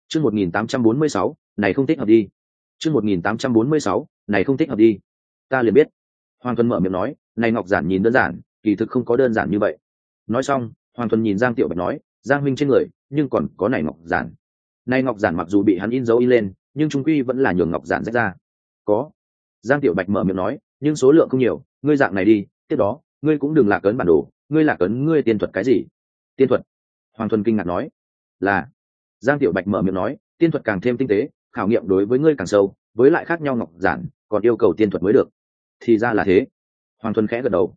Chương 1846, này không thích hợp đi. Chương 1846, này không thích hợp đi. Ta liền biết. Hoàng Thuần mở miệng nói, này ngọc giản nhìn đơn giản, kỳ thực không có đơn giản như vậy. Nói xong, Hoàng Thuần nhìn Giang Tiểu Bạch nói, Giang huynh trên người, nhưng còn có này ngọc giản. Này ngọc giản mặc dù bị hắn in dấu in lên, nhưng trung quy vẫn là nhường ngọc giản rách ra. Có. Giang Tiểu Bạch mở miệng nói, nhưng số lượng không nhiều, ngươi dạng này đi, tiếp đó, ngươi cũng đừng lạc ấn bản đồ, ngươi lạc ấn ngươi tiên thuật cái gì? Tiên thuật? Hoàng Thuần kinh ngạc nói, là. Giang Tiểu Bạch mở miệng nói, tiên thuật càng thêm tinh tế, khảo nghiệm đối với ngươi càng sâu, với lại khác nhau ngọc giản, còn yêu cầu tiên thuật mới được. Thì ra là thế. Hoàng Thuần khẽ gật đầu.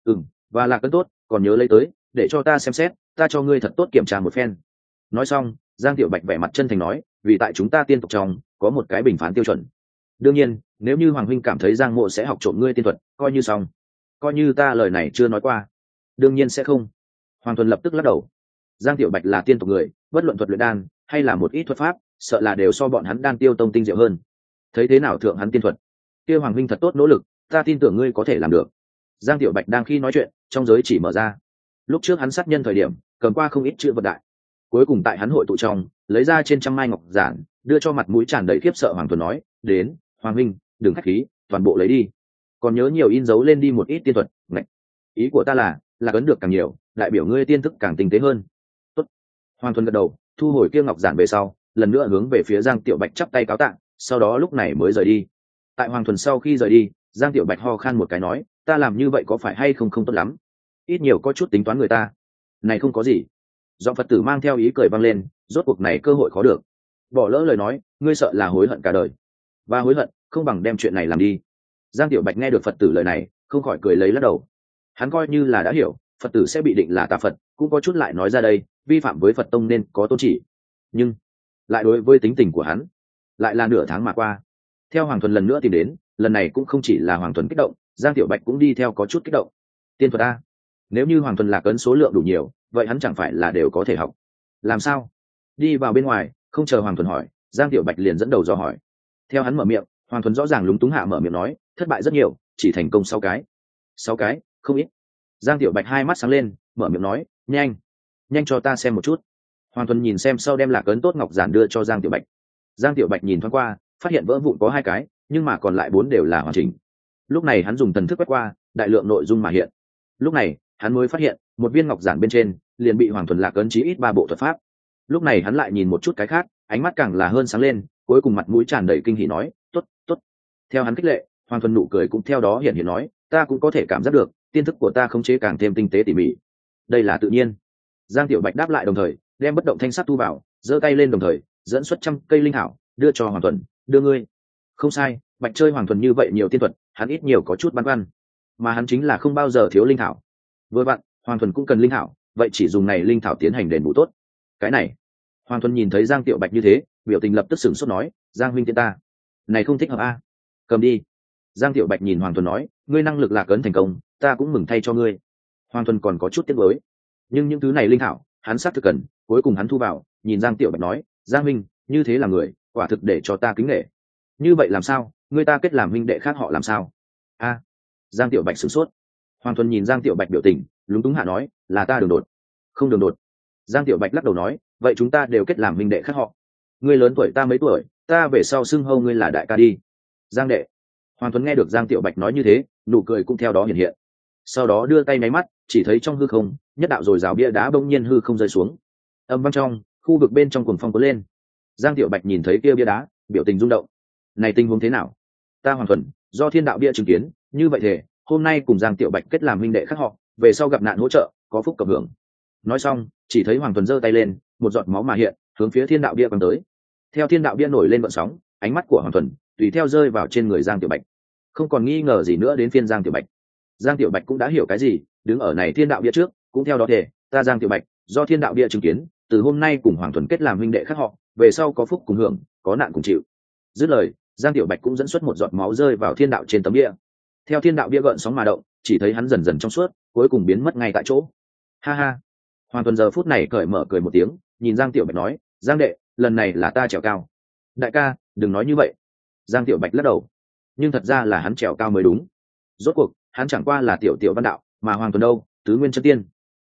Và lạc ấn tốt, còn nhớ lấy tới, để cho ta xem xét, ta cho ngươi thật tốt kiểm tra một phen. Nói xong, Giang Tiểu Bạch vẻ mặt chân thành nói, vì tại chúng ta tiên tộc trong có một cái bình phán tiêu chuẩn. Đương nhiên, nếu như Hoàng huynh cảm thấy Giang Mộ sẽ học trộm ngươi tiên thuật, coi như xong. Coi như ta lời này chưa nói qua. Đương nhiên sẽ không. Hoàng Thuần lập tức lắc đầu. Giang Tiểu Bạch là tiên tộc người, bất luận thuật luyện đan hay là một ít thuật pháp, sợ là đều so bọn hắn Đan Tiêu tông tinh diệu hơn. Thấy thế nào thượng hắn tiên thuật, kia Hoàng huynh thật tốt nỗ lực, ta tin tưởng ngươi có thể làm được. Giang Tiểu Bạch đang khi nói chuyện, trong giới chỉ mở ra. Lúc trước hắn sát nhân thời điểm, cầm qua không ít chữ vật đại. Cuối cùng tại hắn hội tụ trong, lấy ra trên trăm mai ngọc giản, đưa cho mặt mũi tràn đầy khiếp sợ Hoàng Thuần nói, đến, Hoàng huynh, đừng khách khí, toàn bộ lấy đi. Còn nhớ nhiều in dấu lên đi một ít tiên thuật. Ngạch. Ý của ta là ấn được càng nhiều, đại biểu ngươi tiên thức càng tinh tế hơn. Tốt. Hoàng Thuần gật đầu, thu hồi kia ngọc giản về sau, lần nữa hướng về phía Giang Tiểu Bạch chắp tay cáo tạ, sau đó lúc này mới rời đi. Tại Hoàng Thuần sau khi rời đi, Giang Tiểu Bạch ho khan một cái nói, ta làm như vậy có phải hay không không tốt lắm, ít nhiều có chút tính toán người ta. Này không có gì. Giọng Phật tử mang theo ý cười vang lên, rốt cuộc này cơ hội khó được. Bỏ lỡ lời nói, ngươi sợ là hối hận cả đời. Và hối hận, không bằng đem chuyện này làm đi. Giang Tiểu Bạch nghe được Phật tử lời này, không khỏi cười lấy lắc đầu. Hắn coi như là đã hiểu, Phật tử sẽ bị định là tà Phật, cũng có chút lại nói ra đây, vi phạm với Phật tông nên có tôn chỉ. Nhưng lại đối với tính tình của hắn, lại là nửa tháng mà qua. Theo Hoàng Thuần lần nữa tìm đến, lần này cũng không chỉ là Hoàng Thuần kích động, Giang Tiểu Bạch cũng đi theo có chút kích động. Tiên thuật a, nếu như Hoàng Thuần lạc ấn số lượng đủ nhiều, vậy hắn chẳng phải là đều có thể học? Làm sao? Đi vào bên ngoài, không chờ Hoàng Thuần hỏi, Giang Tiểu Bạch liền dẫn đầu dò hỏi. Theo hắn mở miệng, Hoàng Thuần rõ ràng lúng túng hạ mở miệng nói, thất bại rất nhiều, chỉ thành công 6 cái. 6 cái, không ít. Giang Tiểu Bạch hai mắt sáng lên, mở miệng nói, nhanh cho ta xem một chút. Hoàng Thuần nhìn xem sau đem lạc ấn tốt ngọc giản đưa cho Giang Tiểu Bạch. Giang Tiểu Bạch nhìn thoáng qua, phát hiện vỡ vụn có 2 cái, nhưng mà còn lại 4 đều là hoàn chỉnh. Lúc này hắn dùng thần thức quét qua, đại lượng nội dung mà hiện. Lúc này hắn mới phát hiện, một viên ngọc giản bên trên liền bị Hoàng Thuần lạc ấn chí ít 3 bộ thuật pháp. Lúc này hắn lại nhìn một chút cái khác, ánh mắt càng là hơn sáng lên, cuối cùng mặt mũi tràn đầy kinh hỉ nói, tốt. Theo hắn khích lệ, Hoàng Thuần nụ cười cũng theo đó hiện hiện nói, ta cũng có thể cảm giác được, tiên thức của ta khống chế càng thêm tinh tế tỉ mỉ. Đây là tự nhiên. Giang Tiểu Bạch đáp lại đồng thời, đem bất động thanh sắt thu vào, giơ tay lên đồng thời, dẫn xuất 100 cây linh thảo, đưa cho Hoàng Thuần, đưa ngươi. Không sai, Bạch chơi Hoàng Thuần như vậy nhiều tiên thuật, hắn ít nhiều có chút băn khoăn, mà hắn chính là không bao giờ thiếu linh thảo. Vừa vặn, Hoàng Thuần cũng cần linh thảo, vậy chỉ dùng này linh thảo tiến hành đền bù tốt. Cái này, Hoàng Thuần nhìn thấy Giang Tiểu Bạch như thế, biểu tình lập tức sửng sốt nói, Giang huynh tiện ta, này không thích hợp a. Cầm đi. Giang Tiểu Bạch nhìn Hoàng Thuần nói, ngươi năng lực lạc ấn thành công, ta cũng mừng thay cho ngươi. Hoàng Thuần còn có chút tiếc nuối, nhưng những thứ này linh thảo, hắn xác thực cần, cuối cùng hắn thu vào, nhìn Giang Tiểu Bạch nói, Giang huynh, như thế là người, quả thực để cho ta kính nể. Như vậy làm sao, ngươi ta kết làm huynh đệ khác họ làm sao? A. Giang Tiểu Bạch sửng sốt. Hoàng Thuần nhìn Giang Tiểu Bạch biểu tình, lúng túng hạ nói, là ta đường đột. Không đường đột. Giang Tiểu Bạch lắc đầu nói, vậy chúng ta đều kết làm huynh đệ khác họ. Ngươi lớn tuổi ta mấy tuổi, ta về sau xưng hô ngươi là đại ca đi. Giang đệ. Hoàng Thuần nghe được Giang Tiểu Bạch nói như thế, nụ cười cũng theo đó hiện hiện. Sau đó đưa tay nháy mắt, chỉ thấy trong hư không, nhất đạo rồi rào bia đá bỗng nhiên hư không rơi xuống. Âm vang trong, khu vực bên trong cuồng phong cuốn lên. Giang Tiểu Bạch nhìn thấy kia bia đá, biểu tình rung động. Này tình huống thế nào? Ta Hoàng Thuần, do Thiên Đạo bia chứng kiến, như vậy thể, hôm nay cùng Giang Tiểu Bạch kết làm huynh đệ khác họ, về sau gặp nạn hỗ trợ, có phúc cộng hưởng. Nói xong, chỉ thấy Hoàng Thuần giơ tay lên, một giọt máu mà hiện, hướng phía Thiên Đạo bia quăng tới. Theo Thiên Đạo bia nổi lên vận sóng, ánh mắt của Hoàng Thuần tùy theo rơi vào trên người Giang Tiểu Bạch. Không còn nghi ngờ gì nữa đến phiên Giang Tiểu Bạch. Giang Tiểu Bạch cũng đã hiểu cái gì, đứng ở này Thiên Đạo bia trước, cũng theo đó thể, ta Giang Tiểu Bạch, do Thiên Đạo bia chứng kiến, từ hôm nay cùng Hoàng Thuần kết làm huynh đệ khác họ, về sau có phúc cùng hưởng, có nạn cùng chịu. Dứt lời, Giang Tiểu Bạch cũng dẫn xuất một giọt máu rơi vào Thiên Đạo trên tấm bia. Theo Thiên Đạo bia gợn sóng mà động, chỉ thấy hắn dần dần trong suốt, cuối cùng biến mất ngay tại chỗ. Ha ha. Hoàng Thuần giờ phút này cởi mở cười một tiếng, nhìn Giang Tiểu Bạch nói, Giang đệ, lần này là ta trèo cao. Đại ca, đừng nói như vậy. Giang Tiểu Bạch lắc đầu. Nhưng thật ra là hắn trèo cao mới đúng. Rốt cuộc, hắn chẳng qua là tiểu tiểu văn đạo, mà Hoàng Thuần đâu, tứ nguyên chân tiên.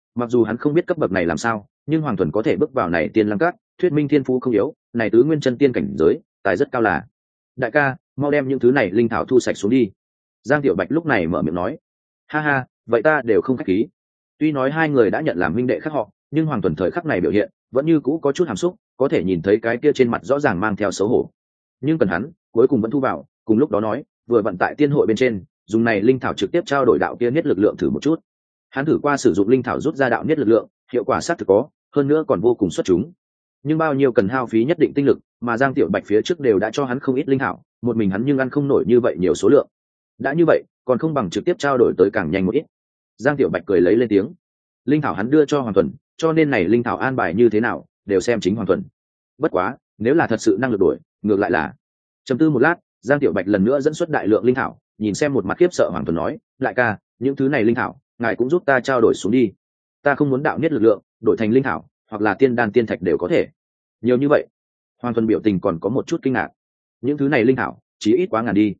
Mặc dù hắn không biết cấp bậc này làm sao, nhưng Hoàng Thuần có thể bước vào này tiên lăng các, thuyết minh thiên phú không yếu, này tứ nguyên chân tiên cảnh giới, tài rất cao là. Đại ca, mau đem những thứ này linh thảo thu sạch xuống đi. Giang Tiểu Bạch lúc này mở miệng nói. Ha ha, vậy ta đều không khách khí. Tuy nói hai người đã nhận làm huynh đệ khác họ, nhưng Hoàng Thuần thời khắc này biểu hiện vẫn như cũ có chút hàm xúc, có thể nhìn thấy cái kia trên mặt rõ ràng mang theo xấu hổ. Nhưng cần hắn, cuối cùng vẫn thu vào, cùng lúc đó nói, vừa vận tại tiên hội bên trên, dùng này linh thảo trực tiếp trao đổi đạo kia nhất lực lượng thử một chút. Hắn thử qua sử dụng linh thảo rút ra đạo nhất lực lượng, hiệu quả xác thực có, hơn nữa còn vô cùng xuất chúng. Nhưng bao nhiêu cần hao phí nhất định tinh lực, mà Giang Tiểu Bạch phía trước đều đã cho hắn không ít linh thảo, một mình hắn nhưng ăn không nổi như vậy nhiều số lượng. Đã như vậy, còn không bằng trực tiếp trao đổi tới càng nhanh một ít. Giang Tiểu Bạch cười lấy lên tiếng. Linh thảo hắn đưa cho Hoàng Thuần, cho nên này linh thảo an bài như thế nào, đều xem chính Hoàng Thuần. Bất quá, nếu là thật sự năng lực đổi, ngược lại là. Trầm tư một lát, Giang Tiểu Bạch lần nữa dẫn xuất đại lượng linh thảo, nhìn xem một mặt khiếp sợ Hoàng Thuần nói, lại ca, những thứ này linh thảo, ngài cũng giúp ta trao đổi xuống đi. Ta không muốn đạo nhất lực lượng, đổi thành linh thảo, hoặc là tiên đan tiên thạch đều có thể. Nhiều như vậy. Hoàng Thuần biểu tình còn có một chút kinh ngạc. Những thứ này linh thảo, chí ít quá ngàn đi.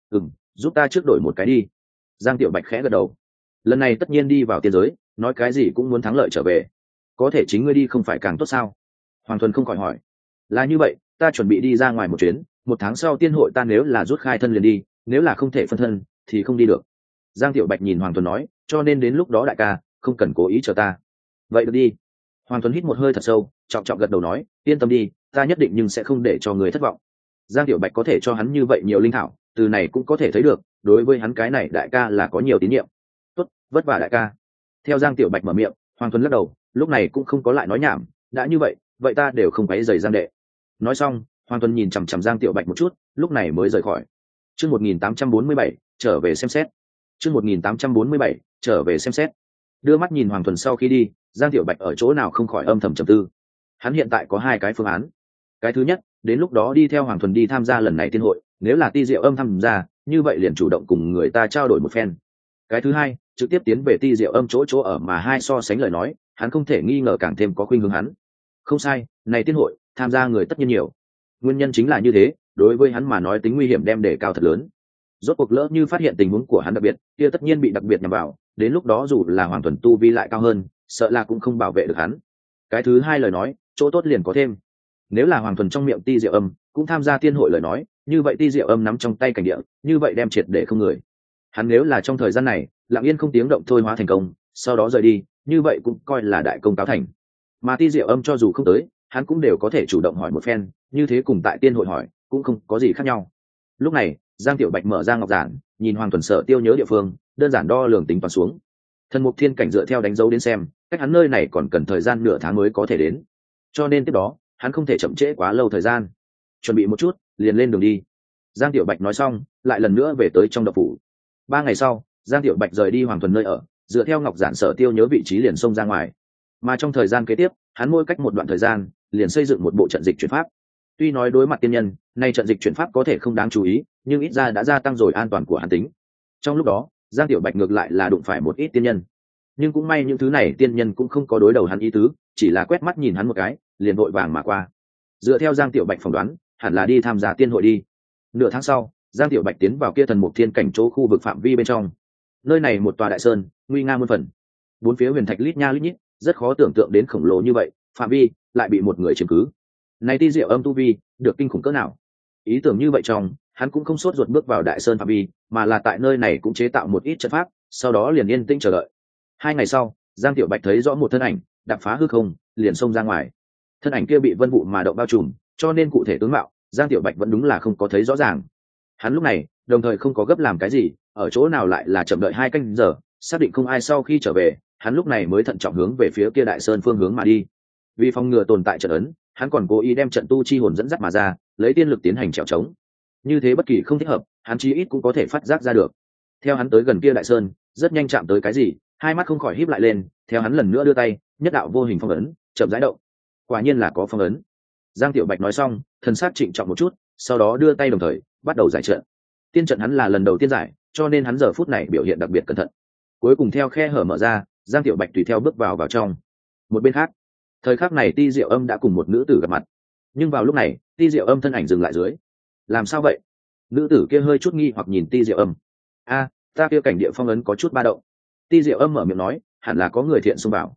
Giúp ta trước đổi một cái đi. Giang Tiểu Bạch khẽ gật đầu. Lần này tất nhiên đi vào tiên giới, nói cái gì cũng muốn thắng lợi trở về. Có thể chính ngươi đi không phải càng tốt sao? Hoàng Thuần không khỏi hỏi. Là như vậy, ta chuẩn bị đi ra ngoài một chuyến, 1 tháng sau tiên hội ta nếu là rút khai thân liền đi, nếu là không thể phân thân thì không đi được. Giang Tiểu Bạch nhìn Hoàng Thuần nói, cho nên đến lúc đó đại ca không cần cố ý chờ ta. Vậy được đi. Hoàng Thuần hít một hơi thật sâu, trọng trọng gật đầu nói, yên tâm đi, ta nhất định nhưng sẽ không để cho người thất vọng. Giang Tiểu Bạch có thể cho hắn như vậy nhiều linh thảo, từ này cũng có thể thấy được, đối với hắn cái này đại ca là có nhiều tín nhiệm. Tốt, vất vả đại ca. Theo Giang Tiểu Bạch mở miệng, Hoàng Thuần lắc đầu, lúc này cũng không có lại nói nhảm, đã như vậy, vậy ta đều không quấy rầy Giang đệ. Nói xong, Hoàng Thuần nhìn chằm chằm Giang Tiểu Bạch một chút, lúc này mới rời khỏi. Chương 1847, trở về xem xét. Chương 1847, trở về xem xét. Đưa mắt nhìn Hoàng Thuần sau khi đi, Giang Tiểu Bạch ở chỗ nào không khỏi âm thầm trầm tư. Hắn hiện tại có 2 cái phương án. Cái thứ nhất, đến lúc đó đi theo Hoàng Thuần đi tham gia lần này tiên hội, nếu là Ti Diệu Âm tham gia, như vậy liền chủ động cùng người ta trao đổi một phen. Cái thứ hai, trực tiếp tiến về Ti Diệu Âm chỗ ở mà hai so sánh lời nói, hắn không thể nghi ngờ càng thêm có khuynh hướng hắn. Không sai, này tiên hội, tham gia người tất nhiên nhiều. Nguyên nhân chính là như thế, đối với hắn mà nói tính nguy hiểm đem đề cao thật lớn. Rốt cuộc lỡ như phát hiện tình huống của hắn đặc biệt, kia tất nhiên bị đặc biệt nhằm vào, đến lúc đó dù là Hoàng Thuần tu vi lại cao hơn, sợ là cũng không bảo vệ được hắn. Cái thứ hai lời nói, chỗ tốt liền có thêm. Nếu là Hoàng Thuần trong miệng Ti Diệu Âm cũng tham gia tiên hội lời nói, như vậy Ti Diệu Âm nắm trong tay cảnh địa, như vậy đem triệt để không người. Hắn nếu là trong thời gian này lặng yên không tiếng động thôi hóa thành công, sau đó rời đi, như vậy cũng coi là đại công cáo thành. Mà Ti Diệu Âm cho dù không tới, hắn cũng đều có thể chủ động hỏi một phen, như thế cùng tại tiên hội hỏi cũng không có gì khác nhau. Lúc này, Giang Tiểu Bạch mở ra ngọc giản, nhìn Hoàng Thuần Sở tiêu nhớ địa phương, đơn giản đo lường tính toán xuống. Thần Mục Thiên cảnh dựa theo đánh dấu đến xem, cách hắn nơi này còn cần thời gian nửa tháng mới có thể đến. Cho nên tiếp đó, hắn không thể chậm trễ quá lâu thời gian. Chuẩn bị một chút, liền lên đường đi. Giang Tiểu Bạch nói xong, lại lần nữa về tới trong động phủ. 3 ngày sau, Giang Tiểu Bạch rời đi Hoàng Thuần nơi ở, dựa theo ngọc giản Sở tiêu nhớ vị trí liền xông ra ngoài. Mà trong thời gian kế tiếp, hắn mỗi cách một đoạn thời gian, liền xây dựng một bộ trận dịch chuyển pháp. Tuy nói đối mặt tiên nhân, nay trận dịch chuyển pháp có thể không đáng chú ý, nhưng ít ra đã gia tăng rồi an toàn của hắn tính. Trong lúc đó, Giang Tiểu Bạch ngược lại là đụng phải một ít tiên nhân. Nhưng cũng may những thứ này tiên nhân cũng không có đối đầu hắn ý tứ, chỉ là quét mắt nhìn hắn một cái, liền vội vàng mà qua. Dựa theo Giang Tiểu Bạch phỏng đoán, hẳn là đi tham gia tiên hội đi. Nửa tháng sau, Giang Tiểu Bạch tiến vào kia Thần Mục Thiên cảnh chỗ khu vực phạm vi bên trong. Nơi này một tòa đại sơn, nguy nga muôn phần. 4 phía huyền thạch lít nha lít nhít, rất khó tưởng tượng đến khổng lồ như vậy, phạm vi lại bị một người chiếm cứ. Này Ti Diệu Âm tu vi, được kinh khủng cỡ nào? Ý tưởng như vậy trong, hắn cũng không sốt ruột bước vào đại sơn phạm vi, mà là tại nơi này cũng chế tạo một ít trận pháp, sau đó liền yên tĩnh chờ đợi. 2 ngày sau, Giang Tiểu Bạch thấy rõ một thân ảnh, đạp phá hư không, liền xông ra ngoài. Thân ảnh kia bị vân vụ mà động bao trùm, cho nên cụ thể tướng mạo, Giang Tiểu Bạch vẫn đúng là không có thấy rõ ràng. Hắn lúc này, đồng thời không có gấp làm cái gì, ở chỗ nào lại là chậm đợi 2 canh giờ, xác định không ai sau khi trở về, hắn lúc này mới thận trọng hướng về phía kia đại sơn phương hướng mà đi. Vì phòng ngừa tồn tại trận ấn, hắn còn cố ý đem trận tu chi hồn dẫn dắt mà ra, lấy tiên lực tiến hành trèo trống. Như thế bất kỳ không thích hợp, hắn chí ít cũng có thể phát giác ra được. Theo hắn tới gần kia đại sơn, rất nhanh chạm tới cái gì, hai mắt không khỏi híp lại lên, theo hắn lần nữa đưa tay, nhất đạo vô hình phong ấn, chậm rãi động. Quả nhiên là có phong ấn. Giang Tiểu Bạch nói xong, thần sắc trịnh trọng một chút, sau đó đưa tay đồng thời bắt đầu giải trận. Tiên trận hắn là lần đầu tiên giải, cho nên hắn giờ phút này biểu hiện đặc biệt cẩn thận. Cuối cùng theo khe hở mở ra, Giang Tiểu Bạch tùy theo bước vào trong. Một bên khác, thời khắc này Ti Diệu Âm đã cùng một nữ tử gặp mặt. Nhưng vào lúc này, Ti Diệu Âm thân ảnh dừng lại dưới. Làm sao vậy? Nữ tử kia hơi chút nghi hoặc nhìn Ti Diệu Âm. Ta kia cảnh địa phong ấn có chút ba động. Ti Diệu Âm mở miệng nói, hẳn là có người thiện xông vào.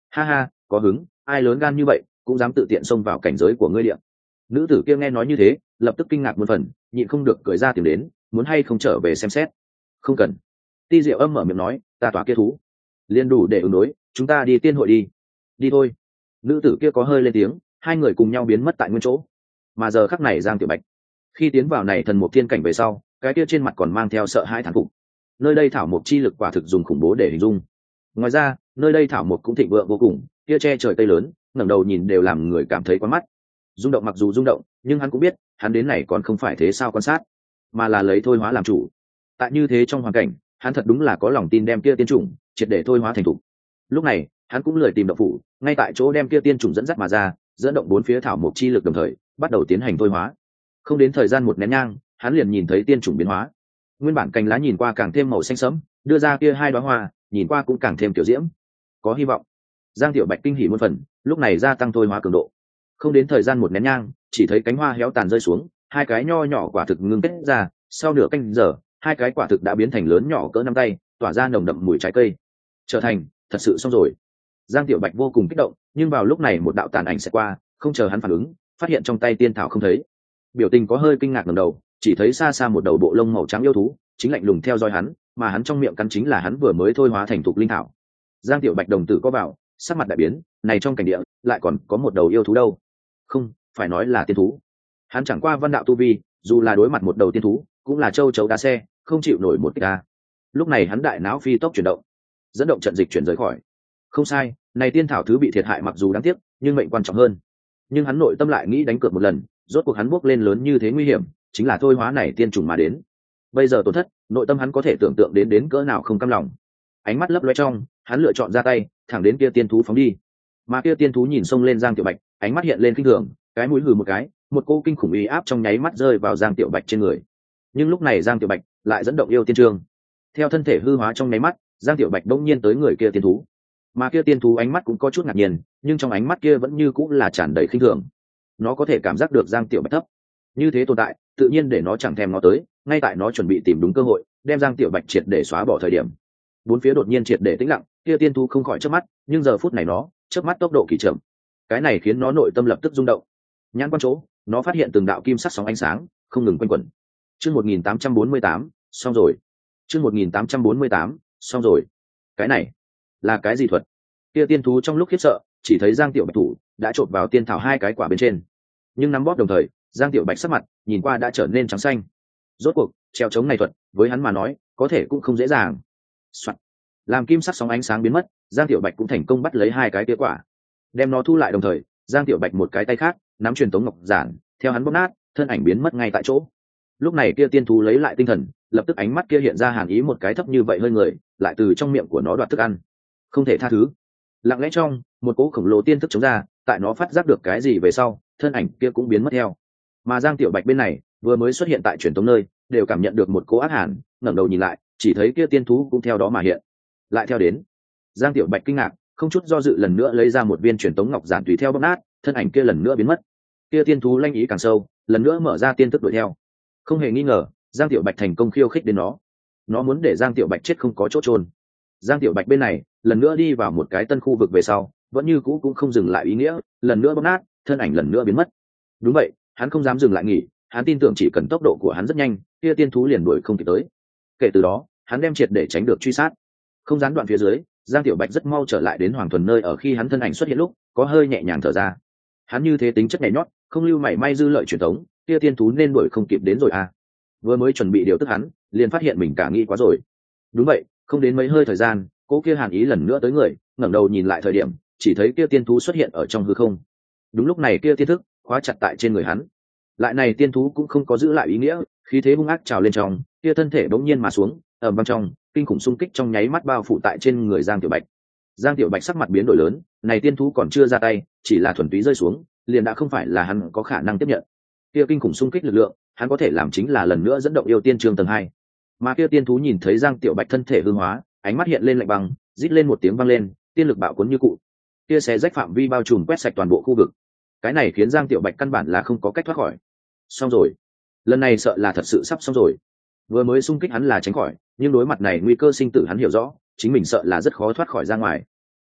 Ha ha, có hứng, ai lớn gan như vậy cũng dám tự tiện xông vào cảnh giới của ngươi điện. Nữ tử kia nghe nói như thế lập tức kinh ngạc một phần, nhịn không được cười ra tìm đến, muốn hay không trở về xem xét. Không cần. Ti Diệu Âm mở miệng nói, ta tỏa kia thú liền đủ để ứng đối, chúng ta đi tiên hội đi. Đi thôi. Nữ tử kia có hơi lên tiếng, hai người cùng nhau biến mất tại nguyên chỗ. Mà giờ khắc này Giang Tiểu Bạch khi tiến vào này thần mục thiên cảnh về sau, cái kia trên mặt còn mang theo sợ hãi thán phục. Nơi đây thảo mục chi lực quả thực dùng khủng bố để hình dung. Ngoài ra nơi đây thảo mục cũng thịnh vượng vô cùng, kia che trời cây lớn, ngẩng đầu nhìn đều làm người cảm thấy quá mắt. Rung động mặc dù rung động, nhưng hắn cũng biết hắn đến này còn không phải thế sao quan sát, mà là lấy thôi hóa làm chủ. Tại như thế trong hoàn cảnh, hắn thật đúng là có lòng tin đem kia tiên chủng triệt để thôi hóa thành thục. Lúc này hắn cũng lười tìm động phủ, ngay tại chỗ đem kia tiên chủng dẫn dắt mà ra, dẫn động bốn phía thảo mục chi lực đồng thời bắt đầu tiến hành thôi hóa. Không đến thời gian một nén nhang, hắn liền nhìn thấy tiên chủng biến hóa. Nguyên bản cành lá nhìn qua càng thêm màu xanh sẫm, đưa ra kia hai đóa hoa nhìn qua cũng càng thêm tiểu diễm, có hy vọng. Giang Tiểu Bạch kinh hỉ muôn phần, lúc này gia tăng thôi hóa cường độ. Không đến thời gian một nén nhang, chỉ thấy cánh hoa héo tàn rơi xuống, hai cái nho nhỏ quả thực ngưng kết ra, sau nửa canh giờ hai cái quả thực đã biến thành lớn nhỏ cỡ nắm tay, tỏa ra nồng đậm mùi trái cây. Trở thành thật sự xong rồi. Giang Tiểu Bạch vô cùng kích động, nhưng vào lúc này một đạo tàn ảnh sẽ qua, không chờ hắn phản ứng, phát hiện trong tay tiên thảo không thấy. Biểu tình có hơi kinh ngạc ngẩng đầu, chỉ thấy xa xa một đầu bộ lông màu trắng yêu thú chính lạnh lùng theo dõi hắn, mà hắn trong miệng cắn chính là hắn vừa mới thôi hóa thành thục linh thảo. Giang Tiểu Bạch đồng tử có vào, sắc mặt đại biến, này trong cảnh địa lại còn có một đầu yêu thú đâu? Không, phải nói là tiên thú. Hắn chẳng qua văn đạo tu vi, dù là đối mặt một đầu tiên thú, cũng là châu chấu đá xe, không chịu nổi một kích a. Lúc này hắn đại não phi tốc chuyển động, dẫn động trận dịch chuyển rời khỏi. Không sai, này tiên thảo thứ bị thiệt hại mặc dù đáng tiếc, nhưng mệnh quan trọng hơn. Nhưng hắn nội tâm lại nghĩ đánh cược một lần, rốt cuộc hắn bước lên lớn như thế nguy hiểm, chính là thôi hóa này tiên trùng mà đến. Bây giờ tổn thất, nội tâm hắn có thể tưởng tượng đến cỡ nào không cam lòng. Ánh mắt lấp loé trong, hắn lựa chọn ra tay, thẳng đến kia tiên thú phóng đi. Mà kia tiên thú nhìn xông lên Giang Tiểu Bạch, ánh mắt hiện lên khinh thường, cái mũi hừ một cái, một cô kinh khủng uy áp trong nháy mắt rơi vào Giang Tiểu Bạch trên người. Nhưng lúc này Giang Tiểu Bạch lại dẫn động yêu tiên trương, theo thân thể hư hóa trong nháy mắt, Giang Tiểu Bạch đông nhiên tới người kia tiên thú. Mà kia tiên thú ánh mắt cũng có chút ngạc nhiên, nhưng trong ánh mắt kia vẫn như cũng là tràn đầy khinh thường. Nó có thể cảm giác được Giang Tiểu Bạch thấp như thế tồn tại, tự nhiên để nó chẳng thèm nó tới. Ngay tại nó chuẩn bị tìm đúng cơ hội đem Giang Tiểu Bạch triệt để xóa bỏ thời điểm, bốn phía đột nhiên triệt để tĩnh lặng, kia tiên thú không khỏi chớp mắt, nhưng giờ phút này nó chớp mắt tốc độ kỳ chậm, cái này khiến nó nội tâm lập tức rung động. Nhãn quan chỗ, nó phát hiện từng đạo kim sắc sóng ánh sáng không ngừng quanh quẩn. Chương 1848, xong rồi. Chương 1848, xong rồi. Cái này là cái gì thuật? Kia tiên thú trong lúc khiếp sợ, chỉ thấy Giang Tiểu Bạch thủ đã trộn vào tiên thảo hai cái quả bên trên, nhưng nắm bóp đồng thời, Giang Tiểu Bạch sắc mặt nhìn qua đã trở nên trắng xanh. Rốt cuộc treo chống này thuật với hắn mà nói có thể cũng không dễ dàng. Soạn. Làm kim sắc sóng ánh sáng biến mất, Giang Tiểu Bạch cũng thành công bắt lấy hai cái kia quả, đem nó thu lại đồng thời, Giang Tiểu Bạch một cái tay khác nắm truyền tống ngọc giản, theo hắn bóp nát, thân ảnh biến mất ngay tại chỗ. Lúc này kia tiên thú lấy lại tinh thần, lập tức ánh mắt kia hiện ra hàn ý, một cái thấp như vậy hơi người lại từ trong miệng của nó đoạt thức ăn. Không thể tha thứ. Lặng lẽ trong, một cỗ khổng lồ tiên thức chống ra, tại nó phát giác được cái gì về sau, thân ảnh kia cũng biến mất theo. Mà Giang Tiểu Bạch bên này vừa mới xuất hiện tại truyền tống nơi, đều cảm nhận được một cỗ ác hàn, ngẩng đầu nhìn lại, chỉ thấy kia tiên thú cũng theo đó mà hiện, lại theo đến. Giang Tiểu Bạch kinh ngạc, không chút do dự lần nữa lấy ra một viên truyền tống ngọc giản tùy theo bóp nát, thân ảnh kia lần nữa biến mất. Kia tiên thú lanh ý càng sâu, lần nữa mở ra tiên thức đuổi theo. Không hề nghi ngờ, Giang Tiểu Bạch thành công khiêu khích đến nó muốn để Giang Tiểu Bạch chết không có chỗ trôn. Giang Tiểu Bạch bên này lần nữa đi vào một cái tân khu vực về sau, vẫn như cũ cũng không dừng lại ý nghĩa, lần nữa bóp nát, thân ảnh lần nữa biến mất. Đúng vậy, hắn không dám dừng lại nghỉ, hắn tin tưởng chỉ cần tốc độ của hắn rất nhanh, kia tiên thú liền đuổi không kịp tới. Kể từ đó, hắn đem triệt để tránh được truy sát. Không gián đoạn phía dưới, Giang Tiểu Bạch rất mau trở lại đến Hoàng Thuần nơi, ở khi hắn thân ảnh xuất hiện lúc, có hơi nhẹ nhàng thở ra. Hắn như thế tính chất nhảy nhót, không lưu mảy may dư lợi truyền thống, kia tiên thú nên đuổi không kịp đến rồi à. Vừa mới chuẩn bị điều tức hắn, liền phát hiện mình cả nghĩ quá rồi. Đúng vậy, không đến mấy hơi thời gian, cô kia hàn ý lần nữa tới người, ngẩng đầu nhìn lại thời điểm, chỉ thấy kia tiên thú xuất hiện ở trong hư không. Đúng lúc này kia tiên thức khóa chặt tại trên người hắn. Lại này tiên thú cũng không có giữ lại ý nghĩa, khí thế hung ác trào lên trong, kia thân thể bỗng nhiên mà xuống, ầm vang trong, kinh khủng xung kích trong nháy mắt bao phủ tại trên người Giang Tiểu Bạch. Giang Tiểu Bạch sắc mặt biến đổi lớn, này tiên thú còn chưa ra tay, chỉ là thuần túy rơi xuống, liền đã không phải là hắn có khả năng tiếp nhận. Kia kinh khủng xung kích lực lượng, hắn có thể làm chính là lần nữa dẫn động yêu tiên trường tầng 2. Mà kia tiên thú nhìn thấy Giang Tiểu Bạch thân thể hư hóa, ánh mắt hiện lên lạnh băng, rít lên một tiếng vang lên, tiên lực bạo cuốn như cụ. Kia xé rách phạm vi bao trùm quét sạch toàn bộ khu vực. Cái này khiến Giang Tiểu Bạch căn bản là không có cách thoát khỏi. Xong rồi, lần này sợ là thật sự sắp xong rồi. Vừa mới xung kích hắn là tránh khỏi, nhưng đối mặt này nguy cơ sinh tử hắn hiểu rõ, chính mình sợ là rất khó thoát khỏi ra ngoài.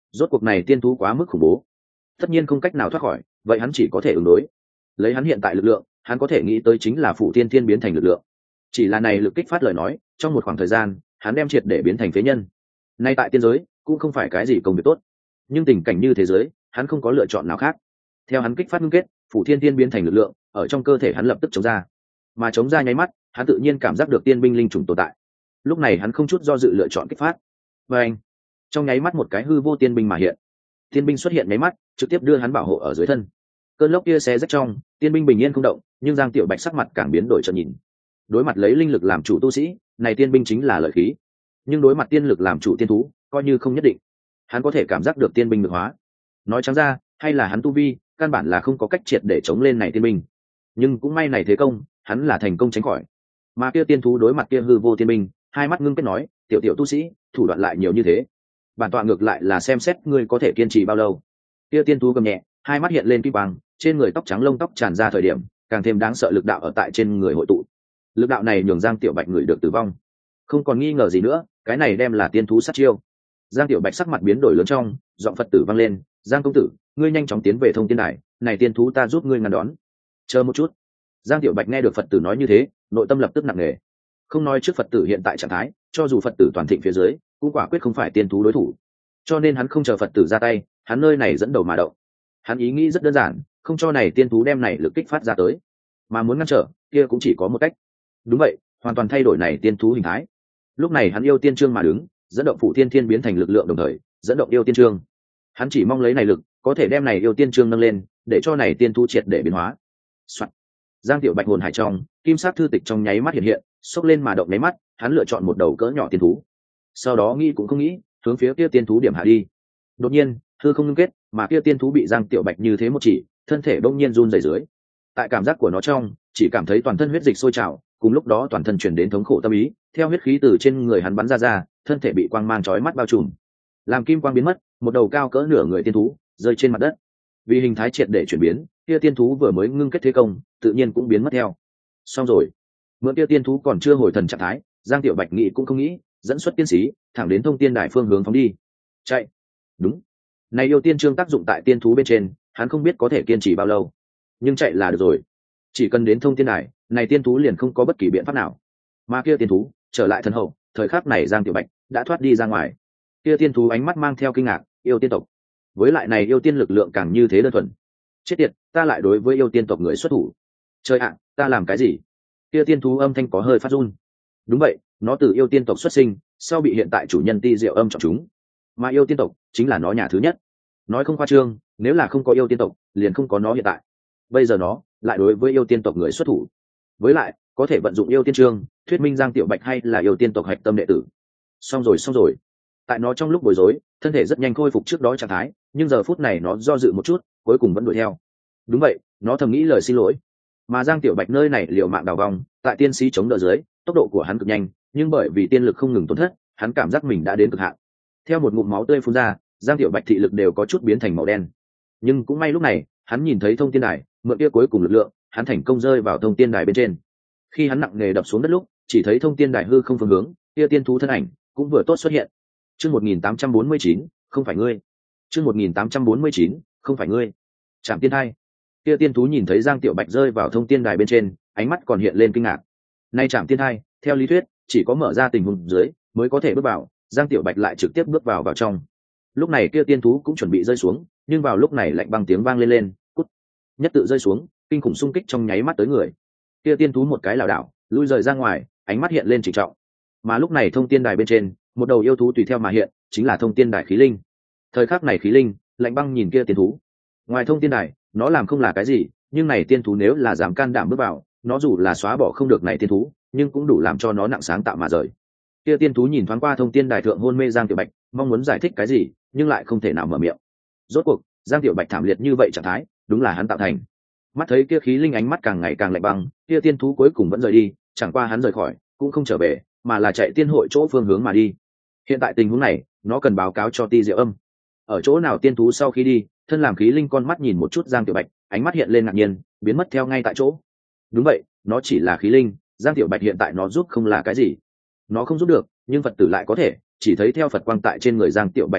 Rốt cuộc này tiên thú quá mức khủng bố, tất nhiên không cách nào thoát khỏi, vậy hắn chỉ có thể ứng đối. Lấy hắn hiện tại lực lượng, hắn có thể nghĩ tới chính là phủ tiên thiên biến thành lực lượng. Chỉ là này lực kích phát lời nói, trong một khoảng thời gian hắn đem triệt để biến thành phế nhân. Nay tại tiên giới cũng không phải cái gì công việc tốt, nhưng tình cảnh như thế giới hắn không có lựa chọn nào khác. Theo hắn kích phát ngưng kết, phủ thiên tiên biến thành lực lượng ở trong cơ thể hắn lập tức chống ra, mà chống ra nháy mắt hắn tự nhiên cảm giác được tiên binh linh trùng tồn tại. Lúc này hắn không chút do dự lựa chọn kích phát, và anh trong nháy mắt một cái hư vô tiên binh mà hiện. Tiên binh xuất hiện nháy mắt trực tiếp đưa hắn bảo hộ ở dưới thân. Cơn lốc kia xé rách trong, tiên binh bình yên không động, nhưng Giang Tiểu Bạch sắc mặt càng biến đổi chợt nhìn. Đối mặt lấy linh lực làm chủ tu sĩ, này tiên binh chính là lợi khí, nhưng đối mặt tiên lực làm chủ tiên thú coi như không nhất định. Hắn có thể cảm giác được tiên binh được hóa, nói trắng ra hay là hắn tu vi căn bản là không có cách triệt để chống lên này tiên binh. Nhưng cũng may này thế công hắn là thành công tránh khỏi. Mà kia tiên thú đối mặt kia hư vô tiên binh, hai mắt ngưng kết nói, tiểu tiểu tu sĩ thủ đoạn lại nhiều như thế, bản tọa ngược lại là xem xét ngươi có thể kiên trì bao lâu. Kia tiên thú gầm nhẹ, hai mắt hiện lên kim quang, trên người tóc trắng lông tóc tràn ra thời điểm càng thêm đáng sợ lực đạo ở tại trên người hội tụ. Lực đạo này nhường Giang Tiểu Bạch người được tử vong, không còn nghi ngờ gì nữa, cái này đem là tiên thú sát chiêu. Giang Tiểu Bạch sắc mặt biến đổi lớn trong, giọng Phật tử vang lên, Giang công tử, ngươi nhanh chóng tiến về thông tiên đài, này tiên thú ta giúp ngươi ngăn đón. Chờ một chút. Giang Tiểu Bạch nghe được Phật tử nói như thế, nội tâm lập tức nặng nề. Không nói trước Phật tử hiện tại trạng thái, cho dù Phật tử toàn thịnh phía dưới cũng quả quyết không phải tiên thú đối thủ, cho nên hắn không chờ Phật tử ra tay, hắn nơi này dẫn đầu mà động. Hắn ý nghĩ rất đơn giản, không cho này tiên thú đem này lực kích phát ra tới, mà muốn ngăn trở kia cũng chỉ có một cách. Đúng vậy, hoàn toàn thay đổi này tiên thú hình thái. Lúc này hắn yêu tiên trương mà đứng, dẫn động phụ tiên thiên biến thành lực lượng đồng thời dẫn động yêu tiên trương. Hắn chỉ mong lấy này lực có thể đem này yêu tiên trương nâng lên, để cho này tiên thú triệt để biến hóa. Soạn. Giang Tiểu Bạch hồn hải trong, kim sắc thư tịch trong nháy mắt hiện hiện, xốc lên mà động nháy mắt, hắn lựa chọn một đầu cỡ nhỏ tiên thú. Sau đó nghĩ cũng không nghĩ, hướng phía kia tiên thú điểm hạ đi. Đột nhiên, hư không ngưng kết, mà kia tiên thú bị Giang Tiểu Bạch như thế một chỉ, thân thể bỗng nhiên run rẩy dưới. Tại cảm giác của nó trong, chỉ cảm thấy toàn thân huyết dịch sôi trào, cùng lúc đó toàn thân truyền đến thống khổ tâm ý, theo huyết khí từ trên người hắn bắn ra, thân thể bị quang mang chói mắt bao trùm. Làm kim quang biến mất, một đầu cao cỡ nửa người tiên thú rơi trên mặt đất. Vì hình thái triệt để chuyển biến, kia tiên thú vừa mới ngưng kết thế công, tự nhiên cũng biến mất theo. Xong rồi. Mượn kia tiên thú còn chưa hồi thần trạng thái, Giang Tiểu Bạch nghĩ cũng không nghĩ, dẫn xuất tiên sĩ, thẳng đến thông tiên đài phương hướng phóng đi. Chạy. Đúng. Này yêu tiên trương tác dụng tại tiên thú bên trên, hắn không biết có thể kiên trì bao lâu, nhưng chạy là được rồi. Chỉ cần đến thông tiên đài, này tiên thú liền không có bất kỳ biện pháp nào. Mà kia tiên thú trở lại thần hậu, thời khắc này Giang Tiểu Bạch đã thoát đi ra ngoài. Kia tiên thú ánh mắt mang theo kinh ngạc, yêu tiên tộc, với lại này yêu tiên lực lượng càng như thế đơn thuần. Chết tiệt, ta lại đối với yêu tiên tộc người xuất thủ. Trời ạ, ta làm cái gì? Kia tiên thú âm thanh có hơi phát run. Đúng vậy, nó từ yêu tiên tộc xuất sinh, sau bị hiện tại chủ nhân Ti Diệu Âm chọn chúng, mà yêu tiên tộc chính là nó nhà thứ nhất. Nói không khoa trương, nếu là không có yêu tiên tộc, liền không có nó hiện tại. Bây giờ nó lại đối với yêu tiên tộc người xuất thủ, với lại có thể vận dụng yêu tiên trương, thuyết minh Giang Tiểu Bạch hay là yêu tiên tộc hạch tâm đệ tử. Xong rồi. Tại nó trong lúc bối rối, thân thể rất nhanh khôi phục trước đó trạng thái, nhưng giờ phút này nó do dự một chút, cuối cùng vẫn đuổi theo. Đúng vậy, nó thầm nghĩ lời xin lỗi. Mà Giang Tiểu Bạch nơi này liều mạng đào vòng, tại tiên sĩ chống đỡ dưới, tốc độ của hắn cực nhanh, nhưng bởi vì tiên lực không ngừng tổn thất, hắn cảm giác mình đã đến cực hạn. Theo một ngụm máu tươi phun ra, Giang Tiểu Bạch thị lực đều có chút biến thành màu đen. Nhưng cũng may lúc này, hắn nhìn thấy thông tiên đài, mượn kia cuối cùng lực lượng, hắn thành công rơi vào thông tiên đài bên trên. Khi hắn nặng nề đập xuống đất lúc, chỉ thấy thông tiên đài hư không phương hướng, kia tiên thú thân ảnh cũng vừa tốt xuất hiện. Chương 1849, không phải ngươi. Chương 1849, không phải ngươi. Trảm tiên thai. Kia tiên thú nhìn thấy Giang Tiểu Bạch rơi vào thông tiên đài bên trên, ánh mắt còn hiện lên kinh ngạc. Nay Trảm tiên thai, theo lý thuyết, chỉ có mở ra tình huống dưới mới có thể bước vào, Giang Tiểu Bạch lại trực tiếp bước vào trong. Lúc này kia tiên thú cũng chuẩn bị rơi xuống, nhưng vào lúc này lạnh băng tiếng vang lên, cút. Nhất tự rơi xuống, kinh khủng xung kích trong nháy mắt tới người. Kia tiên thú một cái lảo đảo, lui rời ra ngoài, ánh mắt hiện lên trịnh trọng. Mà lúc này thông tiên đài bên trên, một đầu yêu thú tùy theo mà hiện, chính là thông tiên đài khí linh. Thời khắc này khí linh lạnh băng nhìn kia tiên thú. Ngoài thông tiên đài, nó làm không là cái gì, nhưng này tiên thú nếu là dám can đảm bước vào, nó dù là xóa bỏ không được này tiên thú, nhưng cũng đủ làm cho nó nặng sáng tạo mà rời. Kia tiên thú nhìn thoáng qua thông tiên đài thượng hôn mê Giang Tiểu Bạch, mong muốn giải thích cái gì, nhưng lại không thể nào mở miệng. Rốt cuộc, Giang Tiểu Bạch thảm liệt như vậy trạng thái, đúng là hắn tạo thành. Mắt thấy kia khí linh ánh mắt càng ngày càng lạnh băng, kia tiên thú cuối cùng vẫn rời đi, chẳng qua hắn rời khỏi, cũng không trở về, mà là chạy tiên hội chỗ phương hướng mà đi. Hiện tại tình huống này, nó cần báo cáo cho Ti Diệu Âm. Ở chỗ nào tiên thú sau khi đi, thân làm khí linh con mắt nhìn một chút Giang Tiểu Bạch, ánh mắt hiện lên ngạc nhiên, biến mất theo ngay tại chỗ. Đúng vậy, nó chỉ là khí linh, Giang Tiểu Bạch hiện tại nó giúp không là cái gì. Nó không giúp được, nhưng Phật tử lại có thể, chỉ thấy theo Phật quang tại trên người Giang Tiểu Bạch mà hiện,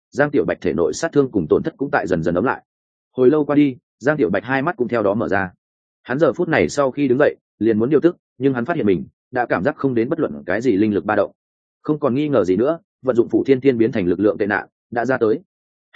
Giang Tiểu Bạch thể nội sát thương cùng tổn thất cũng tại dần dần ấm lại. Hồi lâu qua đi, Giang Tiểu Bạch hai mắt cũng theo đó mở ra. Hắn giờ phút này sau khi đứng dậy liền muốn điều tức, nhưng hắn phát hiện mình đã cảm giác không đến bất luận cái gì linh lực ba động, không còn nghi ngờ gì nữa, vận dụng Phủ Thiên Thiên biến thành lực lượng tệ nạn đã ra tới.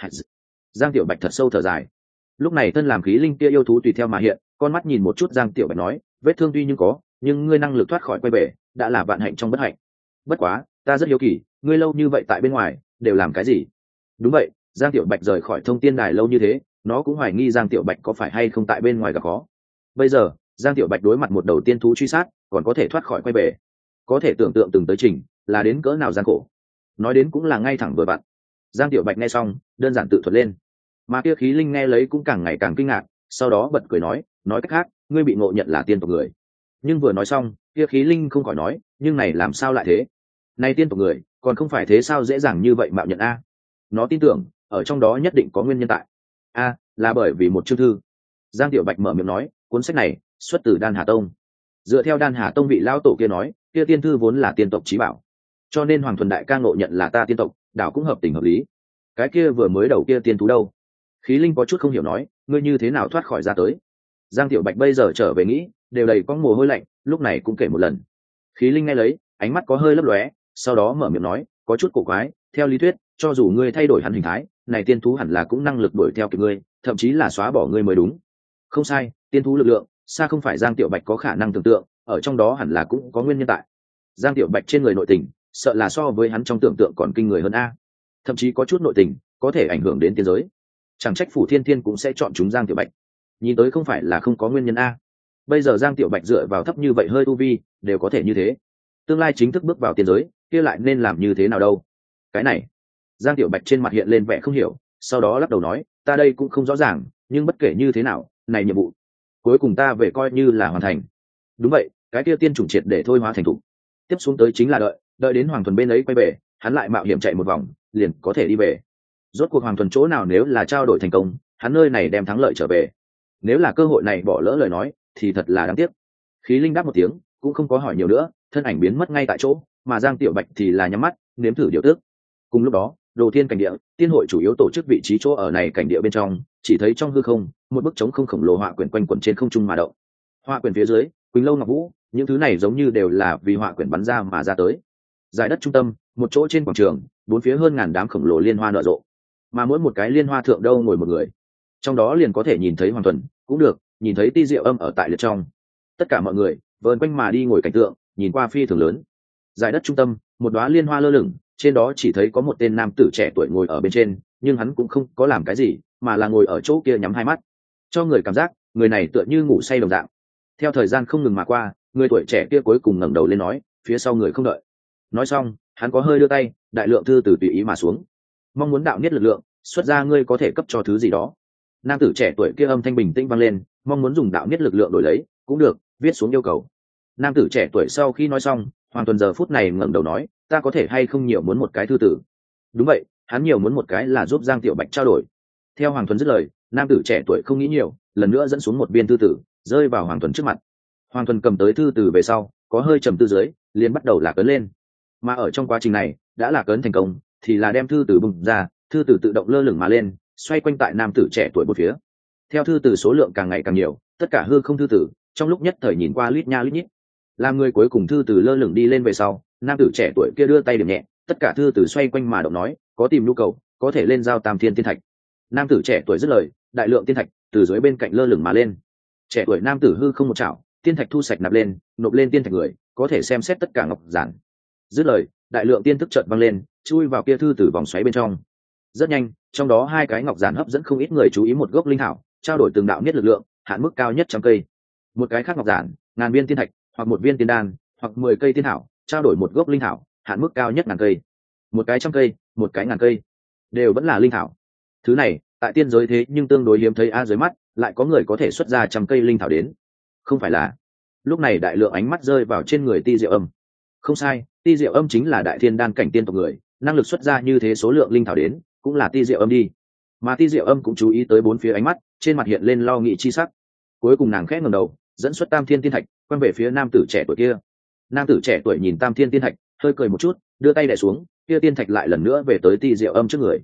Giang Tiểu Bạch thật sâu thở dài. Lúc này thân làm khí linh kia yêu thú tùy theo mà hiện, con mắt nhìn một chút Giang Tiểu Bạch nói, vết thương tuy nhưng có, nhưng ngươi năng lực thoát khỏi quay về đã là vạn hạnh trong bất hạnh. Bất quá ta rất hiếu kỳ, ngươi lâu như vậy tại bên ngoài đều làm cái gì? Đúng vậy, Giang Tiểu Bạch rời khỏi thông tiên đài lâu như thế, nó cũng hoài nghi Giang Tiểu Bạch có phải hay không tại bên ngoài gặp khó. Bây giờ Giang Tiểu Bạch đối mặt một đầu tiên thú truy sát còn có thể thoát khỏi quay về, có thể tưởng tượng từng tới trình là đến cỡ nào gian khổ. Nói đến cũng là ngay thẳng vừa vặn. Giang Tiểu Bạch nghe xong đơn giản tự thuật lên, mà kia khí linh nghe lấy cũng càng ngày càng kinh ngạc, sau đó bật cười nói cách khác ngươi bị ngộ nhận là tiên tộc người. Nhưng vừa nói xong kia khí linh không khỏi nói, nhưng này làm sao lại thế, nay tiên tộc người còn không phải thế sao dễ dàng như vậy mạo nhận a. Nó tin tưởng ở trong đó nhất định có nguyên nhân tại. A là bởi vì một chương thư. Giang Tiểu Bạch mở miệng nói, cuốn sách này xuất từ Đan Hà Tông. Dựa theo Đan Hà Tông vị lão tổ kia nói, kia tiên thư vốn là tiên tộc chí bảo, cho nên Hoàng Thuần đại ca ngộ nhận là ta tiên tộc, đảo cũng hợp tình hợp lý. Cái kia vừa mới đầu kia tiên thú đâu? Khí linh có chút không hiểu nói, ngươi như thế nào thoát khỏi ra tới? Giang Tiểu Bạch bây giờ trở về nghĩ, đều đầy có mồ hôi lạnh, lúc này cũng kể một lần. Khí linh nghe lấy, ánh mắt có hơi lấp lóe, sau đó mở miệng nói, có chút cổ quái, theo lý thuyết, cho dù ngươi thay đổi hắn hình thái, này tiên thú hẳn là cũng năng lực đuổi theo kịp ngươi, thậm chí là xóa bỏ ngươi mới đúng. Không sai, tiên thú lực lượng xa không phải Giang Tiểu Bạch có khả năng tưởng tượng, ở trong đó hẳn là cũng có nguyên nhân tại. Giang Tiểu Bạch trên người nội tình sợ là so với hắn trong tưởng tượng còn kinh người hơn a, thậm chí có chút nội tình có thể ảnh hưởng đến tiên giới. Chẳng trách Phủ Thiên Thiên cũng sẽ chọn chúng Giang Tiểu Bạch, nhìn tới không phải là không có nguyên nhân a. Bây giờ Giang Tiểu Bạch dựa vào thấp như vậy hơi tu vi đều có thể như thế, tương lai chính thức bước vào tiên giới kia lại nên làm như thế nào đâu? Cái này Giang Tiểu Bạch trên mặt hiện lên vẻ không hiểu, sau đó lắc đầu nói, ta đây cũng không rõ ràng, nhưng bất kể như thế nào, này nhiệm vụ cuối cùng ta về coi như là hoàn thành. Đúng vậy, cái kia tiên chủng triệt để thôi hóa thành thủ, tiếp xuống tới chính là đợi đến Hoàng Thuần bên ấy quay về, hắn lại mạo hiểm chạy một vòng liền có thể đi về. Rốt cuộc Hoàng Thuần chỗ nào nếu là trao đổi thành công, hắn nơi này đem thắng lợi trở về, nếu là cơ hội này bỏ lỡ lời nói thì thật là đáng tiếc. Khí linh đáp một tiếng, cũng không có hỏi nhiều nữa, thân ảnh biến mất ngay tại chỗ, mà Giang Tiểu Bạch thì là nhắm mắt nếm thử điều tước. Cùng lúc đó, Đồ Thiên cảnh địa, tiên hội chủ yếu tổ chức vị trí chỗ ở này cảnh địa bên trong, chỉ thấy trong hư không một bức trống không khổng lồ họa quyển quanh quẩn trên không trung mà động. Họa quyển phía dưới quỳnh lâu ngọc vũ, những thứ này giống như đều là vì họa quyển bắn ra mà ra tới. Giải đất trung tâm, một chỗ trên quảng trường, bốn phía hơn ngàn đám khổng lồ liên hoa nở rộ, mà mỗi một cái liên hoa thượng đâu ngồi một người, trong đó liền có thể nhìn thấy Hoàng Thuần, cũng được nhìn thấy Ti Diệu Âm ở tại liệt trong. Tất cả mọi người vờn quanh mà đi ngồi cảnh tượng, nhìn qua phi thường lớn. Giải đất trung tâm, một đóa liên hoa lơ lửng, trên đó chỉ thấy có một tên nam tử trẻ tuổi ngồi ở bên trên, nhưng hắn cũng không có làm cái gì, mà là ngồi ở chỗ kia nhắm hai mắt, cho người cảm giác người này tựa như ngủ say đồng dạng. Theo thời gian không ngừng mà qua, người tuổi trẻ kia cuối cùng ngẩng đầu lên nói, phía sau người không đợi. Nói xong, hắn có hơi đưa tay, đại lượng thư từ tùy ý mà xuống. Mong muốn đạo niết lực lượng, xuất ra ngươi có thể cấp cho thứ gì đó. Nam tử trẻ tuổi kia âm thanh bình tĩnh vang lên, mong muốn dùng đạo niết lực lượng đổi lấy, cũng được, viết xuống yêu cầu. Nam tử trẻ tuổi sau khi nói xong, Hoàng Tuần giờ phút này ngẩng đầu nói, ta có thể hay không nhiều muốn một cái thư tử? Đúng vậy, hắn nhiều muốn một cái là giúp Giang Tiểu Bạch trao đổi. Theo Hoàng Tuần dứt lời, nam tử trẻ tuổi không nghĩ nhiều, lần nữa dẫn xuống một viên thư tử, rơi vào Hoàng Tuần trước mặt. Hoàng Tuần cầm tới thư tử về sau, có hơi trầm tư dưới, liền bắt đầu lạc ấn lên. Mà ở trong quá trình này, đã lạc ấn thành công, thì là đem thư tử bùng ra, thư tử tự động lơ lửng mà lên, xoay quanh tại nam tử trẻ tuổi một phía. Theo thư tử số lượng càng ngày càng nhiều, tất cả hư không thư tử, trong lúc nhất thời nhìn qua lít nha lít nhít. Làm người cuối cùng thư tử lơ lửng đi lên về sau, nam tử trẻ tuổi kia đưa tay điểm nhẹ, tất cả thư tử xoay quanh mà động nói, có tìm nhu cầu, có thể lên giao Tam Thiên Tiên Thạch. Nam tử trẻ tuổi dứt lời, đại lượng tiên thạch từ dưới bên cạnh lơ lửng mà lên. Trẻ tuổi nam tử hư không một chảo, tiên thạch thu sạch nạp lên, nộp lên tiên thạch người, có thể xem xét tất cả ngọc giản. Dứt lời, đại lượng tiên thức chợt vang lên, chui vào kia thư tử vòng xoáy bên trong. Rất nhanh, trong đó hai cái ngọc giản hấp dẫn không ít người chú ý, một gốc linh thảo, trao đổi từng đạo niết lực lượng, hạn mức cao nhất 100 cây. Một cái khác ngọc giản, ngàn viên tiên thạch, hoặc một viên tiên đan, hoặc 10 cây tiên thảo, trao đổi một gốc linh thảo, hạn mức cao nhất 1000 cây. Một cái 100 cây, một cái 1000 cây, đều vẫn là linh thảo. Thứ này, tại tiên giới thế nhưng tương đối hiếm thấy a, dưới mắt lại có người có thể xuất ra 100 cây linh thảo đến. Không phải là? Lúc này đại lượng ánh mắt rơi vào trên người Ti Diệu Âm. Không sai, Ti Diệu Âm chính là đại thiên đan cảnh tiên tộc người, năng lực xuất ra như thế số lượng linh thảo đến, cũng là Ti Diệu Âm đi. Mà Ti Diệu Âm cũng chú ý tới bốn phía ánh mắt, trên mặt hiện lên lo nghĩ chi sắc. Cuối cùng nàng khẽ ngẩng đầu, dẫn xuất Tam Thiên Tiên Thạch, quay về phía nam tử trẻ tuổi kia. Nam tử trẻ tuổi nhìn Tam Thiên Tiên Thạch, hơi cười một chút, đưa tay đè xuống, kia tiên thạch lại lần nữa về tới Ti Diệu Âm trước người.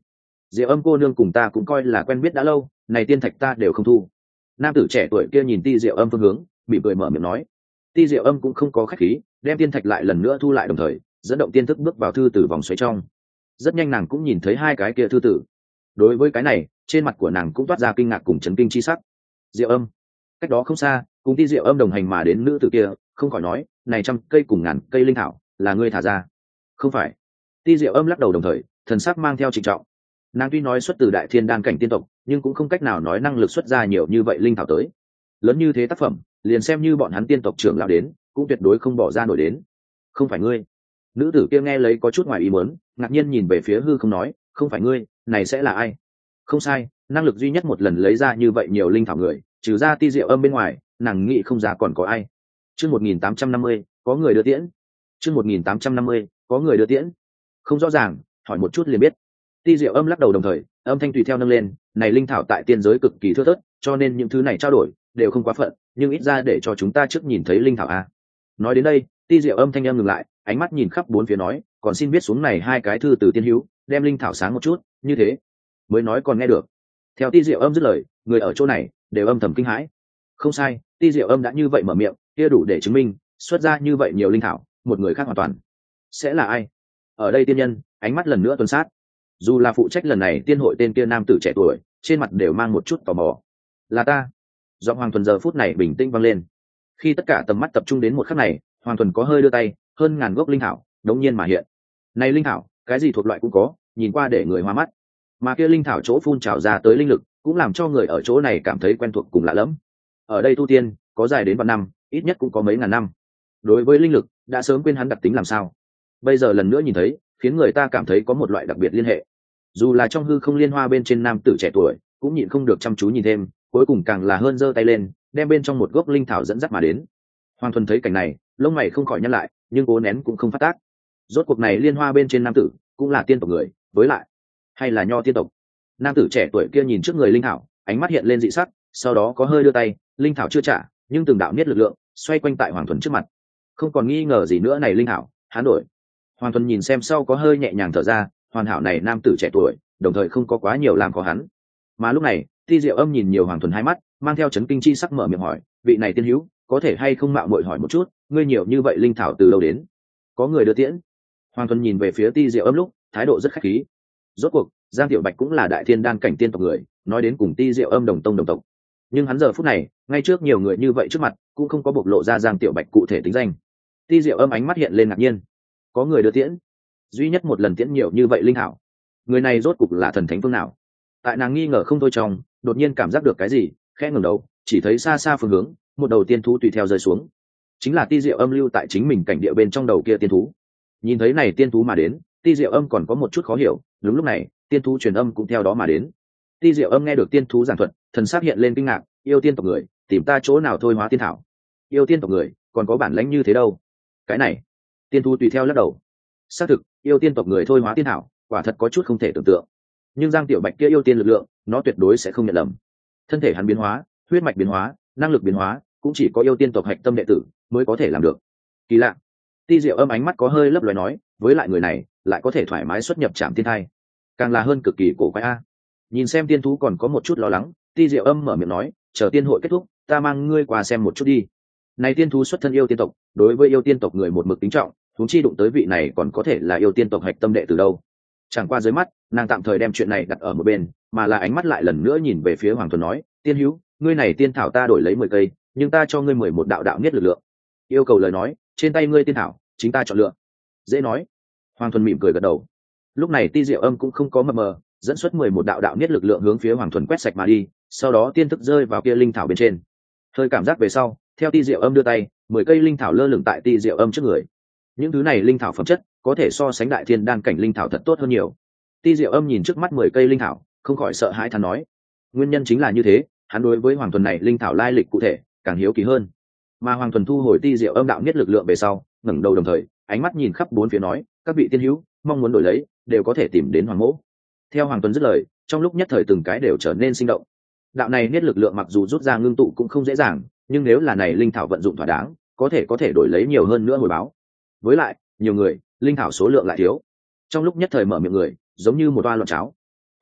Diệu Âm cô nương cùng ta cũng coi là quen biết đã lâu, này tiên thạch ta đều không thu. Nam tử trẻ tuổi kia nhìn Ti Diệu Âm phương hướng, mỉm cười mở miệng nói. Ti Diệu Âm cũng không có khách khí, đem tiên thạch lại lần nữa thu lại, đồng thời dẫn động tiên thức bước vào thư tử vòng xoáy trong. Rất nhanh nàng cũng nhìn thấy hai cái kia thư tử. Đối với cái này, trên mặt của nàng cũng toát ra kinh ngạc cùng chấn kinh chi sắc. Diệu Âm, cách đó không xa, cùng Ti Diệu Âm đồng hành mà đến nữ tử kia, không khỏi nói, này trăm cây cùng ngàn cây linh thảo, là ngươi thả ra? Không phải. Ti Diệu Âm lắc đầu, đồng thời thần sắc mang theo trịnh trọng. Nàng tuy nói xuất từ đại thiên đan cảnh tiên tộc, nhưng cũng không cách nào nói năng lực xuất ra nhiều như vậy linh thảo tới. Lớn như thế tác phẩm, liền xem như bọn hắn tiên tộc trưởng lão đến, cũng tuyệt đối không bỏ ra nổi đến. Không phải ngươi? Nữ tử kia nghe lấy có chút ngoài ý muốn, ngạc nhiên nhìn về phía hư không nói, không phải ngươi, này sẽ là ai? Không sai, năng lực duy nhất một lần lấy ra như vậy nhiều linh thảo người, trừ ra Ti Diệu Âm bên ngoài, nàng nghĩ không ra còn có ai. Chương 1850, có người đưa tiễn. Chương 1850, có người đưa tiễn. Không rõ ràng, hỏi một chút liền biết. Ti Diệu Âm lắc đầu, đồng thời âm thanh tùy theo nâng lên, này linh thảo tại tiên giới cực kỳ thưa thớt, cho nên những thứ này trao đổi đều không quá phận, nhưng ít ra để cho chúng ta trước nhìn thấy linh thảo a. Nói đến đây, Ti Diệu Âm thanh âm ngừng lại, ánh mắt nhìn khắp bốn phía nói, còn xin viết xuống này hai cái thư từ tiên hữu, đem linh thảo sáng một chút, như thế mới nói còn nghe được. Theo Ti Diệu Âm dứt lời, người ở chỗ này đều âm thầm kinh hãi. Không sai, Ti Diệu Âm đã như vậy mở miệng, kia đủ để chứng minh xuất ra như vậy nhiều linh thảo, một người khác hoàn toàn sẽ là ai. Ở đây tiên nhân ánh mắt lần nữa tuần sát, dù là phụ trách lần này tiên hội tên kia nam tử trẻ tuổi, trên mặt đều mang một chút tò mò. Là ta. Giọng Hoàng Thuần giờ phút này bình tĩnh vang lên. Khi tất cả tầm mắt tập trung đến một khắc này, Hoàng Thuần có hơi đưa tay, hơn ngàn gốc linh thảo đống nhiên mà hiện. Này linh thảo, cái gì thuộc loại cũng có, nhìn qua để người hoa mắt. Mà kia linh thảo chỗ phun trào ra tới linh lực, cũng làm cho người ở chỗ này cảm thấy quen thuộc cùng lạ lẫm. Ở đây tu tiên, có dài đến vạn năm, ít nhất cũng có mấy ngàn năm. Đối với linh lực, đã sớm quên hắn đặc tính làm sao. Bây giờ lần nữa nhìn thấy, khiến người ta cảm thấy có một loại đặc biệt liên hệ. Dù là trong hư không liên hoa bên trên nam tử trẻ tuổi, cũng nhịn không được chăm chú nhìn thêm, cuối cùng càng là hơn giơ tay lên, đem bên trong một gốc linh thảo dẫn dắt mà đến. Hoàng Thuần thấy cảnh này, lông mày không khỏi nhăn lại, nhưng cố nén cũng không phát tác. Rốt cuộc này liên hoa bên trên nam tử, cũng là tiên tộc người, với lại hay là nho tiên tộc. Nam tử trẻ tuổi kia nhìn trước người linh thảo, ánh mắt hiện lên dị sắc, sau đó có hơi đưa tay, linh thảo chưa trả, nhưng từng đạo niết lực lượng xoay quanh tại Hoàng Thuần trước mặt. Không còn nghi ngờ gì nữa, này linh thảo hắn đổi. Hoàng Thuần nhìn xem sau có hơi nhẹ nhàng thở ra, hoàn hảo này nam tử trẻ tuổi, đồng thời không có quá nhiều làm khó hắn. Mà lúc này, Ti Diệu Âm nhìn nhiều Hoàng Thuần hai mắt, mang theo chấn kinh chi sắc mở miệng hỏi, vị này tiên hữu, có thể hay không mạo muội hỏi một chút, ngươi nhiều như vậy linh thảo từ đâu đến? Có người đưa tiễn. Hoàng Thuần nhìn về phía Ti Diệu Âm lúc, thái độ rất khách khí. Rốt cuộc, Giang Tiểu Bạch cũng là đại thiên đan cảnh tiên tộc người, nói đến cùng Ti Diệu Âm đồng tông đồng tộc. Nhưng hắn giờ phút này, ngay trước nhiều người như vậy trước mặt, cũng không có bộc lộ ra Giang Tiểu Bạch cụ thể tính danh. Ti Diệu Âm ánh mắt hiện lên ngạc nhiên. Có người đưa tiễn? Duy nhất một lần tiễn nhiều như vậy linh thảo, người này rốt cục là thần thánh phương nào? Tại nàng nghi ngờ không thôi trong, đột nhiên cảm giác được cái gì, khẽ ngẩng đầu, chỉ thấy xa xa phương hướng, một đầu tiên thú tùy theo rơi xuống. Chính là Ti Diệu Âm lưu tại chính mình cảnh địa bên trong đầu kia tiên thú. Nhìn thấy này tiên thú mà đến, Ti Diệu Âm còn có một chút khó hiểu, đúng lúc này, tiên thú truyền âm cũng theo đó mà đến. Ti Diệu Âm nghe được tiên thú giảng thuật, thần sắc hiện lên kinh ngạc, yêu tiên tộc người, tìm ta chỗ nào thôi hóa tiên thảo? Yêu tiên tộc người, còn có bản lãnh như thế đâu? Cái này, tiên thú tùy theo lắc đầu. Xác thực, yêu tiên tộc người thôi hóa tiên thảo, quả thật có chút không thể tưởng tượng. Nhưng Giang Tiểu Bạch kia yêu tiên lực lượng, nó tuyệt đối sẽ không nhận lầm. Thân thể hắn biến hóa, huyết mạch biến hóa, năng lực biến hóa, cũng chỉ có yêu tiên tộc hạch tâm đệ tử mới có thể làm được. Kỳ lạ. Ti Diệu Âm ánh mắt có hơi lấp lóe nói, với lại người này lại có thể thoải mái xuất nhập trạm tiên thai, càng là hơn cực kỳ cổ quái a. Nhìn xem tiên thú còn có một chút lo lắng, Ti Diệu Âm mở miệng nói, chờ tiên hội kết thúc, ta mang ngươi qua xem một chút đi. Này tiên thú xuất thân yêu tiên tộc, đối với yêu tiên tộc người một mực kính trọng, huống chi đụng tới vị này còn có thể là yêu tiên tộc hạch tâm đệ từ đâu. Chẳng qua dưới mắt, nàng tạm thời đem chuyện này đặt ở một bên, mà là ánh mắt lại lần nữa nhìn về phía Hoàng Thuần nói, tiên hữu, ngươi này tiên thảo ta đổi lấy 10 cây, nhưng ta cho ngươi 11 đạo đạo niết lực lượng. Yêu cầu lời nói, trên tay ngươi tiên thảo, chính ta chọn lựa. Dễ nói. Hoàng Thuần mỉm cười gật đầu. Lúc này Ti Diệu Âm cũng không có mập mờ, dẫn xuất 11 đạo đạo niết lực lượng hướng phía Hoàng Thuần quét sạch mà đi, sau đó tiên thức rơi vào kia linh thảo bên trên. Hơi cảm giác về sau, theo Ti Diệu Âm đưa tay, 10 cây linh thảo lơ lửng tại Ti Diệu Âm trước người. Những thứ này linh thảo phẩm chất có thể so sánh đại thiên đan cảnh linh thảo thật tốt hơn nhiều. Ti Diệu Âm nhìn trước mắt 10 cây linh thảo, không khỏi sợ hãi thán nói, nguyên nhân chính là như thế, hắn đối với Hoàng Thuần này linh thảo lai lịch cụ thể càng hiếu kỳ hơn. Mà Hoàng Thuần thu hồi Ti Diệu Âm đạo niết lực lượng về sau, ngẩng đầu đồng thời, ánh mắt nhìn khắp bốn phía nói, các vị tiên hữu, mong muốn đổi lấy, đều có thể tìm đến Hoàng Mỗ. Theo Hoàng Thuần dứt lời, trong lúc nhất thời từng cái đều trở nên sinh động. Đạo này niết lực lượng mặc dù rút ra ngưng tụ cũng không dễ dàng, nhưng nếu là này linh thảo vận dụng thỏa đáng, có thể đổi lấy nhiều hơn nữa hồi báo. Với lại, nhiều người, linh thảo số lượng lại thiếu. Trong lúc nhất thời mở miệng người, giống như một toa loạn cháo.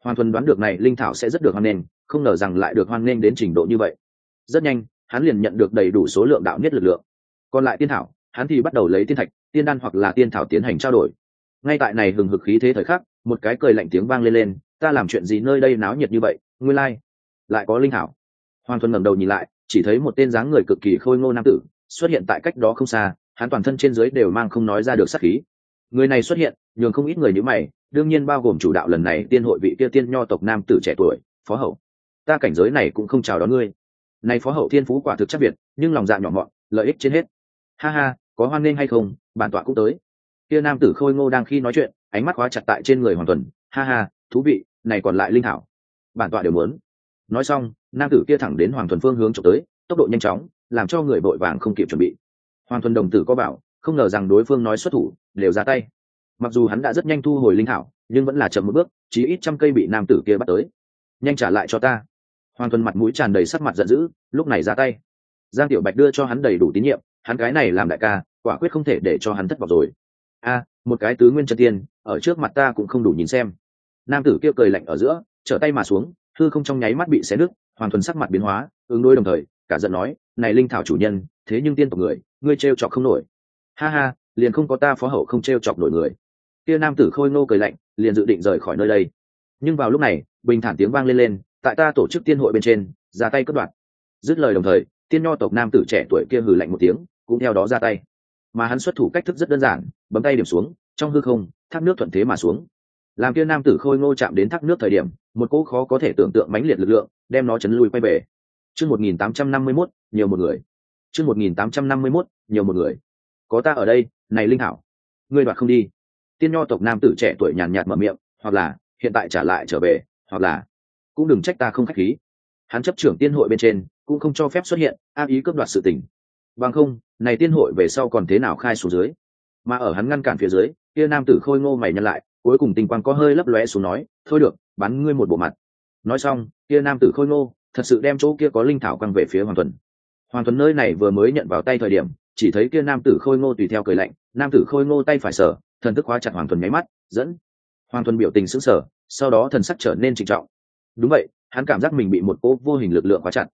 Hoàng Thuần đoán được này linh thảo sẽ rất được hoan nghênh, không ngờ rằng lại được hoan nghênh đến trình độ như vậy. Rất nhanh hắn liền nhận được đầy đủ số lượng đạo nhất lực lượng. Còn lại tiên thảo hắn thì bắt đầu lấy tiên thạch, tiên đan hoặc là tiên thảo tiến hành trao đổi. Ngay tại này hừng hực khí thế thời khắc, một cái cười lạnh tiếng vang lên, ta làm chuyện gì nơi đây náo nhiệt như vậy, nguyên lai lại có linh thảo. Hoàng Thuần ngẩng đầu nhìn lại, chỉ thấy một tên dáng người cực kỳ khôi ngô nam tử xuất hiện tại cách đó không xa, hắn toàn thân trên dưới đều mang không nói ra được sát khí. Người này xuất hiện nhường không ít người nhíu mày, đương nhiên bao gồm chủ đạo lần này tiên hội vị kia tiên nho tộc nam tử trẻ tuổi, Phó Hậu. Ta cảnh giới này cũng không chào đón ngươi. Này Phó Hậu thiên phú quả thực chắc biệt, nhưng lòng dạ nhỏ mọn, lợi ích trên hết. Ha ha, có hoan nghênh hay không, bản tọa cũng tới. Kia nam tử khôi ngô đang khi nói chuyện, ánh mắt khóa chặt tại trên người Hoàng Thuần. Ha ha, thú vị, này còn lại linh thảo, bản tọa đều muốn. Nói xong, nam tử kia thẳng đến Hoàng Thuần phương hướng chụp tới, tốc độ nhanh chóng, làm cho người vội vàng không kịp chuẩn bị. Hoàng Thuần đồng tử có bảo, không ngờ rằng đối phương nói xuất thủ, đều ra tay. Mặc dù hắn đã rất nhanh thu hồi linh thảo, nhưng vẫn là chậm một bước, chí ít 100 cây bị nam tử kia bắt tới. Nhanh trả lại cho ta. Hoàng Thuần mặt mũi tràn đầy sắc mặt giận dữ, lúc này ra tay. Giang Tiểu Bạch đưa cho hắn đầy đủ tín nhiệm, hắn cái này làm đại ca, quả quyết không thể để cho hắn thất vọng rồi. A, một cái tứ nguyên chân tiên, ở trước mặt ta cũng không đủ nhìn xem. Nam tử kia cười lạnh ở giữa, trở tay mà xuống, hư không trong nháy mắt bị xé nứt. Hoàng Thuần sắc mặt biến hóa, ứng đối đồng thời, cả giận nói, này linh thảo chủ nhân, thế nhưng tiên tộc người, ngươi trêu chọc không nổi. Ha ha, liền không có ta Phó Hậu không trêu chọc nổi người. Kia nam tử khôi ngô cười lạnh, liền dự định rời khỏi nơi đây. Nhưng vào lúc này, bình thản tiếng vang lên, tại ta tổ chức tiên hội bên trên, ra tay cất đoạt. Dứt lời đồng thời, tiên nho tộc nam tử trẻ tuổi kia hừ lạnh một tiếng, cũng theo đó ra tay. Mà hắn xuất thủ cách thức rất đơn giản, bấm tay điểm xuống, trong hư không, thác nước thuận thế mà xuống. Làm kia nam tử khôi ngô chạm đến thác nước thời điểm, một cỗ khó có thể tưởng tượng mãnh liệt lực lượng, đem nó chấn lui quay về. Chương 1851, nhiều một người. Chương 1851, nhiều một người. Có ta ở đây, này linh thảo, ngươi đoạt không đi. Tiên nho tộc nam tử trẻ tuổi nhàn nhạt mở miệng, hoặc là hiện tại trả lại trở về, hoặc là cũng đừng trách ta không khách khí. Hắn chấp trưởng tiên hội bên trên, cũng không cho phép xuất hiện ác ý cướp đoạt sự tình. Bằng không, này tiên hội về sau còn thế nào khai xuống dưới. Mà ở hắn ngăn cản phía dưới, kia nam tử khôi ngô mày nhăn lại, cuối cùng tình quang có hơi lấp lóe xuống nói, thôi được, bắn ngươi một bộ mặt. Nói xong, kia nam tử khôi ngô thật sự đem chỗ kia có linh thảo quăng về phía Hoàng Thuần. Hoàng Thuần nơi này vừa mới nhận vào tay thời điểm, chỉ thấy kia nam tử khôi ngô tùy theo cười lạnh, nam tử khôi ngô tay phải sở, thần thức khóa chặt Hoàng Thuần nháy mắt, dẫn. Hoàng Thuần biểu tình sững sờ, sau đó thần sắc trở nên trịnh trọng. Đúng vậy, hắn cảm giác mình bị một cỗ vô hình lực lượng khóa chặt.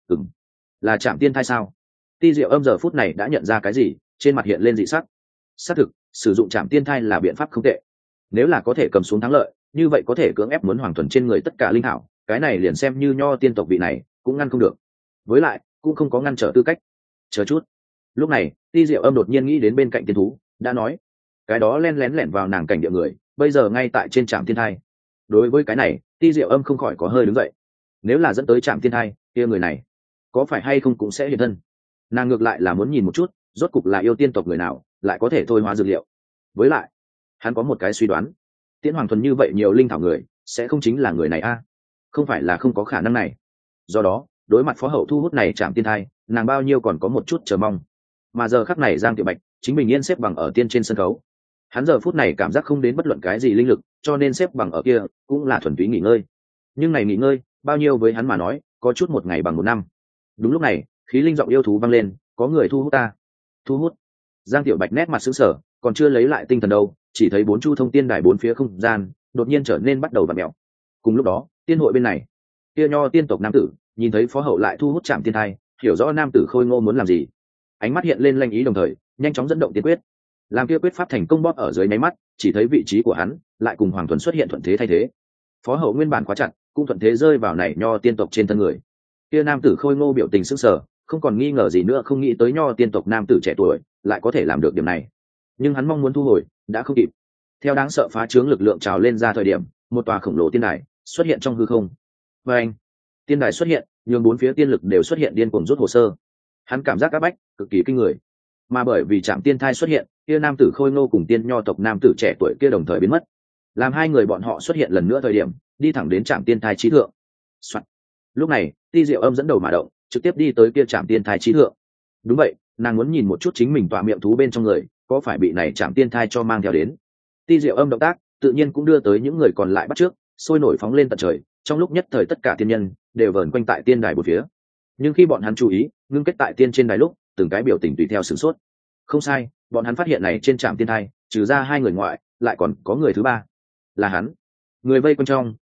Là Trảm Tiên Thai sao? Ti Diệu Âm giờ phút này đã nhận ra cái gì, trên mặt hiện lên dị sắc. Xác thực, sử dụng Trảm Tiên Thai là biện pháp không tệ. Nếu là có thể cầm xuống thắng lợi, như vậy có thể cưỡng ép muốn Hoàng Thuần trên người tất cả linh thảo, cái này liền xem như nho tiên tộc vị này cũng ngăn không được. Với lại, cũng không có ngăn trở tư cách. Chờ chút. Lúc này, Ti Diệu Âm đột nhiên nghĩ đến bên cạnh tiên thú, đã nói, cái đó len lén lẻn vào nàng cảnh địa người, bây giờ ngay tại trên Trảm Tiên Thai. Đối với cái này, Ti Diệu Âm không khỏi có hơi đứng dậy. Nếu là dẫn tới Trảm Tiên Thai, kia người này có phải hay không cũng sẽ hiện thân. Nàng ngược lại là muốn nhìn một chút, rốt cục là yêu tiên tộc người nào lại có thể thôi hóa dược liệu. Với lại, hắn có một cái suy đoán, Tiễn Hoàng Thuần như vậy nhiều linh thảo người, sẽ không chính là người này a? Không phải là không có khả năng này. Do đó, đối mặt Phó Hậu thu hút này Trảm Tiên Thai, nàng bao nhiêu còn có một chút chờ mong. Mà giờ khắc này Giang Tiểu Bạch chính bình yên xếp bằng ở tiên trên sân khấu. Hắn giờ phút này cảm giác không đến bất luận cái gì linh lực, cho nên xếp bằng ở kia cũng là thuần túy nghỉ ngơi. Nhưng này nghỉ ngơi, bao nhiêu với hắn mà nói, có chút một ngày bằng một năm. Đúng lúc này, khí linh giọng yêu thú vang lên, có người thu hút ta. Thu hút? Giang Tiểu Bạch nét mặt sững sờ, còn chưa lấy lại tinh thần đâu, chỉ thấy bốn chu thông tiên đài bốn phía không gian đột nhiên trở nên bắt đầu vặn mèo. Cùng lúc đó, tiên hội bên này, kia nho tiên tộc nam tử nhìn thấy Phó Hậu lại thu hút Trảm Tiên Thai, hiểu rõ nam tử khôi ngô muốn làm gì, ánh mắt hiện lên lanh ý đồng thời nhanh chóng dẫn động tiên quyết. Làm kia quyết pháp thành công bóp ở dưới nháy mắt, chỉ thấy vị trí của hắn lại cùng Hoàng Thuần xuất hiện thuận thế thay thế. Phó Hậu nguyên bản quá chặt, cũng thuận thế rơi vào này nho tiên tộc trên thân người. Kia nam tử khôi ngô biểu tình sững sờ, không còn nghi ngờ gì nữa, không nghĩ tới nho tiên tộc nam tử trẻ tuổi lại có thể làm được điểm này. Nhưng hắn mong muốn thu hồi đã không kịp. Theo đáng sợ phá trướng lực lượng trào lên ra thời điểm, một tòa khổng lồ tiên đài xuất hiện trong hư không. Và anh, tiên đài xuất hiện, nhường bốn phía tiên lực đều xuất hiện điên cuồng rút hồ sơ. Hắn cảm giác áp bách cực kỳ kinh người. Mà bởi vì Trảm Tiên Thai xuất hiện, kia nam tử khôi ngô cùng tiên nho tộc nam tử trẻ tuổi kia đồng thời biến mất. Làm hai người bọn họ xuất hiện lần nữa thời điểm, đi thẳng đến Trảm Tiên Thai chí thượng. Soạn. Lúc này, Ti Diệu Âm dẫn đầu mà động, trực tiếp đi tới kia Trảm Tiên Thai chí thượng. Đúng vậy, nàng muốn nhìn một chút chính mình tọa miệng thú bên trong người, có phải bị này Trảm Tiên Thai cho mang theo đến. Ti Diệu Âm động tác, tự nhiên cũng đưa tới những người còn lại bắt trước, sôi nổi phóng lên tận trời, trong lúc nhất thời tất cả tiên nhân đều vờn quanh tại tiên đài bốn phía. Nhưng khi bọn hắn chú ý, ngưng kết tại tiên trên đài lúc, từng cái biểu tình tùy theo sửng sốt. Không sai, bọn hắn phát hiện này trên Trảm Tiên Thai, trừ ra hai người ngoại, lại còn có người thứ ba. Là hắn. Người vây quanh trong,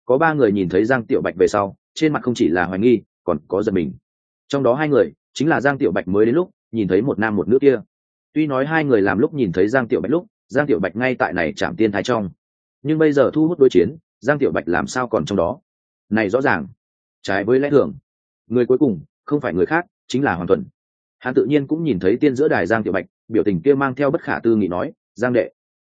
Có ba người nhìn thấy Giang Tiểu Bạch về sau, trên mặt không chỉ là hoài nghi, còn có giận mình. Trong đó hai người chính là Giang Tiểu Bạch mới đến lúc nhìn thấy một nam một nữ kia. Tuy nói hai người làm lúc nhìn thấy Giang Tiểu Bạch lúc Giang Tiểu Bạch ngay tại này Trảm Tiên Thai trong, nhưng bây giờ thu hút đối chiến, Giang Tiểu Bạch làm sao còn trong đó? Này rõ ràng trái với lẽ thường. Người cuối cùng không phải người khác, chính là Hoàng Tuần. Hắn tự nhiên cũng nhìn thấy tiên giữa đài Giang Tiểu Bạch, biểu tình kia mang theo bất khả tư nghị nói, Giang đệ,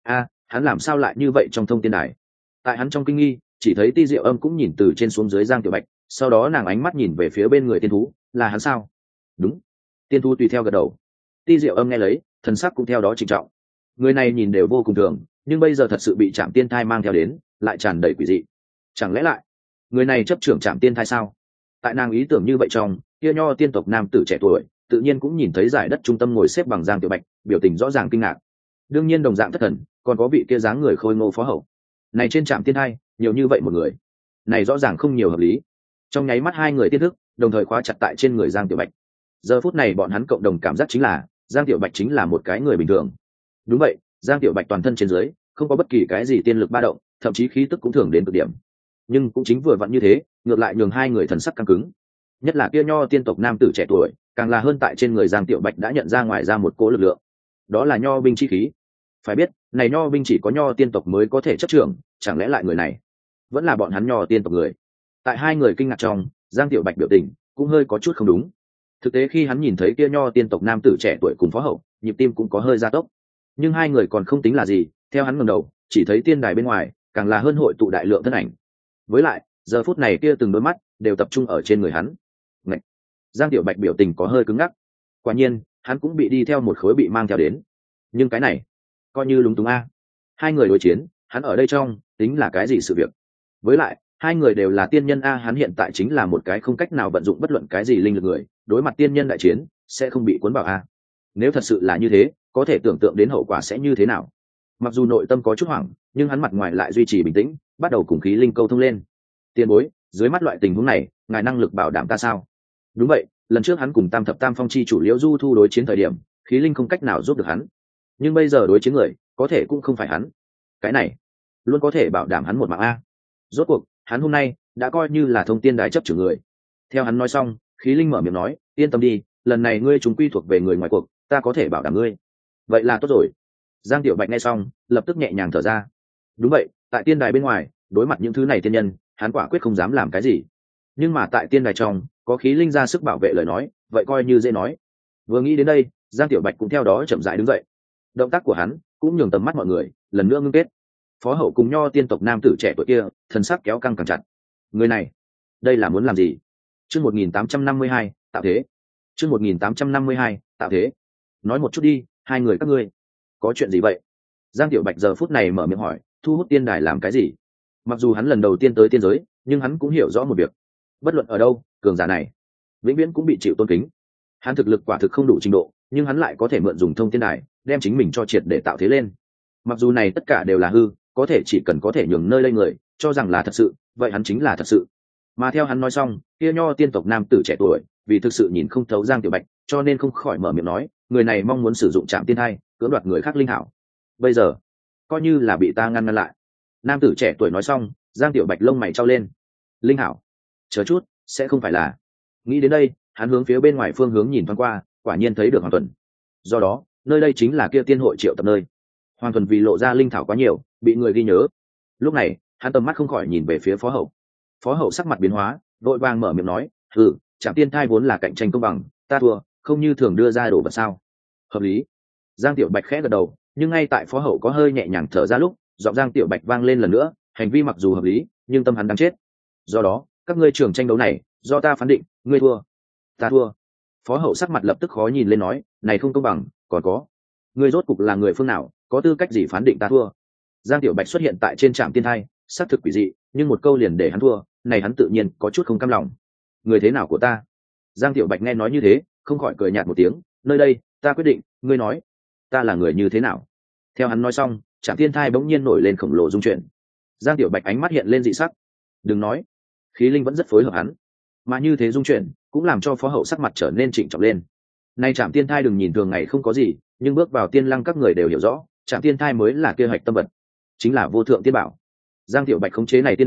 hắn làm sao lại như vậy trong thông tiên đài? Tại hắn trong kinh nghi, chỉ thấy Ti Diệu Âm cũng nhìn từ trên xuống dưới Giang Tiểu Bạch, sau đó nàng ánh mắt nhìn về phía bên người tiên thú, là hắn sao? Đúng. Tiên thú tùy theo gật đầu. Ti Diệu Âm nghe lấy, thần sắc cũng theo đó trịnh trọng. Người này nhìn đều vô cùng thường, nhưng bây giờ thật sự bị Trảm Tiên Thai mang theo đến, lại tràn đầy quỷ dị. Chẳng lẽ lại người này chấp trưởng Trảm Tiên Thai sao? Tại nàng ý tưởng như vậy trong, kia nho tiên tộc nam tử trẻ tuổi tự nhiên cũng nhìn thấy giải đất trung tâm ngồi xếp bằng Giang Tiểu Bạch, biểu tình rõ ràng kinh ngạc. Đương nhiên đồng dạng thất thần, còn có vị kia dáng người khôi ngô phó hậu. Này trên Trảm Tiên Thai, nhiều như vậy một người, này rõ ràng không nhiều hợp lý. Trong nháy mắt hai người tiên thức đồng thời khóa chặt tại trên người Giang Tiểu Bạch. Giờ phút này bọn hắn cộng đồng cảm giác chính là Giang Tiểu Bạch chính là một cái người bình thường. Đúng vậy, Giang Tiểu Bạch toàn thân trên dưới không có bất kỳ cái gì tiên lực ba động, thậm chí khí tức cũng thường đến cực điểm. Nhưng cũng chính vừa vặn như thế, ngược lại nhường hai người thần sắc căng cứng. Nhất là kia nho tiên tộc nam tử trẻ tuổi, càng là hơn tại trên người Giang Tiểu Bạch đã nhận ra ngoài ra một cỗ lực lượng. Đó là nho binh chi khí. Phải biết, này nho binh chỉ có nho tiên tộc mới có thể chấp trưởng, chẳng lẽ lại người này vẫn là bọn hắn nho tiên tộc người? Tại hai người kinh ngạc trong, Giang Tiểu Bạch biểu tình cũng hơi có chút không đúng. Thực tế khi hắn nhìn thấy kia nho tiên tộc nam tử trẻ tuổi cùng phó hậu, nhịp tim cũng có hơi gia tốc. Nhưng hai người còn không tính là gì, theo hắn ngẩng đầu, chỉ thấy tiên đài bên ngoài, càng là hơn hội tụ đại lượng thân ảnh. Với lại, giờ phút này kia từng đôi mắt đều tập trung ở trên người hắn. Ngạch. Giang Tiểu Bạch biểu tình có hơi cứng ngắc. Quả nhiên, hắn cũng bị đi theo một khối bị mang theo đến. Nhưng cái này, coi như lúng túng a. Hai người đối chiến, hắn ở đây trong, tính là cái gì sự việc? Với lại, hai người đều là tiên nhân a, hắn hiện tại chính là một cái không cách nào vận dụng bất luận cái gì linh lực người, đối mặt tiên nhân đại chiến, sẽ không bị cuốn vào a. Nếu thật sự là như thế, có thể tưởng tượng đến hậu quả sẽ như thế nào. Mặc dù nội tâm có chút hoảng, nhưng hắn mặt ngoài lại duy trì bình tĩnh, bắt đầu cùng khí linh câu thông lên. Tiền bối, dưới mắt loại tình huống này, ngài năng lực bảo đảm ta sao? Đúng vậy, lần trước hắn cùng Tam Thập Tam Phong chi chủ Liễu Du Thu đối chiến thời điểm, khí linh không cách nào giúp được hắn. Nhưng bây giờ đối chiến người, có thể cũng không phải hắn. Cái này, luôn có thể bảo đảm hắn một mạng a. Rốt cuộc, hắn hôm nay đã coi như là thông tiên đái chấp trưởng người. Theo hắn nói xong, khí linh mở miệng nói, yên tâm đi, lần này ngươi chúng quy thuộc về người ngoài cuộc, ta có thể bảo đảm ngươi. Vậy là tốt rồi. Giang Tiểu Bạch nghe xong, lập tức nhẹ nhàng thở ra. Đúng vậy, tại tiên đài bên ngoài, đối mặt những thứ này tiên nhân, hắn quả quyết không dám làm cái gì. Nhưng mà tại tiên đài trong, có khí linh ra sức bảo vệ lời nói, vậy coi như dễ nói. Vừa nghĩ đến đây, Giang Tiểu Bạch cũng theo đó chậm rãi đứng dậy. Động tác của hắn cũng nhường tầm mắt mọi người lần nữa ngưng kết. Phó hậu cùng nho tiên tộc nam tử trẻ tuổi kia, thần sắc kéo căng càng chặt. Người này, đây là muốn làm gì? Chương 1852, tạo thế. Chương 1852, tạo thế. Nói một chút đi, hai người các ngươi, có chuyện gì vậy? Giang Tiểu Bạch giờ phút này mở miệng hỏi, thu hút tiên đài làm cái gì? Mặc dù hắn lần đầu tiên tới tiên giới, nhưng hắn cũng hiểu rõ một việc. Bất luận ở đâu, cường giả này vĩnh viễn cũng bị chịu tôn kính. Hắn thực lực quả thực không đủ trình độ, nhưng hắn lại có thể mượn dùng thông tiên đài, đem chính mình cho triệt để tạo thế lên. Mặc dù này tất cả đều là hư, có thể chỉ cần có thể nhường nơi đây người cho rằng là thật sự, vậy hắn chính là thật sự. Mà theo hắn nói xong, kia nho tiên tộc nam tử trẻ tuổi, vì thực sự nhìn không thấu Giang Tiểu Bạch, cho nên không khỏi mở miệng nói, người này mong muốn sử dụng Trảm Tiên Thai, cưỡng đoạt người khác linh hảo. Bây giờ, coi như là bị ta ngăn lại. Nam tử trẻ tuổi nói xong, Giang Tiểu Bạch lông mày trao lên. Linh hảo? Chờ chút, sẽ không phải là. Nghĩ đến đây, hắn hướng phía bên ngoài phương hướng nhìn thoáng qua, quả nhiên thấy được Hoàng Tuần. Do đó, nơi đây chính là kia tiên hội triệu tập nơi. Hoàng Tuần vì lộ ra linh thảo quá nhiều, bị người ghi nhớ. Lúc này, hắn tầm mắt không khỏi nhìn về phía phó hậu. Phó hậu sắc mặt biến hóa, vội vàng mở miệng nói, Trảm Tiên Thai vốn là cạnh tranh công bằng, ta thua, không như thường đưa ra đồ vật sao? Hợp lý. Giang Tiểu Bạch khẽ gật đầu, nhưng ngay tại phó hậu có hơi nhẹ nhàng thở ra lúc, giọng Giang Tiểu Bạch vang lên lần nữa, hành vi mặc dù hợp lý, nhưng tâm hắn đang chết. Do đó, các ngươi trường tranh đấu này, do ta phán định, ngươi thua. Ta thua. Phó hậu sắc mặt lập tức khó nhìn lên nói, này không công bằng, còn có, ngươi rốt cục là người phương nào, có tư cách gì phán định ta thua? Giang Tiểu Bạch xuất hiện tại trên Trạm Tiên Thai, xác thực quỷ dị, nhưng một câu liền để hắn thua, này hắn tự nhiên có chút không cam lòng. Người thế nào của ta? Giang Tiểu Bạch nghe nói như thế, không khỏi cười nhạt một tiếng, nơi đây, ta quyết định, ngươi nói, ta là người như thế nào? Theo hắn nói xong, Trạm Tiên Thai bỗng nhiên nổi lên khổng lồ rung chuyển. Giang Tiểu Bạch ánh mắt hiện lên dị sắc. Đừng nói, khí linh vẫn rất phối hợp hắn, mà như thế rung chuyển cũng làm cho phó hậu sắc mặt trở nên trịnh trọng lên. Nay Trạm Tiên Thai đừng nhìn thường ngày không có gì, nhưng bước vào tiên lăng các người đều hiểu rõ, Trạm Tiên Thai mới là kế hoạch tâm vật, chính là vô thượng tiên bảo. Giang Tiểu Bạch khống chế này tiên đài,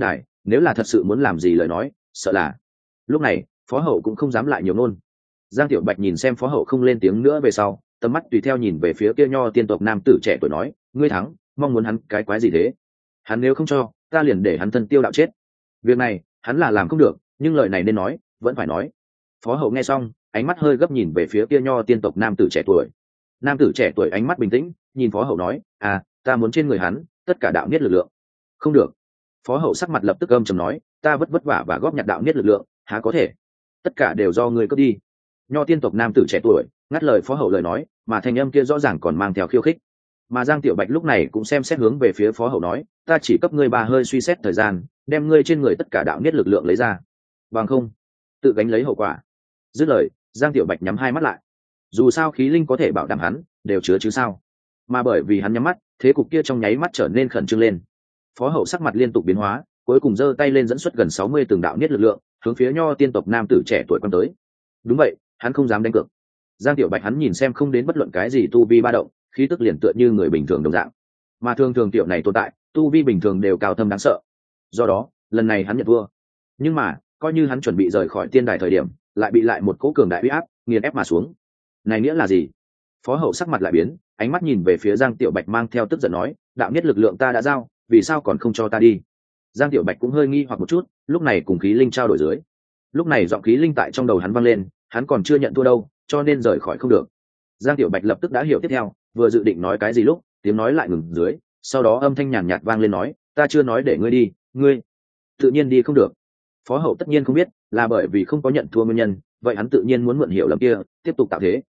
nếu là thật sự muốn làm gì lời nói sợ là lúc này phó hậu cũng không dám lại nhiều nôn. Giang Tiểu Bạch nhìn xem phó hậu không lên tiếng nữa về sau, tầm mắt tùy theo nhìn về phía kia nho tiên tộc nam tử trẻ tuổi nói, ngươi thắng, mong muốn hắn cái quái gì thế? Hắn nếu không cho, ta liền để hắn thân tiêu đạo chết. Việc này hắn là làm không được, nhưng lời này nên nói vẫn phải nói. Phó hậu nghe xong, ánh mắt hơi gấp nhìn về phía kia nho tiên tộc nam tử trẻ tuổi. Nam tử trẻ tuổi ánh mắt bình tĩnh nhìn phó hậu nói, ta muốn trên người hắn tất cả đạo niết lực lượng. Không được. Phó hậu sắc mặt lập tức âm trầm nói, ta vất vả và góp nhặt đạo niết lực lượng, há có thể? Tất cả đều do ngươi cướp đi. Nho tiên tộc nam tử trẻ tuổi ngắt lời phó hậu lời nói, mà thanh âm kia rõ ràng còn mang theo khiêu khích. Mà Giang Tiểu Bạch lúc này cũng xem xét hướng về phía phó hậu nói, ta chỉ cấp ngươi 3 hơi suy xét thời gian, đem ngươi trên người tất cả đạo niết lực lượng lấy ra, bằng không tự gánh lấy hậu quả. Dứt lời, Giang Tiểu Bạch nhắm hai mắt lại. Dù sao khí linh có thể bảo đảm hắn đều chứa chứ sao, mà bởi vì hắn nhắm mắt, thế cục kia trong nháy mắt trở nên khẩn trương lên. Phó hậu sắc mặt liên tục biến hóa, cuối cùng giơ tay lên dẫn xuất gần 60 từng đạo niết lực lượng hướng phía nho tiên tộc nam tử trẻ tuổi quan tới. Đúng vậy, hắn không dám đánh cược. Giang Tiểu Bạch hắn nhìn xem không đến bất luận cái gì tu vi ba động, khí tức liền tựa như người bình thường đồng dạng, mà thường thường tiểu này tồn tại tu vi bình thường đều cao thâm đáng sợ. Do đó lần này hắn nhận thua. Nhưng mà coi như hắn chuẩn bị rời khỏi tiên đài thời điểm, lại bị lại một cỗ cường đại uy áp nghiền ép mà xuống. Này nghĩa là gì? Phó hậu sắc mặt lại biến, ánh mắt nhìn về phía Giang Tiểu Bạch mang theo tức giận nói, đạo nhất lực lượng ta đã giao, vì sao còn không cho ta đi? Giang Tiểu Bạch cũng hơi nghi hoặc một chút, lúc này cùng khí linh trao đổi dưới. Lúc này giọng khí linh tại trong đầu hắn vang lên, hắn còn chưa nhận thua đâu, cho nên rời khỏi không được. Giang Tiểu Bạch lập tức đã hiểu tiếp theo, vừa dự định nói cái gì lúc tiếng nói lại ngừng dưới, sau đó âm thanh nhàn nhạt vang lên nói, ta chưa nói để ngươi đi, ngươi tự nhiên đi không được. Phó hậu tất nhiên không biết là bởi vì không có nhận thua nguyên nhân, vậy hắn tự nhiên muốn mượn hiểu lầm kia tiếp tục tạo thế.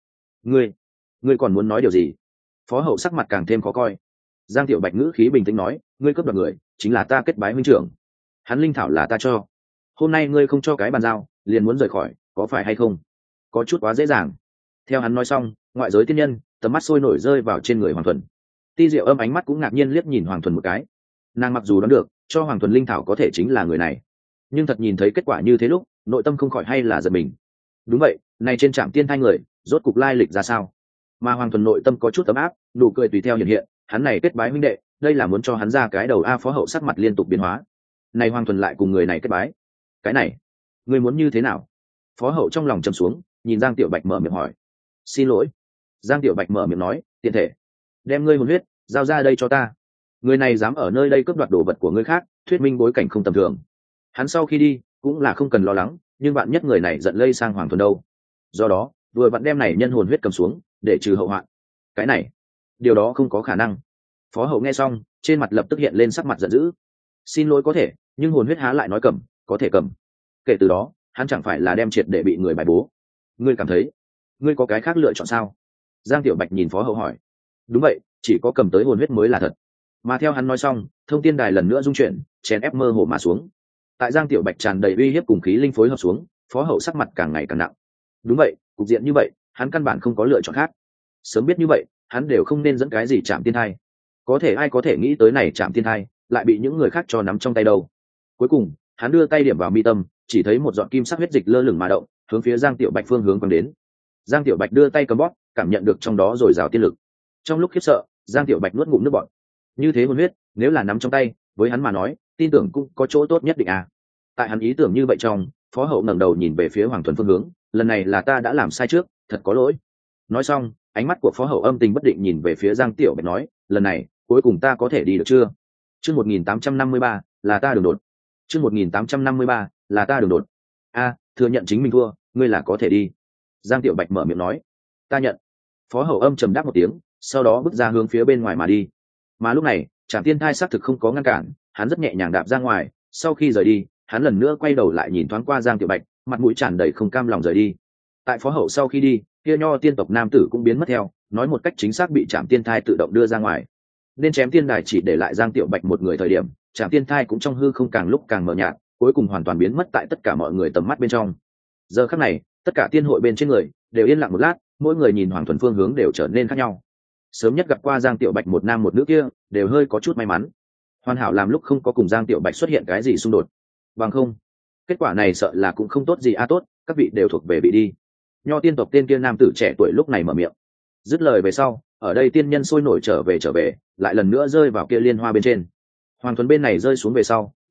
Ngươi còn muốn nói điều gì? Phó hậu sắc mặt càng thêm khó coi. Giang Tiểu Bạch ngữ khí bình tĩnh nói, ngươi cướp đoạt người chính là ta kết bái huynh trưởng, hắn linh thảo là ta cho, hôm nay ngươi không cho cái bàn giao liền muốn rời khỏi, có phải hay không? Có chút quá dễ dàng. Theo hắn nói xong, ngoại giới tiên nhân tầm mắt sôi nổi rơi vào trên người Hoàng Thuần. Ti Diệu Âm ánh mắt cũng ngạc nhiên liếc nhìn Hoàng Thuần một cái. Nàng mặc dù đoán được cho Hoàng Thuần linh thảo có thể chính là người này, nhưng thật nhìn thấy kết quả như thế lúc nội tâm không khỏi hay là giật mình. Đúng vậy, này trên trạm tiên thai người rốt cục lai lịch ra sao? Mà Hoàng Thuần nội tâm có chút ấm áp, nụ cười tùy theo hiện hiện, hắn này kết bái huynh đệ, đây là muốn cho hắn ra cái đầu a. Phó hậu sắc mặt liên tục biến hóa. Này Hoàng Thuần lại cùng người này kết bái, cái này ngươi muốn như thế nào? Phó hậu trong lòng trầm xuống, nhìn Giang Tiểu Bạch mở miệng hỏi. Xin lỗi. Giang Tiểu Bạch mở miệng nói, tiện thể đem ngươi hồn huyết giao ra đây cho ta. Người này dám ở nơi đây cướp đoạt đồ vật của người khác, thuyết minh bối cảnh không tầm thường. Hắn sau khi đi cũng là không cần lo lắng, nhưng bạn nhất người này giận lây sang Hoàng Thuần đâu. Do đó vừa bạn đem này nhân hồn huyết cầm xuống để trừ hậu hoạn. Cái này điều đó không có khả năng. Phó hậu nghe xong trên mặt lập tức hiện lên sắc mặt giận dữ. Xin lỗi có thể, nhưng hồn huyết há lại nói cầm có thể cầm. Kể từ đó hắn chẳng phải là đem triệt để bị người bài bố. Ngươi cảm thấy ngươi có cái khác lựa chọn sao? Giang Tiểu Bạch nhìn Phó hậu hỏi. Đúng vậy, chỉ có cầm tới hồn huyết mới là thật. Mà theo hắn nói xong, thông tiên đài lần nữa rung chuyển, chèn ép mơ hồ mà xuống. Tại Giang Tiểu Bạch tràn đầy uy hiếp cùng khí linh phối hợp xuống, Phó hậu sắc mặt càng ngày càng nặng. Đúng vậy, cục diện như vậy hắn căn bản không có lựa chọn khác. Sớm biết như vậy hắn đều không nên dẫn cái gì chạm tiên thai. Có thể ai có thể nghĩ tới này chạm tiên thai lại bị những người khác cho nắm trong tay đâu. Cuối cùng hắn đưa tay điểm vào mi tâm, chỉ thấy một giọt kim sắc huyết dịch lơ lửng mà động, hướng phía Giang Tiểu Bạch phương hướng quăng đến. Giang Tiểu Bạch đưa tay cầm bóp, cảm nhận được trong đó dồi dào tiên lực. Trong lúc khiếp sợ, Giang Tiểu Bạch nuốt ngụm nước bọt. Như thế hồn huyết nếu là nắm trong tay, với hắn mà nói tin tưởng cũng có chỗ tốt nhất định à. Tại hắn ý tưởng như vậy trong, Phó hậu ngẩng đầu nhìn về phía Hoàng Thuần phương hướng, lần này là ta đã làm sai trước, thật có lỗi. Nói xong ánh mắt của Phó hậu âm tình bất định nhìn về phía Giang Tiểu Bạch nói, lần này cuối cùng ta có thể đi được chưa? Chương 1853 là ta đường đột. Chương 1853 là ta đường đột. Thừa nhận chính mình thua, ngươi là có thể đi. Giang Tiểu Bạch mở miệng nói, ta nhận. Phó hậu âm trầm đáp một tiếng, sau đó bước ra hướng phía bên ngoài mà đi. Mà lúc này Trảm Tiên Thai xác thực không có ngăn cản, hắn rất nhẹ nhàng đạp ra ngoài. Sau khi rời đi, hắn lần nữa quay đầu lại nhìn thoáng qua Giang Tiểu Bạch, mặt mũi tràn đầy không cam lòng rời đi. Tại Phó hậu sau khi đi, kia nho tiên tộc nam tử cũng biến mất theo, nói một cách chính xác bị Trảm Tiên Thai tự động đưa ra ngoài. Nên chém tiên đài chỉ để lại Giang Tiểu Bạch một người thời điểm, Trảm Tiên Thai cũng trong hư không càng lúc càng mờ nhạt, cuối cùng hoàn toàn biến mất tại tất cả mọi người tầm mắt bên trong. Giờ khắc này tất cả tiên hội bên trên người đều yên lặng một lát, mỗi người nhìn Hoàng Thuần phương hướng đều trở nên khác nhau. Sớm nhất gặp qua Giang Tiểu Bạch một nam một nữ kia đều hơi có chút may mắn, hoàn hảo làm lúc không có cùng Giang Tiểu Bạch xuất hiện cái gì xung đột, bằng không kết quả này sợ là cũng không tốt gì. Tốt, các vị đều thuộc về vị đi. Nho tiên tộc tên kia nam tử trẻ tuổi lúc này mở miệng. Dứt lời về sau, ở đây tiên nhân sôi nổi trở về, lại lần nữa rơi vào kia liên hoa bên trên. Hoàng Thuần bên này rơi xuống về sau,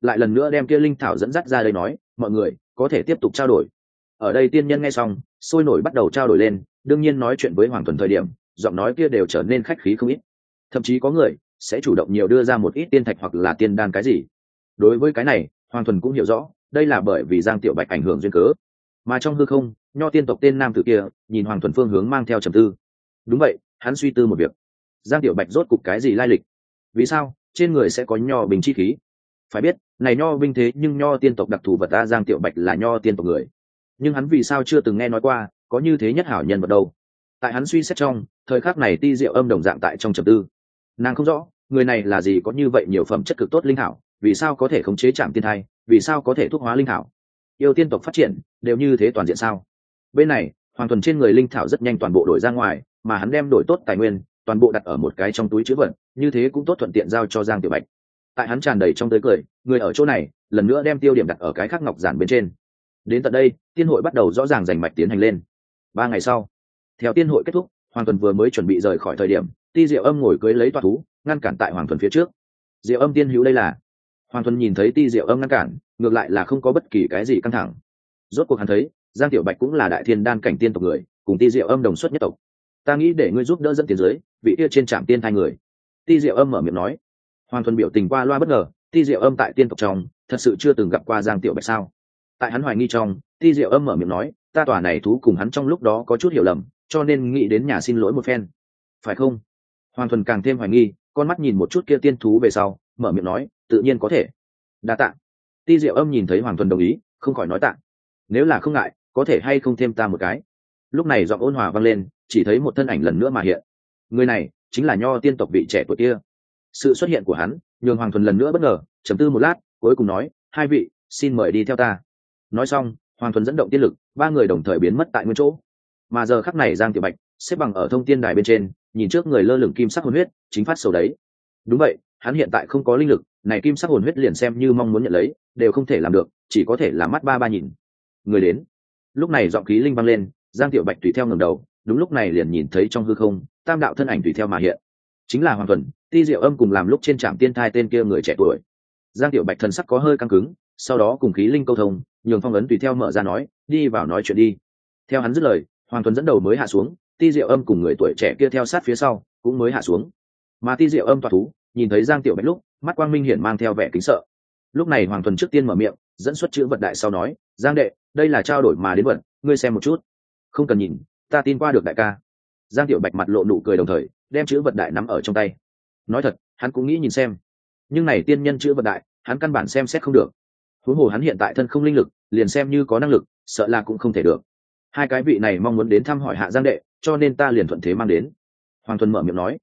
lại lần nữa đem kia linh thảo dẫn dắt ra đây nói, mọi người có thể tiếp tục trao đổi. Ở đây tiên nhân nghe xong sôi nổi bắt đầu trao đổi lên, đương nhiên nói chuyện với Hoàng Thuần thời điểm giọng nói kia đều trở nên khách khí không ít, thậm chí có người sẽ chủ động nhiều đưa ra một ít tiên thạch hoặc là tiên đan cái gì. Đối với cái này Hoàng Thuần cũng hiểu rõ, đây là bởi vì Giang Tiểu Bạch ảnh hưởng duyên cớ. Mà trong hư không, Nho tiên tộc tên nam tử kia nhìn Hoàng Thuần phương hướng mang theo trầm tư. Đúng vậy, hắn suy tư một việc. Giang Tiểu Bạch rốt cục cái gì lai lịch? Vì sao trên người sẽ có nho bình chi khí? Phải biết này nho binh thế nhưng nho tiên tộc đặc thù vật ta. Giang Tiểu Bạch là nho tiên tộc người, nhưng hắn vì sao chưa từng nghe nói qua có như thế nhất hảo nhân vật đâu? Tại hắn suy xét trong thời khắc này, Ti Diệu Âm đồng dạng tại trong trầm tư. Nàng không rõ người này là gì có như vậy nhiều phẩm chất cực tốt linh hảo, vì sao có thể khống chế chạm tiên thai, vì sao có thể thuốc hóa linh hảo. Yêu tiên tộc phát triển đều như thế toàn diện sao? Bên này Hoàng Thuần trên người linh thảo rất nhanh toàn bộ đổi ra ngoài, mà hắn đem đổi tốt tài nguyên toàn bộ đặt ở một cái trong túi chữ vật, như thế cũng tốt thuận tiện giao cho Giang Tiểu Bạch. Tại hắn tràn đầy trong tới cười, người ở chỗ này lần nữa đem tiêu điểm đặt ở cái khắc ngọc giản bên trên. Đến tận đây tiên hội bắt đầu rõ ràng rành mạch tiến hành lên. 3 ngày sau, theo tiên hội kết thúc, Hoàng Thuần vừa mới chuẩn bị rời khỏi thời điểm, Ti Diệu Âm ngồi cưới lấy toa thú ngăn cản tại Hoàng Thuần phía trước. Diệu Âm tiên hữu đây là. Hoàng Thuần nhìn thấy Ti Diệu Âm ngăn cản, ngược lại là không có bất kỳ cái gì căng thẳng. Rốt cuộc hắn thấy Giang Tiểu Bạch cũng là đại thiên đan cảnh tiên tộc người, cùng Ti Diệu Âm đồng xuất nhất tộc. Ta nghĩ để ngươi giúp đỡ dẫn tiến dưới vị kia trên trạm tiên hai người. Ti Diệu Âm mở miệng nói. Hoàng Thuần biểu tình qua loa bất ngờ, Ti Diệu Âm tại tiên tộc trong thật sự chưa từng gặp qua Giang Tiểu Bạch sao? Tại hắn hoài nghi trong, Ti Diệu Âm mở miệng nói, ta tòa này thú cùng hắn trong lúc đó có chút hiểu lầm, cho nên nghĩ đến nhà xin lỗi một phen, phải không? Hoàng Thuần càng thêm hoài nghi, con mắt nhìn một chút kia tiên thú về sau, mở miệng nói, tự nhiên có thể. Đa tạ. Ti Diệu Âm nhìn thấy Hoàng Thuần đồng ý, không khỏi nói tạ. Nếu là không ngại, có thể hay không thêm ta một cái? Lúc này giọng ôn hòa vang lên, chỉ thấy một thân ảnh lần nữa mà hiện. Người này chính là Nho tiên tộc vị trẻ tuổi kia. Sự xuất hiện của hắn nhường Hoàng Thuần lần nữa bất ngờ, trầm tư một lát, cuối cùng nói, hai vị xin mời đi theo ta. Nói xong Hoàng Thuần dẫn động tiên lực, 3 người đồng thời biến mất tại nguyên chỗ. Mà giờ khắc này Giang Tiểu Bạch xếp bằng ở thông tiên đài bên trên, nhìn trước người lơ lửng kim sắc hồn huyết chính phát sầu đấy. Đúng vậy, hắn hiện tại không có linh lực, này kim sắc hồn huyết liền xem như mong muốn nhận lấy đều không thể làm được, chỉ có thể là mắt ba nhìn. Người đến. Lúc này giọng khí linh vang lên, Giang Tiểu Bạch tùy theo ngẩng đầu, đúng lúc này liền nhìn thấy trong hư không tam đạo thân ảnh tùy theo mà hiện, chính là Hoàng Thuần, Ti Diệu Âm cùng làm lúc trên trạm tiên thai tên kia người trẻ tuổi. Giang Tiểu Bạch thần sắc có hơi căng cứng, sau đó cùng khí linh câu thông, nhường phong ấn tùy theo mở ra nói, đi vào nói chuyện đi. Theo hắn dứt lời, Hoàng Thuần dẫn đầu mới hạ xuống, Ti Diệu Âm cùng người tuổi trẻ kia theo sát phía sau cũng mới hạ xuống. Mà Ti Diệu Âm tọa thú nhìn thấy Giang Tiểu Bạch lúc, mắt quang minh hiển mang theo vẻ kính sợ. Lúc này Hoàng Thuần trước tiên mở miệng, dẫn xuất chữ vật đại sau nói, Giang đệ, đây là trao đổi mà đến vật, ngươi xem một chút. Không cần nhìn, ta tin qua được đại ca. Giang Tiểu Bạch mặt lộ nụ cười, đồng thời đem chữ vật đại nắm ở trong tay. Nói thật, hắn cũng nghĩ nhìn xem, nhưng này tiên nhân chữ vật đại hắn căn bản xem xét không được. Huống hồ hắn hiện tại thân không linh lực, liền xem như có năng lực sợ là cũng không thể được. Hai cái vị này mong muốn đến thăm hỏi hạ Giang đệ, cho nên ta liền thuận thế mang đến. Hoàng Thuần mở miệng nói.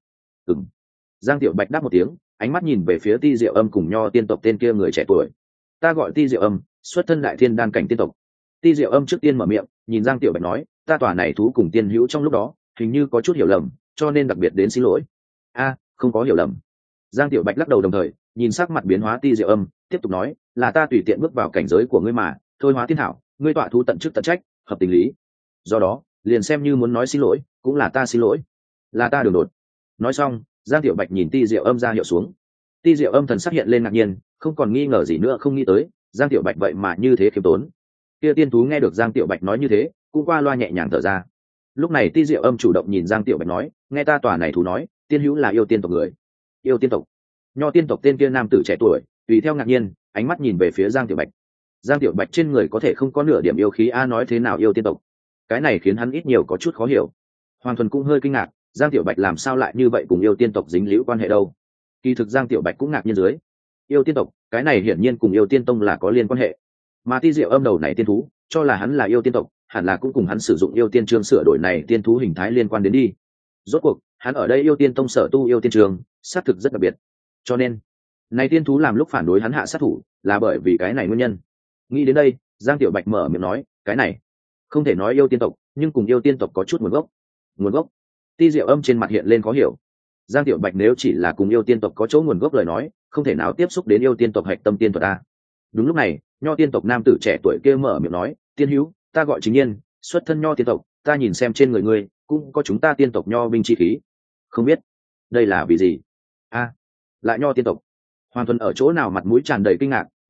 Giang Tiểu Bạch đáp một tiếng, ánh mắt nhìn về phía Ti Diệu Âm cùng Nho tiên tộc tên kia người trẻ tuổi. Ta gọi Ti Diệu Âm, xuất thân đại thiên đan cảnh tiên tộc. Ti Diệu Âm trước tiên mở miệng, nhìn Giang Tiểu Bạch nói, ta tòa này thú cùng tiên hữu trong lúc đó hình như có chút hiểu lầm, cho nên đặc biệt đến xin lỗi. Không có hiểu lầm. Giang Tiểu Bạch lắc đầu, đồng thời nhìn sắc mặt biến hóa Ti Diệu Âm, tiếp tục nói, là ta tùy tiện bước vào cảnh giới của ngươi mà thôi hóa tiên thảo, ngươi tọa thú tận chức tận trách, hợp tình lý, do đó liền xem như muốn nói xin lỗi cũng là ta xin lỗi, là ta đường đột. Nói xong Giang Tiểu Bạch nhìn Ti Diệu Âm ra hiệu xuống. Ti Diệu Âm thần sắc hiện lên ngạc nhiên, không còn nghi ngờ gì nữa, không nghĩ tới Giang Tiểu Bạch vậy mà như thế khiêm tốn. Kia tiên thú nghe được Giang Tiểu Bạch nói như thế cũng qua loa nhẹ nhàng thở ra. Lúc này Ti Diệu Âm chủ động nhìn Giang Tiểu Bạch nói, nghe ta tòa này thú nói, tiên hữu là yêu tiên tộc người. Yêu tiên tộc? Nho tiên tộc tên kia nam tử trẻ tuổi tùy theo ngạc nhiên, ánh mắt nhìn về phía Giang Tiểu Bạch. Giang Tiểu Bạch trên người có thể không có nửa điểm yêu khí, nói thế nào yêu tiên tộc? Cái này khiến hắn ít nhiều có chút khó hiểu. Hoàng Thuần cũng hơi kinh ngạc, Giang Tiểu Bạch làm sao lại như vậy cùng yêu tiên tộc dính liễu quan hệ đâu? Kỳ thực Giang Tiểu Bạch cũng ngạc nhiên dưới. Yêu tiên tộc, cái này hiển nhiên cùng yêu tiên tông là có liên quan hệ. Mà Ti Diệu Âm đầu này tiên thú, cho là hắn là yêu tiên tộc, hẳn là cũng cùng hắn sử dụng yêu tiên chương sửa đổi này tiên thú hình thái liên quan đến đi. Rốt cuộc, hắn ở đây yêu tiên tông sở tu yêu tiên trường, xác thực rất đặc biệt. Cho nên, này tiên thú làm lúc phản đối hắn hạ sát thủ, là bởi vì cái này nguyên nhân. Nghĩ đến đây, Giang Tiểu Bạch mở miệng nói, cái này không thể nói yêu tiên tộc, nhưng cùng yêu tiên tộc có chút nguồn gốc. Nguồn gốc? Ti Diệu Âm trên mặt hiện lên khó hiểu. Giang Tiểu Bạch nếu chỉ là cùng yêu tiên tộc có chỗ nguồn gốc lời nói, không thể nào tiếp xúc đến yêu tiên tộc hạch tâm tiên thuật a. Đúng lúc này, Nho tiên tộc nam tử trẻ tuổi kia mở miệng nói, tiên hữu, ta gọi Chính Nhiên, xuất thân Nho tiên tộc, ta nhìn xem trên người ngươi cũng có chúng ta tiên tộc Nho binh chi khí, không biết đây là vì gì? Lại Nho tiên tộc? Hoàng Thuần ở chỗ nào mặt mũi tràn đầy kinh ngạc,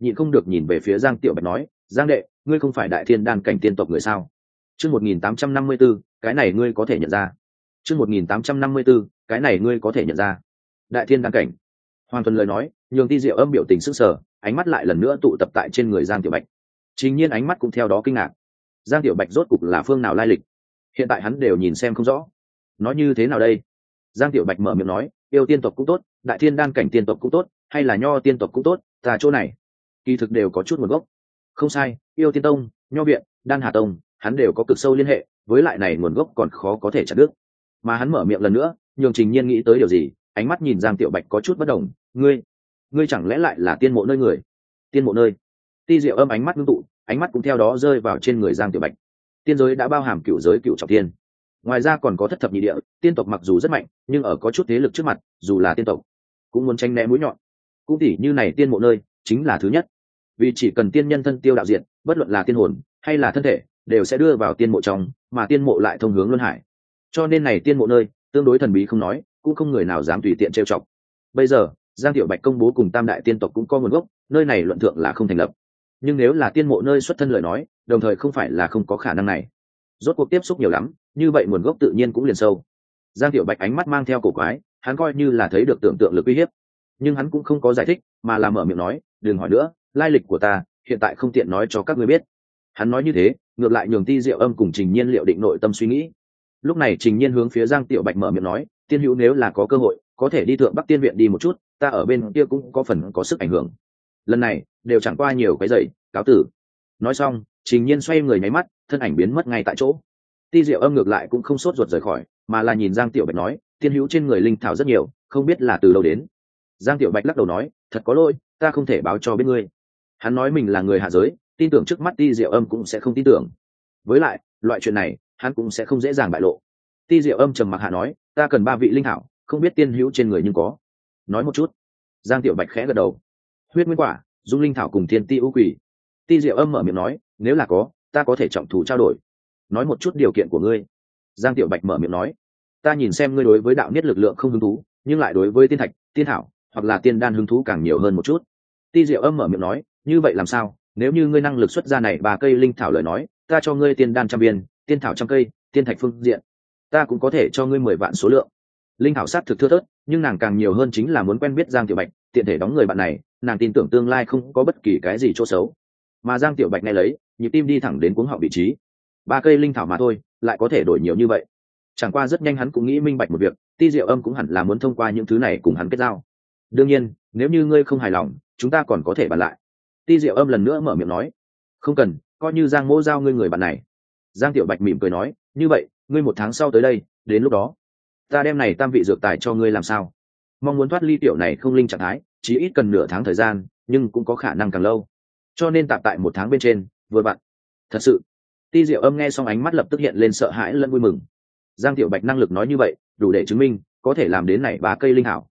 nhịn không được nhìn về phía Giang Tiểu Bạch nói, Giang đệ, ngươi không phải đại thiên đan cảnh tiên tộc người sao? Chương 1854, cái này ngươi có thể nhận ra. Chương 1854, cái này ngươi có thể nhận ra. Đại thiên đan cảnh. Hoàng Thuần lời nói, nhường Ti Diệu Âm biểu tình sức sở, ánh mắt lại lần nữa tụ tập tại trên người Giang Tiểu Bạch. Trình nhiên ánh mắt cũng theo đó kinh ngạc. Giang Tiểu Bạch rốt cục là phương nào lai lịch? Hiện tại hắn đều nhìn xem không rõ. Nói như thế nào đây? Giang Tiểu Bạch mở miệng nói, yêu tiên tộc cũng tốt, đại thiên đan cảnh tiên tộc cũng tốt, hay là nho tiên tộc cũng tốt, ta chỗ này kỳ thực đều có chút nguồn gốc. Không sai, yêu tiên tông, nho viện, đan hà tông, hắn đều có cực sâu liên hệ, với lại này nguồn gốc còn khó có thể chặt đứt. Mà hắn mở miệng lần nữa, nhường Trình Nhiên nghĩ tới điều gì, ánh mắt nhìn Giang Tiểu Bạch có chút bất đồng, ngươi chẳng lẽ lại là tiên mộ nơi người? Tiên mộ nơi? Ti Diệu Âm ánh mắt ngưng tụ, ánh mắt cũng theo đó rơi vào trên người Giang Tiểu Bạch. Tiên giới đã bao hàm cửu giới cửu trọng thiên, ngoài ra còn có thất thập nhị địa. Tiên tộc mặc dù rất mạnh, nhưng ở có chút thế lực trước mặt, dù là tiên tộc cũng muốn tránh né mũi nhọn. Cũng tỉ như này tiên mộ nơi chính là thứ nhất, vì chỉ cần tiên nhân thân tiêu đạo diện, bất luận là tiên hồn hay là thân thể đều sẽ đưa vào tiên mộ trong, mà tiên mộ lại thông hướng luân hải, cho nên này tiên mộ nơi tương đối thần bí không nói, cũng không người nào dám tùy tiện trêu chọc. Bây giờ Giang Tiểu Bạch công bố cùng tam đại tiên tộc cũng có nguồn gốc, nơi này luận thượng là không thành lập, nhưng nếu là tiên mộ nơi xuất thân lời nói, đồng thời không phải là không có khả năng này. Rốt cuộc tiếp xúc nhiều lắm, như vậy nguồn gốc tự nhiên cũng liền sâu. Giang Tiểu Bạch ánh mắt mang theo cổ quái, hắn coi như là thấy được tưởng tượng lực uy hiếp, nhưng hắn cũng không có giải thích, mà là mở miệng nói, đừng hỏi nữa, lai lịch của ta hiện tại không tiện nói cho các ngươi biết. Hắn nói như thế, ngược lại nhường Ti Diệu Âm cùng Trình Nhiên liệu định nội tâm suy nghĩ. Lúc này Trình Nhiên hướng phía Giang Tiểu Bạch mở miệng nói, tiên hữu nếu là có cơ hội có thể đi thượng Bắc Tiên viện đi một chút, ta ở bên kia cũng có phần có sức ảnh hưởng. Lần này đều chẳng qua nhiều cái giày, cáo tử. Nói xong Trình Nhiên xoay người nháy mắt, thân ảnh biến mất ngay tại chỗ. Ti Diệu Âm ngược lại cũng không sốt ruột rời khỏi, mà là nhìn Giang Tiểu Bạch nói, tiên hữu trên người linh thảo rất nhiều, không biết là từ đâu đến. Giang Tiểu Bạch lắc đầu nói, thật có lỗi, ta không thể báo cho biết ngươi. Hắn nói mình là người hạ giới, tin tưởng trước mắt Ti Diệu Âm cũng sẽ không tin tưởng. Với lại loại chuyện này hắn cũng sẽ không dễ dàng bại lộ. Ti Diệu Âm trầm mặc hạ nói, ta cần 3 vị linh thảo, không biết tiên hữu trên người nhưng có. Nói một chút. Giang Tiểu Bạch khẽ gật đầu. Huyết nguyên quả, dung linh thảo cùng thiên ti ưu quỷ. Ti Diệu Âm mở miệng nói, nếu là có, ta có thể trọng thủ trao đổi. Nói một chút điều kiện của ngươi. Giang Tiểu Bạch mở miệng nói, ta nhìn xem ngươi đối với đạo niết lực lượng không hứng thú, nhưng lại đối với tiên thạch, tiên thảo hoặc là tiên đan hứng thú càng nhiều hơn một chút. Ti Diệu Âm mở miệng nói, như vậy làm sao, nếu như ngươi năng lực xuất ra này 3 cây linh thảo lời nói, ta cho ngươi tiên đan 100 viên, tiên thảo 100 cây, tiên thạch phương diện ta cũng có thể cho ngươi 10 vạn số lượng. Linh thảo sát thực thưa thớt, nhưng nàng càng nhiều hơn chính là muốn quen biết Giang Tiểu Bạch, tiện thể đóng người bạn này, nàng tin tưởng tương lai không có bất kỳ cái gì chỗ xấu. Mà Giang Tiểu Bạch nghe lấy, nhịp tim đi thẳng đến cuống họng vị trí. 3 cây linh thảo mà thôi, lại có thể đổi nhiều như vậy. Chẳng qua rất nhanh hắn cũng nghĩ minh bạch một việc, Ti Diệu Âm cũng hẳn là muốn thông qua những thứ này cùng hắn kết giao. Đương nhiên, nếu như ngươi không hài lòng, chúng ta còn có thể bàn lại. Ti Diệu Âm lần nữa mở miệng nói, không cần, coi như Giang Mỗ giao ngươi người bạn này. Giang Tiểu Bạch mỉm cười nói, như vậy ngươi 1 tháng sau tới đây, đến lúc đó ta đem này tam vị dược tài cho ngươi làm sao? Mong muốn thoát ly tiểu này không linh trạng thái, chỉ ít cần nửa tháng thời gian, nhưng cũng có khả năng càng lâu, cho nên tạm tại 1 tháng bên trên vừa vặn. Thật sự? Ti Diệu Âm nghe xong ánh mắt lập tức hiện lên sợ hãi lẫn vui mừng. Giang Tiểu Bạch năng lực nói như vậy, đủ để chứng minh có thể làm đến này 3 cây linh hảo.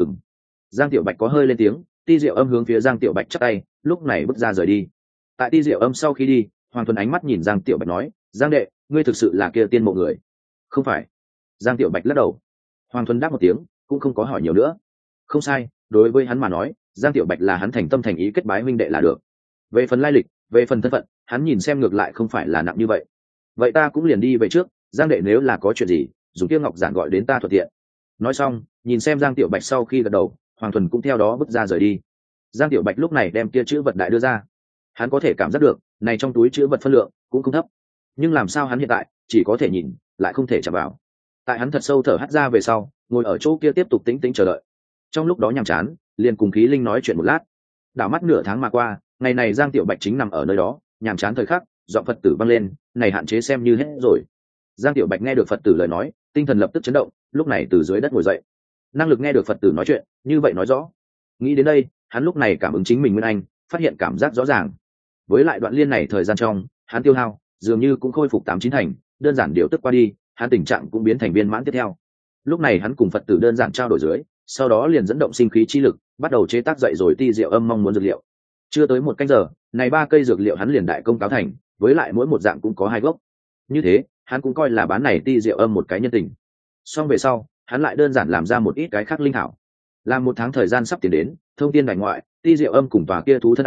Giang Tiểu Bạch có hơi lên tiếng. Ti Diệu Âm hướng phía Giang Tiểu Bạch chắp tay, lúc này bước ra rời đi. Tại Ti Diệu Âm sau khi đi, Hoàng Thuần ánh mắt nhìn Giang Tiểu Bạch nói, Giang đệ, ngươi thực sự là kia tiên mộ người? Không phải. Giang Tiểu Bạch lắc đầu. Hoàng Thuần đáp một tiếng, cũng không có hỏi nhiều nữa. Không sai, đối với hắn mà nói, Giang Tiểu Bạch là hắn thành tâm thành ý kết bái huynh đệ là được. Về phần lai lịch, về phần thân phận, hắn nhìn xem ngược lại không phải là nặng như vậy. Vậy ta cũng liền đi về trước, Giang đệ nếu là có chuyện gì, dùng Tiêu Ngọc Giản gọi đến ta thuận tiện. Nói xong, nhìn xem Giang Tiểu Bạch sau khi gật đầu, Hoàng Thuần cũng theo đó bước ra rời đi. Giang Tiểu Bạch lúc này đem kia chữ vật đại đưa ra. Hắn có thể cảm giác được, này trong túi chữ vật phân lượng cũng không thấp. Nhưng làm sao hắn hiện tại chỉ có thể nhìn, lại không thể chạm vào. Tại hắn thật sâu thở hắt ra về sau, ngồi ở chỗ kia tiếp tục tĩnh tĩnh chờ đợi. Trong lúc đó nhàm chán, liền cùng khí linh nói chuyện một lát. Đảo mắt nửa tháng mà qua, ngày này Giang Tiểu Bạch chính nằm ở nơi đó, nhàm chán thời khắc, giọng Phật tử vang lên, này hạn chế xem như hết rồi. Giang Tiểu Bạch nghe được Phật tử lời nói, tinh thần lập tức chấn động, lúc này từ dưới đất ngồi dậy. Năng lực nghe được Phật tử nói chuyện, như vậy nói rõ. Nghĩ đến đây, hắn lúc này cảm ứng chính mình Nguyên Anh, phát hiện cảm giác rõ ràng. Với lại đoạn liên này thời gian trong, hắn tiêu hao dường như cũng khôi phục 8-9 thành, đơn giản điều tức qua đi, hắn tình trạng cũng biến thành viên mãn tiếp theo. Lúc này hắn cùng Phật tử đơn giản trao đổi dưới, sau đó liền dẫn động sinh khí chi lực, bắt đầu chế tác dậy rồi Ti Diệu Âm mong muốn dược liệu. Chưa tới 1 canh giờ, này 3 cây dược liệu hắn liền đại công cáo thành, với lại mỗi một dạng cũng có 2 gốc. Như thế, hắn cũng coi là bán này Ti Diệu Âm một cái nhân tình. Xong về sau, hắn lại đơn giản làm ra một ít cái khác linh thảo. Làm 1 tháng thời gian sắp tiến đến, thông tin đại ngoại, Ti Diệu Âm cùng tòa kia thú thân ảnh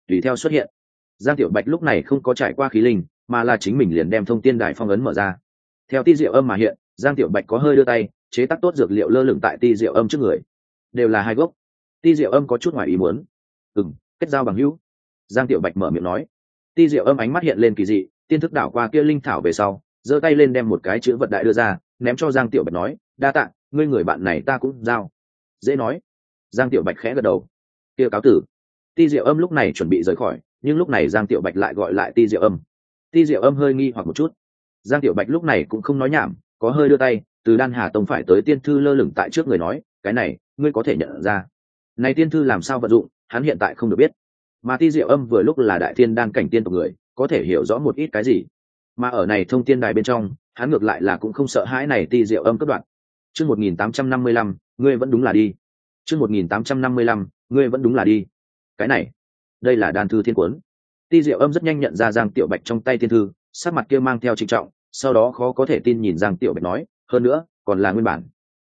tùy theo xuất hiện. Giang Tiểu Bạch lúc này không có trải qua khí linh, mà là chính mình liền đem thông tiên đài phong ấn mở ra. Theo ti diệu âm mà hiện, Giang Tiểu Bạch có hơi đưa tay chế tác tốt dược liệu lơ lửng tại ti diệu âm trước người, đều là hai gốc. Ti diệu âm có chút ngoài ý muốn. Kết giao bằng hữu. Giang Tiểu Bạch mở miệng nói. Ti diệu âm ánh mắt hiện lên kỳ dị, tiên thức đảo qua kia linh thảo về sau, giơ tay lên đem một cái chữ vật đại đưa ra, ném cho Giang Tiểu Bạch nói, đa tạ, ngươi người bạn này ta cũng giao. Dễ nói. Giang Tiểu Bạch khẽ gật đầu. Kia cáo tử. Ti diệu âm lúc này chuẩn bị rời khỏi, nhưng lúc này Giang Tiểu Bạch lại gọi lại ti diệu âm. Ti diệu âm hơi nghi hoặc một chút. Giang Tiểu Bạch lúc này cũng không nói nhảm, có hơi đưa tay từ Đan Hà Tông phải tới tiên thư lơ lửng tại trước người nói, cái này ngươi có thể nhận ra. Này tiên thư làm sao vận dụng, hắn hiện tại không được biết. Mà ti diệu âm vừa lúc là đại thiên đan cảnh tiên tộc người, có thể hiểu rõ một ít cái gì. Mà ở này thông tiên đài bên trong, hắn ngược lại là cũng không sợ hãi này ti diệu âm cất đoạn. Chương 1855, ngươi vẫn đúng là đi. Chương 1855, ngươi vẫn đúng là đi. Cái này, đây là đan thư thiên cuốn. Ti diệu âm rất nhanh nhận ra Giang Tiểu Bạch trong tay thiên thư, sắc mặt kia mang theo trịnh trọng, sau đó khó có thể tin nhìn Giang Tiểu Bạch nói, hơn nữa còn là nguyên bản.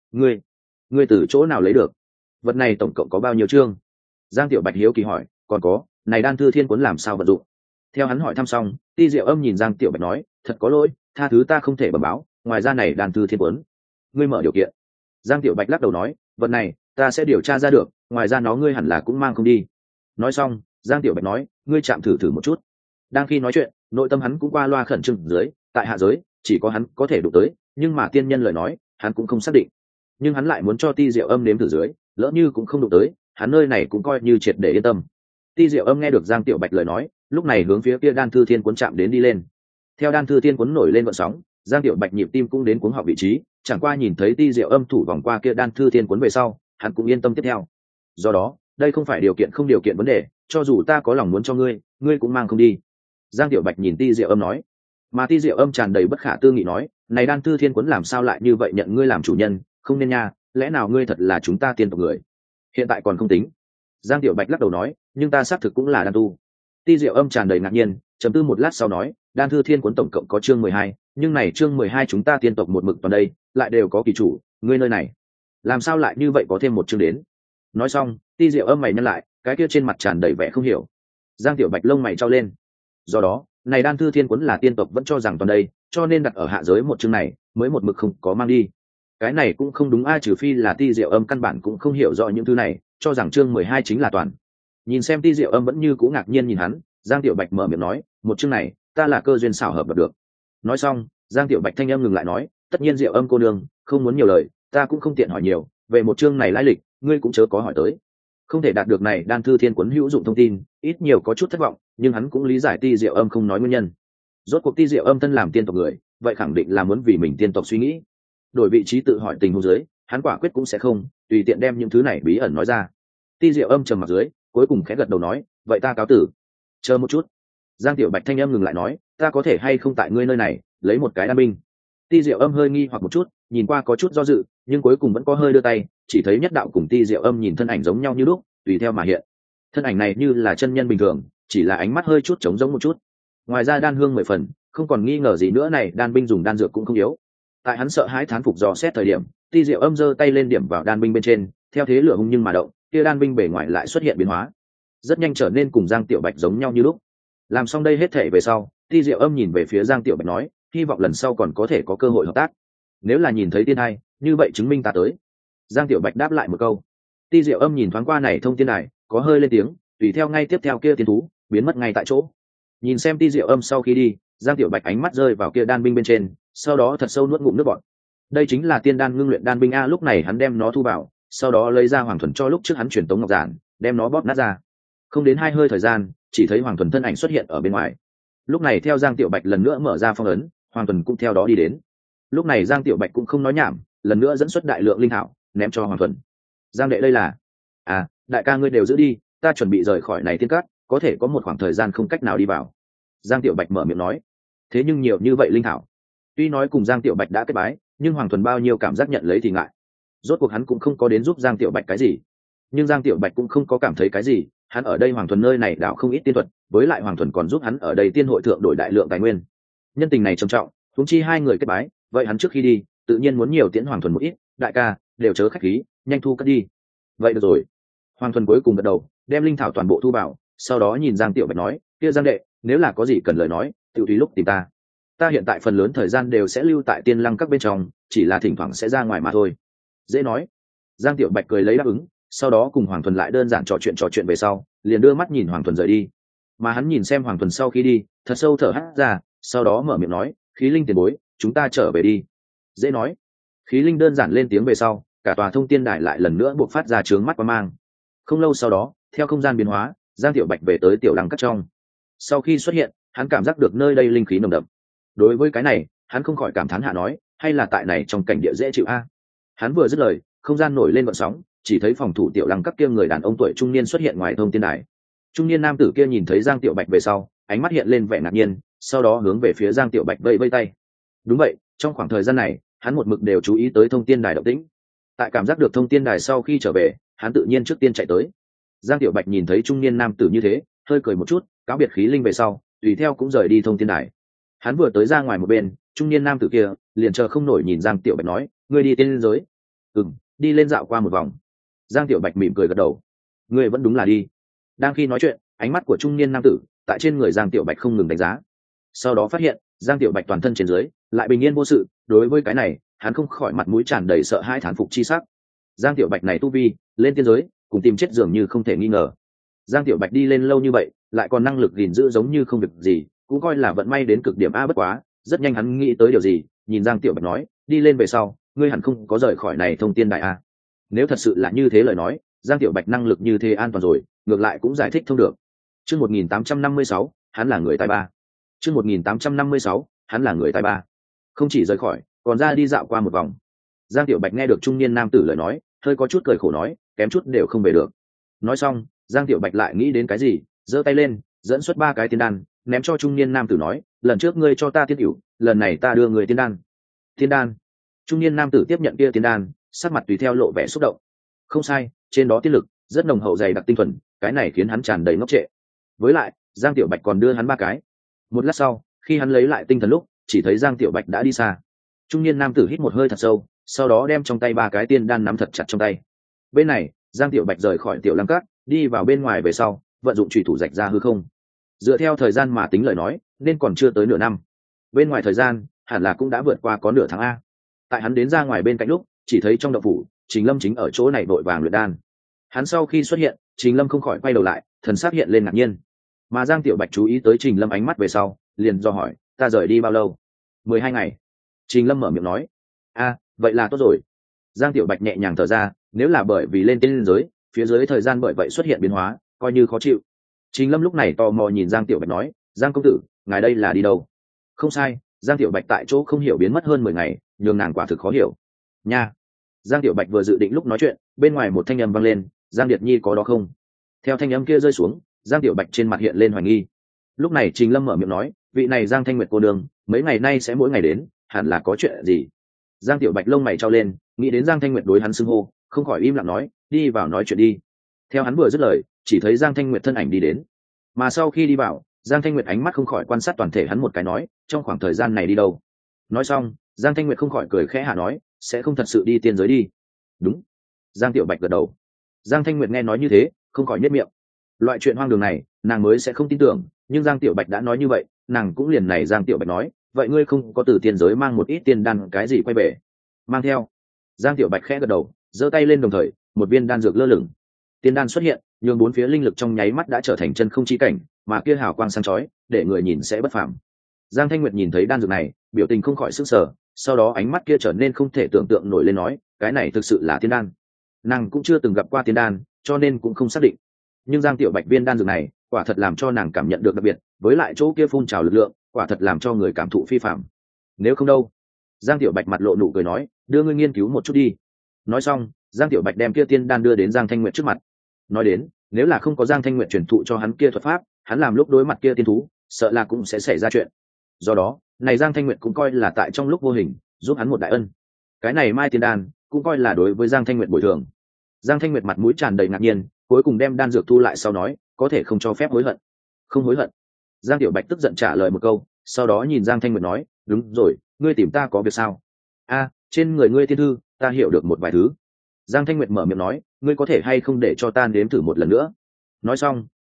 Ngươi từ chỗ nào lấy được? Vật này tổng cộng có bao nhiêu chương? Giang Tiểu Bạch hiếu kỳ hỏi, còn có, này đan thư thiên cuốn làm sao vận dụng? Theo hắn hỏi thăm xong, ti diệu âm nhìn Giang Tiểu Bạch nói, thật có lỗi, tha thứ ta không thể bẩm báo, ngoài ra này đan thư thiên cuốn, ngươi mở điều kiện. Giang Tiểu Bạch lắc đầu nói, vật này ta sẽ điều tra ra được, ngoài ra nó ngươi hẳn là cũng mang không đi. Nói xong, Giang Tiểu Bạch nói, ngươi chạm thử một chút. Đang khi nói chuyện, nội tâm hắn cũng qua loa khẩn trương dưới, tại hạ giới chỉ có hắn có thể đụng tới, nhưng mà tiên nhân lời nói hắn cũng không xác định. Nhưng hắn lại muốn cho ti diệu âm nếm thử dưới, lỡ như cũng không đụng tới, hắn nơi này cũng coi như triệt để yên tâm. Ti diệu âm nghe được Giang Tiểu Bạch lời nói, lúc này hướng phía kia đan thư thiên cuốn chạm đến đi lên. Theo đan thư thiên cuốn nổi lên vận sóng, Giang Tiểu Bạch nhịp tim cũng đến cuống họng vị trí, chẳng qua nhìn thấy ti diệu âm thủ vòng qua kia đan thư thiên cuốn về sau, hắn cũng yên tâm tiếp theo. Do đó, đây không phải điều kiện không điều kiện vấn đề, cho dù ta có lòng muốn cho ngươi, ngươi cũng mang không đi. Giang Tiểu Bạch nhìn ti diệu âm nói. Mà ti diệu âm tràn đầy bất khả tư nghị nói, này đan thư thiên cuốn làm sao lại như vậy nhận ngươi làm chủ nhân, không nên nha, lẽ nào ngươi thật là chúng ta tiên tộc người? Hiện tại còn không tính. Giang Tiểu Bạch lắc đầu nói, nhưng ta xác thực cũng là đan tu. Ti diệu âm tràn đầy ngạc nhiên, trầm tư một lát sau nói, đan thư thiên cuốn tổng cộng có chương 12, nhưng này chương 12 chúng ta tiên tộc một mực toàn đây, lại đều có kỳ chủ, ngươi nơi này làm sao lại như vậy có thêm một chương đến? Nói xong, ti diệu âm mày nhăn lại, cái kia trên mặt tràn đầy vẻ không hiểu. Giang Tiểu Bạch lông mày trao lên. Do đó, này đan thư thiên cuốn là tiên tộc vẫn cho rằng toàn đây, cho nên đặt ở hạ giới một chương này mới một mực không có mang đi. Cái này cũng không đúng, trừ phi là ti diệu âm căn bản cũng không hiểu rõ những thứ này, cho rằng chương 12 chính là toàn. Nhìn xem ti diệu âm vẫn như cũ ngạc nhiên nhìn hắn, Giang Tiểu Bạch mở miệng nói, một chương này ta là cơ duyên xảo hợp gặp được. Nói xong, Giang Tiểu Bạch thanh âm ngừng lại nói, tất nhiên diệu âm cô nương không muốn nhiều lời, ta cũng không tiện hỏi nhiều, về một chương này lai lịch ngươi cũng chớ có hỏi tới. Không thể đạt được này đan thư thiên cuốn hữu dụng thông tin, ít nhiều có chút thất vọng, nhưng hắn cũng lý giải ti diệu âm không nói nguyên nhân. Rốt cuộc ti diệu âm thân làm tiên tộc người, vậy khẳng định là muốn vì mình tiên tộc suy nghĩ. Đổi vị trí tự hỏi tình huống dưới, hắn quả quyết cũng sẽ không tùy tiện đem những thứ này bí ẩn nói ra. Ti diệu âm trầm mặt dưới, cuối cùng khẽ gật đầu nói, vậy ta cáo tử. Chờ một chút. Giang Tiểu Bạch thanh âm ngừng lại nói, ta có thể hay không tại ngươi nơi này lấy một cái đan binh? Ti diệu âm hơi nghi hoặc một chút, nhìn qua có chút do dự, nhưng cuối cùng vẫn có hơi đưa tay, chỉ thấy nhất đạo cùng ti diệu âm nhìn thân ảnh giống nhau như lúc, tùy theo mà hiện. Thân ảnh này như là chân nhân bình thường, chỉ là ánh mắt hơi chút trống giống một chút. Ngoài ra đan hương 10 phần, không còn nghi ngờ gì nữa, này đan binh dùng đan dược cũng không yếu. Tại hắn sợ hãi thán phục dò xét thời điểm, ti diệu âm giơ tay lên điểm vào đan binh bên trên, theo thế lửa hung nhưng mà động, kia đan binh bề ngoài lại xuất hiện biến hóa, rất nhanh trở nên cùng Giang Tiểu Bạch giống nhau như lúc. Làm xong đây hết thể về sau, ti diệu âm nhìn về phía Giang Tiểu Bạch nói, hy vọng lần sau còn có thể có cơ hội hợp tác. Nếu là nhìn thấy tiên hai, như vậy chứng minh ta tới. Giang Tiểu Bạch đáp lại một câu. Ti diệu âm nhìn thoáng qua này thông tiên đài, có hơi lên tiếng, tùy theo ngay tiếp theo kia tiên thú biến mất ngay tại chỗ. Nhìn xem ti diệu âm sau khi đi, Giang Tiểu Bạch ánh mắt rơi vào kia đan binh bên trên, sau đó thật sâu nuốt ngụm nước bọt. Đây chính là tiên đan ngưng luyện đan binh a. Lúc này hắn đem nó thu vào, sau đó lấy ra Hoàng Thuần cho lúc trước hắn truyền tống ngọc giản, đem nó bóp nát ra. Không đến 2 hơi thời gian, chỉ thấy Hoàng Thuần thân ảnh xuất hiện ở bên ngoài. Lúc này theo Giang Tiểu Bạch lần nữa mở ra phong ấn, Hoàng Thuần cũng theo đó đi đến. Lúc này Giang Tiểu Bạch cũng không nói nhảm, lần nữa dẫn xuất đại lượng linh thảo ném cho Hoàng Thuần. Giang đệ, đây là đại ca ngươi đều giữ đi, ta chuẩn bị rời khỏi này tiên cát, có thể có một khoảng thời gian không cách nào đi vào. Giang Tiểu Bạch mở miệng nói. Thế nhưng nhiều như vậy linh thảo, tuy nói cùng Giang Tiểu Bạch đã kết bái, nhưng Hoàng Thuần bao nhiêu cảm giác nhận lấy thì ngại. Rốt cuộc hắn cũng không có đến giúp Giang Tiểu Bạch cái gì, nhưng Giang Tiểu Bạch cũng không có cảm thấy cái gì. Hắn ở đây Hoàng Thuần nơi này đảo không ít tiên thuật, với lại Hoàng Thuần còn giúp hắn ở đây tiên hội thượng đổi đại lượng tài nguyên, nhân tình này trầm trọng. Huống chi 2 người kết bái, vậy hắn trước khi đi tự nhiên muốn nhiều tiễn Hoàng Thuần một ít. Đại ca đều chớ khách khí, nhanh thu cất đi. Vậy được rồi. Hoàng Thuần cuối cùng gật đầu, đem linh thảo toàn bộ thu vào, sau đó nhìn Giang Tiểu Bạch nói, kia Giang đệ, nếu là có gì cần lời nói tự tùy lúc tìm ta. Ta hiện tại phần lớn thời gian đều sẽ lưu tại Tiên Lăng các bên trong, chỉ là thỉnh thoảng sẽ ra ngoài mà thôi. Dễ nói. Giang Tiểu Bạch cười lấy đáp ứng, sau đó cùng Hoàng Thuần lại đơn giản trò chuyện về sau, liền đưa mắt nhìn Hoàng Thuần rời đi. Mà hắn nhìn xem Hoàng Thuần sau khi đi, thật sâu thở hắt ra, sau đó mở miệng nói, Khí Linh tiền bối, chúng ta trở về đi. Dễ nói. Khí Linh đơn giản lên tiếng về sau, cả tòa thông tiên đài lại lần nữa buộc phát ra trướng mắt qua mang. Không lâu sau đó, theo không gian biến hóa, Giang Tiểu Bạch về tới Tiểu Lăng các trong. Sau khi xuất hiện, hắn cảm giác được nơi đây linh khí nồng đậm. Đối với cái này, hắn không khỏi cảm thán hạ nói, hay là tại này trong cảnh địa dễ chịu a. Hắn vừa dứt lời, không gian nổi lên gợn sóng, chỉ thấy phòng thủ Tiểu Lăng các kia người đàn ông tuổi trung niên xuất hiện ngoài thông tiên đài. Trung niên nam tử kia nhìn thấy Giang Tiểu Bạch về sau, ánh mắt hiện lên vẻ ngạc nhiên, sau đó hướng về phía Giang Tiểu Bạch vẫy vẫy tay. Đúng vậy, trong khoảng thời gian này, hắn một mực đều chú ý tới thông tiên đài động tĩnh. Tại cảm giác được thông tiên đài sau khi trở về, hắn tự nhiên trước tiên chạy tới. Giang Tiểu Bạch nhìn thấy trung niên nam tử như thế, hơi cười một chút, cáo biệt Khí Linh về sau, tùy theo cũng rời đi thông tiên đài. Hắn vừa tới ra ngoài một bên, trung niên nam tử kia liền chờ không nổi nhìn Giang Tiểu Bạch nói, ngươi đi tiên giới. Đi lên dạo qua một vòng. Giang Tiểu Bạch mỉm cười gật đầu. Ngươi vẫn đúng là đi. Đang khi nói chuyện, ánh mắt của trung niên nam tử tại trên người Giang Tiểu Bạch không ngừng đánh giá. Sau đó phát hiện Giang Tiểu Bạch toàn thân trên dưới lại bình yên vô sự, đối với cái này hắn không khỏi mặt mũi tràn đầy sợ hãi thán phục chi sắc. Giang Tiểu Bạch này tu vi lên tiên giới cùng tìm chết dường như không thể nghi ngờ. Giang Tiểu Bạch đi lên lâu như vậy lại còn năng lực gìn giữ giống như không việc gì, cũng coi là vận may đến cực điểm. Bất quá rất nhanh hắn nghĩ tới điều gì, nhìn Giang Tiểu Bạch nói, đi lên về sau ngươi hẳn không có rời khỏi này thông tiên đại a. Nếu thật sự là như thế lời nói, Giang Tiểu Bạch năng lực như thế an toàn rồi, ngược lại cũng giải thích thông được. Chương 1856, hắn là người tài ba. Chương 1856, hắn là người tài ba. Không chỉ rời khỏi, còn ra đi dạo qua một vòng. Giang Tiểu Bạch nghe được trung niên nam tử lời nói, hơi có chút cười khổ nói, kém chút đều không về được. Nói xong, Giang Tiểu Bạch lại nghĩ đến cái gì, giơ tay lên, dẫn xuất 3 cái tiên đan, ném cho trung niên nam tử nói, lần trước ngươi cho ta tiên hữu, lần này ta đưa người tiên đan. Tiên đan. Trung niên nam tử tiếp nhận kia tiên đan, sắc mặt tùy theo lộ vẻ xúc động. Không sai, trên đó tiên lực rất nồng hậu dày đặc tinh thuần, cái này khiến hắn tràn đầy ngốc trệ. Với lại, Giang Tiểu Bạch còn đưa hắn 3 cái. Một lát sau, khi hắn lấy lại tinh thần lúc, chỉ thấy Giang Tiểu Bạch đã đi xa. Trung niên nam tử hít một hơi thật sâu, sau đó đem trong tay 3 cái tiên đan nắm thật chặt trong tay. Bên này, Giang Tiểu Bạch rời khỏi Tiểu Lăng Các, đi vào bên ngoài về sau, vận dụng chủy thủ rạch ra hư không. Dựa theo thời gian mà tính lời nói, nên còn chưa tới nửa năm. Bên ngoài thời gian, hẳn là cũng đã vượt qua có nửa tháng a. Tại hắn đến ra ngoài bên cạnh lúc, chỉ thấy trong động phủ, Trình Lâm chính ở chỗ này vội vàng luyện đan. Hắn sau khi xuất hiện, Trình Lâm không khỏi quay đầu lại, thần sắc hiện lên ngạc nhiên. Mà Giang Tiểu Bạch chú ý tới Trình Lâm ánh mắt về sau, liền do hỏi, ta rời đi bao lâu? 12 ngày. Trình Lâm mở miệng nói, vậy là tốt rồi. Giang Tiểu Bạch nhẹ nhàng thở ra, nếu là bởi vì lên tiên giới, phía dưới thời gian bởi vậy xuất hiện biến hóa, coi như khó chịu. Trình Lâm lúc này tò mò nhìn Giang Tiểu Bạch nói, Giang công tử, ngài đây là đi đâu? Không sai, Giang Tiểu Bạch tại chỗ không hiểu biến mất hơn 10 ngày, nhường nàng quả thực khó hiểu. Nha. Giang Tiểu Bạch vừa dự định lúc nói chuyện, bên ngoài một thanh âm vang lên, Giang Điệt Nhi có đó không? Theo thanh âm kia rơi xuống, Giang Tiểu Bạch trên mặt hiện lên hoài nghi. Lúc này Trình Lâm mở miệng nói, vị này Giang Thanh Nguyệt cô nương, mấy ngày nay sẽ mỗi ngày đến, hẳn là có chuyện gì? Giang Tiểu Bạch lông mày trao lên, nghĩ đến Giang Thanh Nguyệt đối hắn xưng hô, không khỏi im lặng nói, đi vào nói chuyện đi. Theo hắn vừa dứt lời, chỉ thấy Giang Thanh Nguyệt thân ảnh đi đến. Mà sau khi đi vào, Giang Thanh Nguyệt ánh mắt không khỏi quan sát toàn thể hắn một cái nói, trong khoảng thời gian này đi đâu? Nói xong, Giang Thanh Nguyệt không khỏi cười khẽ hạ nói, sẽ không thật sự đi tiên giới đi. Đúng. Giang Tiểu Bạch gật đầu. Giang Thanh Nguyệt nghe nói như thế, không khỏi nhếch miệng. Loại chuyện hoang đường này, nàng mới sẽ không tin tưởng, nhưng Giang Tiểu Bạch đã nói như vậy, nàng cũng liền này. Giang Tiểu Bạch nói, vậy ngươi không có từ tiên giới mang một ít tiên đan cái gì quay về? Mang theo. Giang Tiểu Bạch khẽ gật đầu, giơ tay lên đồng thời, một viên đan dược lơ lửng. Tiên đan xuất hiện, nhường 4 phía linh lực trong nháy mắt đã trở thành chân không chi cảnh, mà kia hào quang sáng chói, để người nhìn sẽ bất phàm. Giang Thanh Nguyệt nhìn thấy đan dược này, biểu tình không khỏi sửng sở, sau đó ánh mắt kia trở nên không thể tưởng tượng nổi lên nói, cái này thực sự là tiên đan. Nàng cũng chưa từng gặp qua tiên đan, cho nên cũng không xác định. Nhưng Giang Tiểu Bạch viên đan dược này, quả thật làm cho nàng cảm nhận được đặc biệt, với lại chỗ kia phun trào lực lượng, quả thật làm cho người cảm thụ phi phàm. Nếu không đâu? Giang Tiểu Bạch mặt lộ nụ cười nói, đưa ngươi nghiên cứu một chút đi. Nói xong, Giang Tiểu Bạch đem kia tiên đan đưa đến Giang Thanh Nguyệt trước mặt. Nói đến, nếu là không có Giang Thanh Nguyệt truyền thụ cho hắn kia thuật pháp, hắn làm lúc đối mặt kia tiên thú, sợ là cũng sẽ xảy ra chuyện. Do đó, này Giang Thanh Nguyệt cũng coi là tại trong lúc vô hình giúp hắn một đại ân. Cái này mai tiên đan cũng coi là đối với Giang Thanh Nguyệt bồi thường. Giang Thanh Nguyệt mặt mũi tràn đầy ngạc nhiên, cuối cùng đem đan dược thu lại sau nói, có thể không cho phép hối hận. Không hối hận. Giang Tiểu Bạch tức giận trả lời một câu, sau đó nhìn Giang Thanh Nguyệt nói, đúng rồi, ngươi tìm ta có việc sao? Trên người ngươi tiên thư, ta hiểu được một vài thứ. Giang Thanh Nguyệt mở miệng nói, ngươi có thể hay không để cho ta nếm thử một lần nữa? Nói xong,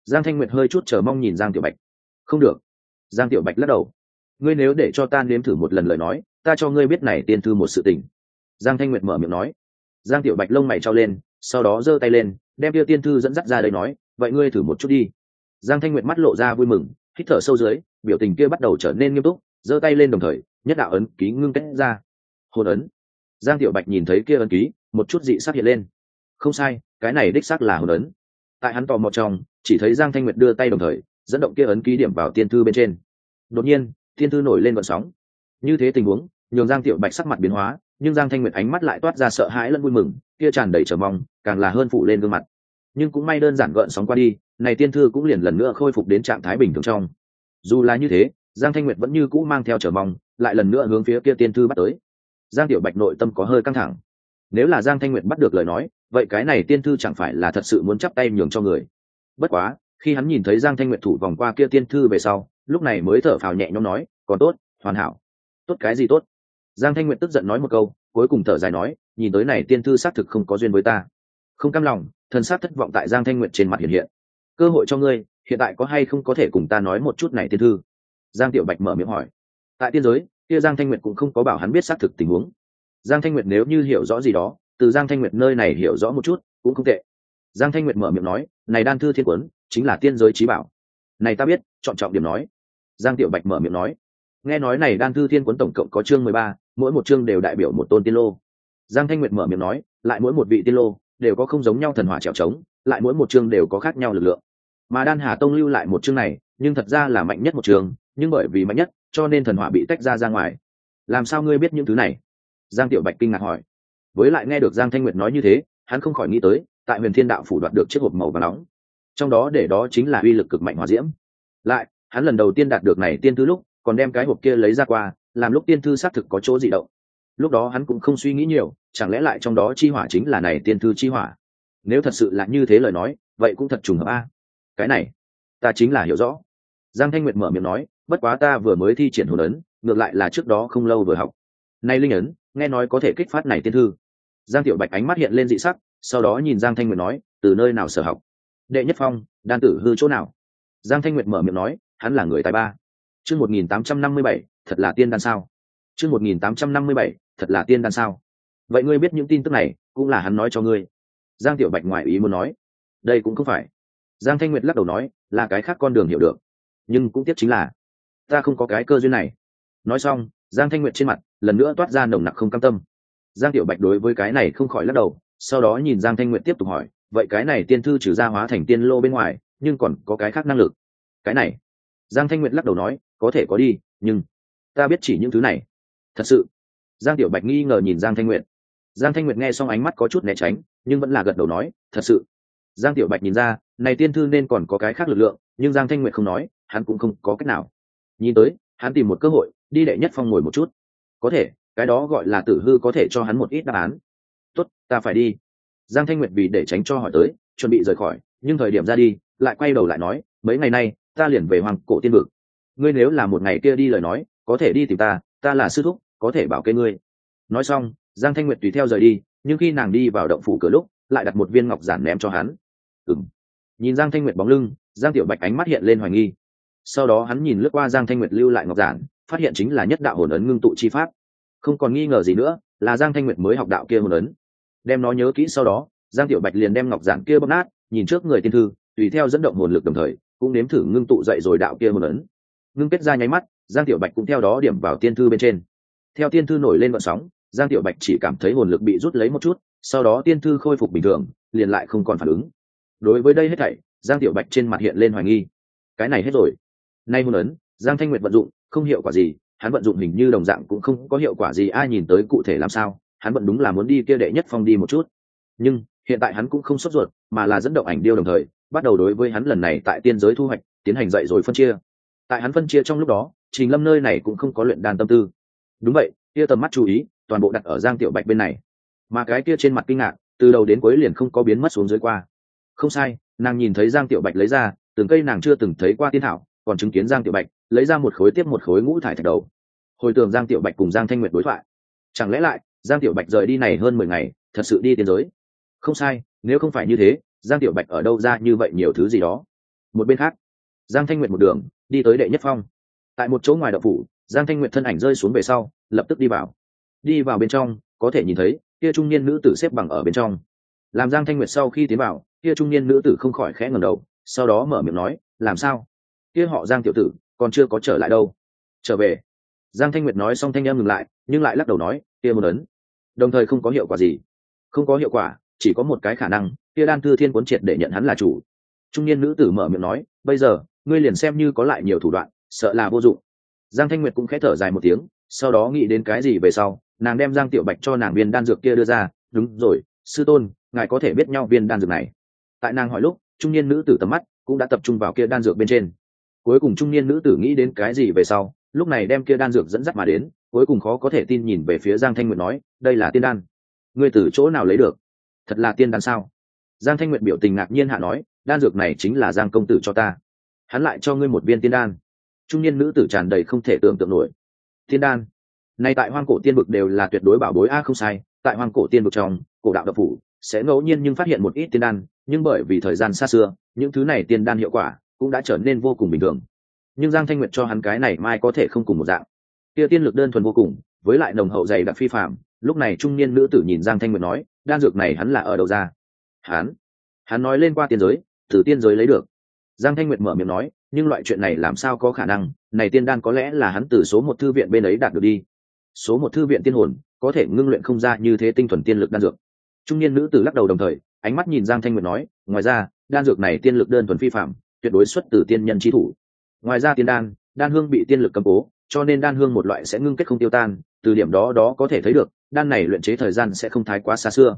Giang Thanh Nguyệt hơi chút chờ mong nhìn Giang Tiểu Bạch. Không được. Giang Tiểu Bạch lắc đầu. Ngươi nếu để cho ta nếm thử một lần lời nói, ta cho ngươi biết này tiên thư một sự tình. Giang Thanh Nguyệt mở miệng nói. Giang Tiểu Bạch lông mày trao lên, sau đó giơ tay lên, đem tiêu tiên thư dẫn dắt ra đây nói, vậy ngươi thử một chút đi. Giang Thanh Nguyệt mắt lộ ra vui mừng, hít thở sâu dưới, biểu tình kia bắt đầu trở nên nghiêm túc, giơ tay lên đồng thời, nhất đạo ấn ký ngưng kết ra. Hồn ấn. Giang Tiểu Bạch nhìn thấy kia ấn ký, một chút dị sắc hiện lên. Không sai, cái này đích xác là hồn ấn. Tại hắn tò mò trong, chỉ thấy Giang Thanh Nguyệt đưa tay đồng thời, dẫn động kia ấn ký điểm vào tiên thư bên trên. Đột nhiên, tiên thư nổi lên gợn sóng. Như thế tình huống, nhường Giang Tiểu Bạch sắc mặt biến hóa, nhưng Giang Thanh Nguyệt ánh mắt lại toát ra sợ hãi lẫn vui mừng, kia tràn đầy chờ mong, càng là hơn phụ lên gương mặt. Nhưng cũng may đơn giản gợn sóng qua đi, này tiên thư cũng liền lần nữa khôi phục đến trạng thái bình thường trong. Dù là như thế, Giang Thanh Nguyệt vẫn như cũ mang theo chờ mong, lại lần nữa hướng phía kia tiên thư bắt tới. Giang Tiểu Bạch nội tâm có hơi căng thẳng. Nếu là Giang Thanh Nguyệt bắt được lời nói, vậy cái này tiên thư chẳng phải là thật sự muốn chắp tay nhường cho người. Bất quá, khi hắn nhìn thấy Giang Thanh Nguyệt thủ vòng qua kia tiên thư về sau, lúc này mới thở phào nhẹ nhõm nói, còn tốt, hoàn hảo. Tốt cái gì tốt? Giang Thanh Nguyệt tức giận nói một câu, cuối cùng thở dài nói, nhìn tới này tiên thư xác thực không có duyên với ta. Không cam lòng, thần sắc thất vọng tại Giang Thanh Nguyệt trên mặt hiện hiện. Cơ hội cho ngươi, hiện tại có hay không có thể cùng ta nói một chút này tiên thư? Giang Tiểu Bạch mở miệng hỏi. Tại tiên giới, kia Giang Thanh Nguyệt cũng không có bảo hắn biết xác thực tình huống. Giang Thanh Nguyệt nếu như hiểu rõ gì đó, từ Giang Thanh Nguyệt nơi này hiểu rõ một chút, cũng không tệ. Giang Thanh Nguyệt mở miệng nói, này đan thư thiên cuốn, chính là tiên giới chí bảo. Này ta biết, chọn trọng điểm nói. Giang Tiểu Bạch mở miệng nói. Nghe nói này đan thư thiên cuốn tổng cộng có chương 13, mỗi một chương đều đại biểu một tôn tiên lô. Giang Thanh Nguyệt mở miệng nói, lại mỗi một vị tiên lô đều có không giống nhau thần hỏa trèo trống, lại mỗi một chương đều có khác nhau lực lượng. Mà Đan Hà Tông lưu lại một chương này, nhưng thật ra là mạnh nhất một chương, nhưng bởi vì mạnh nhất, cho nên thần hỏa bị tách ra ngoài. Làm sao ngươi biết những thứ này? Giang Tiểu Bạch kinh ngạc hỏi. Với lại nghe được Giang Thanh Nguyệt nói như thế, hắn không khỏi nghĩ tới, tại Huyền Thiên Đạo phủ đoạt được chiếc hộp màu vàng nóng, trong đó để đó chính là uy lực cực mạnh hỏa diễm. Lại, hắn lần đầu tiên đạt được này tiên thư lúc, còn đem cái hộp kia lấy ra qua, làm lúc tiên thư xác thực có chỗ dị động. Lúc đó hắn cũng không suy nghĩ nhiều, chẳng lẽ lại trong đó chi hỏa chính là này tiên thư chi hỏa? Nếu thật sự là như thế lời nói, vậy cũng thật trùng hợp a. Cái này, ta chính là hiểu rõ. Giang Thanh Nguyệt mở miệng nói, bất quá ta vừa mới thi triển hồn ấn, ngược lại là trước đó không lâu vừa học. Nay linh ấn, nghe nói có thể kích phát này tiên thư. Giang Tiểu Bạch ánh mắt hiện lên dị sắc, sau đó nhìn Giang Thanh Nguyệt nói, từ nơi nào sở học? Đệ nhất phong, đan tử hư chỗ nào? Giang Thanh Nguyệt mở miệng nói, hắn là người tài ba. Chương 1857, thật là tiên đan sao? Chương 1857, thật là tiên đan sao? Vậy ngươi biết những tin tức này, cũng là hắn nói cho ngươi. Giang Tiểu Bạch ngoài ý muốn nói, đây cũng không phải. Giang Thanh Nguyệt lắc đầu nói, là cái khác con đường hiểu được. Nhưng cũng tiếc chính là, ta không có cái cơ duyên này. Nói xong, Giang Thanh Nguyệt trên mặt lần nữa toát ra nồng nặc không cam tâm. Giang Tiểu Bạch đối với cái này không khỏi lắc đầu, sau đó nhìn Giang Thanh Nguyệt tiếp tục hỏi, vậy cái này tiên thư trừ ra hóa thành tiên lô bên ngoài, nhưng còn có cái khác năng lực? Cái này, Giang Thanh Nguyệt lắc đầu nói, có thể có đi, nhưng ta biết chỉ những thứ này. Thật sự? Giang Tiểu Bạch nghi ngờ nhìn Giang Thanh Nguyệt. Giang Thanh Nguyệt nghe xong ánh mắt có chút né tránh, nhưng vẫn là gật đầu nói, thật sự. Giang Tiểu Bạch nhìn ra, này tiên thư nên còn có cái khác lực lượng, nhưng Giang Thanh Nguyệt không nói, hắn cũng không có cách nào. Nhìn tới, hắn tìm một cơ hội, đi đệ nhất phong ngồi một chút. Có thể, cái đó gọi là tử hư có thể cho hắn một ít đáp án. Tốt, ta phải đi. Giang Thanh Nguyệt vì để tránh cho hỏi tới, chuẩn bị rời khỏi, nhưng thời điểm ra đi, lại quay đầu lại nói, mấy ngày nay, ta liền về Hoàng Cổ Tiên Vực. Ngươi nếu là một ngày kia đi lời nói, có thể đi tìm ta, ta là sư thúc, có thể bảo kê ngươi. Nói xong, Giang Thanh Nguyệt tùy theo rời đi, nhưng khi nàng đi vào động phủ cửa lúc, lại đặt một viên ngọc giản ném cho hắn. Nhìn Giang Thanh Nguyệt bóng lưng, Giang Tiểu Bạch ánh mắt hiện lên hoài nghi. Sau đó hắn nhìn lướt qua Giang Thanh Nguyệt lưu lại ngọc giản, phát hiện chính là nhất đạo hồn ấn ngưng tụ chi pháp. Không còn nghi ngờ gì nữa, là Giang Thanh Nguyệt mới học đạo kia hồn ấn. Đem nó nhớ kỹ sau đó, Giang Tiểu Bạch liền đem ngọc giản kia bóp nát, nhìn trước người tiên thư, tùy theo dẫn động hồn lực đồng thời, cũng nếm thử ngưng tụ dậy rồi đạo kia hồn ấn. Ngưng kết ra nháy mắt, Giang Tiểu Bạch cũng theo đó điểm vào tiên thư bên trên. Theo tiên thư nổi lên gợn sóng, Giang Tiểu Bạch chỉ cảm thấy hồn lực bị rút lấy một chút, sau đó tiên thư khôi phục bình thường, liền lại không còn phản ứng. Đối với đây hết thảy, Giang Tiểu Bạch trên mặt hiện lên hoài nghi. Cái này hết rồi. Nay hồn ấn, Giang Thanh Nguyệt vận dụng, không hiệu quả gì, hắn vận dụng hình như đồng dạng cũng không có hiệu quả gì, ai nhìn tới cụ thể làm sao, hắn vẫn đúng là muốn đi kia đệ nhất phong đi một chút. Nhưng, hiện tại hắn cũng không sốt ruột, mà là dẫn động ảnh điêu đồng thời, bắt đầu đối với hắn lần này tại tiên giới thu hoạch, tiến hành dạy rồi phân chia. Tại hắn phân chia trong lúc đó, Trình Lâm nơi này cũng không có luyện đan tâm tư. Đúng vậy, kia tầm mắt chú ý, toàn bộ đặt ở Giang Tiểu Bạch bên này. Mà cái kia trên mặt kinh ngạc, từ đầu đến cuối liền không có biến mất xuống dưới qua. Không sai, nàng nhìn thấy Giang Tiểu Bạch lấy ra từng cây nàng chưa từng thấy qua tiên thảo, còn chứng kiến Giang Tiểu Bạch lấy ra một khối tiếp một khối ngũ thải thạch đầu. Hồi tưởng Giang Tiểu Bạch cùng Giang Thanh Nguyệt đối thoại, chẳng lẽ lại Giang Tiểu Bạch rời đi này hơn 10 ngày, thật sự đi tiên giới? Không sai, nếu không phải như thế, Giang Tiểu Bạch ở đâu ra như vậy nhiều thứ gì đó? Một bên khác, Giang Thanh Nguyệt một đường đi tới đệ nhất phong. Tại một chỗ ngoài động phủ, Giang Thanh Nguyệt thân ảnh rơi xuống về sau, lập tức đi vào. Đi vào bên trong, có thể nhìn thấy kia trung niên nữ tử xếp bằng ở bên trong. Làm Giang Thanh Nguyệt sau khi tiến vào, kia trung niên nữ tử không khỏi khẽ ngẩng đầu, sau đó mở miệng nói, làm sao? Kia họ Giang tiểu tử còn chưa có trở lại đâu. Trở về. Giang Thanh Nguyệt nói xong thanh âm ngừng lại, nhưng lại lắc đầu nói, kia một ấn, đồng thời không có hiệu quả gì. Không có hiệu quả, chỉ có một cái khả năng, kia đan thư thiên cuốn triệt để nhận hắn là chủ. Trung niên nữ tử mở miệng nói, bây giờ ngươi liền xem như có lại nhiều thủ đoạn, sợ là vô dụng. Giang Thanh Nguyệt cũng khẽ thở dài một tiếng, sau đó nghĩ đến cái gì về sau, nàng đem Giang Tiểu Bạch cho nàng viên đan dược kia đưa ra. Đúng rồi, sư tôn, ngài có thể biết nhau viên đan dược này? Tại nàng hỏi lúc, trung niên nữ tử tầm mắt cũng đã tập trung vào kia đan dược bên trên. Cuối cùng trung niên nữ tử nghĩ đến cái gì về sau, lúc này đem kia đan dược dẫn dắt mà đến, cuối cùng khó có thể tin nhìn về phía Giang Thanh Nguyệt nói, đây là tiên đan. Ngươi từ chỗ nào lấy được? Thật là tiên đan sao? Giang Thanh Nguyệt biểu tình ngạc nhiên hạ nói, đan dược này chính là Giang công tử cho ta, hắn lại cho ngươi một viên tiên đan. Trung niên nữ tử tràn đầy không thể tưởng tượng nổi. Tiên đan này tại hoang cổ tiên vực đều là tuyệt đối bảo bối a, không sai, tại hoang cổ tiên vực trong cổ đạo độc phủ sẽ ngẫu nhiên nhưng phát hiện một ít tiên đan, nhưng bởi vì thời gian xa xưa, những thứ này tiên đan hiệu quả cũng đã trở nên vô cùng bình thường. Nhưng Giang Thanh Nguyệt cho hắn cái này mai có thể không cùng một dạng. Kia tiên lực đơn thuần vô cùng, với lại nồng hậu dày đặc phi phàm. Lúc này trung niên nữ tử nhìn Giang Thanh Nguyệt nói, đan dược này hắn là ở đâu ra? Hắn nói lên qua tiên giới, từ tiên giới lấy được. Giang Thanh Nguyệt mở miệng nói, nhưng loại chuyện này làm sao có khả năng, này tiên đan có lẽ là hắn từ số một thư viện bên ấy đạt được đi. Số một thư viện tiên hồn có thể ngưng luyện không ra như thế tinh thuần tiên lực đan dược. Trung niên nữ tử lắc đầu đồng thời, ánh mắt nhìn Giang Thanh Nguyệt nói, ngoài ra, đan dược này tiên lực đơn thuần phi phạm, tuyệt đối xuất từ tiên nhân chi thủ. Ngoài ra tiên đan hương bị tiên lực cầm cố, cho nên đan hương một loại sẽ ngưng kết không tiêu tan, từ điểm đó có thể thấy được, đan này luyện chế thời gian sẽ không thái quá xa xưa.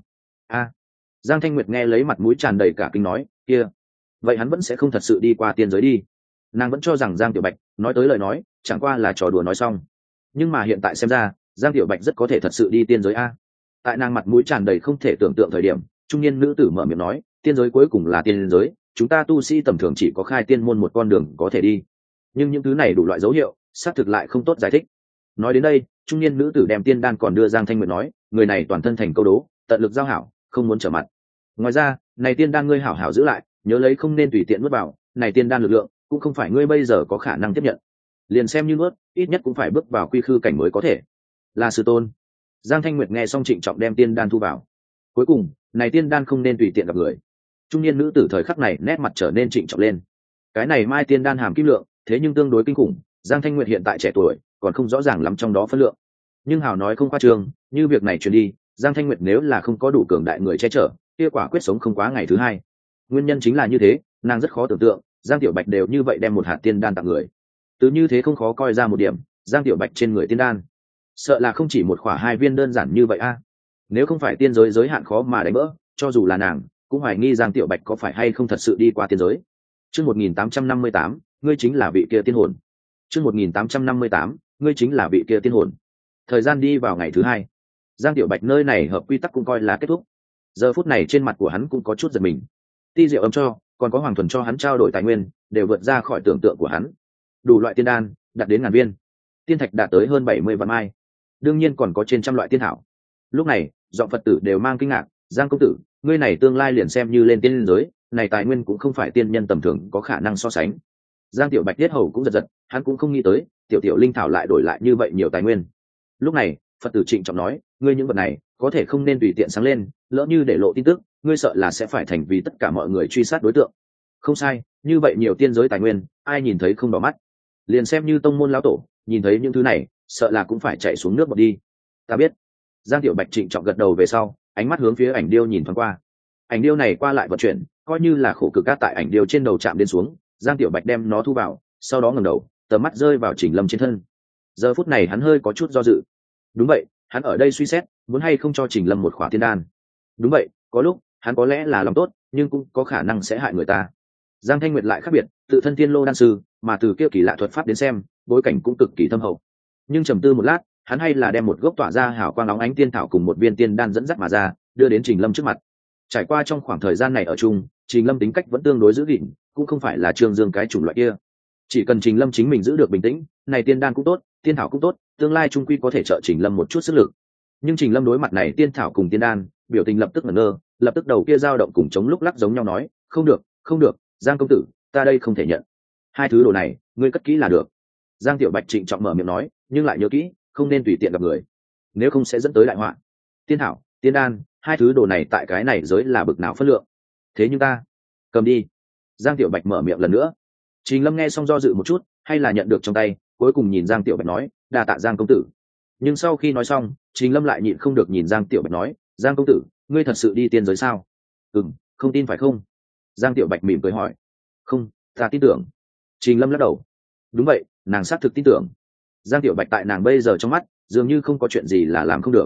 Giang Thanh Nguyệt nghe lấy mặt mũi tràn đầy cả kinh nói, kia, vậy hắn vẫn sẽ không thật sự đi qua tiên giới đi. Nàng vẫn cho rằng Giang Tiểu Bạch nói tới lời nói chẳng qua là trò đùa nói xong, nhưng mà hiện tại xem ra Giang Tiểu Bạch rất có thể thật sự đi tiên giới a. Tại nàng mặt mũi tràn đầy không thể tưởng tượng thời điểm, trung niên nữ tử mở miệng nói, tiên giới cuối cùng là tiên giới, chúng ta tu sĩ tầm thường chỉ có khai tiên môn một con đường có thể đi, nhưng những thứ này đủ loại dấu hiệu xác thực lại không tốt giải thích. Nói đến đây, trung niên nữ tử đem tiên đan còn đưa Giang Thanh Nguyệt nói, người này toàn thân thành câu đố, tận lực giao hảo, không muốn trở mặt. Ngoài ra, này tiên đan ngươi hảo hảo giữ lại, nhớ lấy không nên tùy tiện nuốt vào, này tiên đan lực lượng cũng không phải ngươi bây giờ có khả năng tiếp nhận. Liền xem như nuốt, ít nhất cũng phải bước vào quy khư cảnh mới có thể. Là sư tôn. Giang Thanh Nguyệt nghe xong trịnh trọng đem tiên đan thu vào. Cuối cùng, này tiên đan không nên tùy tiện gặp người. Trung niên nữ tử thời khắc này nét mặt trở nên trịnh trọng lên. Cái này mai tiên đan hàm kim lượng, thế nhưng tương đối kinh khủng, Giang Thanh Nguyệt hiện tại trẻ tuổi, còn không rõ ràng lắm trong đó phân lượng. Nhưng hảo nói không khoa trương, như việc này truyền đi, Giang Thanh Nguyệt nếu là không có đủ cường đại người che chở, kia quả quyết sống không quá ngày thứ hai. Nguyên nhân chính là như thế, nàng rất khó tưởng tượng, Giang Tiểu Bạch đều như vậy đem một hạt tiên đan tặng người. Từ như thế không khó coi ra một điểm, Giang Tiểu Bạch trên người tiên đan, sợ là không chỉ một khỏa hai viên đơn giản như vậy a. Nếu không phải tiên giới giới hạn khó mà đánh vỡ, cho dù là nàng, cũng hoài nghi Giang Tiểu Bạch có phải hay không thật sự đi qua tiên giới. Chương 1858, ngươi chính là vị kia tiên hồn. Chương 1858, ngươi chính là vị kia tiên hồn. Thời gian đi vào ngày thứ hai, Giang Tiểu Bạch nơi này hợp quy tắc cũng coi là kết thúc. Giờ phút này trên mặt của hắn cũng có chút giật mình. Ti Diệu Âm cho, còn có Hoàng Thuần cho hắn trao đổi tài nguyên, đều vượt ra khỏi tưởng tượng của hắn. Đủ loại tiên đan, đạt đến ngàn viên. Tiên thạch đạt tới hơn 70 vạn mai. Đương nhiên còn có trên trăm loại tiên thảo. Lúc này, giọng Phật tử đều mang kinh ngạc, Giang công tử, ngươi này tương lai liền xem như lên tiên giới, này tài nguyên cũng không phải tiên nhân tầm thường có khả năng so sánh. Giang Tiểu Bạch tiết hầu cũng giật giật, hắn cũng không nghĩ tới, tiểu linh thảo lại đổi lại như vậy nhiều tài nguyên. Lúc này, Phật tử trịnh trọng nói, ngươi những vật này có thể không nên tùy tiện sáng lên, lỡ như để lộ tin tức, ngươi sợ là sẽ phải thành vì tất cả mọi người truy sát đối tượng. Không sai, như vậy nhiều tiên giới tài nguyên, ai nhìn thấy không đỏ mắt. Liền xem như tông môn lão tổ, nhìn thấy những thứ này, sợ là cũng phải chạy xuống nước bọt đi. Ta biết. Giang Tiểu Bạch trịnh trọng gật đầu về sau, ánh mắt hướng phía ảnh điêu nhìn thoáng qua. Ảnh điêu này qua lại vận chuyển, coi như là khổ cực cát tại ảnh điêu trên đầu chạm đến xuống, Giang Tiểu Bạch đem nó thu vào, sau đó ngẩng đầu, tầm mắt rơi vào Trình Lâm trên thân. Giờ phút này hắn hơi có chút do dự. Đúng vậy, hắn ở đây suy xét, muốn hay không cho Trình Lâm một khỏa tiên đan. Đúng vậy, có lúc hắn có lẽ là lòng tốt, nhưng cũng có khả năng sẽ hại người ta. Giang Thanh Nguyệt lại khác biệt, tự thân tiên lô đan sư, mà từ kia kỳ lạ thuật pháp đến xem, bối cảnh cũng cực kỳ thâm hậu. Nhưng trầm tư một lát, hắn hay là đem một gốc tỏa ra hào quang óng ánh tiên thảo cùng một viên tiên đan dẫn dắt mà ra, đưa đến Trình Lâm trước mặt. Trải qua trong khoảng thời gian này ở chung, Trình Lâm tính cách vẫn tương đối giữ gìn, cũng không phải là Trương Dương cái chủng loại kia. Chỉ cần Trình Lâm chính mình giữ được bình tĩnh, này tiên đan cũng tốt, tiên thảo cũng tốt, tương lai trung quy có thể trợ Trình Lâm một chút sức lực. Nhưng Trình Lâm đối mặt này tiên thảo cùng tiên đan, biểu tình lập tức ngẩn ngơ, lập tức đầu kia dao động cùng chống lúc lắc giống nhau nói, không được, không được, Giang công tử, ta đây không thể nhận. Hai thứ đồ này ngươi cất kỹ là được. Giang Tiểu Bạch trịnh trọng mở miệng nói, nhưng lại nhớ kỹ không nên tùy tiện gặp người, nếu không sẽ dẫn tới đại họa. Tiên thảo, tiên đan, hai thứ đồ này tại cái này giới là bực nào phân lượng, thế nhưng ta cầm đi. Giang Tiểu Bạch mở miệng lần nữa. Trình Lâm nghe xong do dự một chút, hay là nhận được trong tay, cuối cùng nhìn Giang Tiểu Bạch nói, đa tạ Giang công tử. Nhưng sau khi nói xong, Trình Lâm lại nhịn không được nhìn Giang Tiểu Bạch nói, Giang công tử, ngươi thật sự đi tiên giới sao? Không tin phải không? Giang Tiểu Bạch mỉm cười hỏi. Không, ta tin tưởng. Trình Lâm lắc đầu. Đúng vậy, nàng xác thực tin tưởng. Giang Tiểu Bạch tại nàng bây giờ trong mắt dường như không có chuyện gì là làm không được.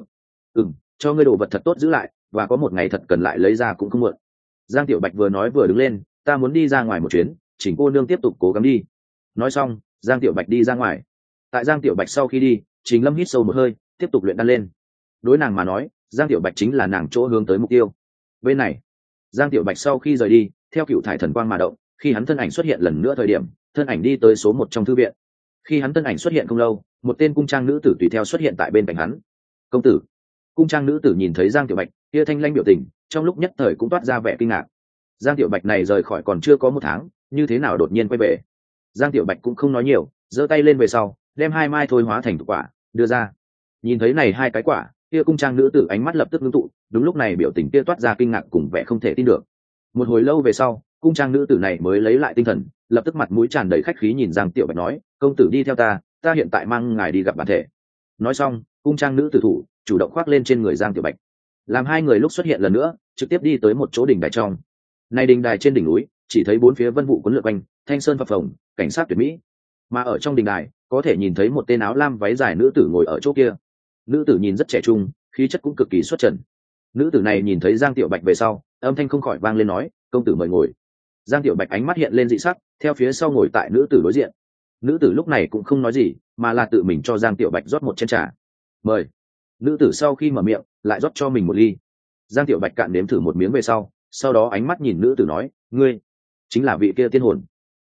Cho ngươi đồ vật thật tốt giữ lại, và có một ngày thật cần lại lấy ra cũng không muộn. Giang Tiểu Bạch vừa nói vừa đứng lên, ta muốn đi ra ngoài một chuyến, Chỉnh cô nương tiếp tục cố gắng đi. Nói xong, Giang Tiểu Bạch đi ra ngoài. Tại Giang Tiểu Bạch sau khi đi, Trình Lâm hít sâu một hơi, tiếp tục luyện đan lên. Đối nàng mà nói, Giang Tiểu Bạch chính là nàng chỗ hướng tới mục tiêu. Bên này, Giang Tiểu Bạch sau khi rời đi, theo cựu thải thần quang mà động, khi hắn thân ảnh xuất hiện lần nữa thời điểm, thân ảnh đi tới số 1 trong thư viện. Khi hắn thân ảnh xuất hiện không lâu, một tên cung trang nữ tử tùy theo xuất hiện tại bên cạnh hắn. Công tử. Cung trang nữ tử nhìn thấy Giang Tiểu Bạch, kia thanh lanh biểu tình, trong lúc nhất thời cũng toát ra vẻ kinh ngạc. Giang Tiểu Bạch này rời khỏi còn chưa có 1 tháng, như thế nào đột nhiên quay về? Giang Tiểu Bạch cũng không nói nhiều, giơ tay lên về sau, đem 2 mai thôi hóa thành quả đưa ra. Nhìn thấy này 2 cái quả, kia cung trang nữ tử ánh mắt lập tức ngưng tụ, đúng lúc này biểu tình kia toát ra kinh ngạc cùng vẻ không thể tin được. Một hồi lâu về sau, cung trang nữ tử này mới lấy lại tinh thần, lập tức mặt mũi tràn đầy khách khí nhìn Giang Tiểu Bạch nói, công tử đi theo ta, ta hiện tại mang ngài đi gặp bản thể. Nói xong, cung trang nữ tử thủ chủ động khoác lên trên người Giang Tiểu Bạch, làm hai người lúc xuất hiện lần nữa, trực tiếp đi tới một chỗ đỉnh đài trong. Này đỉnh đài trên đỉnh núi, chỉ thấy 4 phía vân vụ cuốn lượn quanh, thanh sơn phập phồng, cảnh sát tuyệt mỹ. Mà ở trong đỉnh đài, có thể nhìn thấy một tên áo lam váy dài nữ tử ngồi ở chỗ kia. Nữ tử nhìn rất trẻ trung, khí chất cũng cực kỳ xuất trần. Nữ tử này nhìn thấy Giang Tiểu Bạch về sau, âm thanh không khỏi vang lên nói, công tử mời ngồi. Giang Tiểu Bạch ánh mắt hiện lên dị sắc, theo phía sau ngồi tại nữ tử đối diện. Nữ tử lúc này cũng không nói gì, mà là tự mình cho Giang Tiểu Bạch rót một chén trà. Mời. Nữ tử sau khi mở miệng, lại rót cho mình một ly. Giang Tiểu Bạch cạn nếm thử một miếng về sau đó ánh mắt nhìn nữ tử nói, ngươi chính là vị kia tiên hồn.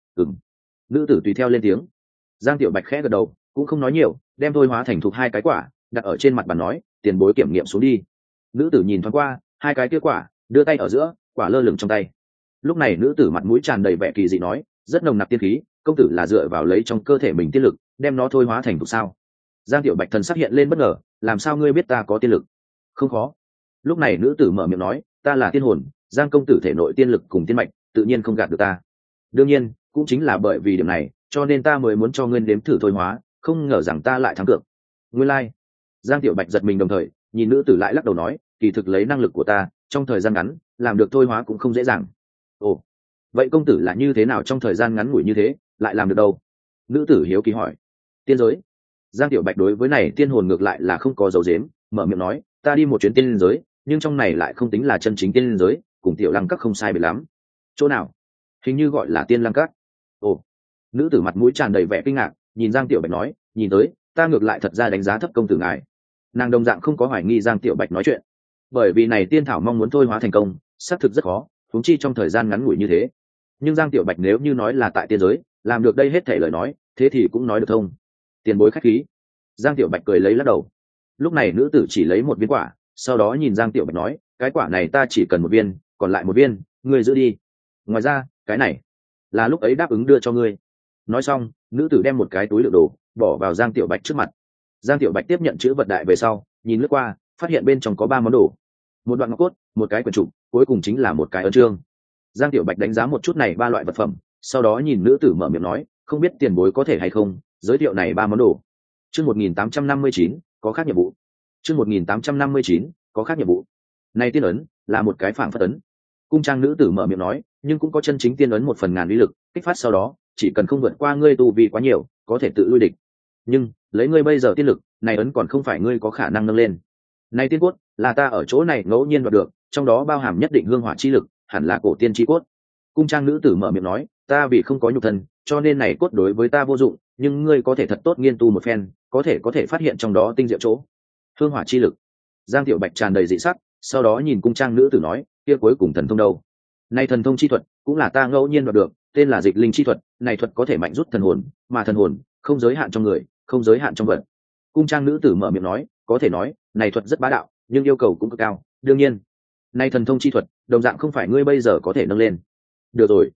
Nữ tử tùy theo lên tiếng. Giang Tiểu Bạch khẽ gật đầu, cũng không nói nhiều, đem thôi hóa thành thuộc 2 cái quả đặt ở trên mặt bàn nói, tiền bối kiểm nghiệm xuống đi. Nữ tử nhìn thoáng qua 2 cái kia quả, đưa tay ở giữa, quả lơ lửng trong tay. Lúc này nữ tử mặt mũi tràn đầy vẻ kỳ dị nói, rất nồng nặc tiên khí, công tử là dựa vào lấy trong cơ thể mình tiên lực đem nó thôi hóa thành thuộc sao? Giang Tiểu Bạch thần sắc hiện lên bất ngờ, làm sao ngươi biết ta có tiên lực? Không khó. Lúc này nữ tử mở miệng nói, ta là tiên hồn, Giang công tử thể nội tiên lực cùng tiên mạch tự nhiên không gạt được ta. Đương nhiên cũng chính là bởi vì điểm này, cho nên ta mới muốn cho ngươi nếm thử thôi hóa, không ngờ rằng ta lại thắng cược. Nguyên lai. Giang Tiểu Bạch giật mình, đồng thời nhìn nữ tử lại lắc đầu nói, kỳ thực lấy năng lực của ta, trong thời gian ngắn làm được thôi hóa cũng không dễ dàng. Ồ, vậy công tử là như thế nào trong thời gian ngắn ngủi như thế lại làm được đâu? Nữ tử hiếu kỳ hỏi. Tiên giới. Giang Tiểu Bạch đối với này tiên hồn ngược lại là không có dấu dếm, mở miệng nói, ta đi một chuyến tiên giới, nhưng trong này lại không tính là chân chính tiên giới, cùng Tiểu Lăng Các không sai biệt lắm. Chỗ nào? Hình như gọi là Tiên Lăng Các. Ồ. Nữ tử mặt mũi tràn đầy vẻ kinh ngạc, nhìn Giang Tiểu Bạch nói, nhìn tới ta ngược lại thật ra đánh giá thấp công tử ngài. Nàng đồng dạng không có hoài nghi Giang Tiểu Bạch nói chuyện, bởi vì này tiên thảo mong muốn thôi hóa thành công xác thực rất khó, huống chi trong thời gian ngắn ngủi như thế. Nhưng Giang Tiểu Bạch nếu như nói là tại tiên giới làm được đây hết thể lời nói, thế thì cũng nói được thông. Tiền bối khách khí. Giang Tiểu Bạch cười lấy lắc đầu. Lúc này nữ tử chỉ lấy một viên quả, sau đó nhìn Giang Tiểu Bạch nói, cái quả này ta chỉ cần 1 viên, còn lại 1 viên ngươi giữ đi, ngoài ra cái này là lúc ấy đáp ứng đưa cho ngươi. Nói xong, nữ tử đem một cái túi đựng đồ bỏ vào Giang Tiểu Bạch trước mặt. Giang Tiểu Bạch tiếp nhận chữ vật đại về sau, nhìn lướt qua, phát hiện bên trong có 3 món đồ: một đoạn ngọc cốt, một cái quyển trục, cuối cùng chính là một cái ấn chương. Giang Tiểu Bạch đánh giá một chút này 3 loại vật phẩm, sau đó nhìn nữ tử mở miệng nói, không biết tiền bối có thể hay không giới thiệu này 3 món đồ. Chương 1859, có khác nhiệm vụ. Chương 1859, có khác nhiệm vụ. Này tiên ấn là một cái phảng phất ấn. Cung trang nữ tử mở miệng nói, nhưng cũng có chân chính tiên ấn 1/1000 uy lực, kích phát sau đó, chỉ cần không vượt qua ngươi tu vi quá nhiều, có thể tự lui địch. Nhưng lấy ngươi bây giờ tiên lực, này ấn còn không phải ngươi có khả năng nâng lên. Này tiên cốt là ta ở chỗ này ngẫu nhiên đoạt được, trong đó bao hàm nhất định hương hỏa chi lực, hẳn là cổ tiên chi cốt. Cung trang nữ tử mở miệng nói, ta vì không có nhục thân, cho nên này cốt đối với ta vô dụng, nhưng ngươi có thể thật tốt nghiên tu một phen, có thể phát hiện trong đó tinh diệu chỗ. Hương hỏa chi lực. Giang Tiểu Bạch tràn đầy dị sắc, sau đó nhìn cung trang nữ tử nói, kia cuối cùng thần thông đâu? Này thần thông chi thuật cũng là ta ngẫu nhiên đoạt được, tên là Dịch Linh chi thuật, này thuật có thể mạnh rút thần hồn, mà thần hồn không giới hạn trong người, không giới hạn trong vật. Cung trang nữ tử mở miệng nói, có thể nói, này thuật rất bá đạo, nhưng yêu cầu cũng cực cao, đương nhiên, này thần thông chi thuật, đồng dạng không phải ngươi bây giờ có thể nâng lên. Được rồi.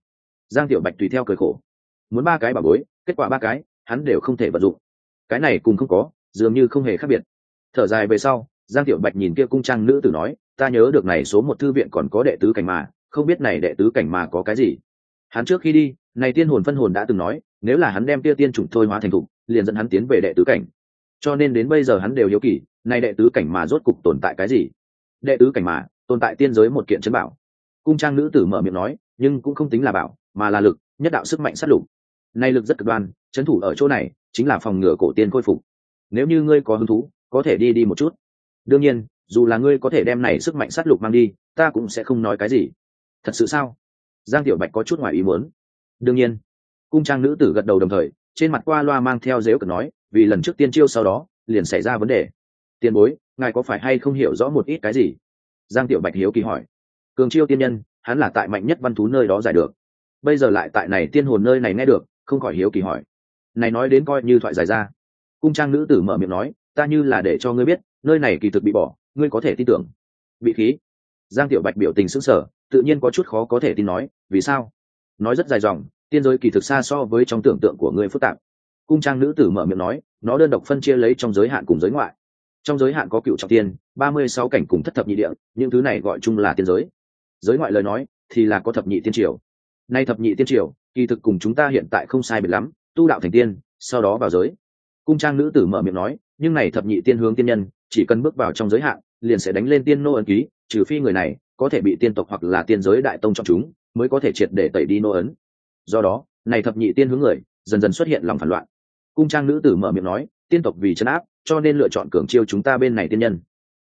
Giang Tiểu Bạch tùy theo cười khổ, muốn 3 cái bảo bối, kết quả 3 cái hắn đều không thể vận dụng. Cái này cùng không có dường như không hề khác biệt. Thở dài về sau, Giang Tiểu Bạch nhìn kia cung trang nữ tử nói, ta nhớ được này số 1 thư viện còn có đệ tứ cảnh mà, không biết này đệ tứ cảnh mà có cái gì. Hắn trước khi đi, này tiên hồn phân hồn đã từng nói, nếu là hắn đem kia tiên chủng thôi hóa thành thục, liền dẫn hắn tiến về đệ tứ cảnh. Cho nên đến bây giờ hắn đều hiếu kỳ, này đệ tứ cảnh mà rốt cục tồn tại cái gì. Đệ tứ cảnh mà tồn tại tiên giới một kiện trấn bảo. Cung trang nữ tử mở miệng nói, nhưng cũng không tính là bảo, mà là lực, nhất đạo sức mạnh sát lục. Này lực rất cực đoan, trấn thủ ở chỗ này chính là phòng ngừa cổ tiên khôi phục. Nếu như ngươi có hứng thú, có thể đi một chút. Đương nhiên, dù là ngươi có thể đem này sức mạnh sát lục mang đi, ta cũng sẽ không nói cái gì. Thật sự sao? Giang Tiểu Bạch có chút ngoài ý muốn. Đương nhiên. Cung trang nữ tử gật đầu đồng thời, trên mặt qua loa mang theo dếu cợt nói, vì lần trước tiên chiêu sau đó liền xảy ra vấn đề. Tiền bối, ngài có phải hay không hiểu rõ một ít cái gì? Giang Tiểu Bạch hiếu kỳ hỏi. Cường chiêu tiên nhân, hắn là tại mạnh nhất văn thú nơi đó giải được, bây giờ lại tại này tiên hồn nơi này nghe được, không khỏi hiếu kỳ hỏi. Này nói đến coi như thoại dài ra. Cung trang nữ tử mở miệng nói, ta như là để cho ngươi biết, nơi này kỳ thực bị bỏ, ngươi có thể tin tưởng. Bị khí. Giang Tiểu Bạch biểu tình sững sờ, tự nhiên có chút khó có thể tin nói, vì sao? Nói rất dài dòng, tiên giới kỳ thực xa so với trong tưởng tượng của ngươi phức tạp. Cung trang nữ tử mở miệng nói, nó đơn độc phân chia lấy trong giới hạn cùng giới ngoại. Trong giới hạn có cựu trọng tiên, 36 cảnh cùng thất thập nhị địa, những thứ này gọi chung là tiên giới. Giới ngoại lời nói thì là có thập nhị tiên triều. Nay thập nhị tiên triều kỳ thực cùng chúng ta hiện tại không sai biệt lắm, tu đạo thành tiên, sau đó vào giới. Cung trang nữ tử mở miệng nói, nhưng này thập nhị tiên hướng tiên nhân chỉ cần bước vào trong giới hạn liền sẽ đánh lên tiên nô ấn ký, trừ phi người này có thể bị tiên tộc hoặc là tiên giới đại tông trong chúng mới có thể triệt để tẩy đi nô ấn. Do đó này thập nhị tiên hướng người dần dần xuất hiện lòng phản loạn. Cung trang nữ tử mở miệng nói, tiên tộc vì trấn áp cho nên lựa chọn cường chiêu chúng ta bên này tiên nhân.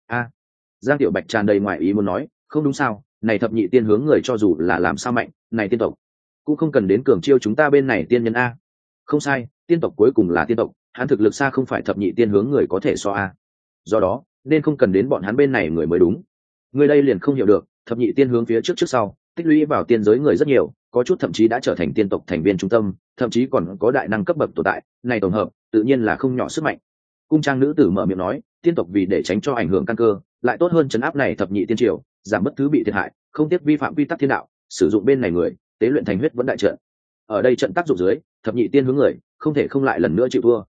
Giang Tiểu Bạch tràn đầy ngoài ý muốn nói, không đúng sao, này thập nhị tiên hướng người cho dù là làm sao mạnh, này tiên tộc cũng không cần đến cường chiêu chúng ta bên này tiên nhân a. Không sai, tiên tộc cuối cùng là tiên tộc, hắn thực lực xa không phải thập nhị tiên hướng người có thể so a. Do đó nên không cần đến bọn hắn bên này người mới đúng. Người đây liền không hiểu được, thập nhị tiên hướng phía trước trước sau tích lũy vào tiên giới người rất nhiều, có chút thậm chí đã trở thành tiên tộc thành viên trung tâm, thậm chí còn có đại năng cấp bậc tồn tại, này tổng hợp tự nhiên là không nhỏ sức mạnh. Cung trang nữ tử mở miệng nói, tiên tộc vì để tránh cho ảnh hưởng căn cơ, lại tốt hơn chấn áp này thập nhị tiên triều, giảm bất thứ bị thiệt hại, không tiếc vi phạm quy tắc thiên đạo, sử dụng bên này người tế luyện thành huyết vẫn đại trận. Ở đây trận tác dụng dưới, thập nhị tiên hướng người không thể không lại lần nữa chịu thua.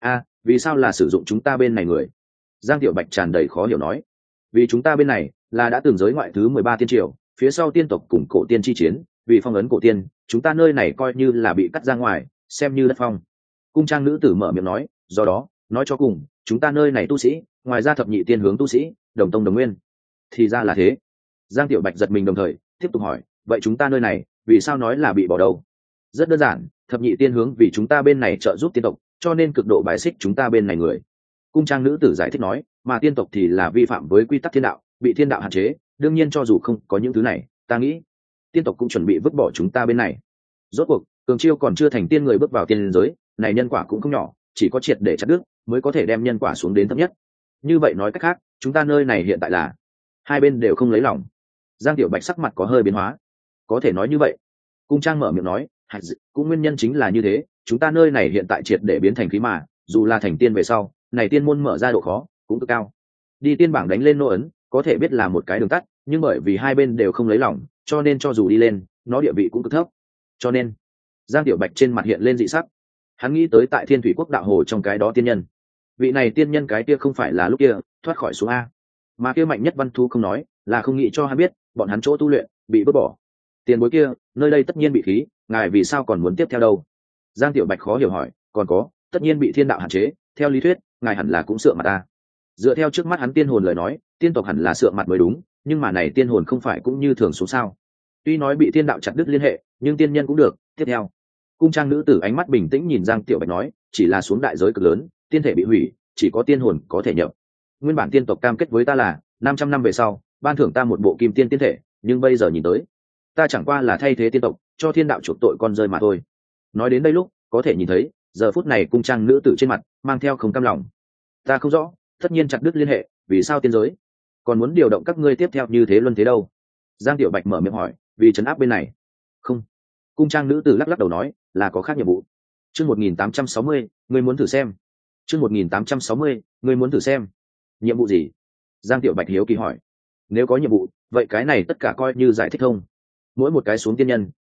Vì sao là sử dụng chúng ta bên này người? Giang Tiểu Bạch tràn đầy khó hiểu nói, vì chúng ta bên này là đã từng giới ngoại thứ 13 tiên triều, phía sau tiên tộc cùng cổ tiên chi chiến, vì phong ấn cổ tiên, chúng ta nơi này coi như là bị cắt ra ngoài, xem như đất phong. Cung trang nữ tử mở miệng nói, do đó nói cho cùng chúng ta nơi này tu sĩ ngoài ra thập nhị tiên hướng tu sĩ đồng tông đồng nguyên. Thì ra là thế. Giang Tiểu Bạch giật mình đồng thời tiếp tục hỏi, vậy chúng ta nơi này vì sao nói là bị bỏ đầu? Rất đơn giản, thập nhị tiên hướng vì chúng ta bên này trợ giúp tiên tộc, cho nên cực độ bài xích chúng ta bên này người. Cung trang nữ tử giải thích nói, mà tiên tộc thì là vi phạm với quy tắc thiên đạo, bị thiên đạo hạn chế, đương nhiên cho dù không có những thứ này, ta nghĩ tiên tộc cũng chuẩn bị vứt bỏ chúng ta bên này. Rốt cuộc cường chiêu còn chưa thành tiên người bước vào tiên giới này, nhân quả cũng không nhỏ, chỉ có triệt để chặt đứt mới có thể đem nhân quả xuống đến thấp nhất. Như vậy nói cách khác, chúng ta nơi này hiện tại là hai bên đều không lấy lòng. Giang Tiểu Bạch sắc mặt có hơi biến hóa. Có thể nói như vậy. Cung trang mở miệng nói, cũng nguyên nhân chính là như thế, chúng ta nơi này hiện tại triệt để biến thành khí mà, dù là thành tiên về sau, này tiên môn mở ra độ khó cũng cực cao. Đi tiên bảng đánh lên nô ấn, có thể biết là một cái đường tắt, nhưng bởi vì hai bên đều không lấy lòng, cho nên cho dù đi lên, nó địa vị cũng cực thấp. Cho nên, Giang Tiểu Bạch trên mặt hiện lên dị sắc. Hắn nghĩ tới tại Thiên Thủy Quốc đạo hồ trong cái đó tiên nhân. Vị này tiên nhân cái kia không phải là lúc kia thoát khỏi xuống a, mà kia mạnh nhất văn thu không nói, là không nghĩ cho hắn biết, bọn hắn chỗ tu luyện bị vứt bỏ. Tiền bối kia, nơi đây tất nhiên bị khí, ngài vì sao còn muốn tiếp theo đâu? Giang Tiểu Bạch khó hiểu hỏi, còn có, tất nhiên bị thiên đạo hạn chế, theo lý thuyết, ngài hẳn là cũng sượng mặt ta. Dựa theo trước mắt hắn tiên hồn lời nói, tiên tộc hẳn là sượng mặt mới đúng, nhưng mà này tiên hồn không phải cũng như thường xuống sao? Tuy nói bị thiên đạo chặt đứt liên hệ, nhưng tiên nhân cũng được. Tiếp theo, cung trang nữ tử ánh mắt bình tĩnh nhìn Giang Tiểu Bạch nói, chỉ là xuống đại giới cực lớn, tiên thể bị hủy, chỉ có tiên hồn có thể nhập. Nguyên bản tiên tộc cam kết với ta là 500 năm về sau ban thưởng ta một bộ kim tiên tiên thể, nhưng bây giờ nhìn tới, ta chẳng qua là thay thế tiên tộc cho thiên đạo chuộc tội con rơi mà thôi. Nói đến đây lúc có thể nhìn thấy, giờ phút này cung trang nữ tử trên mặt mang theo không cam lòng. Ta không rõ, tất nhiên chặt đứt liên hệ, vì sao tiên giới còn muốn điều động các ngươi tiếp theo như thế luân thế đâu? Giang Tiểu Bạch mở miệng hỏi, vì trấn áp bên này. Không. Cung trang nữ tử lắc lắc đầu nói, là có khác nhiệm vụ. Chương 1860, ngươi muốn thử xem. Chương 1860, ngươi muốn thử xem. Nhiệm vụ gì? Giang Tiểu Bạch hiếu kỳ hỏi. Nếu có nhiệm vụ, vậy cái này tất cả coi như giải thích thông. Mỗi một cái xuống tiên nhân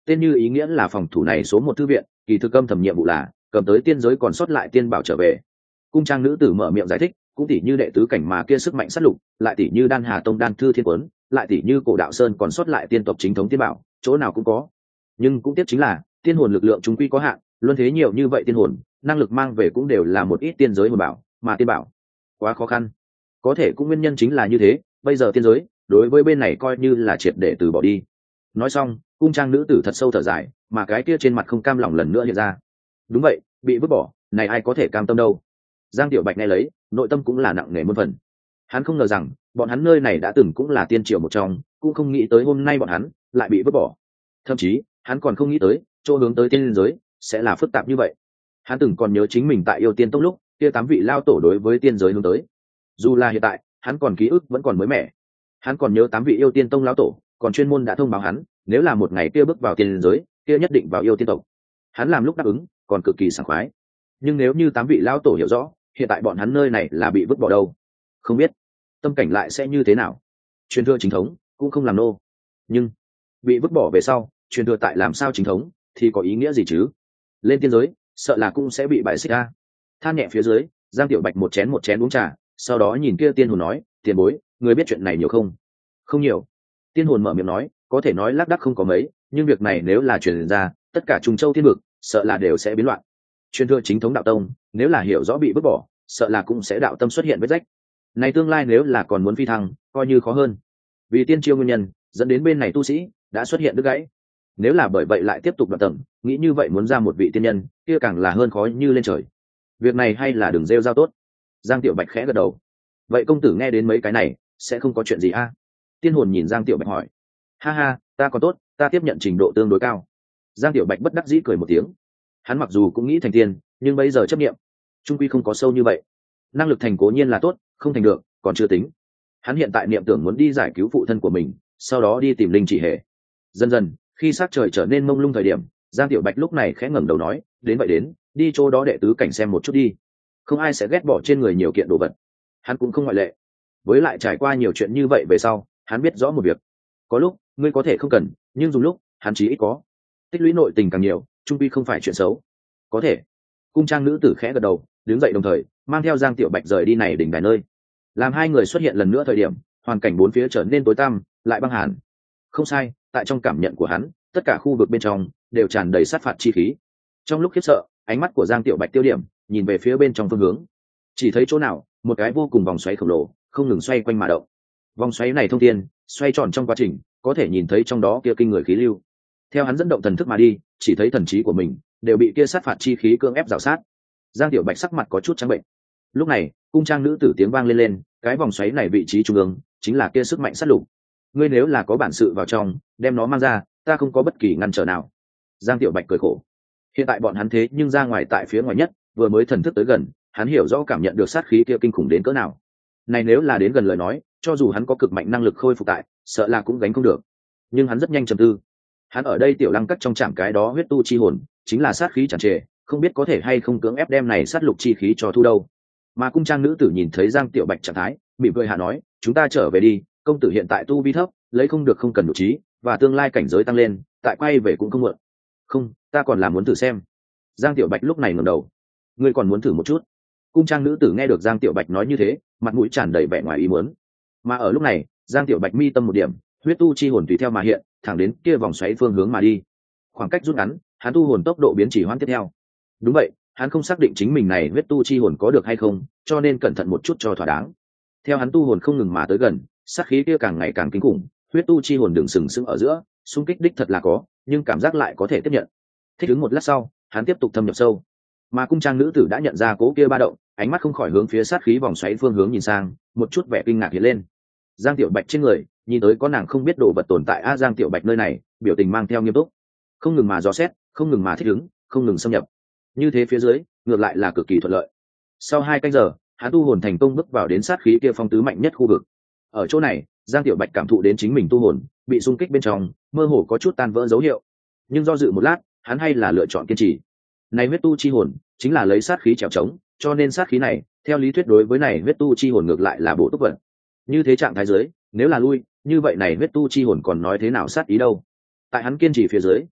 tên như ý nghĩa là phòng thủ này số một thư viện, kỳ thực âm thầm nhiệm vụ là cầm tới tiên giới còn sót lại tiên bảo trở về. Cung trang nữ tử mở miệng giải thích, cũng tỷ như đệ tứ cảnh mà kia sức mạnh sát lục, lại tỷ như Đan Hà Tông đan thư thiên quấn, lại tỷ như Cổ Đạo Sơn còn sót lại tiên tộc chính thống tiên bảo, chỗ nào cũng có. Nhưng cũng tiếc chính là tiên hồn lực lượng chúng quy có hạn, luân thế nhiều như vậy tiên hồn, năng lực mang về cũng đều là một ít tiên giới hồn bảo, mà tiên bảo quá khó khăn. Có thể cũng nguyên nhân chính là như thế, bây giờ tiên giới đối với bên này coi như là triệt để từ bỏ đi. Nói xong, cung trang nữ tử thật sâu thở dài, mà cái kia trên mặt không cam lòng lần nữa hiện ra. Đúng vậy, bị vứt bỏ, này ai có thể cam tâm đâu. Giang Tiểu Bạch nghe lấy, nội tâm cũng là nặng nề muôn phần. Hắn không ngờ rằng bọn hắn nơi này đã từng cũng là tiên triều một trong, cũng không nghĩ tới hôm nay bọn hắn lại bị vứt bỏ. Thậm chí hắn còn không nghĩ tới chỗ hướng tới tiên giới sẽ là phức tạp như vậy. Hắn từng còn nhớ chính mình tại Yêu Tiên Tông lúc kia 8 vị lao tổ đối với tiên giới hướng tới. Dù là hiện tại hắn còn ký ức vẫn còn mới mẻ, hắn còn nhớ 8 vị Yêu Tiên Tông lao tổ còn chuyên môn đã thông báo hắn, nếu là một ngày kia bước vào tiên giới kia nhất định vào Yêu Tiên tộc. Hắn làm lúc đáp ứng còn cực kỳ sảng khoái, nhưng nếu như 8 vị lao tổ hiểu rõ hiện tại bọn hắn nơi này là bị vứt bỏ đâu, không biết tâm cảnh lại sẽ như thế nào. Truyền thừa chính thống cũng không làm nô, nhưng bị vứt bỏ về sau truyền thừa tại làm sao chính thống thì có ý nghĩa gì chứ? Lên tiên giới sợ là cũng sẽ bị bại xích ra. Than nhẹ phía dưới, Giang Tiểu Bạch một chén uống trà, sau đó nhìn kia tiên hồn nói, tiền bối, người biết chuyện này nhiều không? Không nhiều. Tiên hồn mở miệng nói, có thể nói lác đác không có mấy, nhưng việc này nếu là truyền ra tất cả Trùng Châu thiên vực sợ là đều sẽ biến loạn. Truyền thừa chính thống đạo tông nếu là hiểu rõ bị vứt bỏ sợ là cũng sẽ đạo tâm xuất hiện vết rách. Này tương lai nếu là còn muốn phi thăng coi như khó hơn, vì tiên chiêu nguyên nhân dẫn đến bên này tu sĩ đã xuất hiện đứt gãy. Nếu là bởi vậy lại tiếp tục đoạn tầng, nghĩ như vậy muốn ra một vị tiên nhân kia càng là hơn khó như lên trời. Việc này hay là đừng rêu rao tốt. Giang Tiểu Bạch khẽ gật đầu. Vậy công tử nghe đến mấy cái này sẽ không có chuyện gì a? Tiên hồn nhìn Giang Tiểu Bạch hỏi. Ha ha, ta còn tốt, ta tiếp nhận trình độ tương đối cao. Giang Tiểu Bạch bất đắc dĩ cười một tiếng. Hắn mặc dù cũng nghĩ thành tiên, nhưng bây giờ chấp niệm trung quy không có sâu như vậy. Năng lực thành cố nhiên là tốt, không thành được còn chưa tính. Hắn hiện tại niệm tưởng muốn đi giải cứu phụ thân của mình, sau đó đi tìm linh chỉ hệ. Dần dần khi sắc trời trở nên mông lung thời điểm, Giang Tiểu Bạch lúc này khẽ ngẩng đầu nói, đến vậy đến, đi chỗ đó đệ tứ cảnh xem một chút đi. Không ai sẽ ghét bỏ trên người nhiều kiện đồ vật, hắn cũng không ngoại lệ. Với lại trải qua nhiều chuyện như vậy về sau, hắn biết rõ một việc, có lúc ngươi có thể không cần, nhưng dùng lúc hắn chỉ ít có. Tích lũy nội tình càng nhiều, trung quy không phải chuyện xấu. Có thể. Cung trang nữ tử khẽ gật đầu, đứng dậy đồng thời mang theo Giang Tiểu Bạch rời đi này đỉnh đài nơi. Làm hai người xuất hiện lần nữa thời điểm, hoàn cảnh bốn phía trở nên tối tăm, lại băng hàn. Không sai, tại trong cảm nhận của hắn, tất cả khu vực bên trong đều tràn đầy sát phạt chi khí. Trong lúc khiếp sợ, ánh mắt của Giang Tiểu Bạch tiêu điểm nhìn về phía bên trong phương hướng, chỉ thấy chỗ nào một cái vô cùng vòng xoáy khổng lồ không ngừng xoay quanh mà động. Vòng xoáy này thông thiên, xoay tròn trong quá trình có thể nhìn thấy trong đó kia kinh người khí lưu. Theo hắn dẫn động thần thức mà đi, chỉ thấy thần trí của mình đều bị kia sát phạt chi khí cưỡng ép rào sát. Giang Tiểu Bạch sắc mặt có chút trắng bệnh. Lúc này cung trang nữ tử tiếng vang lên, cái vòng xoáy này vị trí trung ương chính là kia sức mạnh sát lục. Ngươi nếu là có bản sự vào trong đem nó mang ra, ta không có bất kỳ ngăn trở nào. Giang Tiểu Bạch cười khổ. Hiện tại bọn hắn thế nhưng ra ngoài tại phía ngoài nhất, vừa mới thần thức tới gần, hắn hiểu rõ cảm nhận được sát khí kia kinh khủng đến cỡ nào. Này nếu là đến gần lời nói, cho dù hắn có cực mạnh năng lực khôi phục tại, sợ là cũng gánh không được. Nhưng hắn rất nhanh trầm tư. Hắn ở đây tiểu lăng cắt trong trạm cái đó huyết tu chi hồn, chính là sát khí tràn trề, không biết có thể hay không cưỡng ép đem này sát lục chi khí cho thu đâu. Mà cung trang nữ tử nhìn thấy Giang Tiểu Bạch trạng thái, mỉm cười hạ nói, chúng ta trở về đi, công tử hiện tại tu vi thấp, lấy không được không cần nội trí, và tương lai cảnh giới tăng lên, tại quay về cũng không muộn. Không, ta còn là muốn thử xem. Giang Tiểu Bạch lúc này ngẩng đầu. Ngươi còn muốn thử một chút? Cung trang nữ tử nghe được Giang Tiểu Bạch nói như thế, mặt mũi tràn đầy vẻ ngoài ý muốn. Mà ở lúc này, Giang Tiểu Bạch mi tâm một điểm, huyết tu chi hồn tùy theo mà hiện, thẳng đến kia vòng xoáy phương hướng mà đi. Khoảng cách rút ngắn, hắn tu hồn tốc độ biến chỉ hoãn tiếp theo. Đúng vậy, hắn không xác định chính mình này huyết tu chi hồn có được hay không, cho nên cẩn thận một chút cho thỏa đáng. Theo hắn tu hồn không ngừng mà tới gần, sát khí kia càng ngày càng kinh khủng, huyết tu chi hồn đường sừng sững ở giữa, xung kích đích thật là có, nhưng cảm giác lại có thể tiếp nhận. Thích ứng một lát sau, hắn tiếp tục thâm nhập sâu. Mà cung trang nữ tử đã nhận ra cố kia ba động, ánh mắt không khỏi hướng phía sát khí vòng xoáy phương hướng nhìn sang, một chút vẻ kinh ngạc hiện lên. Giang Tiểu Bạch trên người, nhìn tới có nàng không biết đồ vật tồn tại a. Giang Tiểu Bạch nơi này, biểu tình mang theo nghiêm túc, không ngừng mà dò xét, không ngừng mà thích ứng, không ngừng xâm nhập. Như thế phía dưới, ngược lại là cực kỳ thuận lợi. Sau 2 canh giờ, hắn tu hồn thành công bước vào đến sát khí kia phong tứ mạnh nhất khu vực. Ở chỗ này, Giang Tiểu Bạch cảm thụ đến chính mình tu hồn bị xung kích bên trong, mơ hồ có chút tan vỡ dấu hiệu. Nhưng do dự một lát, hắn hay là lựa chọn kiên trì. Này huyết tu chi hồn chính là lấy sát khí trèo trống, cho nên sát khí này, theo lý thuyết đối với này huyết tu chi hồn ngược lại là bổ túc vận. Như thế trạng thái dưới, nếu là lui, như vậy này huyết tu chi hồn còn nói thế nào sát ý đâu. Tại hắn kiên trì phía dưới,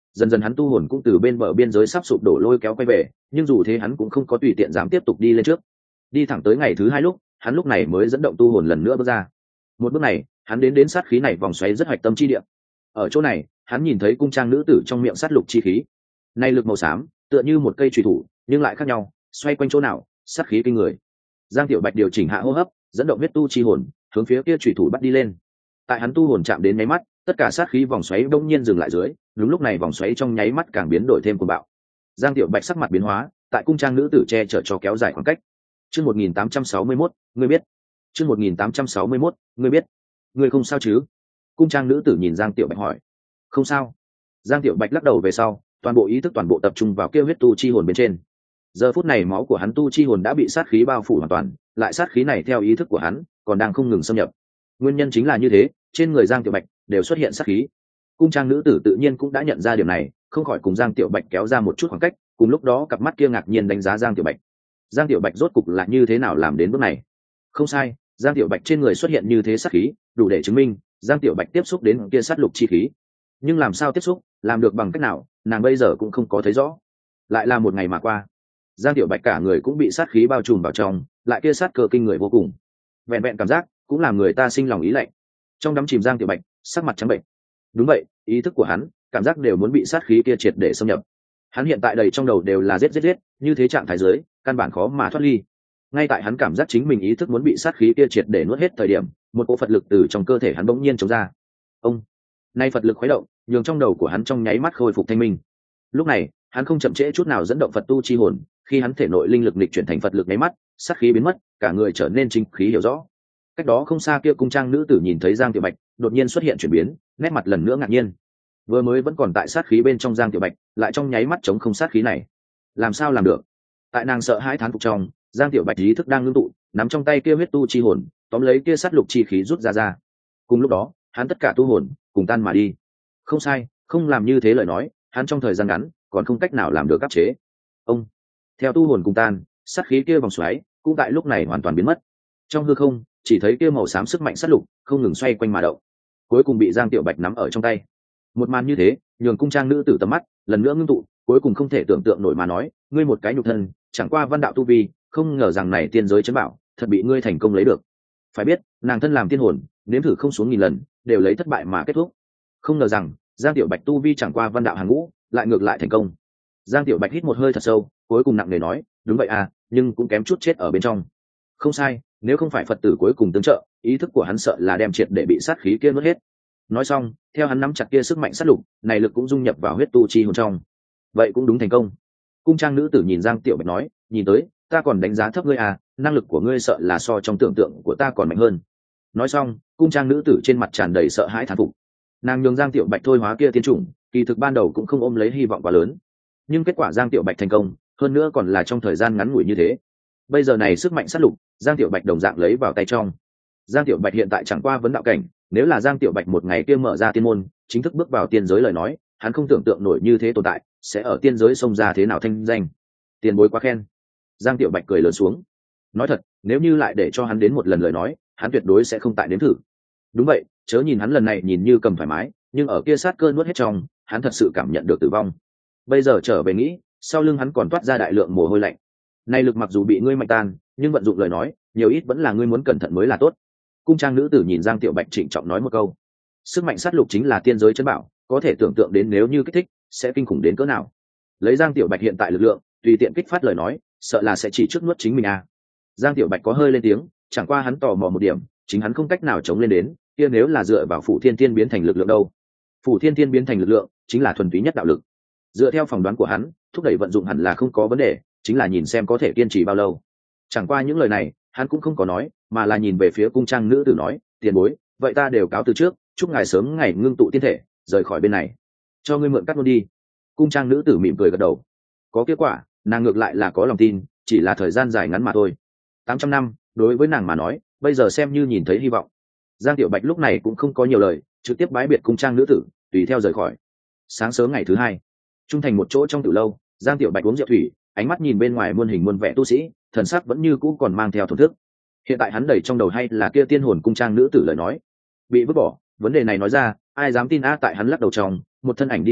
dần dần hắn tu hồn cũng từ bên bờ biên giới sắp sụp đổ lôi kéo quay về, nhưng dù thế hắn cũng không có tùy tiện dám tiếp tục đi lên trước. Đi thẳng tới ngày thứ 2 lúc, hắn lúc này mới dẫn động tu hồn lần nữa bước ra. Một bước này, hắn đến sát khí này vòng xoáy rất hoạch tâm chi địa. Ở chỗ này, hắn nhìn thấy cung trang nữ tử trong miệng sát lục chi khí. Này lực màu xám, tựa như một cây chùy thủ, nhưng lại khác nhau, xoay quanh chỗ nào, sát khí kinh người. Giang Tiểu Bạch điều chỉnh hạ hô hấp, dẫn động huyết tu chi hồn, hướng phía kia chùy thủ bắt đi lên. Tại hắn tu hồn chạm đến nháy mắt, tất cả sát khí vòng xoáy đông nhiên dừng lại dưới, đúng lúc này vòng xoáy trong nháy mắt càng biến đổi thêm cuồng bạo. Giang Tiểu Bạch sắc mặt biến hóa, tại cung trang nữ tử che chở cho kéo dài khoảng cách. Chương 1861, ngươi biết. Chương 1861, ngươi biết. Ngươi không sao chứ? Cung trang nữ tử nhìn Giang Tiểu Bạch hỏi. Không sao. Giang Tiểu Bạch lắc đầu về sau, toàn bộ ý thức toàn bộ tập trung vào kia huyết tu chi hồn bên trên. Giờ phút này máu của hắn tu chi hồn đã bị sát khí bao phủ hoàn toàn, lại sát khí này theo ý thức của hắn còn đang không ngừng xâm nhập. Nguyên nhân chính là như thế, trên người Giang Tiểu Bạch đều xuất hiện sát khí. Cung trang nữ tử tự nhiên cũng đã nhận ra điểm này, không khỏi cùng Giang Tiểu Bạch kéo ra một chút khoảng cách, cùng lúc đó cặp mắt kia ngạc nhiên đánh giá Giang Tiểu Bạch. Giang Tiểu Bạch rốt cục là như thế nào làm đến bước này? Không sai, Giang Tiểu Bạch trên người xuất hiện như thế sát khí, đủ để chứng minh Giang Tiểu Bạch tiếp xúc đến kia sát lục chi khí. Nhưng làm sao tiếp xúc, làm được bằng cách nào, nàng bây giờ cũng không có thấy rõ. Lại là một ngày mà qua, Giang Tiểu Bạch cả người cũng bị sát khí bao trùm vào trong, lại kia sát cơ kinh người vô cùng. Vẹn vẹn cảm giác cũng làm người ta sinh lòng ý lạnh. Trong đắm chìm Giang Tiểu Bạch, sắc mặt trắng bệnh. Đúng vậy, ý thức của hắn, cảm giác đều muốn bị sát khí kia triệt để xâm nhập. Hắn hiện tại đầy trong đầu đều là giết, như thế trạng thái dưới, căn bản khó mà thoát ly. Ngay tại hắn cảm giác chính mình ý thức muốn bị sát khí kia triệt để nuốt hết thời điểm, một cỗ Phật lực từ trong cơ thể hắn bỗng nhiên chống ra. Ông, nay Phật lực khuấy động, nhường trong đầu của hắn trong nháy mắt khôi phục thanh minh. Lúc này, hắn không chậm trễ chút nào dẫn động Phật tu chi hồn, khi hắn thể nội linh lực nghịch chuyển thành Phật lực nháy mắt, sát khí biến mất, cả người trở nên chính khí hiểu rõ. Cách đó không xa kia cung trang nữ tử nhìn thấy Giang Tiểu Bạch đột nhiên xuất hiện chuyển biến, nét mặt lần nữa ngạc nhiên. Vừa mới vẫn còn tại sát khí bên trong Giang Tiểu Bạch, lại trong nháy mắt chống không sát khí này. Làm sao làm được? Tại nàng sợ hãi thán phục trong, Giang Tiểu Bạch ý thức đang ngưng tụ, nắm trong tay kia huyết tu chi hồn, tóm lấy kia sát lục chi khí rút ra. Cùng lúc đó, hắn tất cả tu hồn cùng tan mà đi. Không sai, không làm như thế lời nói, hắn trong thời gian ngắn còn không cách nào làm được áp chế. Ông, theo tu hồn cùng tan, sát khí kia vòng xoáy cũng tại lúc này hoàn toàn biến mất. Trong hư không, chỉ thấy kia màu xám sức mạnh sát lục không ngừng xoay quanh mà động, cuối cùng bị Giang Tiểu Bạch nắm ở trong tay. Một màn như thế, nhường cung trang nữ tử tầm mắt lần nữa ngưng tụ, cuối cùng không thể tưởng tượng nổi mà nói, ngươi một cái nhục thân, chẳng qua văn đạo tu vi, không ngờ rằng này tiên giới trấn bảo, thật bị ngươi thành công lấy được. Phải biết, nàng thân làm tiên hồn, nếm thử không xuống nghìn lần, đều lấy thất bại mà kết thúc. Không ngờ rằng, Giang Tiểu Bạch tu vi chẳng qua văn đạo hàng ngũ, lại ngược lại thành công. Giang Tiểu Bạch hít một hơi thật sâu, cuối cùng nặng nề nói, đúng vậy à, nhưng cũng kém chút chết ở bên trong. Không sai, nếu không phải Phật tử cuối cùng tương trợ, ý thức của hắn sợ là đem triệt để bị sát khí kia nuốt hết. Nói xong, theo hắn nắm chặt kia sức mạnh sát lục, này lực cũng dung nhập vào huyết tu chi hồn trong. Vậy cũng đúng thành công. Cung trang nữ tử nhìn Giang Tiểu Bạch nói, nhìn tới, ta còn đánh giá thấp ngươi à, năng lực của ngươi sợ là so trong tưởng tượng của ta còn mạnh hơn. Nói xong, cung trang nữ tử trên mặt tràn đầy sợ hãi thán phục. Nàng nhường Giang Tiểu Bạch thôi hóa kia tiên chủng, kỳ thực ban đầu cũng không ôm lấy hy vọng quá lớn. Nhưng kết quả Giang Tiểu Bạch thành công, hơn nữa còn là trong thời gian ngắn ngủi như thế. Bây giờ này sức mạnh sát lục, Giang Tiểu Bạch đồng dạng lấy vào tay trong. Giang Tiểu Bạch hiện tại chẳng qua vấn đạo cảnh, nếu là Giang Tiểu Bạch một ngày kia mở ra tiên môn, chính thức bước vào tiên giới lời nói, hắn không tưởng tượng nổi như thế tồn tại, sẽ ở tiên giới xông ra thế nào thanh danh. Tiền bối quá khen. Giang Tiểu Bạch cười lớn xuống. Nói thật, nếu như lại để cho hắn đến một lần lời nói, hắn tuyệt đối sẽ không tại đến thử. Đúng vậy, chớ nhìn hắn lần này nhìn như cầm thoải mái, nhưng ở kia sát cơ nuốt hết trong, hắn thật sự cảm nhận được tử vong. Bây giờ trở về nghĩ, sau lưng hắn còn toát ra đại lượng mồ hôi lạnh. Này lực mặc dù bị ngươi mạnh tan, nhưng vận dụng lời nói, nhiều ít vẫn là ngươi muốn cẩn thận mới là tốt. Cung trang nữ tử nhìn Giang Tiểu Bạch trịnh trọng nói một câu. Sức mạnh sát lục chính là tiên giới chân bảo, có thể tưởng tượng đến nếu như kích thích, sẽ kinh khủng đến cỡ nào. Lấy Giang Tiểu Bạch hiện tại lực lượng, tùy tiện kích phát lời nói, sợ là sẽ chỉ trước nuốt chính mình à. Giang Tiểu Bạch có hơi lên tiếng, chẳng qua hắn tò mò một điểm, chính hắn không cách nào chống lên đến, kia nếu là dựa vào Phủ Thiên Thiên biến thành lực lượng đâu? Phủ Thiên Thiên biến thành lực lượng, chính là thuần túy nhất đạo lực. Dựa theo phỏng đoán của hắn, thúc đẩy vận dụng hẳn là không có vấn đề, chính là nhìn xem có thể kiên trì bao lâu. Chẳng qua những lời này, hắn cũng không có nói, mà là nhìn về phía cung trang nữ tử nói, tiền bối, vậy ta đều cáo từ trước, chúc ngài sớm ngày ngưng tụ tiên thể, rời khỏi bên này. Cho ngươi mượn cắt luôn đi. Cung trang nữ tử mỉm cười gật đầu. Có kết quả, nàng ngược lại là có lòng tin, chỉ là thời gian dài ngắn mà thôi. 800 năm, đối với nàng mà nói, bây giờ xem như nhìn thấy hy vọng. Giang Tiểu Bạch lúc này cũng không có nhiều lời, trực tiếp bái biệt cung trang nữ tử, tùy theo rời khỏi. Sáng sớm ngày thứ hai, trung thành một chỗ trong tiểu lâu, Giang Tiểu Bạch uống rượu thủy, ánh mắt nhìn bên ngoài muôn hình muôn vẻ tu sĩ, thần sắc vẫn như cũ còn mang theo thổn thức. Hiện tại hắn đầy trong đầu hay là kia tiên hồn cung trang nữ tử lời nói, bị vứt bỏ, vấn đề này nói ra, ai dám tin a? Tại hắn lắc đầu trong, một thân ảnh đi tới,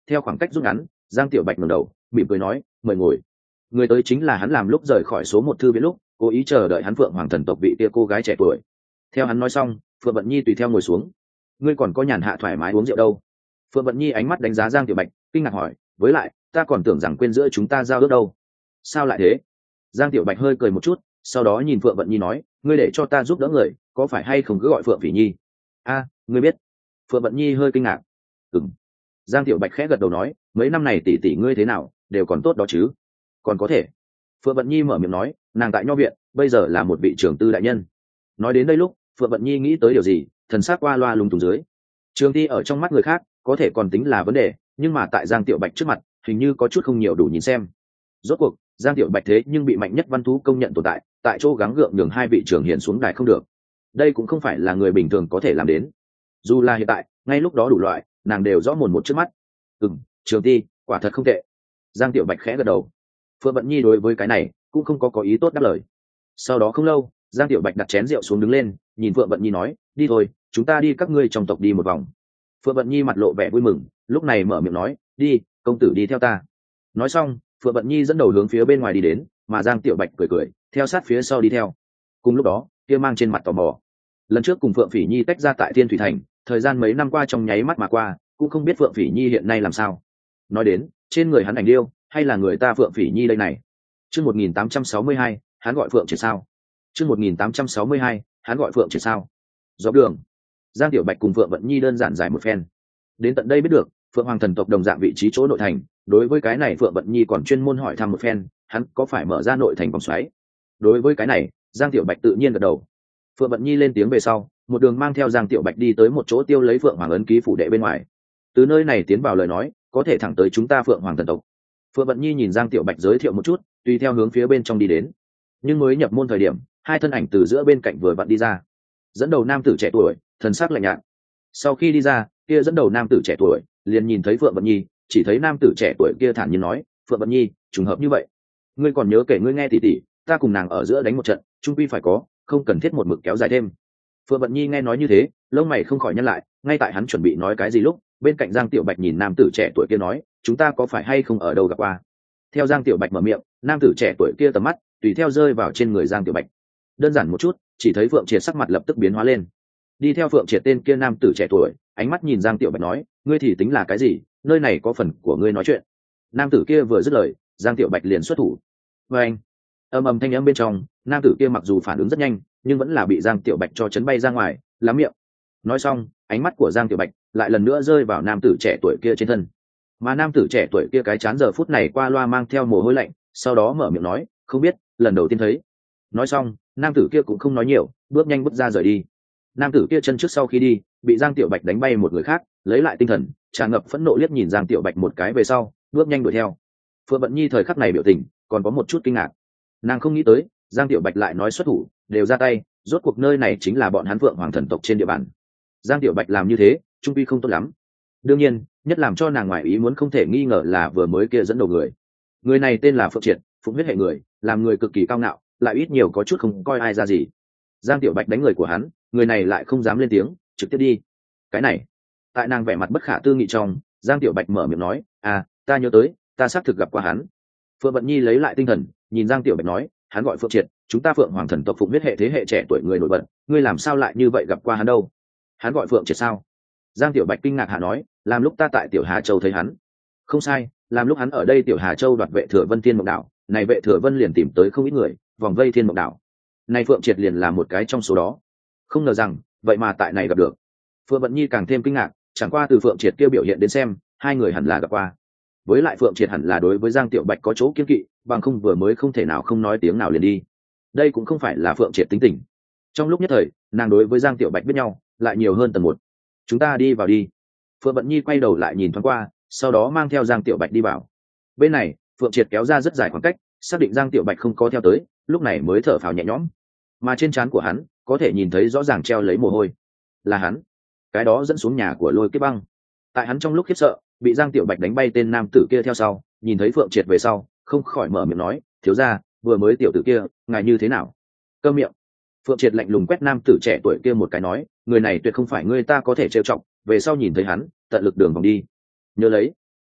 theo khoảng cách rút ngắn, Giang Tiểu Bạch ngẩng đầu mỉm cười nói, mời ngồi. Người tới chính là hắn làm lúc rời khỏi số một thư viện lúc cố ý chờ đợi hắn Phượng Hoàng thần tộc vị kia cô gái trẻ tuổi. Theo hắn nói xong, Phượng Vận Nhi tùy theo ngồi xuống. Ngươi còn có nhàn hạ thoải mái uống rượu đâu? Phượng Vận Nhi ánh mắt đánh giá Giang Tiểu Bạch, kinh ngạc hỏi, với lại ta còn tưởng rằng quên giữa chúng ta giao ước đâu. Sao lại thế? Giang Tiểu Bạch hơi cười một chút, sau đó nhìn Phượng Vận Nhi nói, ngươi để cho ta giúp đỡ người, có phải hay không cứ gọi Phượng Phỉ Nhi? Ngươi biết? Phượng Vận Nhi hơi kinh ngạc. Ừm. Giang Tiểu Bạch khẽ gật đầu nói, mấy năm này tỷ tỷ ngươi thế nào, đều còn tốt đó chứ? Còn có thể. Phượng Vận Nhi mở miệng nói, nàng tại nho viện bây giờ là một vị trưởng tư đại nhân. Nói đến đây lúc Phượng Vận Nhi nghĩ tới điều gì, thần sắc qua loa lung tung dưới. Trường thi ở trong mắt người khác có thể còn tính là vấn đề, nhưng mà tại Giang Tiểu Bạch trước mặt hình như có chút không nhiều đủ nhìn xem. Rốt cuộc Giang Tiểu Bạch thế nhưng bị mạnh nhất văn thú công nhận tồn tại, tại chỗ gắng gượng nhường hai vị trưởng hiển xuống đài không được. Đây cũng không phải là người bình thường có thể làm đến. Dù là hiện tại ngay lúc đó đủ loại nàng đều rõ mồn một trước mắt. Trường thi quả thật không tệ. Giang Tiểu Bạch khẽ gật đầu. Phượng Vận Nhi đối với cái này cũng không có ý tốt đáp lời. Sau đó không lâu, Giang Tiểu Bạch đặt chén rượu xuống đứng lên, nhìn Phượng Vận Nhi nói, đi thôi, chúng ta đi các ngươi trong tộc đi một vòng. Phượng Vận Nhi mặt lộ vẻ vui mừng, lúc này mở miệng nói, đi, công tử đi theo ta. Nói xong, Phượng Vận Nhi dẫn đầu hướng phía bên ngoài đi đến, mà Giang Tiểu Bạch cười cười, theo sát phía sau đi theo. Cùng lúc đó, kia mang trên mặt tò mò. Lần trước cùng Phượng Phỉ Nhi tách ra tại Thiên Thủy Thành, thời gian mấy năm qua trong nháy mắt mà qua, cũng không biết Phượng Phỉ Nhi hiện nay làm sao. Nói đến, trên người hắn ảnh điêu, hay là người ta Phượng Phỉ Nhi đây này. Chương 1862, hắn gọi Phượng Triệt sao? Chương 1862, hắn gọi Phượng Triệt sao? Dọc đường, Giang Tiểu Bạch cùng Phượng Vận Nhi đơn giản giải một phen. Đến tận đây biết được, Phượng Hoàng thần tộc đồng dạng vị trí chỗ nội thành, đối với cái này Phượng Vận Nhi còn chuyên môn hỏi thăm một phen, hắn có phải mở ra nội thành vòng xoáy. Đối với cái này, Giang Tiểu Bạch tự nhiên gật đầu. Phượng Vận Nhi lên tiếng về sau, một đường mang theo Giang Tiểu Bạch đi tới một chỗ tiêu lấy Phượng Hoàng ấn ký phủ đệ bên ngoài. Từ nơi này tiến vào lời nói, có thể thẳng tới chúng ta Phượng Hoàng thần tộc. Phượng Vận Nhi nhìn Giang Tiểu Bạch giới thiệu một chút, tùy theo hướng phía bên trong đi đến. Nhưng mới nhập môn thời điểm, hai thân ảnh từ giữa bên cạnh vừa vặn đi ra. Dẫn đầu nam tử trẻ tuổi, thần sắc lạnh nhạt. Sau khi đi ra, kia dẫn đầu nam tử trẻ tuổi liền nhìn thấy Phượng Vận Nhi, chỉ thấy nam tử trẻ tuổi kia thản nhiên nói, Phượng Vận Nhi, trùng hợp như vậy. Ngươi còn nhớ kể ngươi nghe tỉ tỉ, ta cùng nàng ở giữa đánh một trận, trung quy phải có, không cần thiết một mực kéo dài thêm. Phượng Vận Nhi nghe nói như thế, lông mày không khỏi nhăn lại, ngay tại hắn chuẩn bị nói cái gì lúc, bên cạnh Giang Tiểu Bạch nhìn nam tử trẻ tuổi kia nói, chúng ta có phải hay không ở đâu gặp qua. Theo Giang Tiểu Bạch mở miệng, nam tử trẻ tuổi kia tầm mắt tùy theo rơi vào trên người Giang Tiểu Bạch. Đơn giản một chút, chỉ thấy Phượng Triệt sắc mặt lập tức biến hóa lên. Đi theo Phượng Triệt tên kia nam tử trẻ tuổi, ánh mắt nhìn Giang Tiểu Bạch nói, ngươi thì tính là cái gì, nơi này có phần của ngươi nói chuyện. Nam tử kia vừa dứt lời, Giang Tiểu Bạch liền xuất thủ. Và anh, ầm ầm thanh âm bên trong, nam tử kia mặc dù phản ứng rất nhanh, nhưng vẫn là bị Giang Tiểu Bạch cho chấn bay ra ngoài, lắm miệng. Nói xong, ánh mắt của Giang Tiểu Bạch lại lần nữa rơi vào nam tử trẻ tuổi kia trên thân. Mà nam tử trẻ tuổi kia cái chán giờ phút này qua loa mang theo mồ hôi lạnh, sau đó mở miệng nói, không biết, lần đầu tiên thấy. Nói xong, nam tử kia cũng không nói nhiều, bước nhanh bước ra rời đi. Nam tử kia chân trước sau khi đi, bị Giang Tiểu Bạch đánh bay một người khác, lấy lại tinh thần, tràn ngập phẫn nộ liếc nhìn Giang Tiểu Bạch một cái về sau, bước nhanh đuổi theo. Phượng Vận Nhi thời khắc này biểu tình còn có một chút kinh ngạc. Nàng không nghĩ tới, Giang Tiểu Bạch lại nói xuất thủ, đều ra tay, rốt cuộc nơi này chính là bọn hắn Phượng Hoàng thần tộc trên địa bàn. Giang Tiểu Bạch làm như thế, trung quy không tốt lắm. Đương nhiên, nhất làm cho nàng ngoài ý muốn không thể nghi ngờ là vừa mới kia dẫn đầu người. Người này tên là Phượng Triệt, phụng huyết hệ người, làm người cực kỳ cao ngạo, lại ít nhiều có chút không coi ai ra gì. Giang Tiểu Bạch đánh người của hắn, người này lại không dám lên tiếng, trực tiếp đi. Cái này, tại nàng vẻ mặt bất khả tư nghị trong, Giang Tiểu Bạch mở miệng nói, ta nhớ tới, ta xác thực gặp qua hắn. Phượng Vận Nhi lấy lại tinh thần, nhìn Giang Tiểu Bạch nói, hắn gọi Phượng Triệt, chúng ta Phượng Hoàng thần tộc phụng huyết hệ thế hệ trẻ tuổi người nổi bật, ngươi làm sao lại như vậy gặp qua hắn đâu? Hắn gọi Phượng Triệt sao? Giang Tiểu Bạch kinh ngạc hạ nói, làm lúc ta tại Tiểu Hà Châu thấy hắn. Không sai, làm lúc hắn ở đây Tiểu Hà Châu đoạt vệ Thừa Vân Thiên Mộng Đảo, này vệ Thừa Vân liền tìm tới không ít người, vòng vây Thiên Mộng Đảo. Này Phượng Triệt liền là một cái trong số đó. Không ngờ rằng, vậy mà tại này gặp được. Phượng Vận Nhi càng thêm kinh ngạc, chẳng qua từ Phượng Triệt kia biểu hiện đến xem, hai người hẳn là gặp qua. Với lại Phượng Triệt hẳn là đối với Giang Tiểu Bạch có chỗ kiêng kỵ, bằng không vừa mới không thể nào không nói tiếng nào liền đi. Đây cũng không phải là Phượng Triệt tính tình. Trong lúc nhất thời, nàng đối với Giang Tiểu Bạch biết nhau, lại nhiều hơn tầng một. Chúng ta đi vào đi. Phượng Vận Nhi quay đầu lại nhìn thoáng qua, sau đó mang theo Giang Tiểu Bạch đi vào. Bên này, Phượng Triệt kéo ra rất dài khoảng cách, xác định Giang Tiểu Bạch không có theo tới, lúc này mới thở phào nhẹ nhõm. Mà trên trán của hắn, có thể nhìn thấy rõ ràng treo lấy mồ hôi. Là hắn. Cái đó dẫn xuống nhà của Lôi Kiếp Băng. Tại hắn trong lúc khiếp sợ, bị Giang Tiểu Bạch đánh bay tên nam tử kia theo sau, nhìn thấy Phượng Triệt về sau, không khỏi mở miệng nói, thiếu gia, vừa mới tiểu tử kia, ngài như thế nào? Câm miệng. Phượng Triệt lạnh lùng quét nam tử trẻ tuổi kia một cái nói, người này tuyệt không phải người ta có thể trêu chọc, về sau nhìn thấy hắn, tận lực đường vòng đi. Nhớ lấy.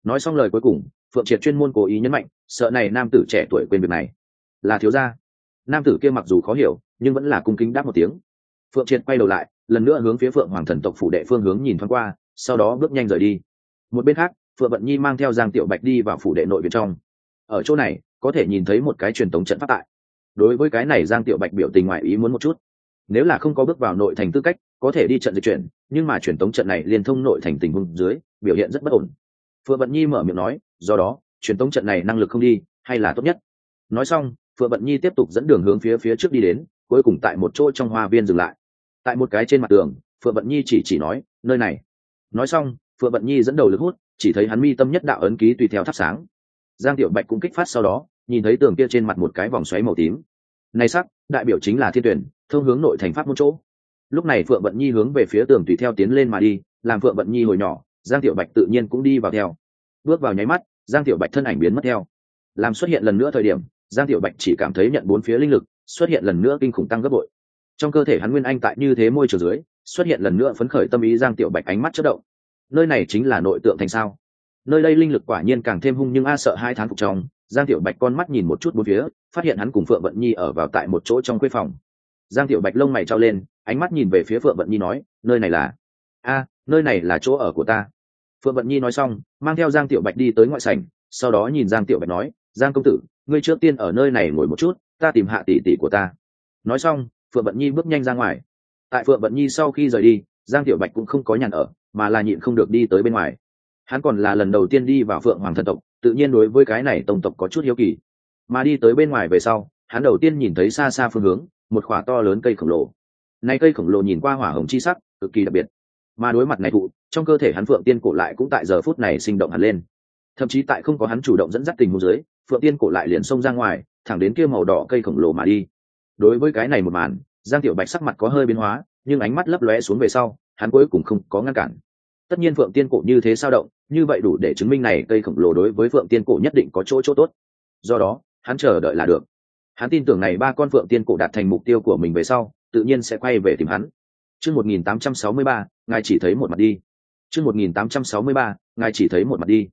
Nói xong lời cuối cùng, Phượng Triệt chuyên môn cố ý nhấn mạnh, sợ này nam tử trẻ tuổi quên việc này. Là thiếu gia. Nam tử kia mặc dù khó hiểu, nhưng vẫn là cung kính đáp một tiếng. Phượng Triệt quay đầu lại, lần nữa hướng phía Phượng Hoàng thần tộc phủ đệ phương hướng nhìn thoáng qua, sau đó bước nhanh rời đi. Một bên khác, Phượng Vận Nhi mang theo Giang Tiểu Bạch đi vào phủ đệ nội viện trong. Ở chỗ này, có thể nhìn thấy một cái truyền tống trận pháp tại. Đối với cái này Giang Tiểu Bạch biểu tình ngoài ý muốn một chút. Nếu là không có bước vào nội thành tư cách, có thể đi trận dịch chuyển, nhưng mà truyền tống trận này liên thông nội thành tình huống dưới, biểu hiện rất bất ổn. Phượng Vận Nhi mở miệng nói, do đó, truyền tống trận này năng lực không đi, hay là tốt nhất. Nói xong, Phượng Vận Nhi tiếp tục dẫn đường hướng phía trước đi đến, cuối cùng tại một chỗ trong hoa viên dừng lại. Tại một cái trên mặt tường, Phượng Vận Nhi chỉ nói, nơi này. Nói xong, Phượng Vận Nhi dẫn đầu lực hút, chỉ thấy hắn mi tâm nhất đạo ấn ký tùy theo thắp sáng. Giang Tiểu Bạch cũng kích phát sau đó, nhìn thấy tường kia trên mặt một cái vòng xoáy màu tím. Này sắc, đại biểu chính là thiên tuyển, thông hướng nội thành pháp môn chỗ. Lúc này Phượng Vận Nhi hướng về phía tường tùy theo tiến lên mà đi, làm Phượng Vận Nhi hồi nhỏ, Giang Tiểu Bạch tự nhiên cũng đi vào theo. Bước vào nháy mắt, Giang Tiểu Bạch thân ảnh biến mất theo. Làm xuất hiện lần nữa thời điểm, Giang Tiểu Bạch chỉ cảm thấy nhận bốn phía linh lực xuất hiện lần nữa kinh khủng tăng gấp bội. Trong cơ thể hắn nguyên anh tại như thế môi trường dưới, xuất hiện lần nữa phấn khởi tâm ý. Giang Tiểu Bạch ánh mắt chớp động. Nơi này chính là nội tượng thành sao? Nơi đây linh lực quả nhiên càng thêm hung, nhưng sợ hai tháng phục trong. Giang Tiểu Bạch con mắt nhìn một chút bốn phía, phát hiện hắn cùng Phượng Vận Nhi ở vào tại một chỗ trong khuê phòng. Giang Tiểu Bạch lông mày trao lên, ánh mắt nhìn về phía Phượng Vận Nhi nói, nơi này là nơi này là chỗ ở của ta. Phượng Vận Nhi nói xong, mang theo Giang Tiểu Bạch đi tới ngoại sảnh, sau đó nhìn Giang Tiểu Bạch nói, Giang công tử, ngươi trước tiên ở nơi này ngồi một chút, ta tìm hạ tỷ tỷ của ta. Nói xong, Phượng Vận Nhi bước nhanh ra ngoài. Tại Phượng Vận Nhi sau khi rời đi, Giang Tiểu Bạch cũng không có nhàn ở, mà là nhịn không được đi tới bên ngoài. Hắn còn là lần đầu tiên đi vào Phượng Hoàng thần tộc, tự nhiên đối với cái này tông tộc có chút hiếu kỳ. Mà đi tới bên ngoài về sau, hắn đầu tiên nhìn thấy xa xa phương hướng, một khỏa to lớn cây khổng lồ. Này cây khổng lồ nhìn qua hỏa hồng chi sắc, cực kỳ đặc biệt. Mà đối mặt này thụ, trong cơ thể hắn Phượng Tiên cổ lại cũng tại giờ phút này sinh động hẳn lên. Thậm chí tại không có hắn chủ động dẫn dắt tình huống dưới, Phượng Tiên cổ lại liền xông ra ngoài, thẳng đến kia màu đỏ cây khổng lồ mà đi. Đối với cái này một màn, Giang Tiểu Bạch sắc mặt có hơi biến hóa, nhưng ánh mắt lấp lóe xuống về sau, hắn cuối cùng không có ngăn cản. Tất nhiên Phượng Tiên cổ như thế sao động, như vậy đủ để chứng minh này cây khổng lồ đối với Phượng Tiên cổ nhất định có chỗ tốt. Do đó, hắn chờ đợi là được. Hắn tin tưởng này ba con Phượng Tiên cổ đạt thành mục tiêu của mình về sau, tự nhiên sẽ quay về tìm hắn. Chương 1863, ngài chỉ thấy một mặt đi. Chương 1863, ngài chỉ thấy một mặt đi.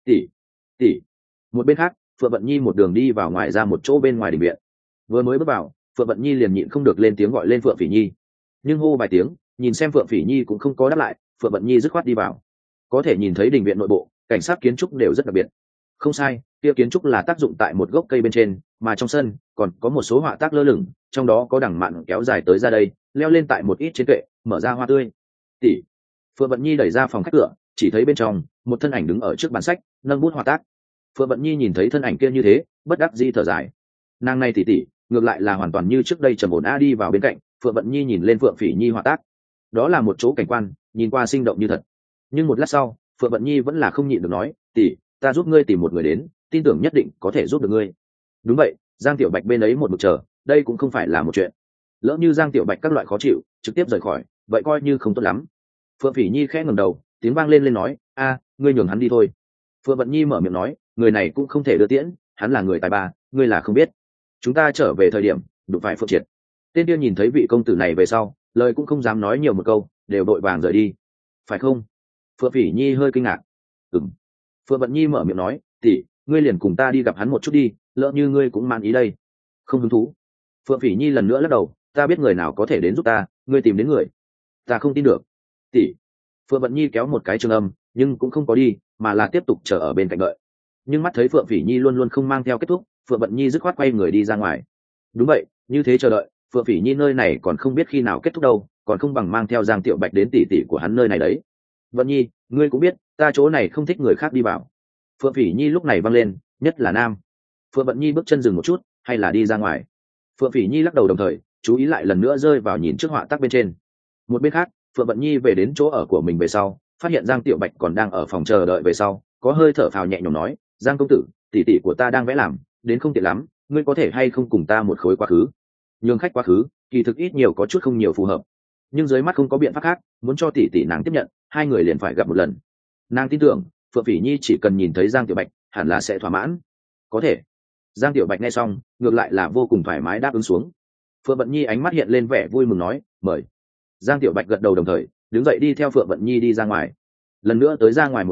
Tỷ. Một bên khác, Phượng Vận Nhi một đường đi vào ngoài ra một chỗ bên ngoài đình viện. Vừa mới bước vào, Phượng Vận Nhi liền nhịn không được lên tiếng gọi lên Phượng Phỉ Nhi. Nhưng hô vài tiếng, nhìn xem Phượng Phỉ Nhi cũng không có đáp lại, Phượng Vận Nhi dứt khoát đi vào. Có thể nhìn thấy đình viện nội bộ, cảnh sát kiến trúc đều rất đặc biệt. Không sai, kia kiến trúc là tác dụng tại một gốc cây bên trên, mà trong sân còn có một số họa tác lơ lửng, trong đó có đằng mạn kéo dài tới ra đây, leo lên tại một ít trên kệ, mở ra hoa tươi. Tỷ. Phượng Vận Nhi đẩy ra phòng khách cửa, chỉ thấy bên trong một thân ảnh đứng ở trước bàn sách, nâng bút họa tác. Phượng Vận Nhi nhìn thấy thân ảnh kia như thế, bất đắc dĩ thở dài. Nàng này tỷ, ngược lại là hoàn toàn như trước đây trầm ổn đi vào bên cạnh. Phượng Vận Nhi nhìn lên Phượng Phỉ Nhi họa tác, đó là một chỗ cảnh quan, nhìn qua sinh động như thật. Nhưng một lát sau, Phượng Vận Nhi vẫn là không nhịn được nói, tỷ, ta giúp ngươi tìm một người đến, tin tưởng nhất định có thể giúp được ngươi. Đúng vậy, Giang Tiểu Bạch bên ấy một mực chờ, đây cũng không phải là một chuyện. Lỡ như Giang Tiểu Bạch các loại khó chịu, trực tiếp rời khỏi, vậy coi như không tốt lắm. Phượng Phỉ Nhi khẽ ngẩng đầu, tiếng vang lên nói, ngươi nhường hắn đi thôi. Phượng Vận Nhi mở miệng nói, người này cũng không thể đưa tiễn, hắn là người tài ba, ngươi là không biết. Chúng ta trở về thời điểm đụng phải Phượng Triệt. Tên kia nhìn thấy vị công tử này về sau, lời cũng không dám nói nhiều một câu, đều đội vàng rời đi. Phải không? Phượng Phỉ Nhi hơi kinh ngạc. Ừm. Phượng Vận Nhi mở miệng nói, tỷ, ngươi liền cùng ta đi gặp hắn một chút đi, lỡ như ngươi cũng mang ý đây. Không hứng thú. Phượng Phỉ Nhi lần nữa lắc đầu, ta biết người nào có thể đến giúp ta, ngươi tìm đến người. Ta không tin được. Tỷ. Phượng Vận Nhi kéo một cái trường âm, nhưng cũng không có đi, mà là tiếp tục chờ ở bên cạnh đợi. Nhưng mắt thấy Phượng Phỉ Nhi luôn luôn không mang theo kết thúc, Phượng Vận Nhi dứt khoát quay người đi ra ngoài. Đúng vậy, như thế chờ đợi, Phượng Phỉ Nhi nơi này còn không biết khi nào kết thúc đâu, còn không bằng mang theo Giang Tiểu Bạch đến tỷ tỷ của hắn nơi này đấy. Vận Nhi, ngươi cũng biết, ta chỗ này không thích người khác đi vào. Phượng Phỉ Nhi lúc này văng lên, nhất là nam. Phượng Vận Nhi bước chân dừng một chút, hay là đi ra ngoài. Phượng Phỉ Nhi lắc đầu đồng thời, chú ý lại lần nữa rơi vào nhìn trước họa tác bên trên. Một bên khác, Phượng Vận Nhi về đến chỗ ở của mình về sau, phát hiện Giang Tiểu Bạch còn đang ở phòng chờ đợi về sau, có hơi thở phào nhẹ nhõm nói, Giang công tử, tỷ tỷ của ta đang vẽ làm, đến không tiện lắm, ngươi có thể hay không cùng ta một khối quá khứ. Nhường khách quá khứ, kỳ thực ít nhiều có chút không nhiều phù hợp, nhưng dưới mắt không có biện pháp khác, muốn cho tỷ tỷ nàng tiếp nhận, hai người liền phải gặp một lần. Nàng tin tưởng Phượng Phỉ Nhi chỉ cần nhìn thấy Giang Tiểu Bạch, hẳn là sẽ thỏa mãn. Có thể. Giang Tiểu Bạch nghe xong, ngược lại là vô cùng thoải mái đáp ứng xuống. Phượng Vận Nhi ánh mắt hiện lên vẻ vui mừng nói, mời. Giang Tiểu Bạch gật đầu đồng thời đứng dậy đi theo Phượng Vận Nhi đi ra ngoài. Lần nữa tới ra ngoài một bên,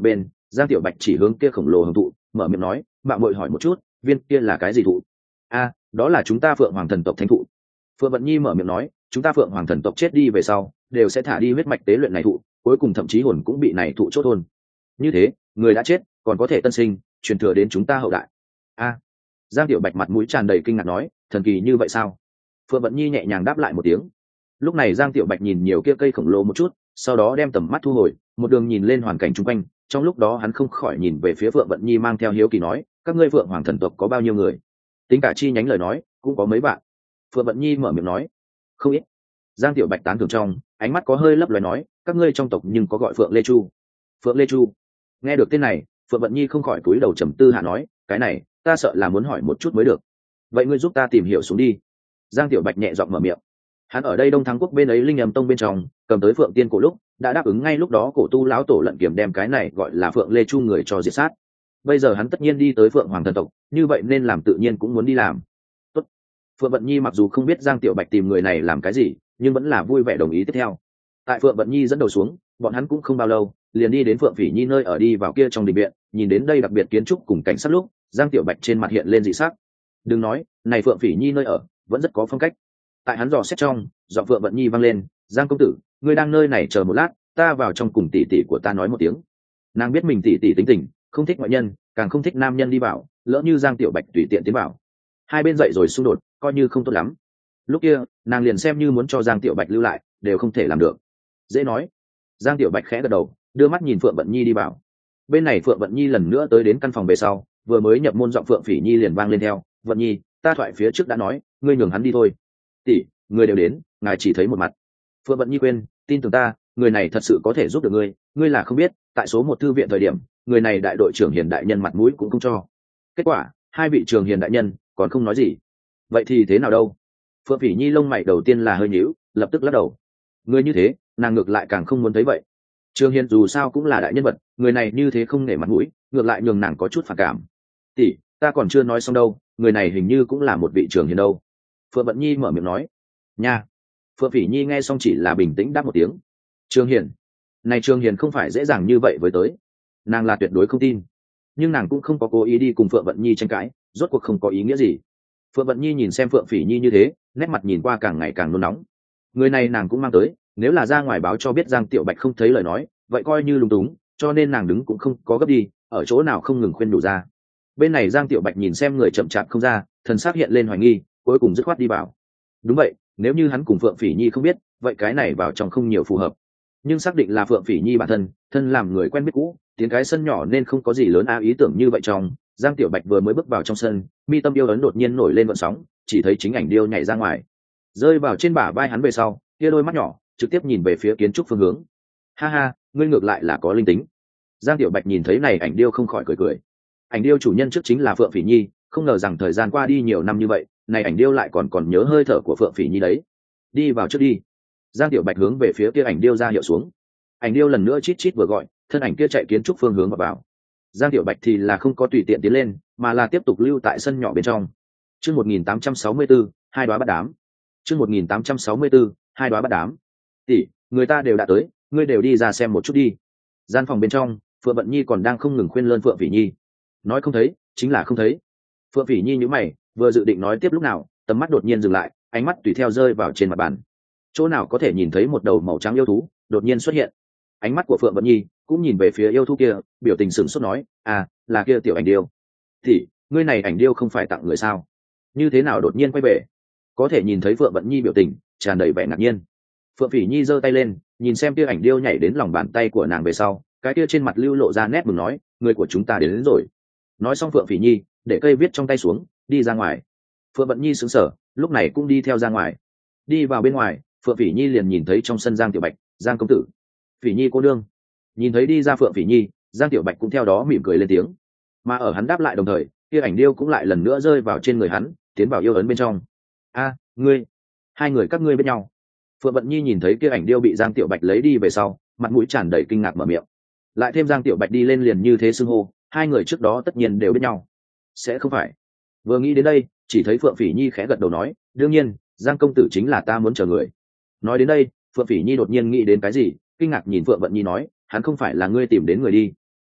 Giang Tiểu Bạch chỉ hướng kia khổng lồ hồng thụ mở miệng nói, mạng muội hỏi một chút, viên kia là cái gì thụ? A, đó là chúng ta Phượng Hoàng thần tộc thánh thụ. Phượng Vận Nhi mở miệng nói, chúng ta Phượng Hoàng thần tộc chết đi về sau đều sẽ thả đi huyết mạch tế luyện này thụ, cuối cùng thậm chí hồn cũng bị này thụ chốt hồn. Như thế người đã chết còn có thể tân sinh, truyền thừa đến chúng ta hậu đại. A, Giang Tiểu Bạch mặt mũi tràn đầy kinh ngạc nói, thần kỳ như vậy sao? Phượng Vận Nhi nhẹ nhàng đáp lại một tiếng. Lúc này Giang Tiểu Bạch nhìn nhiều kia cây khổng lồ một chút, sau đó đem tầm mắt thu hồi, một đường nhìn lên hoàn cảnh xung quanh, trong lúc đó hắn không khỏi nhìn về phía Phượng Vận Nhi mang theo hiếu kỳ nói, các ngươi Phượng Hoàng thần tộc có bao nhiêu người? Tính cả chi nhánh lời nói, cũng có mấy bạn. Phượng Vận Nhi mở miệng nói, không ít. Giang Tiểu Bạch tán thưởng trong ánh mắt có hơi lấp loé nói, các ngươi trong tộc nhưng có gọi Phượng Lê Chu. Phượng Lê Chu. Nghe được tên này, Phượng Vận Nhi không khỏi cúi đầu trầm tư hạ nói, cái này ta sợ là muốn hỏi một chút mới được. Vậy ngươi giúp ta tìm hiểu xuống đi. Giang Tiểu Bạch nhẹ giọng mở miệng. Hắn ở đây Đông Thắng quốc bên ấy Linh Âm Tông bên trong, cầm tới Phượng Tiên cổ lúc đã đáp ứng ngay lúc đó cổ tu lão tổ Lận Kiểm đem cái này gọi là Phượng Lê Chu người cho diệt sát. Bây giờ hắn tất nhiên đi tới Phượng Hoàng thần tộc, như vậy nên làm tự nhiên cũng muốn đi làm. Tốt. Phượng Vận Nhi mặc dù không biết Giang Tiểu Bạch tìm người này làm cái gì, nhưng vẫn là vui vẻ đồng ý tiếp theo. Tại Phượng Vận Nhi dẫn đầu xuống, bọn hắn cũng không bao lâu liền đi đến Phượng Phỉ Nhi nơi ở, đi vào kia trong đình viện, nhìn đến đây đặc biệt kiến trúc cùng cảnh sát lúc Giang Tiểu Bạch trên mặt hiện lên dị sắc. Đừng nói, này Phượng Phỉ Nhi nơi ở vẫn rất có phong cách. Tại hắn dò xét trong, giọng Phượng Vận Nhi vang lên, Giang công tử, ngươi đang nơi này chờ một lát, ta vào trong cùng tỷ tỷ của ta nói một tiếng. Nàng biết mình tỷ tỷ tính tình, không thích ngoại nhân, càng không thích nam nhân đi vào, lỡ như Giang Tiểu Bạch tùy tiện tiến vào, hai bên dậy rồi xung đột, coi như không tốt lắm. Lúc kia nàng liền xem như muốn cho Giang Tiểu Bạch lưu lại đều không thể làm được. Dễ nói. Giang Tiểu Bạch khẽ gật đầu, đưa mắt nhìn Phượng Vận Nhi đi vào. Bên này Phượng Vận Nhi lần nữa tới đến căn phòng về sau, vừa mới nhập môn giọng Phượng Phỉ Nhi liền vang lên theo, Vận Nhi, ta thoại phía trước đã nói, ngươi nhường hắn đi thôi. Tỷ, người đều đến, ngài chỉ thấy một mặt. Phượng Vận Nhi quên, tin tưởng ta, người này thật sự có thể giúp được ngươi, ngươi là không biết, tại số 1 thư viện thời điểm, người này đại đội trưởng Hiền đại nhân mặt mũi cũng không cho. Kết quả, hai vị trường Hiền đại nhân còn không nói gì. Vậy thì thế nào đâu? Phượng Phỉ Nhi lông mày đầu tiên là hơi nhíu, lập tức lắc đầu. Người như thế, nàng ngược lại càng không muốn thấy vậy. Trường Hiền dù sao cũng là đại nhân vật, người này như thế không nể mặt mũi, ngược lại nhường nàng có chút phản cảm. Tỷ, ta còn chưa nói xong đâu, người này hình như cũng là một vị trường Hiền đâu. Phượng Vận Nhi mở miệng nói. Nha. Phượng Phỉ Nhi nghe xong chỉ là bình tĩnh đáp một tiếng. Trường Hiền. Này Trường Hiền không phải dễ dàng như vậy với tới. Nàng là tuyệt đối không tin. Nhưng nàng cũng không có cố ý đi cùng Phượng Vận Nhi tranh cãi, rốt cuộc không có ý nghĩa gì. Phượng Vận Nhi nhìn xem Phượng Phỉ Nhi như thế, nét mặt nhìn qua càng ngày càng nôn nóng. Người này nàng cũng mang tới, nếu là ra ngoài báo cho biết Giang Tiểu Bạch không thấy lời nói, vậy coi như lúng túng, cho nên nàng đứng cũng không có gấp đi, ở chỗ nào không ngừng khuyên đủ ra. Bên này Giang Tiểu Bạch nhìn xem người chậm chạp không ra, thần sắc hiện lên hoài nghi, cuối cùng dứt khoát đi vào. Đúng vậy, nếu như hắn cùng Phượng Phỉ Nhi không biết, vậy cái này vào trong không nhiều phù hợp. Nhưng xác định là Phượng Phỉ Nhi bản thân làm người quen biết cũ, tiến cái sân nhỏ nên không có gì lớn ý tưởng như vậy. Trong Giang Tiểu Bạch vừa mới bước vào trong sân, mi tâm yêu ấn đột nhiên nổi lên vận sóng, chỉ thấy chính ảnh điêu nhảy ra ngoài, rơi vào trên bả vai hắn về sau, kia đôi mắt nhỏ trực tiếp nhìn về phía kiến trúc phương hướng. Ha ha, ngươi ngược lại là có linh tính. Giang Tiểu Bạch nhìn thấy này ảnh điêu không khỏi cười cười. Ảnh điêu chủ nhân trước chính là Phượng Phỉ Nhi, không ngờ rằng thời gian qua đi nhiều năm như vậy, này ảnh điêu lại còn nhớ hơi thở của Phượng Phỉ Nhi đấy. Đi vào trước đi. Giang Tiểu Bạch hướng về phía kia ảnh điêu ra hiệu xuống. Ảnh điêu lần nữa chít chít vừa gọi, thân ảnh kia chạy kiến trúc phương hướng vào. Giang Tiểu Bạch thì là không có tùy tiện tiến lên, mà là tiếp tục lưu tại sân nhỏ bên trong. Chương 1864, hai đóa bắt đám. Chương 1864, hai đóa bắt đám. Tỷ, người ta đều đã tới, ngươi đều đi ra xem một chút đi. Gian phòng bên trong, Phượng Vận Nhi còn đang không ngừng khuyên lơn Phượng Phỉ Nhi. Nói không thấy, chính là không thấy. Phượng Phỉ Nhi nhíu mày, vừa dự định nói tiếp lúc nào, tầm mắt đột nhiên dừng lại, ánh mắt tùy theo rơi vào trên mặt bàn. Chỗ nào có thể nhìn thấy một đầu màu trắng yêu thú đột nhiên xuất hiện. Ánh mắt của Phượng Vận Nhi cũng nhìn về phía yêu thú kia, biểu tình sửng sốt nói, à, là kia tiểu ảnh điêu. Thì ngươi này ảnh điêu không phải tặng người sao? Như thế nào đột nhiên quay về? Có thể nhìn thấy Phượng Vận Nhi biểu tình tràn đầy vẻ ngạc nhiên. Phượng Phỉ Nhi giơ tay lên, nhìn xem kia ảnh điêu nhảy đến lòng bàn tay của nàng về sau, cái kia trên mặt lưu lộ ra nét mừng nói, người của chúng ta đến rồi. Nói xong Phượng Phỉ Nhi để cây viết trong tay xuống, đi ra ngoài. Phượng Vận Nhi sững sờ, lúc này cũng đi theo ra ngoài. Đi vào bên ngoài, Phượng Phỉ Nhi liền nhìn thấy trong sân Giang Tiểu Bạch, Giang công tử. Phỉ Nhi cô đương. Nhìn thấy đi ra Phượng Phỉ Nhi, Giang Tiểu Bạch cũng theo đó mỉm cười lên tiếng. Mà ở hắn đáp lại đồng thời, kia ảnh điêu cũng lại lần nữa rơi vào trên người hắn, tiến vào yêu ấn bên trong. A, ngươi, hai người các ngươi bên nhau. Phượng Vận Nhi nhìn thấy kia ảnh điêu bị Giang Tiểu Bạch lấy đi về sau, mặt mũi tràn đầy kinh ngạc mở miệng. Lại thêm Giang Tiểu Bạch đi lên liền như thế xưng hô, hai người trước đó tất nhiên đều biết nhau. Sẽ không phải. Vừa nghĩ đến đây, chỉ thấy Phượng Phỉ Nhi khẽ gật đầu nói, đương nhiên, Giang công tử chính là ta muốn chờ người. Nói đến đây, Phượng Phỉ Nhi đột nhiên nghĩ đến cái gì, kinh ngạc nhìn Phượng Vận Nhi nói, hắn không phải là ngươi tìm đến người đi.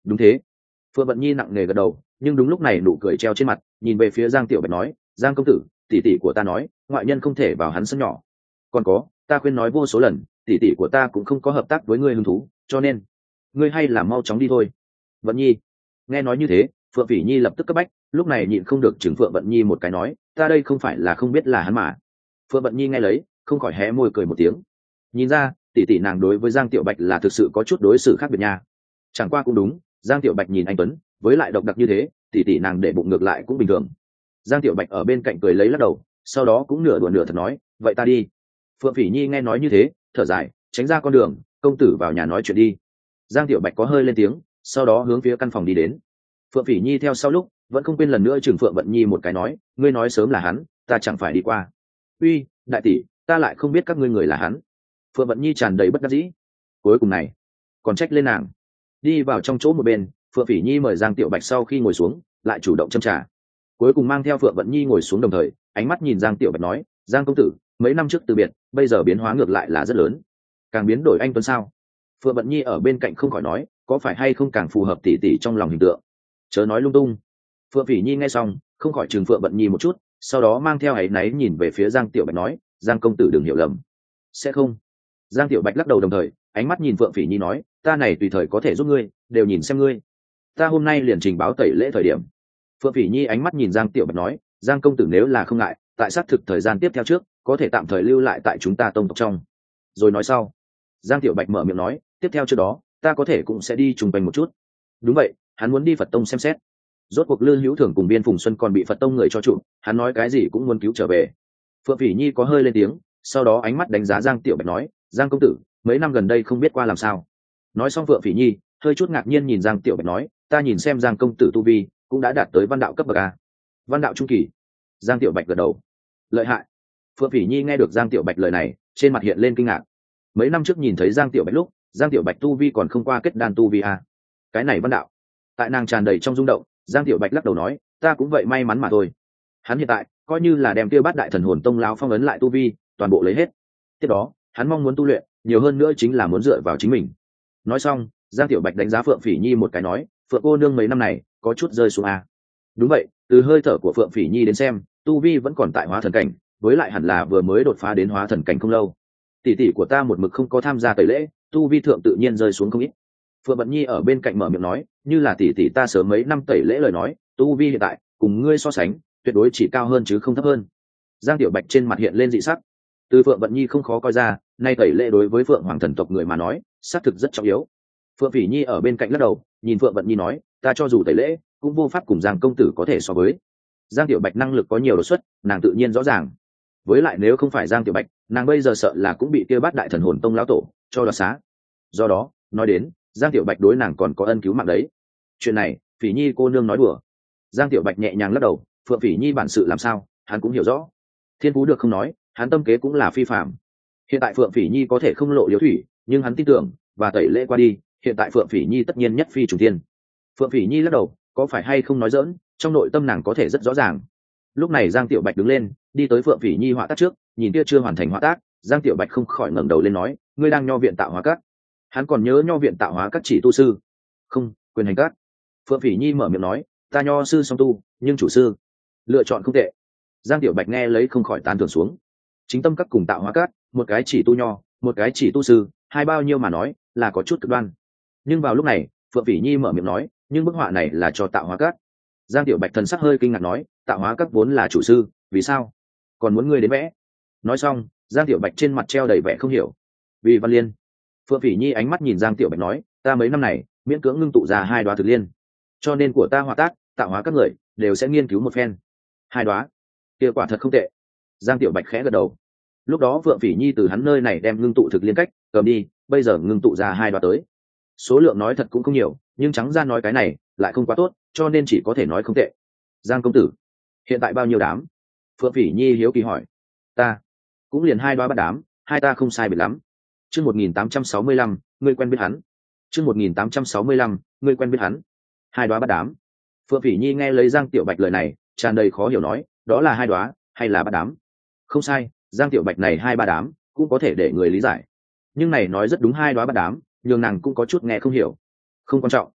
đúng thế. Phượng vận nhi nặng nề gật đầu, nhưng đúng lúc này nụ cười treo trên mặt, nhìn về phía Giang tiểu bạch nói, Giang công tử, tỷ tỷ của ta nói ngoại nhân không thể vào hắn sân nhỏ. Còn có, ta khuyên nói vô số lần, tỷ tỷ của ta cũng không có hợp tác với ngươi hứng thú, cho nên ngươi hay là mau chóng đi thôi. Vận nhi. Nghe nói như thế, Phượng Phỉ Nhi lập tức cấp bách, lúc này nhịn không được chừng Phượng Vận Nhi một cái nói, ta đây không phải là không biết là hắn mà. Phượng Vận Nhi nghe lấy, không khỏi hé môi cười một tiếng. Nhìn ra, tỷ tỷ nàng đối với Giang Tiểu Bạch là thực sự có chút đối xử khác biệt nha. Chẳng qua cũng đúng, Giang Tiểu Bạch nhìn anh tuấn, với lại độc đặc như thế, tỷ tỷ nàng để bụng ngược lại cũng bình thường. Giang Tiểu Bạch ở bên cạnh cười lấy lắc đầu, sau đó cũng nửa đùa nửa thật nói, vậy ta đi. Phượng Phỉ Nhi nghe nói như thế, thở dài, tránh ra con đường, công tử vào nhà nói chuyện đi. Giang Tiểu Bạch có hơi lên tiếng, sau đó hướng phía căn phòng đi đến. Phượng Phỉ Nhi theo sau lúc vẫn không quên lần nữa chừng Phượng Vận Nhi một cái nói, ngươi nói sớm là hắn, ta chẳng phải đi qua. Uy, đại tỷ, ta lại không biết các ngươi người là hắn. Phượng Vận Nhi tràn đầy bất đắc dĩ. Cuối cùng này, còn trách lên nàng. Đi vào trong chỗ một bên, Phượng Phỉ Nhi mời Giang Tiểu Bạch sau khi ngồi xuống, lại chủ động châm trà. Cuối cùng mang theo Phượng Vận Nhi ngồi xuống đồng thời, ánh mắt nhìn Giang Tiểu Bạch nói, Giang công tử, mấy năm trước từ biệt, bây giờ biến hóa ngược lại là rất lớn. Càng biến đổi anh tuấn sao? Phượng Vận Nhi ở bên cạnh không khỏi nói, có phải hay không càng phù hợp tỷ tỷ trong lòng hình tượng. Chớ nói lung tung. Phượng Phỉ Nhi nghe xong, không khỏi trừng Phượng Vận Nhi một chút, sau đó mang theo áy náy nhìn về phía Giang Tiểu Bạch nói, Giang công tử đừng hiểu lầm. Sẽ không. Giang Tiểu Bạch lắc đầu đồng thời, ánh mắt nhìn Phượng Phỉ Nhi nói, ta này tùy thời có thể giúp ngươi, đều nhìn xem ngươi. Ta hôm nay liền trình báo tẩy lễ thời điểm. Phượng Phỉ Nhi ánh mắt nhìn Giang Tiểu Bạch nói, Giang công tử nếu là không ngại, tại xác thực thời gian tiếp theo trước, có thể tạm thời lưu lại tại chúng ta tông tộc trong. Rồi nói sau. Giang Tiểu Bạch mở miệng nói, tiếp theo trước đó, ta có thể cũng sẽ đi trùng quanh một chút. Đúng vậy, hắn muốn đi Phật tông xem xét. Rốt cuộc Lư Hữu Thường cùng Biên Phùng Xuân còn bị Phật tông người cho trụ, hắn nói cái gì cũng muốn cứu trở về. Phượng Phỉ Nhi có hơi lên tiếng, sau đó ánh mắt đánh giá Giang Tiểu Bạch nói, Giang công tử, mấy năm gần đây không biết qua làm sao. Nói xong Phượng Phỉ Nhi hơi chút ngạc nhiên nhìn Giang Tiểu Bạch nói, ta nhìn xem Giang công tử tu vi cũng đã đạt tới văn đạo cấp bậc a. Văn đạo trung kỳ. Giang Tiểu Bạch gật đầu. Lợi hại. Phượng Phỉ Nhi nghe được Giang Tiểu Bạch lời này, trên mặt hiện lên kinh ngạc. Mấy năm trước nhìn thấy Giang Tiểu Bạch lúc, Giang Tiểu Bạch tu vi còn không qua kết đan tu vi a. Cái này văn đạo. Tại nàng tràn đầy trong rung động, Giang Tiểu Bạch lắc đầu nói, ta cũng vậy may mắn mà thôi. Hắn hiện tại coi như là đem kia bát đại thần hồn tông lão phong ấn lại tu vi, toàn bộ lấy hết. Tiếp đó, hắn mong muốn tu luyện, nhiều hơn nữa chính là muốn dựa vào chính mình. Nói xong, Giang Tiểu Bạch đánh giá Phượng Phỉ Nhi một cái nói, Phượng cô nương mấy năm này có chút rơi xuống a. Đúng vậy, từ hơi thở của Phượng Phỉ Nhi đến xem, tu vi vẫn còn tại hóa thần cảnh, với lại hẳn là vừa mới đột phá đến hóa thần cảnh không lâu. Tỷ tỷ của ta một mực không có tham gia tẩy lễ, tu vi thượng tự nhiên rơi xuống không ít. Phượng Vận Nhi ở bên cạnh mở miệng nói, như là tỷ tỷ ta sớm mấy năm tẩy lễ lời nói, tu vi hiện tại cùng ngươi so sánh, tuyệt đối chỉ cao hơn chứ không thấp hơn. Giang Tiểu Bạch trên mặt hiện lên dị sắc. Từ Phượng Vận Nhi không khó coi ra, nay tẩy lễ đối với Phượng Hoàng thần tộc người mà nói, xác thực rất trọng yếu. Phượng Phỉ Nhi ở bên cạnh lắc đầu, nhìn Phượng Vận Nhi nói, ta cho dù tẩy lễ, cũng vô pháp cùng Giang công tử có thể so với. Giang Tiểu Bạch năng lực có nhiều đột xuất, nàng tự nhiên rõ ràng. Với lại nếu không phải Giang Tiểu Bạch, nàng bây giờ sợ là cũng bị kia bát đại thần hồn tông lão tổ cho đoạt xá. Do đó, nói đến, Giang Tiểu Bạch đối nàng còn có ân cứu mạng đấy. Chuyện này, Phỉ Nhi cô nương nói đùa. Giang Tiểu Bạch nhẹ nhàng lắc đầu, Phượng Phỉ Nhi bản sự làm sao, hắn cũng hiểu rõ. Thiên phú được không nói, hắn tâm kế cũng là phi phàm. Hiện tại Phượng Phỉ Nhi có thể không lộ liễu thủy, nhưng hắn tin tưởng, và tẩy lễ qua đi, hiện tại Phượng Phỉ Nhi tất nhiên nhất phi trùng thiên. Phượng Phỉ Nhi lắc đầu, có phải hay không nói dỡn, trong nội tâm nàng có thể rất rõ ràng. Lúc này Giang Tiểu Bạch đứng lên, đi tới Phượng Phỉ Nhi họa tác trước, nhìn kia chưa hoàn thành họa tác, Giang Tiểu Bạch không khỏi ngẩng đầu lên nói, ngươi đang nho viện tạo hóa các. Hắn còn nhớ nho viện tạo hóa các chỉ tu sư, không, quyền hành các. Phượng Phỉ Nhi mở miệng nói, ta nho sư song tu, nhưng chủ sư lựa chọn không tệ. Giang Tiểu Bạch nghe lấy không khỏi tán thưởng xuống. Chính tâm các cùng tạo hóa các, một cái chỉ tu nho, một cái chỉ tu sư, hai bao nhiêu mà nói là có chút cực đoan. Nhưng vào lúc này, Phượng Phỉ Nhi mở miệng nói, nhưng bức họa này là cho tạo hóa các. Giang Tiểu Bạch thần sắc hơi kinh ngạc nói, tạo hóa các vốn là chủ sư, vì sao còn muốn ngươi đến vẽ? Nói xong, Giang Tiểu Bạch trên mặt treo đầy vẻ không hiểu. Vì Văn Liên. Phượng Phỉ Nhi ánh mắt nhìn Giang Tiểu Bạch nói, ta mấy năm này miễn cưỡng ngưng tụ ra hai đóa thực liên, cho nên của ta họa tác tạo hóa các người đều sẽ nghiên cứu một phen. Hai đóa, kia quả thật không tệ. Giang Tiểu Bạch khẽ gật đầu. Lúc đó Phượng Phỉ Nhi từ hắn nơi này đem ngưng tụ thực liên cách cầm đi, bây giờ ngưng tụ ra hai đóa tới. Số lượng nói thật cũng không nhiều, nhưng trắng ra nói cái này lại không quá tốt, cho nên chỉ có thể nói không tệ. Giang công tử, hiện tại bao nhiêu đám? Phượng Phỉ Nhi hiếu kỳ hỏi. Ta cũng liền hai đóa bát đám, hai ta không sai biệt lắm. Chương 1865, ngươi quen biết hắn. Chương 1865, ngươi quen biết hắn. Hai đóa bát đám. Phượng Phỉ Nhi nghe lấy Giang Tiểu Bạch lời này, tràn đầy khó hiểu nói, đó là hai đóa hay là bát đám? Không sai, Giang Tiểu Bạch này hai ba đám cũng có thể để người lý giải. Nhưng này nói rất đúng, hai đóa bát đám, nhường nàng cũng có chút nghe không hiểu. Không quan trọng.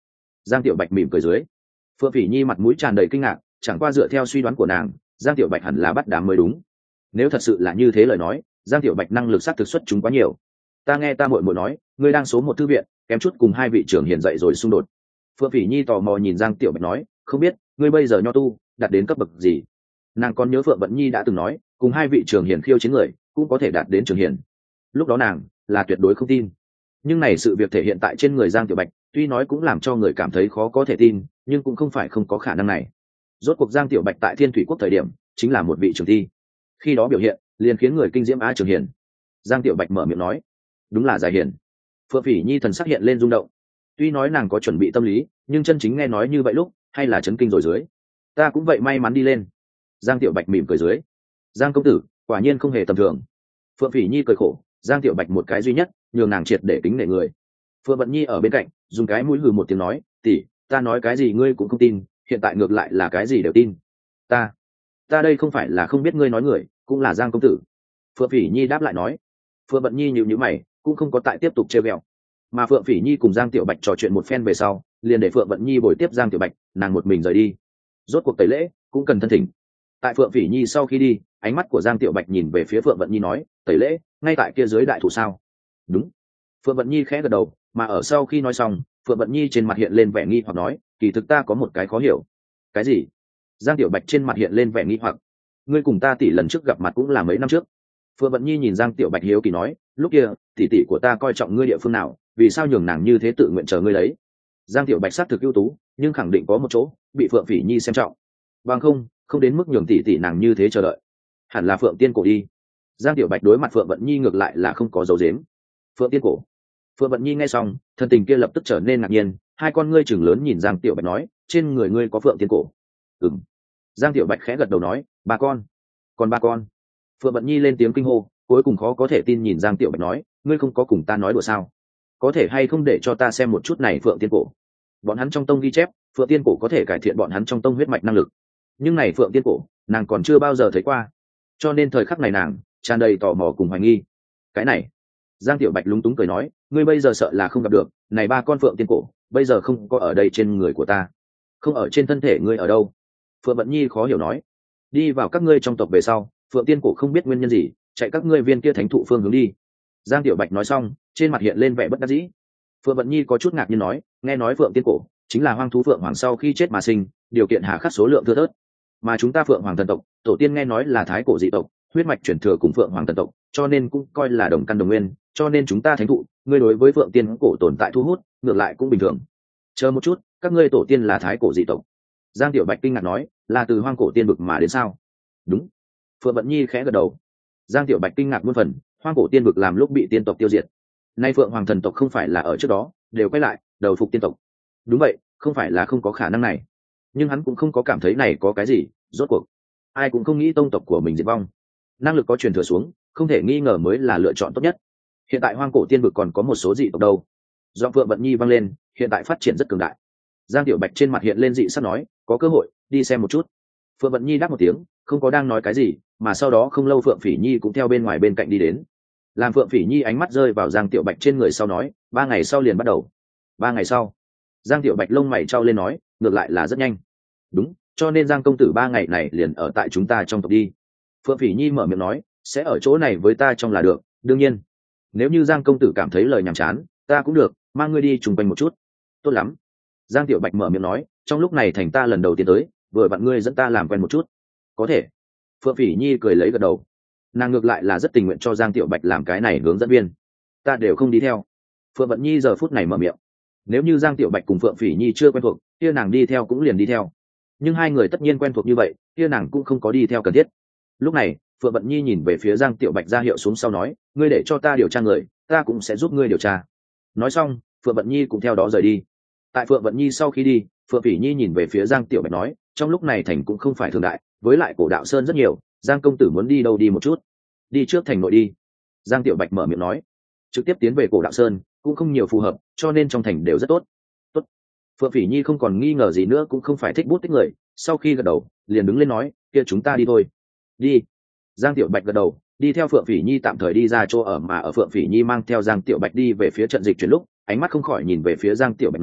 Giang Tiểu Bạch mỉm cười dưới. Phượng Phỉ Nhi mặt mũi tràn đầy kinh ngạc, chẳng qua dựa theo suy đoán của nàng, Giang Tiểu Bạch hẳn là bắt đám mới đúng. Nếu thật sự là như thế lời nói, Giang Tiểu Bạch năng lực sát thực xuất chúng quá nhiều. Ta nghe ta muội muội nói, ngươi đang số một thư viện, kém chút cùng hai vị trưởng hiền dạy rồi xung đột. Phượng Phỉ Nhi tò mò nhìn Giang Tiểu Bạch nói, không biết ngươi bây giờ nho tu đạt đến cấp bậc gì? Nàng còn nhớ Phượng Vận Nhi đã từng nói, cùng hai vị trưởng hiền khiêu chiến người, cũng có thể đạt đến trưởng hiền. Lúc đó nàng là tuyệt đối không tin, nhưng này sự việc thể hiện tại trên người Giang Tiểu Bạch, tuy nói cũng làm cho người cảm thấy khó có thể tin, nhưng cũng không phải không có khả năng này. Rốt cuộc Giang Tiểu Bạch tại Thiên Thủy Quốc thời điểm chính là một vị trưởng thi, khi đó biểu hiện liền khiến người kinh diễm á trưởng hiền. Giang Tiểu Bạch mở miệng nói, đúng là giải hiền. Phượng Phỉ Nhi thần sắc hiện lên rung động, tuy nói nàng có chuẩn bị tâm lý, nhưng chân chính nghe nói như vậy lúc hay là chấn kinh rồi dưới. Ta cũng vậy may mắn đi lên. Giang Tiểu Bạch mỉm cười dưới. Giang công tử quả nhiên không hề tầm thường. Phượng Phỉ Nhi cười khổ, Giang Tiểu Bạch một cái duy nhất nhường nàng triệt để kính nể người. Phượng Vận Nhi ở bên cạnh dùng cái mũi hừ một tiếng nói, tỷ, ta nói cái gì ngươi cũng không tin, hiện tại ngược lại là cái gì đều tin. Ta đây không phải là không biết ngươi nói người, cũng là Giang công tử. Phượng Phỉ Nhi đáp lại nói. Phượng Vận Nhi nhíu nhíu mày, cũng không có tại tiếp tục trêu ghẹo. Mà Phượng Phỉ Nhi cùng Giang Tiểu Bạch trò chuyện một phen về sau, liền để Phượng Vận Nhi bồi tiếp Giang Tiểu Bạch, nàng một mình rời đi. Rốt cuộc tẩy lễ cũng cần thân thỉnh. Tại Phượng Phỉ Nhi sau khi đi, ánh mắt của Giang Tiểu Bạch nhìn về phía Phượng Vận Nhi nói, tẩy lễ ngay tại kia dưới đại thủ sao? Đúng. Phượng Vận Nhi khẽ gật đầu, mà ở sau khi nói xong, Phượng Vận Nhi trên mặt hiện lên vẻ nghi hoặc nói, kỳ thực ta có một cái khó hiểu. Cái gì? Giang Tiểu Bạch trên mặt hiện lên vẻ nghi hoặc. Ngươi cùng ta tỷ lần trước gặp mặt cũng là mấy năm trước. Phượng Vận Nhi nhìn Giang Tiểu Bạch hiếu kỳ nói, lúc kia tỷ tỷ của ta coi trọng ngươi địa phương nào, vì sao nhường nàng như thế tự nguyện chờ ngươi lấy? Giang Tiểu Bạch xác thực ưu tú, nhưng khẳng định có một chỗ bị Phượng Phỉ Nhi xem trọng, bằng không đến mức nhường tỷ tỷ nàng như thế chờ đợi. Hẳn là Phượng Tiên Cổ đi. Giang Tiểu Bạch đối mặt Phượng Vận Nhi ngược lại là không có dấu dếm. Phượng Tiên Cổ. Phượng Vận Nhi nghe xong, thân tình kia lập tức trở nên ngạc nhiên, hai con ngươi chừng lớn nhìn Giang Tiểu Bạch nói, trên người ngươi có Phượng Tiên Cổ? Ừm. Giang Tiểu Bạch khẽ gật đầu nói, ba con. Còn ba con? Phượng Vận Nhi lên tiếng kinh hô, cuối cùng khó có thể tin nhìn Giang Tiểu Bạch nói, ngươi không có cùng ta nói đùa sao? Có thể hay không để cho ta xem một chút này Phượng Tiên Cổ? Bọn hắn trong tông ghi chép, Phượng Tiên Cổ có thể cải thiện bọn hắn trong tông huyết mạch năng lực, nhưng này Phượng Tiên Cổ nàng còn chưa bao giờ thấy qua, cho nên thời khắc này nàng tràn đầy tò mò cùng hoài nghi. Cái này, Giang Tiểu Bạch lúng túng cười nói, ngươi bây giờ sợ là không gặp được, này ba con Phượng Tiên Cổ bây giờ không có ở đây trên người của ta. Không ở trên thân thể ngươi ở đâu? Phượng Vận Nhi khó hiểu nói. Đi vào các ngươi trong tộc về sau, Phượng Tiên Cổ không biết nguyên nhân gì chạy các ngươi viên kia thánh thụ phương hướng đi. Giang Tiểu Bạch nói xong, trên mặt hiện lên vẻ bất đắc dĩ. Phượng Vận Nhi có chút ngạc nhiên nói, nghe nói Phượng Tiên Cổ chính là hoang thú Phượng Hoàng sau khi chết mà sinh, điều kiện hà khắc số lượng thưa thớt, mà chúng ta Phượng Hoàng thần tộc tổ tiên nghe nói là thái cổ dị tộc, huyết mạch chuyển thừa cùng Phượng Hoàng thần tộc, cho nên cũng coi là đồng căn đồng nguyên, cho nên chúng ta thánh thụ, ngươi đối với Phượng Tiên Cổ tồn tại thu hút, ngược lại cũng bình thường. Chờ một chút, các ngươi tổ tiên là thái cổ dị tộc? Giang Tiểu Bạch kinh ngạc nói, là từ hoang cổ tiên vực mà đến sao? Đúng. Phượng Vận Nhi khẽ gật đầu. Giang Tiểu Bạch kinh ngạc muôn phần, hoang cổ tiên vực làm lúc bị tiên tộc tiêu diệt, nay Phượng Hoàng thần tộc không phải là ở trước đó đều quay lại đầu phục tiên tộc? Đúng vậy, không phải là không có khả năng này, nhưng hắn cũng không có cảm thấy này có cái gì, rốt cuộc ai cũng không nghĩ tông tộc của mình diệt vong, năng lực có truyền thừa xuống không thể nghi ngờ mới là lựa chọn tốt nhất. Hiện tại hoang cổ tiên vực còn có một số dị tộc đâu? Do Phượng Vận Nhi vang lên, hiện tại phát triển rất cường đại. Giang Tiểu Bạch trên mặt hiện lên dị sắc nói, có cơ hội đi xem một chút. Phượng Vận Nhi đáp một tiếng, không có đang nói cái gì, mà sau đó không lâu Phượng Phỉ Nhi cũng theo bên ngoài bên cạnh đi đến. Làm Phượng Phỉ Nhi ánh mắt rơi vào Giang Tiểu Bạch trên người sau nói, 3 ngày sau liền bắt đầu. 3 ngày sau? Giang Tiểu Bạch lông mày trao lên nói, ngược lại là rất nhanh. Đúng, cho nên Giang công tử 3 ngày này liền ở tại chúng ta trong tộc đi. Phượng Phỉ Nhi mở miệng nói, sẽ ở chỗ này với ta trong là được, đương nhiên nếu như Giang công tử cảm thấy lời nhàm chán, ta cũng được mang ngươi đi trùng quanh một chút. Tốt lắm. Giang Tiểu Bạch mở miệng nói, trong lúc này thành ta lần đầu tiên tới, vừa vặn ngươi dẫn ta làm quen một chút. Có thể. Phượng Phỉ Nhi cười lấy gật đầu, nàng ngược lại là rất tình nguyện cho Giang Tiểu Bạch làm cái này hướng dẫn viên. Ta đều không đi theo. Phượng Vận Nhi giờ phút này mở miệng, nếu như Giang Tiểu Bạch cùng Phượng Phỉ Nhi chưa quen thuộc, kia nàng đi theo cũng liền đi theo, nhưng hai người tất nhiên quen thuộc như vậy, kia nàng cũng không có đi theo cần thiết. Lúc này Phượng Vận Nhi nhìn về phía Giang Tiểu Bạch ra hiệu xuống sau nói, ngươi để cho ta điều tra người, ta cũng sẽ giúp ngươi điều tra. Nói xong Phượng Vận Nhi cũng theo đó rời đi. Tại Phượng Vận Nhi sau khi đi, Phượng Phỉ Nhi nhìn về phía Giang Tiểu Bạch nói, trong lúc này thành cũng không phải thường đại, với lại cổ đạo sơn rất nhiều, Giang công tử muốn đi đâu đi một chút. Đi trước thành nội đi. Giang Tiểu Bạch mở miệng nói, trực tiếp tiến về cổ đạo sơn cũng không nhiều phù hợp, cho nên trong thành đều rất tốt. Tốt. Phượng Phỉ Nhi không còn nghi ngờ gì nữa, cũng không phải thích bút tích người, sau khi gật đầu liền đứng lên nói, kia chúng ta đi thôi. Đi. Giang Tiểu Bạch gật đầu, đi theo Phượng Phỉ Nhi tạm thời đi ra chỗ ở, mà ở Phượng Phỉ Nhi mang theo Giang Tiểu Bạch đi về phía trận dịch chuyển lúc, ánh mắt không khỏi nhìn về phía Giang Tiểu Bạch nói,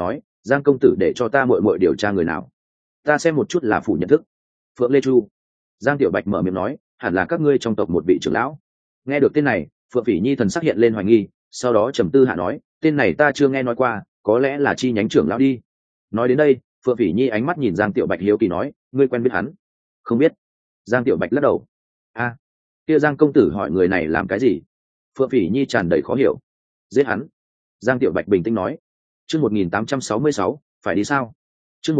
Giang công tử để cho ta muội muội điều tra người nào? Ta xem một chút là phủ nhận thức. Phượng Lê Chu. Giang Tiểu Bạch mở miệng nói, hẳn là các ngươi trong tộc một vị trưởng lão. Nghe được tên này, Phượng Phỉ Nhi thần sắc hiện lên hoài nghi, sau đó trầm tư hạ nói, tên này ta chưa nghe nói qua, có lẽ là chi nhánh trưởng lão đi. Nói đến đây, Phượng Phỉ Nhi ánh mắt nhìn Giang Tiểu Bạch hiếu kỳ nói, ngươi quen biết hắn? Không biết. Giang Tiểu Bạch lắc đầu. A, kia Giang công tử hỏi người này làm cái gì? Phượng Phỉ Nhi tràn đầy khó hiểu. Giết hắn. Giang Tiểu Bạch bình tĩnh nói. Chương 1866, phải đi sao? Chương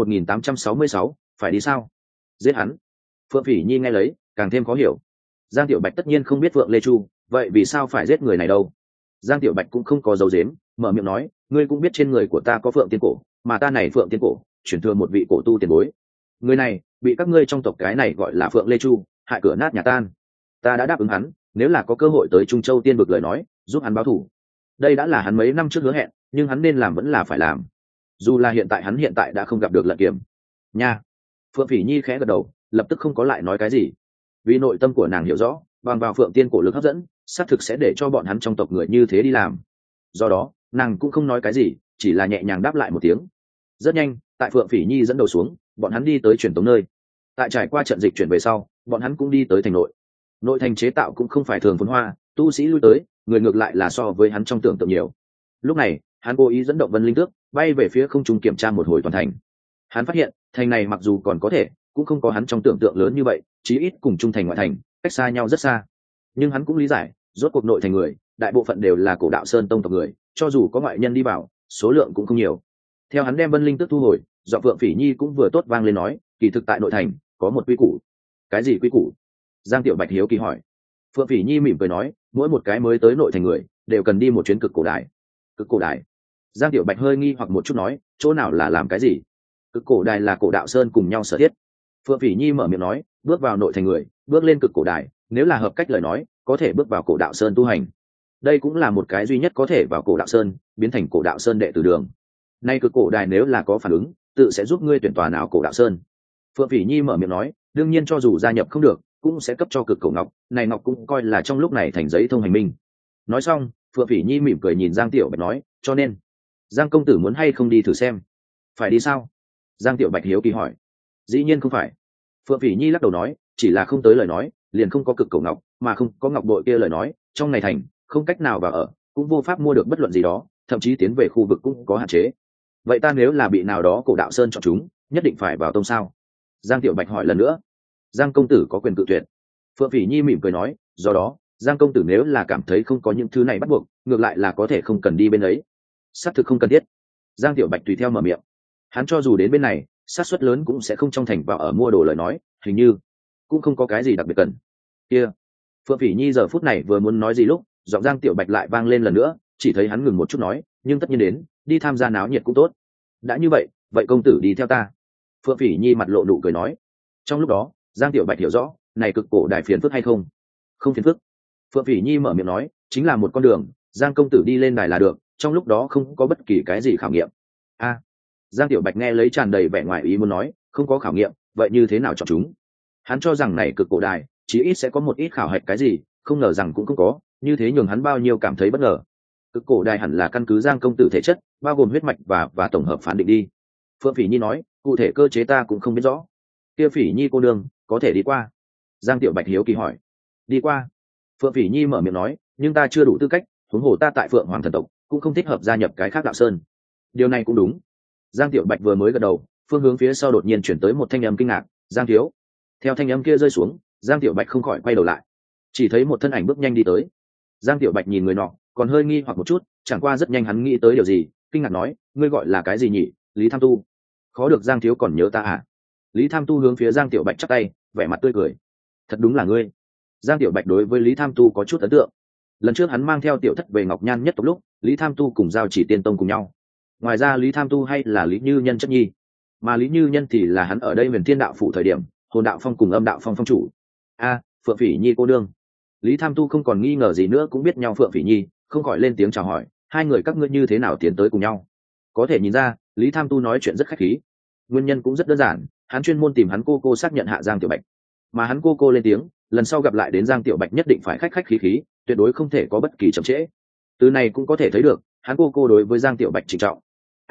1866, phải đi sao? Giết hắn. Phượng Phỉ Nhi nghe lấy, càng thêm khó hiểu. Giang Tiểu Bạch tất nhiên không biết Phượng Lê Chu, vậy vì sao phải giết người này đâu? Giang Tiểu Bạch cũng không có dấu dếm, mở miệng nói, ngươi cũng biết trên người của ta có Phượng Tiên Cổ, mà ta này Phượng Tiên Cổ, chuyển thừa một vị cổ tu tiền bối. Người này, bị các ngươi trong tộc cái này gọi là Phượng Lê Chu, hại cửa nát nhà tan. Ta đã đáp ứng hắn, nếu là có cơ hội tới Trung Châu Tiên vực lời nói, giúp hắn báo thù. Đây đã là hắn mấy năm trước hứa hẹn, nhưng hắn nên làm vẫn là phải làm. Dù là hắn hiện tại đã không gặp được Lận Kiểm. Nha. Phượng Phỉ Nhi khẽ gật đầu, lập tức không có lại nói cái gì. Vì nội tâm của nàng hiểu rõ, bằng vào Phượng Tiên Cổ lực hấp dẫn, xác thực sẽ để cho bọn hắn trong tộc người như thế đi làm. Do đó, nàng cũng không nói cái gì, chỉ là nhẹ nhàng đáp lại một tiếng. Rất nhanh, tại Phượng Phỉ Nhi dẫn đầu xuống, bọn hắn đi tới truyền tống nơi. Tại trải qua trận dịch chuyển về sau, bọn hắn cũng đi tới thành nội. Nội thành chế tạo cũng không phải thường phồn hoa, tu sĩ lui tới, người ngược lại là so với hắn trong tưởng tượng nhiều. Lúc này, hắn cố ý dẫn động Vân Linh Tước, bay về phía không trung kiểm tra một hồi toàn thành. Hắn phát hiện, thành này mặc dù còn có thể, cũng không có hắn trong tưởng tượng lớn như vậy, chí ít cùng trung thành ngoại thành, cách xa nhau rất xa. Nhưng hắn cũng lý giải, rốt cuộc nội thành người, đại bộ phận đều là cổ đạo sơn tông tộc người, cho dù có ngoại nhân đi vào, số lượng cũng không nhiều. Theo hắn đem Vân Linh Tước thu hồi, giọng Phượng Phỉ Nhi cũng vừa tốt vang lên nói, kỳ thực tại nội thành có một quy củ. Cái gì quy củ? Giang Tiểu Bạch hiếu kỳ hỏi. Phượng Phỉ Nhi mỉm cười nói, mỗi một cái mới tới nội thành người đều cần đi một chuyến cực cổ đài. Cực cổ đài? Giang Tiểu Bạch hơi nghi hoặc một chút nói, chỗ nào là làm cái gì? Cực cổ đài là cổ đạo sơn cùng nhau sở thiết. Phượng Phỉ Nhi mở miệng nói, bước vào nội thành người, bước lên cực cổ đài, nếu là hợp cách lời nói, có thể bước vào cổ đạo sơn tu hành. Đây cũng là một cái duy nhất có thể vào cổ đạo sơn, biến thành cổ đạo sơn đệ tử đường. Nay cực cổ đài nếu là có phản ứng, tự sẽ giúp ngươi tuyển tòa nào cổ đạo sơn. Phượng Phỉ Nhi mở miệng nói, đương nhiên cho dù gia nhập không được, cũng sẽ cấp cho cực cổ ngọc, này ngọc cũng coi là trong lúc này thành giấy thông hành minh. Nói xong, Phượng Phỉ Nhi mỉm cười nhìn Giang Tiểu Bạch nói, cho nên Giang công tử muốn hay không đi thử xem? Phải đi sao? Giang Tiểu Bạch hiếu kỳ hỏi. Dĩ nhiên không phải. Phượng Phỉ Nhi lắc đầu nói, chỉ là không tới lời nói, liền không có cực cổ ngọc, mà không có ngọc bội kia lời nói, trong này thành không cách nào vào ở, cũng vô pháp mua được bất luận gì đó, thậm chí tiến về khu vực cũng có hạn chế. Vậy ta nếu là bị nào đó cổ đạo sơn chọn chúng, nhất định phải vào tông sao? Giang Tiểu Bạch hỏi lần nữa. Giang công tử có quyền cự tuyệt. Phượng Phỉ Nhi mỉm cười nói, do đó Giang công tử nếu là cảm thấy không có những thứ này bắt buộc, ngược lại là có thể không cần đi bên ấy. Xác thực không cần thiết. Giang Tiểu Bạch tùy theo mở miệng. Hắn cho dù đến bên này, xác suất lớn cũng sẽ không trong thành vào ở mua đồ lời nói, hình như cũng không có cái gì đặc biệt cần. Kia, Phượng Phỉ Nhi giờ phút này vừa muốn nói gì lúc, giọng Giang Tiểu Bạch lại vang lên lần nữa, chỉ thấy hắn ngừng một chút nói, nhưng tất nhiên đến, đi tham gia náo nhiệt cũng tốt. Đã như vậy, vậy công tử đi theo ta. Phượng Phỉ Nhi mặt lộ nụ cười nói. Trong lúc đó, Giang Tiểu Bạch hiểu rõ, này cực cổ đài phiền phức hay không? Không phiền phức. Phượng Phỉ Nhi mở miệng nói, chính là một con đường, Giang công tử đi lên đài là được, trong lúc đó không có bất kỳ cái gì khảo nghiệm. A. Giang Tiểu Bạch nghe lấy tràn đầy vẻ ngoài ý muốn nói, không có khảo nghiệm, vậy như thế nào chọn chúng? Hắn cho rằng này cực cổ đài, chí ít sẽ có một ít khảo hạch cái gì, không ngờ rằng cũng không có, như thế nhường hắn bao nhiêu cảm thấy bất ngờ. Cực cổ đài hẳn là căn cứ Giang công tử thể chất, bao gồm huyết mạch và tổng hợp phán định đi. Phượng Phỉ Nhi nói, cụ thể cơ chế ta cũng không biết rõ. Kia Phỉ Nhi cô đương, có thể đi qua? Giang Tiểu Bạch hiếu kỳ hỏi. Đi qua? Phượng Phỉ Nhi mở miệng nói, nhưng ta chưa đủ tư cách, huống hồ ta tại Phượng Hoàng thần tộc, cũng không thích hợp gia nhập cái khác đạo sơn. Điều này cũng đúng. Giang Tiểu Bạch vừa mới gật đầu, phương hướng phía sau đột nhiên chuyển tới một thanh âm kinh ngạc, Giang thiếu. Theo thanh âm kia rơi xuống, Giang Tiểu Bạch không khỏi quay đầu lại, chỉ thấy một thân ảnh bước nhanh đi tới. Giang Tiểu Bạch nhìn người nọ, còn hơi nghi hoặc một chút, chẳng qua rất nhanh hắn nghĩ tới điều gì, kinh ngạc nói, ngươi gọi là cái gì nhỉ? Lý Tham Tu. Khó được Giang thiếu còn nhớ ta à? Lý Tham Tu hướng phía Giang Tiểu Bạch chắp tay, vẻ mặt tươi cười. Thật đúng là ngươi. Giang Tiểu Bạch đối với Lý Tham Tu có chút ấn tượng. Lần trước hắn mang theo Tiểu Thất về Ngọc Nhan nhất tộc lúc, Lý Tham Tu cùng Giao Chỉ Tiên Tông cùng nhau. Ngoài ra Lý Tham Tu hay là Lý Như Nhân chất nhi, mà Lý Như Nhân thì là hắn ở đây Huyền Thiên đạo phủ thời điểm, Hồn đạo phong cùng Âm đạo phong phong chủ. A, Phượng Phỉ Nhi cô đương. Lý Tham Tu không còn nghi ngờ gì nữa cũng biết nhau Phượng Phỉ Nhi, không khỏi lên tiếng chào hỏi, hai người các ngươi như thế nào tiến tới cùng nhau? Có thể nhìn ra, Lý Tham Tu nói chuyện rất khách khí. Nguyên nhân cũng rất đơn giản, hắn chuyên môn tìm hắn cô xác nhận hạ Giang Tiểu Bạch, mà hắn cô lên tiếng, lần sau gặp lại đến Giang Tiểu Bạch nhất định phải khách khách khí khí, tuyệt đối không thể có bất kỳ chậm trễ. Từ này cũng có thể thấy được, hắn cô đối với Giang Tiểu Bạch trịnh trọng.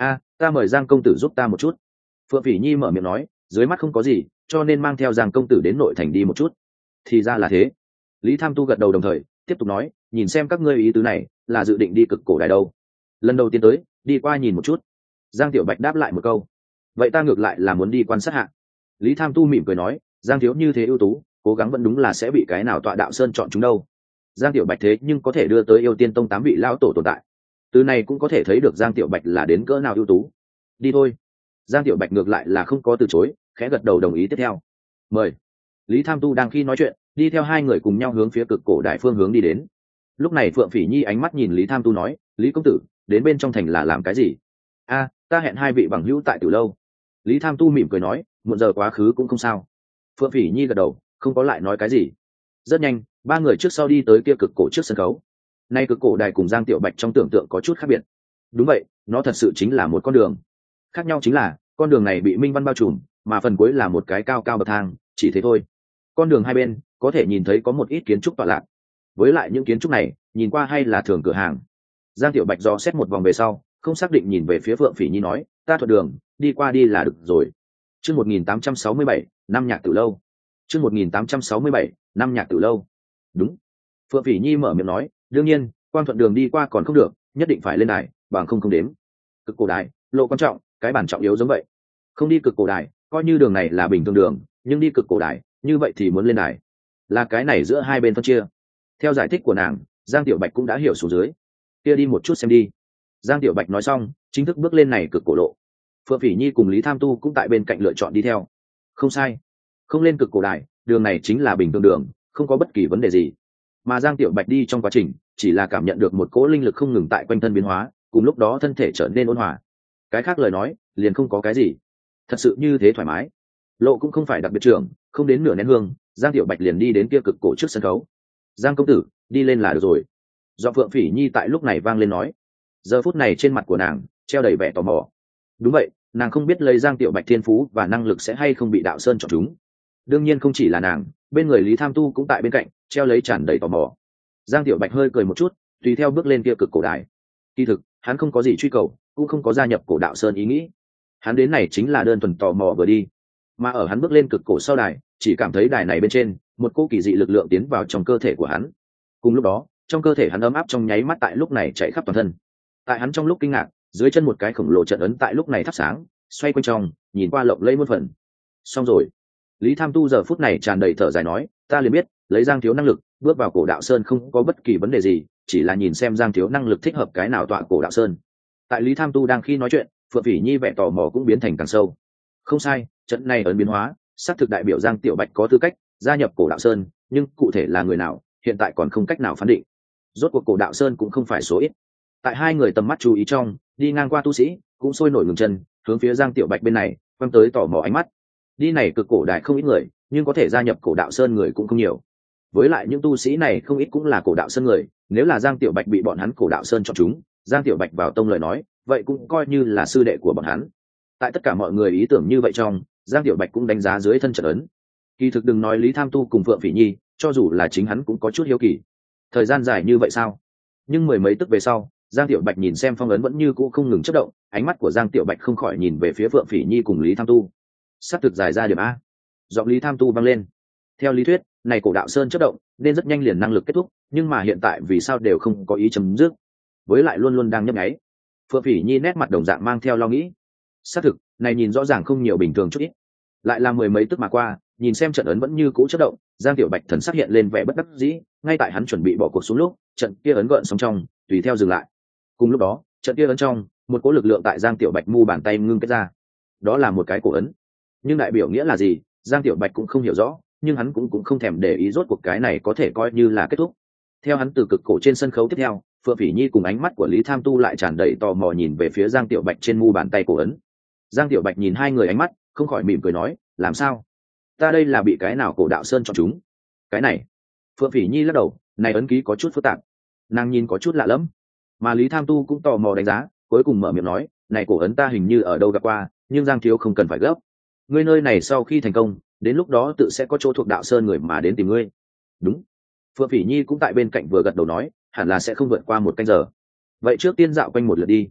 Ta mời Giang công tử giúp ta một chút. Phượng Phỉ Nhi mở miệng nói, dưới mắt không có gì, cho nên mang theo Giang công tử đến nội thành đi một chút. Thì ra là thế. Lý Tham Tu gật đầu đồng thời tiếp tục nói, nhìn xem các ngươi ý tứ này là dự định đi cực cổ đài đâu. Lần đầu tiên tới, đi qua nhìn một chút. Giang Tiểu Bạch đáp lại một câu, vậy ta ngược lại là muốn đi quan sát hạ. Lý Tham Tu mỉm cười nói, Giang thiếu như thế ưu tú, cố gắng vẫn đúng là sẽ bị cái nào tọa đạo sơn chọn chúng đâu. Giang Tiểu Bạch thế nhưng có thể đưa tới Yêu Tiên Tông 8 vị lão tổ tồn tại, từ này cũng có thể thấy được Giang Tiểu Bạch là đến cỡ nào ưu tú. Đi thôi. Giang Tiểu Bạch ngược lại là không có từ chối, khẽ gật đầu đồng ý tiếp theo. Mời. Lý Tham Tu đang khi nói chuyện, đi theo hai người cùng nhau hướng phía cực cổ đại phương hướng đi đến. Lúc này Phượng Phỉ Nhi ánh mắt nhìn Lý Tham Tu nói, Lý công tử, đến bên trong thành là làm cái gì? Ta hẹn hai vị bằng hữu tại Tử lâu. Lý Tham Tu mỉm cười nói, muộn giờ quá khứ cũng không sao. Phượng Phỉ Nhi gật đầu, không có lại nói cái gì. Rất nhanh, ba người trước sau đi tới kia cực cổ trước sân khấu. Nay cực cổ đài cùng Giang Tiểu Bạch trong tưởng tượng có chút khác biệt. Đúng vậy, nó thật sự chính là một con đường. Khác nhau chính là, con đường này bị minh văn bao trùm, mà phần cuối là một cái cao cao bậc thang, chỉ thế thôi. Con đường hai bên có thể nhìn thấy có một ít kiến trúc tọa lạc. Với lại những kiến trúc này, nhìn qua hay là thường cửa hàng. Giang Tiểu Bạch dò xét một vòng về sau, không xác định nhìn về phía Phượng Phỉ Nhi nói, ta thuận đường, đi qua đi là được rồi. Chương 1867, năm nhạc tử lâu. Chương 1867, năm nhạc tử lâu. Đúng. Phượng Phỉ Nhi mở miệng nói, đương nhiên, quan thuận đường đi qua còn không được, nhất định phải lên đài, bằng không đếm. Cực cổ đài, lộ quan trọng, cái bản trọng yếu giống vậy. Không đi cực cổ đài, coi như đường này là bình thường đường, nhưng đi cực cổ đài, như vậy thì muốn lên đài. Là cái này giữa hai bên phân chia. Theo giải thích của nàng, Giang Tiểu Bạch cũng đã hiểu xuống dưới. Kia đi một chút xem đi. Giang Tiểu Bạch nói xong, chính thức bước lên này cực cổ lộ. Phượng Phỉ Nhi cùng Lý Tham Tu cũng tại bên cạnh lựa chọn đi theo. Không sai, không lên cực cổ đài, đường này chính là bình thường đường, không có bất kỳ vấn đề gì. Mà Giang Tiểu Bạch đi trong quá trình, chỉ là cảm nhận được một cỗ linh lực không ngừng tại quanh thân biến hóa, cùng lúc đó thân thể trở nên ôn hòa. Cái khác lời nói, liền không có cái gì. Thật sự như thế thoải mái. Lộ cũng không phải đặc biệt trưởng, không đến nửa nén hương, Giang Tiểu Bạch liền đi đến kia cực cổ trước sân khấu. Giang công tử, đi lên là được rồi. Do Phượng Phỉ Nhi tại lúc này vang lên nói. Giờ phút này trên mặt của nàng treo đầy vẻ tò mò. Đúng vậy, nàng không biết lấy Giang Tiểu Bạch thiên phú và năng lực sẽ hay không bị đạo sơn chọn chúng. Đương nhiên không chỉ là nàng, bên người Lý Tham Tu cũng tại bên cạnh treo lấy tràn đầy tò mò. Giang Tiểu Bạch hơi cười một chút, tùy theo bước lên kia cực cổ đài. Kỳ thực hắn không có gì truy cầu, cũng không có gia nhập cổ đạo sơn ý nghĩ. Hắn đến này chính là đơn thuần tò mò vừa đi. Mà ở hắn bước lên cực cổ sau đài, chỉ cảm thấy đài này bên trên một cỗ kỳ dị lực lượng tiến vào trong cơ thể của hắn. Cùng lúc đó, trong cơ thể hắn ấm áp trong nháy mắt tại lúc này chạy khắp toàn thân. Tại hắn trong lúc kinh ngạc, dưới chân một cái khổng lồ trận ấn tại lúc này thắp sáng, xoay quanh trong, nhìn qua lộng lẫy muôn phần. Xong rồi. Lý Tham Tu giờ phút này tràn đầy thở dài nói, ta liền biết, lấy Giang thiếu năng lực, bước vào cổ đạo sơn không có bất kỳ vấn đề gì, chỉ là nhìn xem Giang thiếu năng lực thích hợp cái nào tọa cổ đạo sơn. Tại Lý Tham Tu đang khi nói chuyện, Phượng Phỉ Nhi vẻ tò mò cũng biến thành càng sâu. Không sai, trận này ấn biến hóa, xác thực đại biểu Giang Tiểu Bạch có tư cách gia nhập cổ đạo sơn, nhưng cụ thể là người nào, hiện tại còn không cách nào phán định. Rốt cuộc cổ đạo sơn cũng không phải số ít. Tại hai người tầm mắt chú ý trong, đi ngang qua tu sĩ cũng sôi nổi ngừng chân, hướng phía Giang Tiểu Bạch bên này quăng tới tò mò ánh mắt. Đi này cực cổ đại không ít người, nhưng có thể gia nhập cổ đạo sơn người cũng không nhiều. Với lại những tu sĩ này không ít cũng là cổ đạo sơn người, nếu là Giang Tiểu Bạch bị bọn hắn cổ đạo sơn chọn chúng, Giang Tiểu Bạch vào tông lời nói, vậy cũng coi như là sư đệ của bọn hắn. Tại tất cả mọi người ý tưởng như vậy trong, Giang Tiểu Bạch cũng đánh giá dưới thân trận ấn. Kỳ thực đừng nói Lý Tham Tu cùng Phượng Phỉ Nhi, cho dù là chính hắn cũng có chút hiếu kỳ. Thời gian dài như vậy sao? Nhưng mười mấy tức về sau, Giang Tiểu Bạch nhìn xem phong ấn vẫn như cũ không ngừng chớp động, ánh mắt của Giang Tiểu Bạch không khỏi nhìn về phía Phượng Phỉ Nhi cùng Lý Tham Tu. Sắp thực dài ra điểm a. Giọng Lý Tham Tu vang lên. Theo lý thuyết, này cổ đạo sơn chớp động, nên rất nhanh liền năng lực kết thúc, nhưng mà hiện tại vì sao đều không có ý chấm dứt? Với lại luôn luôn đang nhấp nháy. Phượng Phỉ Nhi nét mặt đồng dạng mang theo lo nghĩ. Xác thực, này nhìn rõ ràng không nhiều bình thường chút ít. Lại là mười mấy tức mà qua, nhìn xem trận ấn vẫn như cũ chớp động, Giang Tiểu Bạch thần sắc hiện lên vẻ bất đắc dĩ, ngay tại hắn chuẩn bị bỏ cuộc xuống lúc, trận kia ấn gợn sóng trong, tùy theo dừng lại. Cùng lúc đó, trận kia ấn trong, một cỗ lực lượng tại Giang Tiểu Bạch mu bàn tay ngưng kết ra. Đó là một cái cổ ấn. Nhưng đại biểu nghĩa là gì, Giang Tiểu Bạch cũng không hiểu rõ, nhưng hắn cũng không thèm để ý rốt cuộc cái này có thể coi như là kết thúc. Theo hắn từ cực cổ trên sân khấu tiếp theo, Phượng Phỉ Nhi cùng ánh mắt của Lý Tham Tu lại tràn đầy tò mò nhìn về phía Giang Tiểu Bạch trên mu bàn tay cổ ấn. Giang Tiểu Bạch nhìn hai người ánh mắt, không khỏi mỉm cười nói, làm sao? Ta đây là bị cái nào cổ đạo sơn chọn chúng? Cái này. Phượng Phỉ Nhi lắc đầu, này ấn ký có chút phức tạp. Nàng nhìn có chút lạ lẫm. Mà Lý Tham Tu cũng tò mò đánh giá, cuối cùng mở miệng nói, này cổ ấn ta hình như ở đâu gặp qua, nhưng Giang thiếu không cần phải gấp. Ngươi nơi này sau khi thành công, đến lúc đó tự sẽ có chỗ thuộc đạo sơn người mà đến tìm ngươi. Đúng. Phượng Phỉ Nhi cũng tại bên cạnh vừa gật đầu nói, hẳn là sẽ không vượt qua một canh giờ. Vậy trước tiên dạo quanh một lượt đi.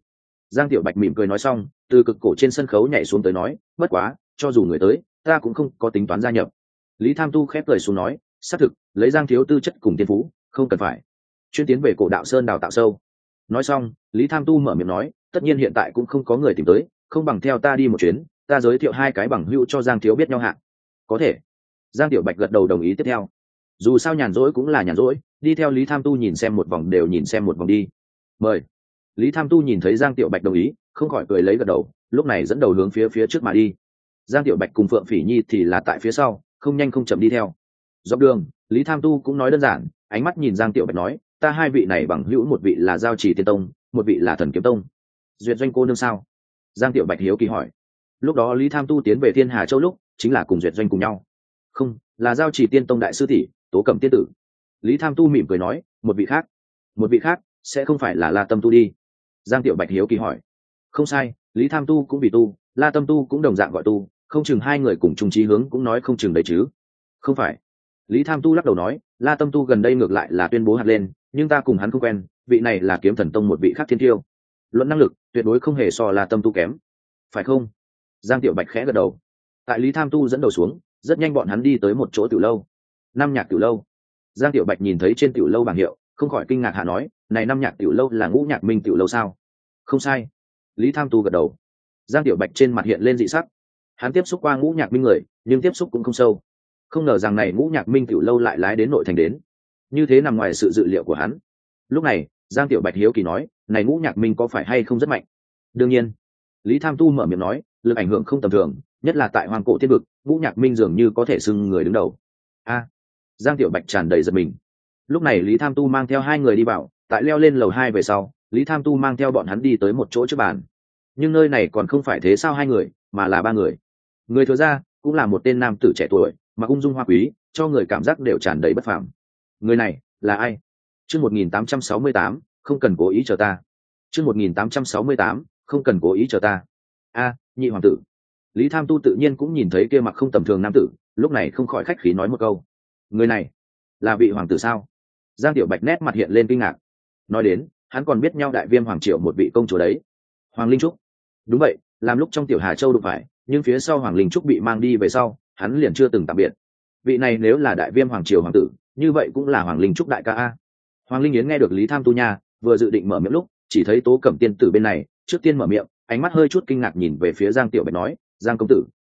Giang Tiểu Bạch mỉm cười nói xong, từ cực cổ trên sân khấu nhảy xuống tới nói, bất quá, cho dù người tới, ta cũng không có tính toán gia nhập. Lý Tham Tu khép cười xuống nói, xác thực, lấy Giang thiếu tư chất cùng tiên phú, không cần phải chuyên tiến về cổ đạo sơn đào tạo sâu. Nói xong, Lý Tham Tu mở miệng nói, tất nhiên hiện tại cũng không có người tìm tới, không bằng theo ta đi một chuyến, ta giới thiệu hai cái bằng hữu cho Giang thiếu biết nhau hạng. Có thể. Giang Tiểu Bạch gật đầu đồng ý tiếp theo. Dù sao nhàn rỗi cũng là nhàn rỗi, đi theo Lý Tham Tu nhìn xem một vòng đều nhìn xem một vòng đi. Mời. Lý Tham Tu nhìn thấy Giang Tiểu Bạch đồng ý, không khỏi cười lấy gật đầu, lúc này dẫn đầu hướng phía trước mà đi. Giang Tiểu Bạch cùng Phượng Phỉ Nhi thì là tại phía sau, không nhanh không chậm đi theo. Dọc đường, Lý Tham Tu cũng nói đơn giản, ánh mắt nhìn Giang Tiểu Bạch nói, ta hai vị này bằng hữu, một vị là Giao Chỉ Tiên Tông, một vị là Thần Kiếm Tông. Duyệt Doanh cô nương sao? Giang Tiểu Bạch hiếu kỳ hỏi. Lúc đó Lý Tham Tu tiến về Thiên Hà Châu lúc, chính là cùng Duyệt Doanh cùng nhau. Không, là Giao Chỉ Tiên Tông đại sư tỷ, Tố Cẩm tiên tử. Lý Tham Tu mỉm cười nói, một vị khác sẽ không phải là La Tâm Tu đi. Giang Tiểu Bạch hiếu kỳ hỏi. Không sai, Lý Tham Tu cũng vì tu, La Tâm Tu cũng đồng dạng gọi tu, không chừng hai người cùng chung chí hướng cũng nói không chừng đấy chứ. Không phải. Lý Tham Tu lắc đầu nói, La Tâm Tu gần đây ngược lại là tuyên bố hạt lên, nhưng ta cùng hắn không quen, vị này là Kiếm Thần Tông một vị khác thiên tiêu. Luận năng lực, tuyệt đối không hề so La Tâm Tu kém. Phải không? Giang Tiểu Bạch khẽ gật đầu. Tại Lý Tham Tu dẫn đầu xuống, rất nhanh bọn hắn đi tới một chỗ tiểu lâu. Năm Nhạc tiểu lâu. Giang Tiểu Bạch nhìn thấy trên tiểu lâu bảng hiệu, không khỏi kinh ngạc hạ nói, này Năm Nhạc tiểu lâu là Ngũ Nhạc Minh tiểu lâu sao? Không sai. Lý Tham Tu gật đầu. Giang Tiểu Bạch trên mặt hiện lên dị sắc. Hắn tiếp xúc qua Ngũ Nhạc Minh người, nhưng tiếp xúc cũng không sâu. Không ngờ rằng này Ngũ Nhạc Minh tiểu lâu lại lái đến nội thành đến. Như thế nằm ngoài sự dự liệu của hắn. Lúc này, Giang Tiểu Bạch hiếu kỳ nói, này Ngũ Nhạc Minh có phải hay không rất mạnh? Đương nhiên. Lý Tham Tu mở miệng nói, lực ảnh hưởng không tầm thường, nhất là tại Hoang Cổ Thiên Vực, Ngũ Nhạc Minh dường như có thể xưng người đứng đầu. A. Giang Tiểu Bạch tràn đầy giật mình. Lúc này Lý Tham Tu mang theo hai người đi vào, tại leo lên lầu 2 về sau, Lý Tham Tu mang theo bọn hắn đi tới một chỗ trước bàn. Nhưng nơi này còn không phải thế sao hai người, mà là ba người. Người thừa ra cũng là một tên nam tử trẻ tuổi, mà ung dung hoa quý, cho người cảm giác đều tràn đầy bất phàm. Người này là ai? Chương 1868, không cần cố ý chờ ta. Chương 1868, không cần cố ý chờ ta. A, nhị hoàng tử. Lý Tham Tu tự nhiên cũng nhìn thấy kia mặc không tầm thường nam tử, lúc này không khỏi khách khí nói một câu. Người này là vị hoàng tử sao? Giang Tiểu Bạch nét mặt hiện lên kinh ngạc. Nói đến, hắn còn biết nhau Đại Viêm hoàng triều một vị công chúa đấy. Hoàng Linh Trúc. Đúng vậy, làm lúc trong Tiểu Hà Châu đụng phải, nhưng phía sau Hoàng Linh Trúc bị mang đi về sau, hắn liền chưa từng tạm biệt. Vị này nếu là Đại Viêm hoàng triều hoàng tử, như vậy cũng là Hoàng Linh Trúc đại ca a. Hoàng Linh Yến nghe được Lý Tham Tu nha, vừa dự định mở miệng lúc, chỉ thấy Tố Cẩm tiên tử bên này, trước tiên mở miệng, ánh mắt hơi chút kinh ngạc nhìn về phía Giang Tiểu Bạch nói, Giang công tử.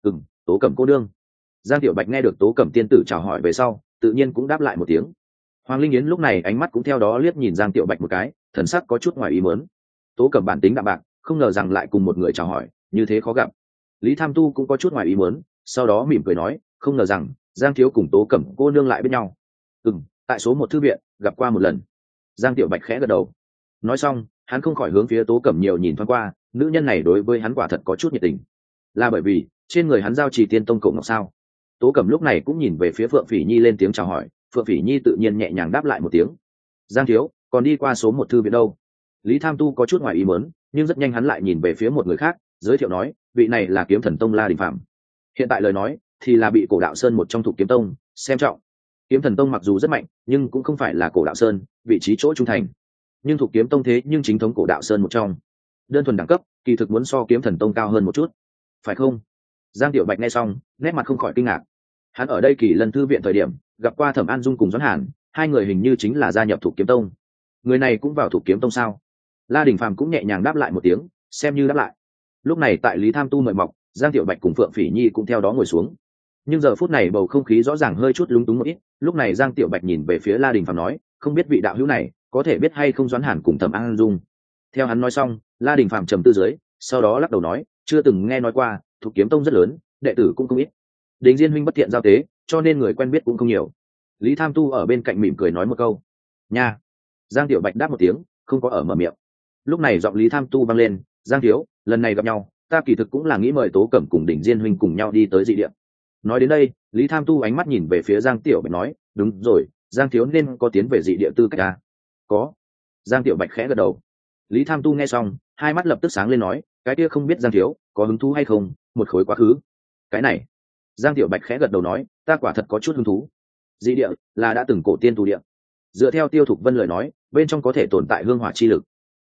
Tố Cẩm cô đương. Giang Tiểu Bạch nghe được Tố Cẩm tiên tử chào hỏi về sau, tự nhiên cũng đáp lại một tiếng. Hoàng Linh Yến lúc này ánh mắt cũng theo đó liếc nhìn Giang Tiểu Bạch một cái, thần sắc có chút ngoài ý muốn. Tố Cẩm bản tính đạm bạc, không ngờ rằng lại cùng một người chào hỏi, như thế khó gặp. Lý Tham Tu cũng có chút ngoài ý muốn, sau đó mỉm cười nói, không ngờ rằng Giang thiếu cùng Tố Cẩm cô nương lại bên nhau. Tại số 1 thư viện gặp qua một lần. Giang Tiểu Bạch khẽ gật đầu. Nói xong, hắn không khỏi hướng phía Tố Cẩm nhiều nhìn thoáng qua, nữ nhân này đối với hắn quả thật có chút nhiệt tình. Là bởi vì trên người hắn giao trì tiên tông cổ ngọc sao? Tố Cẩm lúc này cũng nhìn về phía Phượng Phỉ Nhi lên tiếng chào hỏi, Phượng Phỉ Nhi tự nhiên nhẹ nhàng đáp lại một tiếng. Giang thiếu, còn đi qua số 1 thư viện đâu? Lý Tham Tu có chút ngoài ý muốn, nhưng rất nhanh hắn lại nhìn về phía một người khác, giới thiệu nói, vị này là Kiếm Thần Tông La Đình Phạm. Hiện tại lời nói thì là bị Cổ Đạo Sơn một trong Thục Kiếm Tông xem trọng. Kiếm Thần Tông mặc dù rất mạnh, nhưng cũng không phải là Cổ Đạo Sơn vị trí chỗ trung thành. Nhưng Thục Kiếm Tông thế nhưng chính thống Cổ Đạo Sơn một trong. Đơn thuần đẳng cấp, kỳ thực muốn so Kiếm Thần Tông cao hơn một chút. Phải không? Giang Tiểu Bạch nghe xong, nét mặt không khỏi kinh ngạc. Hắn ở đây Kỳ Lân thư viện thời điểm, gặp qua Thẩm An Dung cùng Doãn Hàn, hai người hình như chính là gia nhập Thục Kiếm Tông. Người này cũng vào Thục Kiếm Tông sao? La Đình Phàm cũng nhẹ nhàng đáp lại một tiếng, xem như đáp lại. Lúc này tại Lý Tham Tu mời mọc, Giang Tiểu Bạch cùng Phượng Phỉ Nhi cũng theo đó ngồi xuống. Nhưng giờ phút này bầu không khí rõ ràng hơi chút lúng túng một ít, lúc này Giang Tiểu Bạch nhìn về phía La Đình Phàm nói, không biết vị đạo hữu này có thể biết hay không Doãn Hàn cùng Thẩm An Dung. Theo hắn nói xong, La Đình Phàm trầm tư dưới, sau đó lắc đầu nói, chưa từng nghe nói qua, Thục Kiếm Tông rất lớn, đệ tử cũng không ít. Đình Diên huynh bất tiện giao tế, cho nên người quen biết cũng không nhiều. Lý Tham Tu ở bên cạnh mỉm cười nói một câu. Nha. Giang Tiểu Bạch đáp một tiếng, không có ở mở miệng. Lúc này giọng Lý Tham Tu vang lên, Giang thiếu, lần này gặp nhau, ta kỳ thực cũng là nghĩ mời Tố Cẩm cùng Đình Diên huynh cùng nhau đi tới dị địa. Nói đến đây, Lý Tham Tu ánh mắt nhìn về phía Giang Tiểu Bạch nói, đúng rồi, Giang thiếu nên có tiến về dị địa tư cách à? Có. Giang Tiểu Bạch khẽ gật đầu. Lý Tham Tu nghe xong, hai mắt lập tức sáng lên nói, cái kia không biết Giang thiếu có hứng thú hay không, một khối quá khứ. Cái này. Giang Tiểu Bạch khẽ gật đầu nói, ta quả thật có chút hứng thú. Dị địa là đã từng cổ tiên tu địa. Dựa theo Tiêu Thục Vân lời nói, bên trong có thể tồn tại hương hỏa chi lực.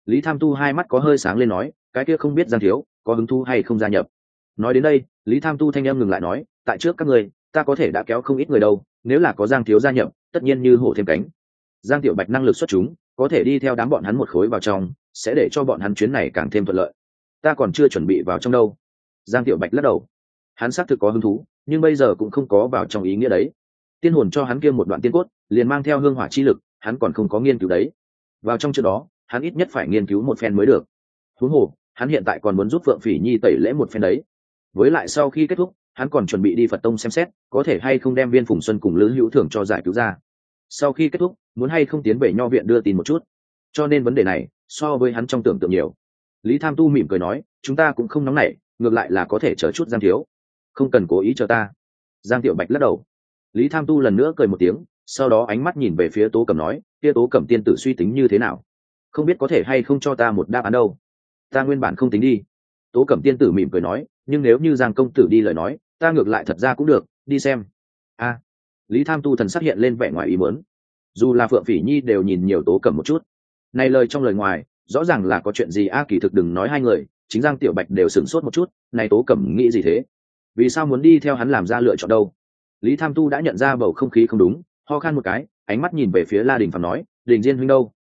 Lý Tham Tu hai mắt có hơi sáng lên nói, cái kia không biết Giang thiếu có hứng thú hay không gia nhập. Nói đến đây, Lý Tham Tu thanh âm ngừng lại nói, tại trước các người ta có thể đã kéo không ít người đâu, nếu là có Giang thiếu gia nhập tất nhiên như hổ thêm cánh. Giang Tiểu Bạch năng lực xuất chúng, có thể đi theo đám bọn hắn một khối vào trong, sẽ để cho bọn hắn chuyến này càng thêm thuận lợi. Ta còn chưa chuẩn bị vào trong đâu. Giang Tiểu Bạch lắc đầu. Hắn xác thực có hứng thú, nhưng bây giờ cũng không có vào trong ý nghĩa đấy. Tiên hồn cho hắn kia một đoạn tiên cốt, liền mang theo hương hỏa chi lực, hắn còn không có nghiên cứu đấy. Vào trong trước đó, hắn ít nhất phải nghiên cứu một phen mới được. Huống hồ, hắn hiện tại còn muốn giúp Phượng Phỉ Nhi tẩy lễ một phen đấy. Với lại sau khi kết thúc, hắn còn chuẩn bị đi Phật Tông xem xét, có thể hay không đem Viên Phùng Xuân cùng Lữ Hữu Thưởng cho giải cứu ra. Sau khi kết thúc, muốn hay không tiến về nho viện đưa tin một chút. Cho nên vấn đề này, so với hắn trong tưởng tượng nhiều. Lý Tham Tu mỉm cười nói, chúng ta cũng không nóng nảy, ngược lại là có thể chờ chút Giang thiếu. Không cần cố ý chờ ta. Giang Tiểu Bạch lắc đầu. Lý Tham Tu lần nữa cười một tiếng, sau đó ánh mắt nhìn về phía Tố Cẩm nói, kia Tố Cẩm tiên tử suy tính như thế nào? Không biết có thể hay không cho ta một đáp án đâu. Ta nguyên bản không tính đi. Tố Cẩm tiên tử mỉm cười nói, nhưng nếu như Giang công tử đi lời nói, ta ngược lại thật ra cũng được, đi xem. A. Lý Tham Tu thần sắc hiện lên vẻ ngoài ý muốn. Dù là Phượng Phỉ Nhi đều nhìn nhiều Tố Cẩm một chút. Này lời trong lời ngoài, rõ ràng là có chuyện gì kỳ thực đừng nói hai người, chính Giang Tiểu Bạch đều sửng sốt một chút, này Tố Cẩm nghĩ gì thế? Vì sao muốn đi theo hắn làm ra lựa chọn đâu? Lý Tham Tu đã nhận ra bầu không khí không đúng, ho khan một cái, ánh mắt nhìn về phía La Đình Phạm nói, Đình Diên huynh đâu?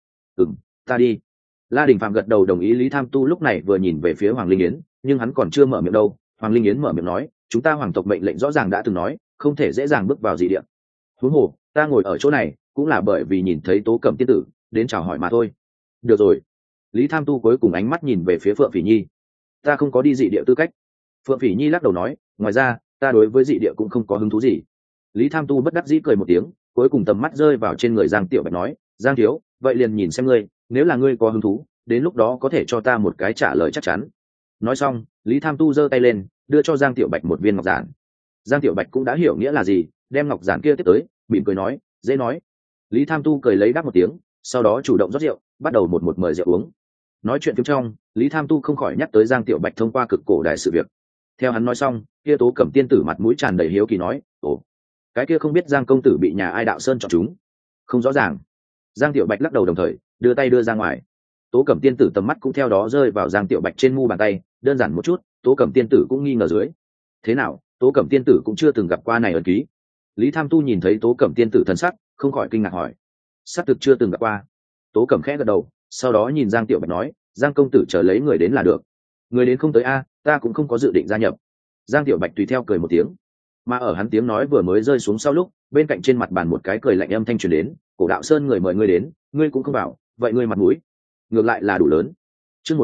Ta đi. La Đình Phạm gật đầu đồng ý. Lý Tham Tu lúc này vừa nhìn về phía Hoàng Linh Yến, nhưng hắn còn chưa mở miệng đâu. Hoàng Linh Yến mở miệng nói, chúng ta hoàng tộc mệnh lệnh rõ ràng đã từng nói, không thể dễ dàng bước vào dị địa. Huống hồ, ta ngồi ở chỗ này cũng là bởi vì nhìn thấy Tố Cẩm tiên tử, đến chào hỏi mà thôi. Được rồi. Lý Tham Tu cuối cùng ánh mắt nhìn về phía Phượng Phỉ Nhi. Ta không có đi dị địa tư cách. Phượng Phỉ Nhi lắc đầu nói, ngoài ra, ta đối với dị địa cũng không có hứng thú gì. Lý Tham Tu bất đắc dĩ cười một tiếng, cuối cùng tầm mắt rơi vào trên người Giang Tiểu Bạch nói, Giang thiếu, vậy liền nhìn xem ngươi, nếu là ngươi có hứng thú, đến lúc đó có thể cho ta một cái trả lời chắc chắn. Nói xong, Lý Tham Tu giơ tay lên, đưa cho Giang Tiểu Bạch một viên ngọc giản. Giang Tiểu Bạch cũng đã hiểu nghĩa là gì, đem ngọc giản kia tiếp tới, mỉm cười nói, dễ nói. Lý Tham Tu cười lấy đáp một tiếng, sau đó chủ động rót rượu, bắt đầu một mời rượu uống. Nói chuyện phía trong, Lý Tham Tu không khỏi nhắc tới Giang Tiểu Bạch thông qua cực cổ đại sự việc. Theo hắn nói xong, kia Tố Cẩm tiên tử mặt mũi tràn đầy hiếu kỳ nói, ồ, cái kia không biết Giang công tử bị nhà ai đạo sơn chọn chúng? Không rõ ràng. Giang Tiểu Bạch lắc đầu đồng thời đưa tay đưa ra ngoài. Tố Cẩm tiên tử tầm mắt cũng theo đó rơi vào Giang Tiểu Bạch trên mu bàn tay, đơn giản một chút, Tố Cẩm tiên tử cũng nghi ngờ dưới. Thế nào, Tố Cẩm tiên tử cũng chưa từng gặp qua này ấn ký? Lý Tham Tu nhìn thấy Tố Cẩm tiên tử thần sắc, không khỏi kinh ngạc hỏi. Xác thực chưa từng gặp qua. Tố Cẩm khẽ gật đầu, sau đó nhìn Giang Tiểu Bạch nói, Giang công tử chờ lấy người đến là được. Người đến không tới ta cũng không có dự định gia nhập. Giang Tiểu Bạch tùy theo cười một tiếng. Mà ở hắn tiếng nói vừa mới rơi xuống sau lúc, bên cạnh trên mặt bàn một cái cười lạnh âm thanh truyền đến, Cổ Đạo Sơn người mời ngươi đến, ngươi cũng không bảo, vậy ngươi mặt mũi ngược lại là đủ lớn. Chương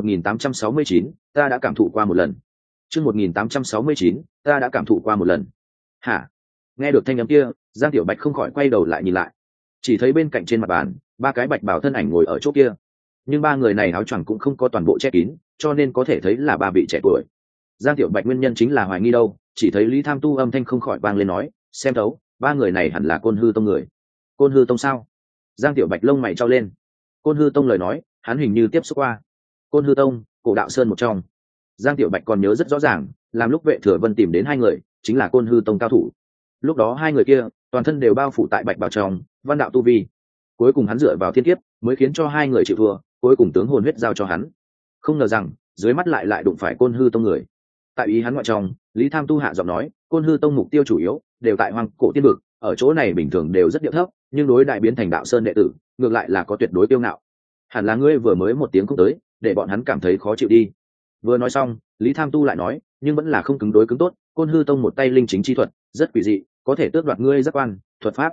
1869, ta đã cảm thụ qua một lần. Chương 1869, ta đã cảm thụ qua một lần. Hả? Nghe được thanh âm kia, Giang Tiểu Bạch không khỏi quay đầu lại nhìn lại. Chỉ thấy bên cạnh trên mặt bàn, ba cái bạch bào thân ảnh ngồi ở chỗ kia. Nhưng ba người này áo choàng cũng không có toàn bộ che kín, cho nên có thể thấy là ba vị trẻ tuổi. Giang Tiểu Bạch nguyên nhân chính là hoài nghi đâu, chỉ thấy Lý Tham Tu âm thanh không khỏi vang lên nói, xem thấu, ba người này hẳn là Côn Hư Tông người. Côn Hư Tông sao? Giang Tiểu Bạch lông mày trao lên. Côn Hư Tông lời nói, hắn hình như tiếp xúc qua. Côn Hư Tông, Cổ Đạo Sơn một trong. Giang Tiểu Bạch còn nhớ rất rõ ràng, làm lúc Vệ Thừa Vân tìm đến hai người, chính là Côn Hư Tông cao thủ. Lúc đó hai người kia, toàn thân đều bao phủ tại bạch bào trong, văn đạo tu vi. Cuối cùng hắn dựa vào thiên kiếp, mới khiến cho hai người chịu thua, cuối cùng tướng hồn huyết giao cho hắn. Không ngờ rằng, dưới mắt lại đụng phải Côn Hư Tông người. Tại ý hắn ngoại trong, Lý Tham Tu hạ giọng nói, Côn Hư Tông mục tiêu chủ yếu đều tại Hoang Cổ Tiên Vực, ở chỗ này bình thường đều rất điệu thấp, nhưng đối đại biến thành Đạo Sơn đệ tử, ngược lại là có tuyệt đối kiêu ngạo. Hẳn là ngươi vừa mới một tiếng không tới, để bọn hắn cảm thấy khó chịu đi. Vừa nói xong, Lý Tham Tu lại nói, nhưng vẫn là không cứng đối cứng tốt, Côn Hư Tông một tay linh chính chi thuật, rất quỷ dị, có thể tước đoạt ngươi giác quan, thuật pháp.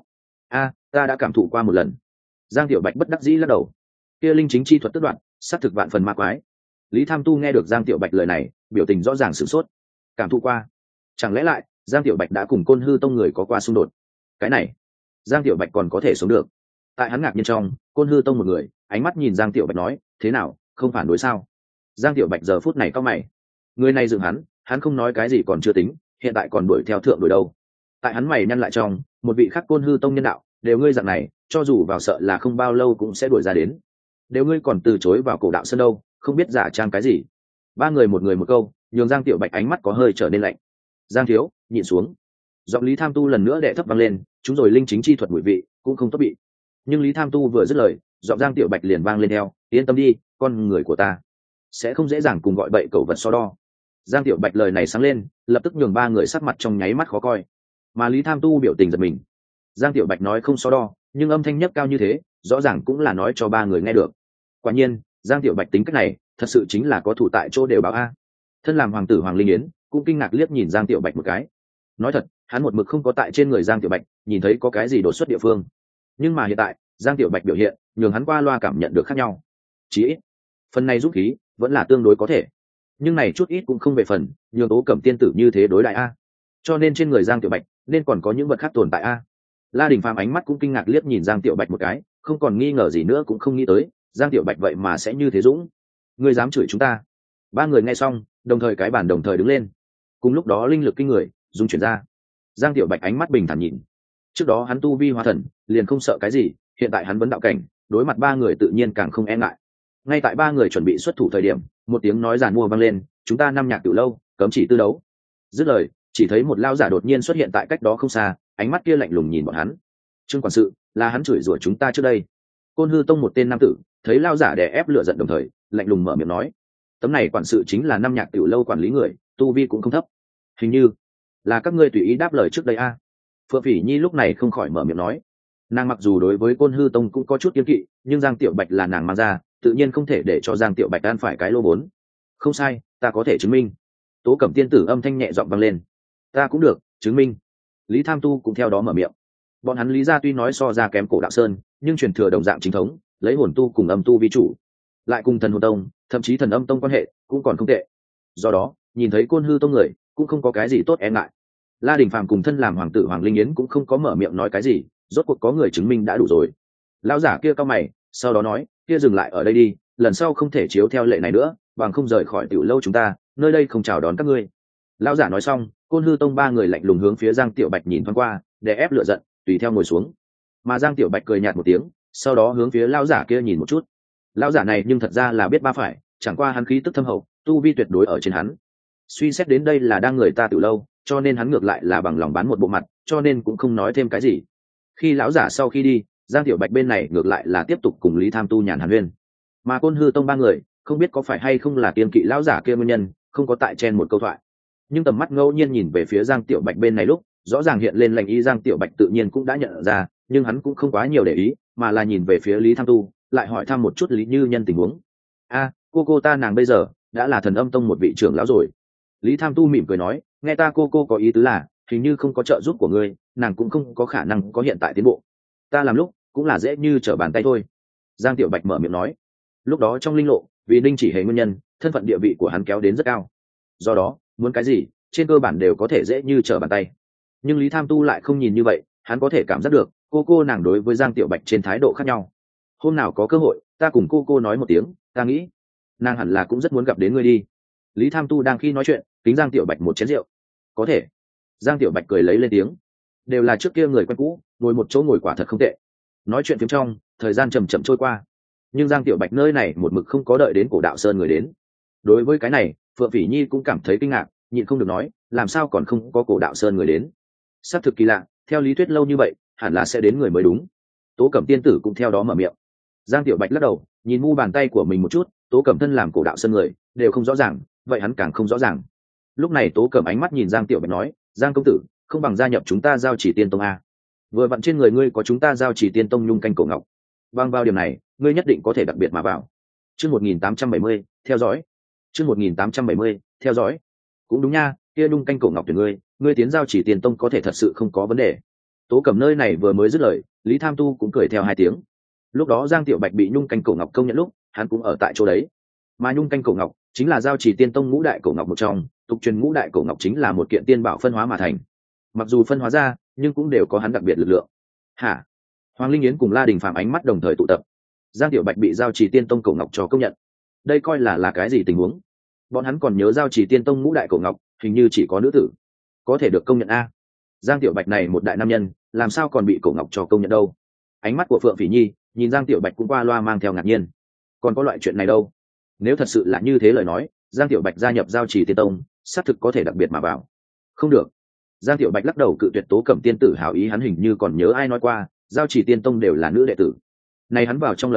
Ta đã cảm thụ qua một lần. Giang Tiểu Bạch bất đắc dĩ lắc đầu. Kia linh chính chi thuật tước đoạt, xác thực vạn phần ma quái. Lý Tham Tu nghe được Giang Tiểu Bạch lời này, biểu tình rõ ràng sửng sốt. Cảm thụ qua? Chẳng lẽ lại Giang Tiểu Bạch đã cùng Côn Hư Tông người có qua xung đột? Cái này, Giang Tiểu Bạch còn có thể sống được. Tại hắn ngạc nhiên trong, Côn Hư Tông một người, ánh mắt nhìn Giang Tiểu Bạch nói, thế nào, không phản đối sao? Giang Tiểu Bạch giờ phút này cau mày. Người này dựng hắn không nói cái gì còn chưa tính, hiện tại còn đuổi theo thượng đuổi đâu. Tại hắn mày nhăn lại trong, một vị khác Côn Hư Tông nhân đạo, đều ngươi dạng này, cho dù vào sợ là không bao lâu cũng sẽ đuổi ra đến. Đều ngươi còn từ chối vào Cổ Đạo Sơn đâu, không biết giả trang cái gì. Ba người một câu, nhường Giang Tiểu Bạch ánh mắt có hơi trở nên lạnh. Giang thiếu, nhịn xuống. Giọng Lý Tham Tu lần nữa đệ thấp vang lên, chúng rồi linh chính chi thuật mùi vị cũng không tốt bị. Nhưng Lý Tham Tu vừa dứt lời, giọng Giang Tiểu Bạch liền vang lên theo, yên tâm đi, con người của ta sẽ không dễ dàng cùng gọi bậy cẩu vật so đo. Giang Tiểu Bạch lời này sáng lên, lập tức nhường ba người sắc mặt trong nháy mắt khó coi, mà Lý Tham Tu biểu tình giật mình. Giang Tiểu Bạch nói không so đo, nhưng âm thanh nhấc cao như thế, rõ ràng cũng là nói cho ba người nghe được. Quả nhiên, Giang Tiểu Bạch tính cách này, thật sự chính là có thủ tại chỗ đều báo a. Thân làm hoàng tử Hoàng Linh Yến cũng kinh ngạc liếc nhìn Giang Tiểu Bạch một cái. Nói thật, hắn một mực không có tại trên người Giang Tiểu Bạch nhìn thấy có cái gì đột xuất địa phương, nhưng mà hiện tại Giang Tiểu Bạch biểu hiện nhường hắn qua loa cảm nhận được khác nhau. Chỉ ít phần này giúp khí vẫn là tương đối có thể, nhưng này chút ít cũng không về phần nhường Tố Cẩm tiên tử như thế đối đại a. Cho nên trên người Giang Tiểu Bạch nên còn có những vật khác tồn tại a. La Đình Phàm ánh mắt cũng kinh ngạc liếc nhìn Giang Tiểu Bạch một cái, không còn nghi ngờ gì nữa, cũng không nghĩ tới Giang Tiểu Bạch vậy mà sẽ như thế dũng. Ngươi dám chửi chúng ta? Ba người nghe xong đồng thời cái bàn đồng thời đứng lên, cùng lúc đó linh lực kinh người dung chuyển ra. Giang Tiểu Bạch ánh mắt bình thản nhìn, trước đó hắn tu vi hóa thần liền không sợ cái gì, hiện tại hắn vấn đạo cảnh, đối mặt ba người tự nhiên càng không e ngại. Ngay tại ba người chuẩn bị xuất thủ thời điểm, một tiếng nói giàn mua vang lên, chúng ta năm nhạc tiểu lâu cấm chỉ tư đấu. Dứt lời, chỉ thấy một lao giả đột nhiên xuất hiện tại cách đó không xa, ánh mắt kia lạnh lùng nhìn bọn hắn. Trương quản sự, là hắn chửi rủa chúng ta trước đây. Côn Hư Tông một tên nam tử thấy lao giả đè ép lửa giận, đồng thời lạnh lùng mở miệng nói, tấm này quản sự chính là năm nhạc tiểu lâu quản lý người, tu vi cũng không thấp, hình như là các ngươi tùy ý đáp lời trước đây a. Phượng Phỉ Nhi lúc này không khỏi mở miệng nói, nàng mặc dù đối với Côn Hư Tông cũng có chút kiêng kỵ, nhưng Giang Tiểu Bạch là nàng mang ra, tự nhiên không thể để cho Giang Tiểu Bạch ăn phải cái lô vốn. Không sai, ta có thể chứng minh. Tố Cẩm tiên tử âm thanh nhẹ giọng vang lên, ta cũng được chứng minh. Lý Tham Tu cũng theo đó mở miệng. Bọn hắn Lý gia tuy nói so ra kém Cổ Đạo Sơn, nhưng truyền thừa đồng dạng chính thống, lấy hồn tu cùng âm tu vi chủ, lại cùng thần hồn tông, thậm chí thần âm tông quan hệ cũng còn không tệ. Do đó, nhìn thấy Côn Hư Tông người cũng không có cái gì tốt e ngại. La Đình Phàm cùng thân làm hoàng tử Hoàng Linh Yến cũng không có mở miệng nói cái gì, rốt cuộc có người chứng minh đã đủ rồi. Lão giả kia cau mày, sau đó nói, kia dừng lại ở đây đi, lần sau không thể chiếu theo lệ này nữa, bằng không rời khỏi tiểu lâu chúng ta, nơi đây không chào đón các ngươi. Lão giả nói xong, Côn Hư Tông ba người lạnh lùng hướng phía Giang Tiểu Bạch nhìn thoáng qua, để ép lửa giận, tùy theo ngồi xuống. Mà Giang Tiểu Bạch cười nhạt một tiếng, sau đó hướng phía lão giả kia nhìn một chút. Lão giả này nhưng thật ra là biết ba phải, chẳng qua hắn khí tức thâm hậu, tu vi tuyệt đối ở trên hắn. Suy xét đến đây là đang người ta tiểu lâu, cho nên hắn ngược lại là bằng lòng bán một bộ mặt, cho nên cũng không nói thêm cái gì. Khi lão giả sau khi đi, Giang Tiểu Bạch bên này ngược lại là tiếp tục cùng Lý Tham Tu nhàn hàn huyên. Mà Côn Hư Tông ba người không biết có phải hay không là kiêng kỵ lão giả kia nguyên nhân, không có tại chen một câu thoại. Nhưng tầm mắt ngẫu nhiên nhìn về phía Giang Tiểu Bạch bên này lúc, rõ ràng hiện lên lệnh ý. Giang Tiểu Bạch tự nhiên cũng đã nhận ra, nhưng hắn cũng không quá nhiều để ý, mà là nhìn về phía Lý Tham Tu, lại hỏi thăm một chút Lý Như Nhân tình huống. Cô ta nàng bây giờ đã là thần âm tông một vị trưởng lão rồi. Lý Tham Tu mỉm cười nói, nghe ta cô có ý tứ là hình như không có trợ giúp của ngươi, nàng cũng không có khả năng có hiện tại tiến bộ. Ta làm lúc cũng là dễ như trở bàn tay thôi. Giang Tiểu Bạch mở miệng nói. Lúc đó trong linh lộ, vì Ninh Chỉ Hề nguyên nhân, thân phận địa vị của hắn kéo đến rất cao, do đó muốn cái gì trên cơ bản đều có thể dễ như trở bàn tay. Nhưng Lý Tham Tu lại không nhìn như vậy, hắn có thể cảm giác được cô nàng đối với Giang Tiểu Bạch trên thái độ khác nhau. Hôm nào có cơ hội ta cùng cô nói một tiếng, ta nghĩ nàng hẳn là cũng rất muốn gặp đến ngươi đi. Lý Tham Tu đang khi nói chuyện kính Giang Tiểu Bạch một chén rượu. Có thể. Giang Tiểu Bạch cười lấy lên tiếng, đều là trước kia người quen cũ, ngồi một chỗ ngồi quả thật không tệ. Nói chuyện phiếm trong, thời gian chậm chậm trôi qua, nhưng Giang Tiểu Bạch nơi này một mực không có đợi đến Cổ Đạo Sơn người đến. Đối với cái này, Phượng Phỉ Nhi cũng cảm thấy kinh ngạc, nhịn không được nói, làm sao còn không có Cổ Đạo Sơn người đến? Xác thực kỳ lạ, theo lý thuyết lâu như vậy, hẳn là sẽ đến người mới đúng. Tố Cẩm tiên tử cũng theo đó mở miệng. Giang Tiểu Bạch lắc đầu, nhìn mu bàn tay của mình một chút, Tố Cẩm thân làm Cổ Đạo Sơn người, đều không rõ ràng, vậy hắn càng không rõ ràng. Lúc này Tố Cẩm ánh mắt nhìn Giang Tiểu Bạch nói, Giang công tử, không bằng gia nhập chúng ta Giao Chỉ Tiên Tông a. Vừa vặn trên người ngươi có chúng ta Giao Chỉ Tiên Tông nhung canh cổ ngọc, bằng vào điểm này, ngươi nhất định có thể đặc biệt mà vào. Chương 1870, theo dõi. Chương 1870, theo dõi. Cũng đúng nha, kia nhung canh cổ ngọc tuyển ngươi tiến Giao Chỉ Tiên Tông có thể thật sự không có vấn đề. Tố Cẩm nơi này vừa mới dứt lời, Lý Tham Tu cũng cười theo hai tiếng. Lúc đó Giang Tiểu Bạch bị nhung canh cổ ngọc công nhận lúc, hắn cũng ở tại chỗ đấy. Mà nhung canh cổ ngọc chính là Giao Chỉ Tiên Tông ngũ đại cổ ngọc một trong, tục truyền ngũ đại cổ ngọc chính là một kiện tiên bảo phân hóa mà thành. Mặc dù phân hóa ra, nhưng cũng đều có hắn đặc biệt lực lượng. Hả? Hoàng Linh Yến cùng La Đình Phàm ánh mắt đồng thời tụ tập. Giang Tiểu Bạch bị Giao Chỉ Tiên Tông cổ ngọc cho công nhận. Đây coi là cái gì tình huống? Bọn hắn còn nhớ Giao Chỉ Tiên Tông ngũ đại cổ ngọc, hình như chỉ có nữ tử có thể được công nhận a. Giang Tiểu Bạch này một đại nam nhân, làm sao còn bị cổ ngọc cho công nhận đâu? Ánh mắt của Phượng Phỉ Nhi nhìn Giang Tiểu Bạch cũng qua loa mang theo ngạc nhiên. Còn có loại chuyện này đâu? Nếu thật sự là như thế lời nói, Giang Tiểu Bạch gia nhập Giao Chỉ Tiên Tông, xác thực có thể đặc biệt mà vào. Không được. Giang Tiểu Bạch lắc đầu cự tuyệt Tố Cẩm tiên tử hảo ý, hắn hình như còn nhớ ai nói qua, Giao Chỉ Tiên Tông đều là nữ đệ tử. Này hắn vào trong lời nói,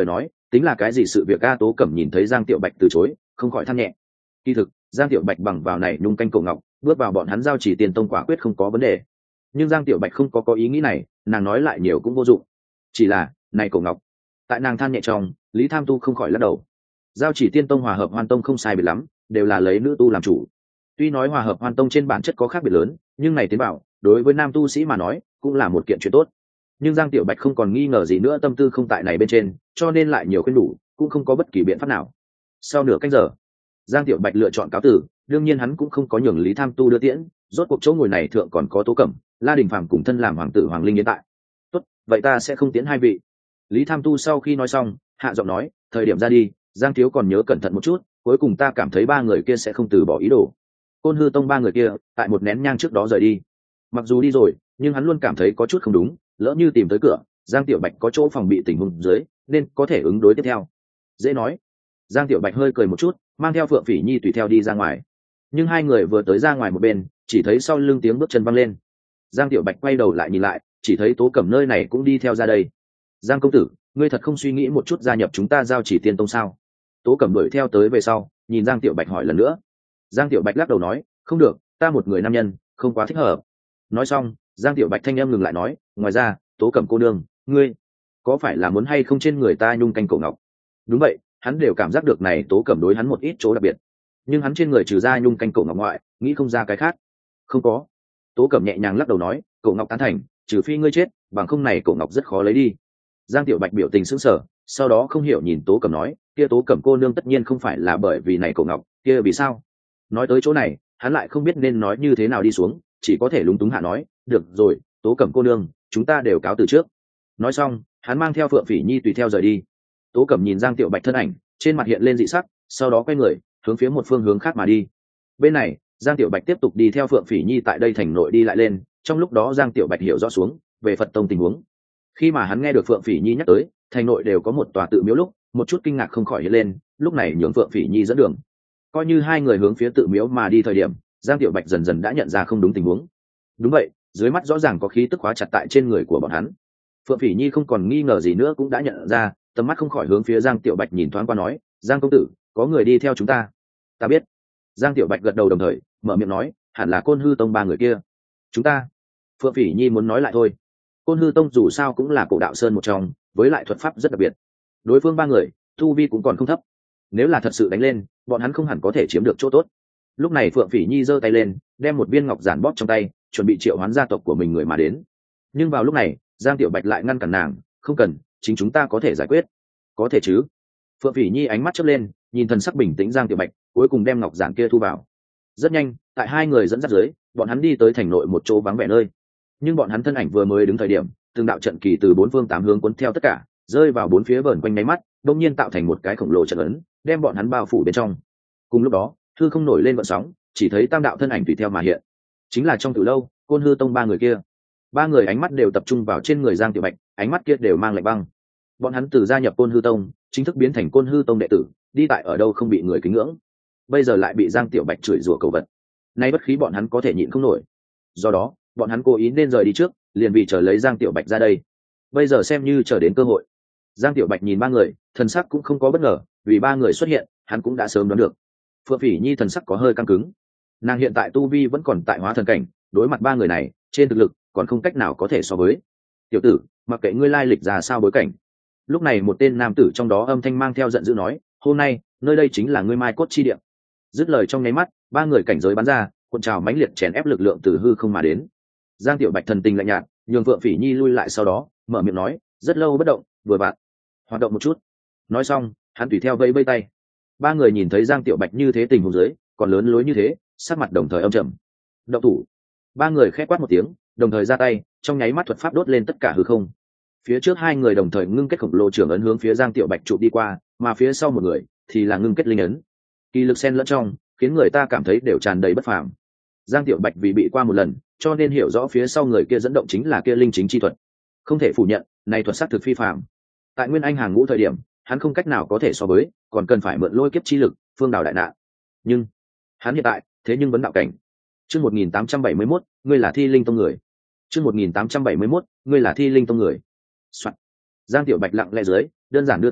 tính là cái gì sự việc a? Tố Cẩm nhìn thấy Giang Tiểu Bạch từ chối, không khỏi than nhẹ. Kỳ thực Giang Tiểu Bạch bằng vào này nhung canh cổ ngọc bước vào bọn hắn giao chỉ tiền tông quả quyết không có vấn đề, nhưng Giang Tiểu Bạch không có ý nghĩ này, nàng nói lại nhiều cũng vô dụng. Chỉ là này cổ ngọc, tại nàng than nhẹ trong, Lý Tham Tu không khỏi lắc đầu. Giao chỉ tiên tông hòa hợp hoan tông không sai biệt lắm, đều là lấy nữ tu làm chủ. Tuy nói hòa hợp hoan tông trên bản chất có khác biệt lớn, nhưng này tiến bảo đối với nam tu sĩ mà nói cũng là một kiện chuyện tốt. Nhưng Giang Tiểu Bạch không còn nghi ngờ gì nữa, tâm tư không tại này bên trên, cho nên lại nhiều khuyên đủ cũng không có bất kỳ biện pháp nào. Sau nửa canh giờ, Giang Tiểu Bạch lựa chọn cáo tử, đương nhiên hắn cũng không có nhường Lý Tham Tu đưa tiễn, rốt cuộc chỗ ngồi này thượng còn có Tố Cẩm, La Đình Phàm cùng thân làm hoàng tử Hoàng Linh hiện tại. Tốt, vậy ta sẽ không tiễn hai vị. Lý Tham Tu sau khi nói xong, hạ giọng nói, thời điểm ra đi, Giang thiếu còn nhớ cẩn thận một chút, cuối cùng ta cảm thấy ba người kia sẽ không từ bỏ ý đồ. Côn Hư Tông ba người kia, tại một nén nhang trước đó rời đi. Mặc dù đi rồi, nhưng hắn luôn cảm thấy có chút không đúng, lỡ như tìm tới cửa, Giang Tiểu Bạch có chỗ phòng bị tình huống dưới, nên có thể ứng đối tiếp theo. Dễ nói. Giang Tiểu Bạch hơi cười một chút, mang theo Phượng Phỉ Nhi tùy theo đi ra ngoài. Nhưng hai người vừa tới ra ngoài một bên, chỉ thấy sau lưng tiếng bước chân văng lên. Giang Tiểu Bạch quay đầu lại nhìn lại, chỉ thấy Tố Cẩm nơi này cũng đi theo ra đây. Giang công tử, ngươi thật không suy nghĩ một chút gia nhập chúng ta giao chỉ tiên tông sao? Tố Cẩm đuổi theo tới về sau, nhìn Giang Tiểu Bạch hỏi lần nữa. Giang Tiểu Bạch lắc đầu nói, không được, ta một người nam nhân, không quá thích hợp. Nói xong, Giang Tiểu Bạch thanh em ngừng lại nói, ngoài ra, Tố Cẩm cô nương, ngươi có phải là muốn hay không trên người ta nhung canh cổ ngọc? Đúng vậy, hắn đều cảm giác được này Tố Cẩm đối hắn một ít chỗ đặc biệt, nhưng hắn trên người trừ ra nhung canh cổ ngọc ngoại, nghĩ không ra cái khác. Không có. Tố Cẩm nhẹ nhàng lắc đầu nói, cổ ngọc tán thành, trừ phi ngươi chết, bằng không này cổ ngọc rất khó lấy đi. Giang Tiểu Bạch biểu tình sững sờ, sau đó không hiểu nhìn Tố Cẩm nói, kia Tố Cẩm cô nương tất nhiên không phải là bởi vì này cổ ngọc, kia vì sao? Nói tới chỗ này, hắn lại không biết nên nói như thế nào đi xuống, chỉ có thể lúng túng hạ nói, được rồi, Tố Cẩm cô nương, chúng ta đều cáo từ trước. Nói xong, hắn mang theo Phượng Phỉ Nhi tùy theo rời đi. Tố Cẩm nhìn Giang Tiểu Bạch thân ảnh, trên mặt hiện lên dị sắc, sau đó quay người hướng phía một phương hướng khác mà đi. Bên này, Giang Tiểu Bạch tiếp tục đi theo Phượng Phỉ Nhi tại đây thành nội đi lại lên, trong lúc đó Giang Tiểu Bạch hiểu rõ xuống về Phật tông tình huống. Khi mà hắn nghe được Phượng Phỉ Nhi nhắc tới thành nội đều có một tòa tự miếu lúc, một chút kinh ngạc không khỏi hiện lên, lúc này nhường Phượng Phỉ Nhi dẫn đường. Coi như hai người hướng phía tự miếu mà đi thời điểm, Giang Tiểu Bạch dần dần đã nhận ra không đúng tình huống. Đúng vậy, dưới mắt rõ ràng có khí tức khóa chặt tại trên người của bọn hắn. Phượng Phỉ Nhi không còn nghi ngờ gì nữa cũng đã nhận ra, tầm mắt không khỏi hướng phía Giang Tiểu Bạch nhìn thoáng qua nói, Giang công tử, có người đi theo chúng ta. Ta biết. Giang Tiểu Bạch gật đầu đồng thời mở miệng nói, hẳn là Côn Hư Tông ba người kia. Chúng ta. Phượng Phỉ Nhi muốn nói lại thôi. Côn Hư Tông dù sao cũng là cổ đạo sơn một trong, với lại thuật pháp rất đặc biệt. Đối phương ba người, tu vi cũng còn không thấp. Nếu là thật sự đánh lên, bọn hắn không hẳn có thể chiếm được chỗ tốt. Lúc này Phượng Phỉ Nhi giơ tay lên, đem một viên ngọc giản bóp trong tay, chuẩn bị triệu hoán gia tộc của mình người mà đến. Nhưng vào lúc này, Giang Tiểu Bạch lại ngăn cản nàng, không cần, chính chúng ta có thể giải quyết. Có thể chứ? Phượng Phỉ Nhi ánh mắt chớp lên, nhìn thần sắc bình tĩnh Giang Tiểu Bạch, cuối cùng đem ngọc giản kia thu vào. Rất nhanh, tại hai người dẫn dắt dưới, bọn hắn đi tới thành nội một chỗ vắng vẻ nơi. Nhưng bọn hắn thân ảnh vừa mới đứng thời điểm, từng đạo trận kỳ từ bốn phương tám hướng cuốn theo tất cả, rơi vào bốn phía vờn quanh nháy mắt, đột nhiên tạo thành một cái khổng lồ trận ấn, đem bọn hắn bao phủ bên trong. Cùng lúc đó, hư không nổi lên gợn sóng, chỉ thấy tam đạo thân ảnh tùy theo mà hiện. Chính là trong từ lâu, Côn Hư Tông ba người kia. Ba người ánh mắt đều tập trung vào trên người Giang Tiểu Bạch, ánh mắt kia đều mang lạnh băng. Bọn hắn từ gia nhập Côn Hư Tông, chính thức biến thành Côn Hư Tông đệ tử, đi tại ở đâu không bị người kính ngưỡng. Bây giờ lại bị Giang Tiểu Bạch chửi rủa cầu vật. Nay bất khí bọn hắn có thể nhịn không nổi. Do đó, bọn hắn cố ý nên rời đi trước, liền vì chờ lấy Giang Tiểu Bạch ra đây. Bây giờ xem như chờ đến cơ hội. Giang Tiểu Bạch nhìn ba người, thần sắc cũng không có bất ngờ, vì ba người xuất hiện, hắn cũng đã sớm đoán được. Phượng Phỉ Nhi thần sắc có hơi căng cứng. Nàng hiện tại tu vi vẫn còn tại hóa thần cảnh, đối mặt ba người này, trên thực lực còn không cách nào có thể so với. Tiểu tử, mặc kệ ngươi lai lịch ra sao bối cảnh. Lúc này một tên nam tử trong đó âm thanh mang theo giận dữ nói, hôm nay nơi đây chính là ngươi mai cốt chi địa. Dứt lời trong nháy mắt, ba người cảnh giới bắn ra, cuộn trào mãnh liệt chèn ép lực lượng từ hư không mà đến. Giang Tiểu Bạch thần tình lạnh nhạt, nhường Phượng Phỉ Nhi lui lại, sau đó mở miệng nói, rất lâu bất động, vừa vặn hoạt động một chút. Nói xong, hắn tùy theo vẫy vẫy tay. Ba người nhìn thấy Giang Tiểu Bạch như thế tình huống dưới, còn lớn lối như thế, sắc mặt đồng thời âm trầm. Động thủ. Ba người khẽ quát một tiếng, đồng thời ra tay, trong nháy mắt thuật pháp đốt lên tất cả hư không. Phía trước hai người đồng thời ngưng kết khổng lồ trưởng ấn hướng phía Giang Tiểu Bạch chụp đi qua, mà phía sau một người thì là ngưng kết linh ấn. Kỳ lực xen lẫn trong, khiến người ta cảm thấy đều tràn đầy bất phàm. Giang Tiểu Bạch vì bị qua một lần, cho nên hiểu rõ phía sau người kia dẫn động chính là kia linh chính chi thuật. Không thể phủ nhận, này thuật sát thực phi phàm. Tại Nguyên Anh hàng ngũ thời điểm, hắn không cách nào có thể so với, còn cần phải mượn lôi kiếp chi lực, phương đào đại nạn. Nhưng hắn hiện tại, thế nhưng vấn đạo cảnh. Chương 1871, ngươi là Thi Linh tông người. Chương 1871, ngươi là Thi Linh tông người. Soạn. Giang Tiểu Bạch lặng lẽ dưới, đơn giản đưa tay,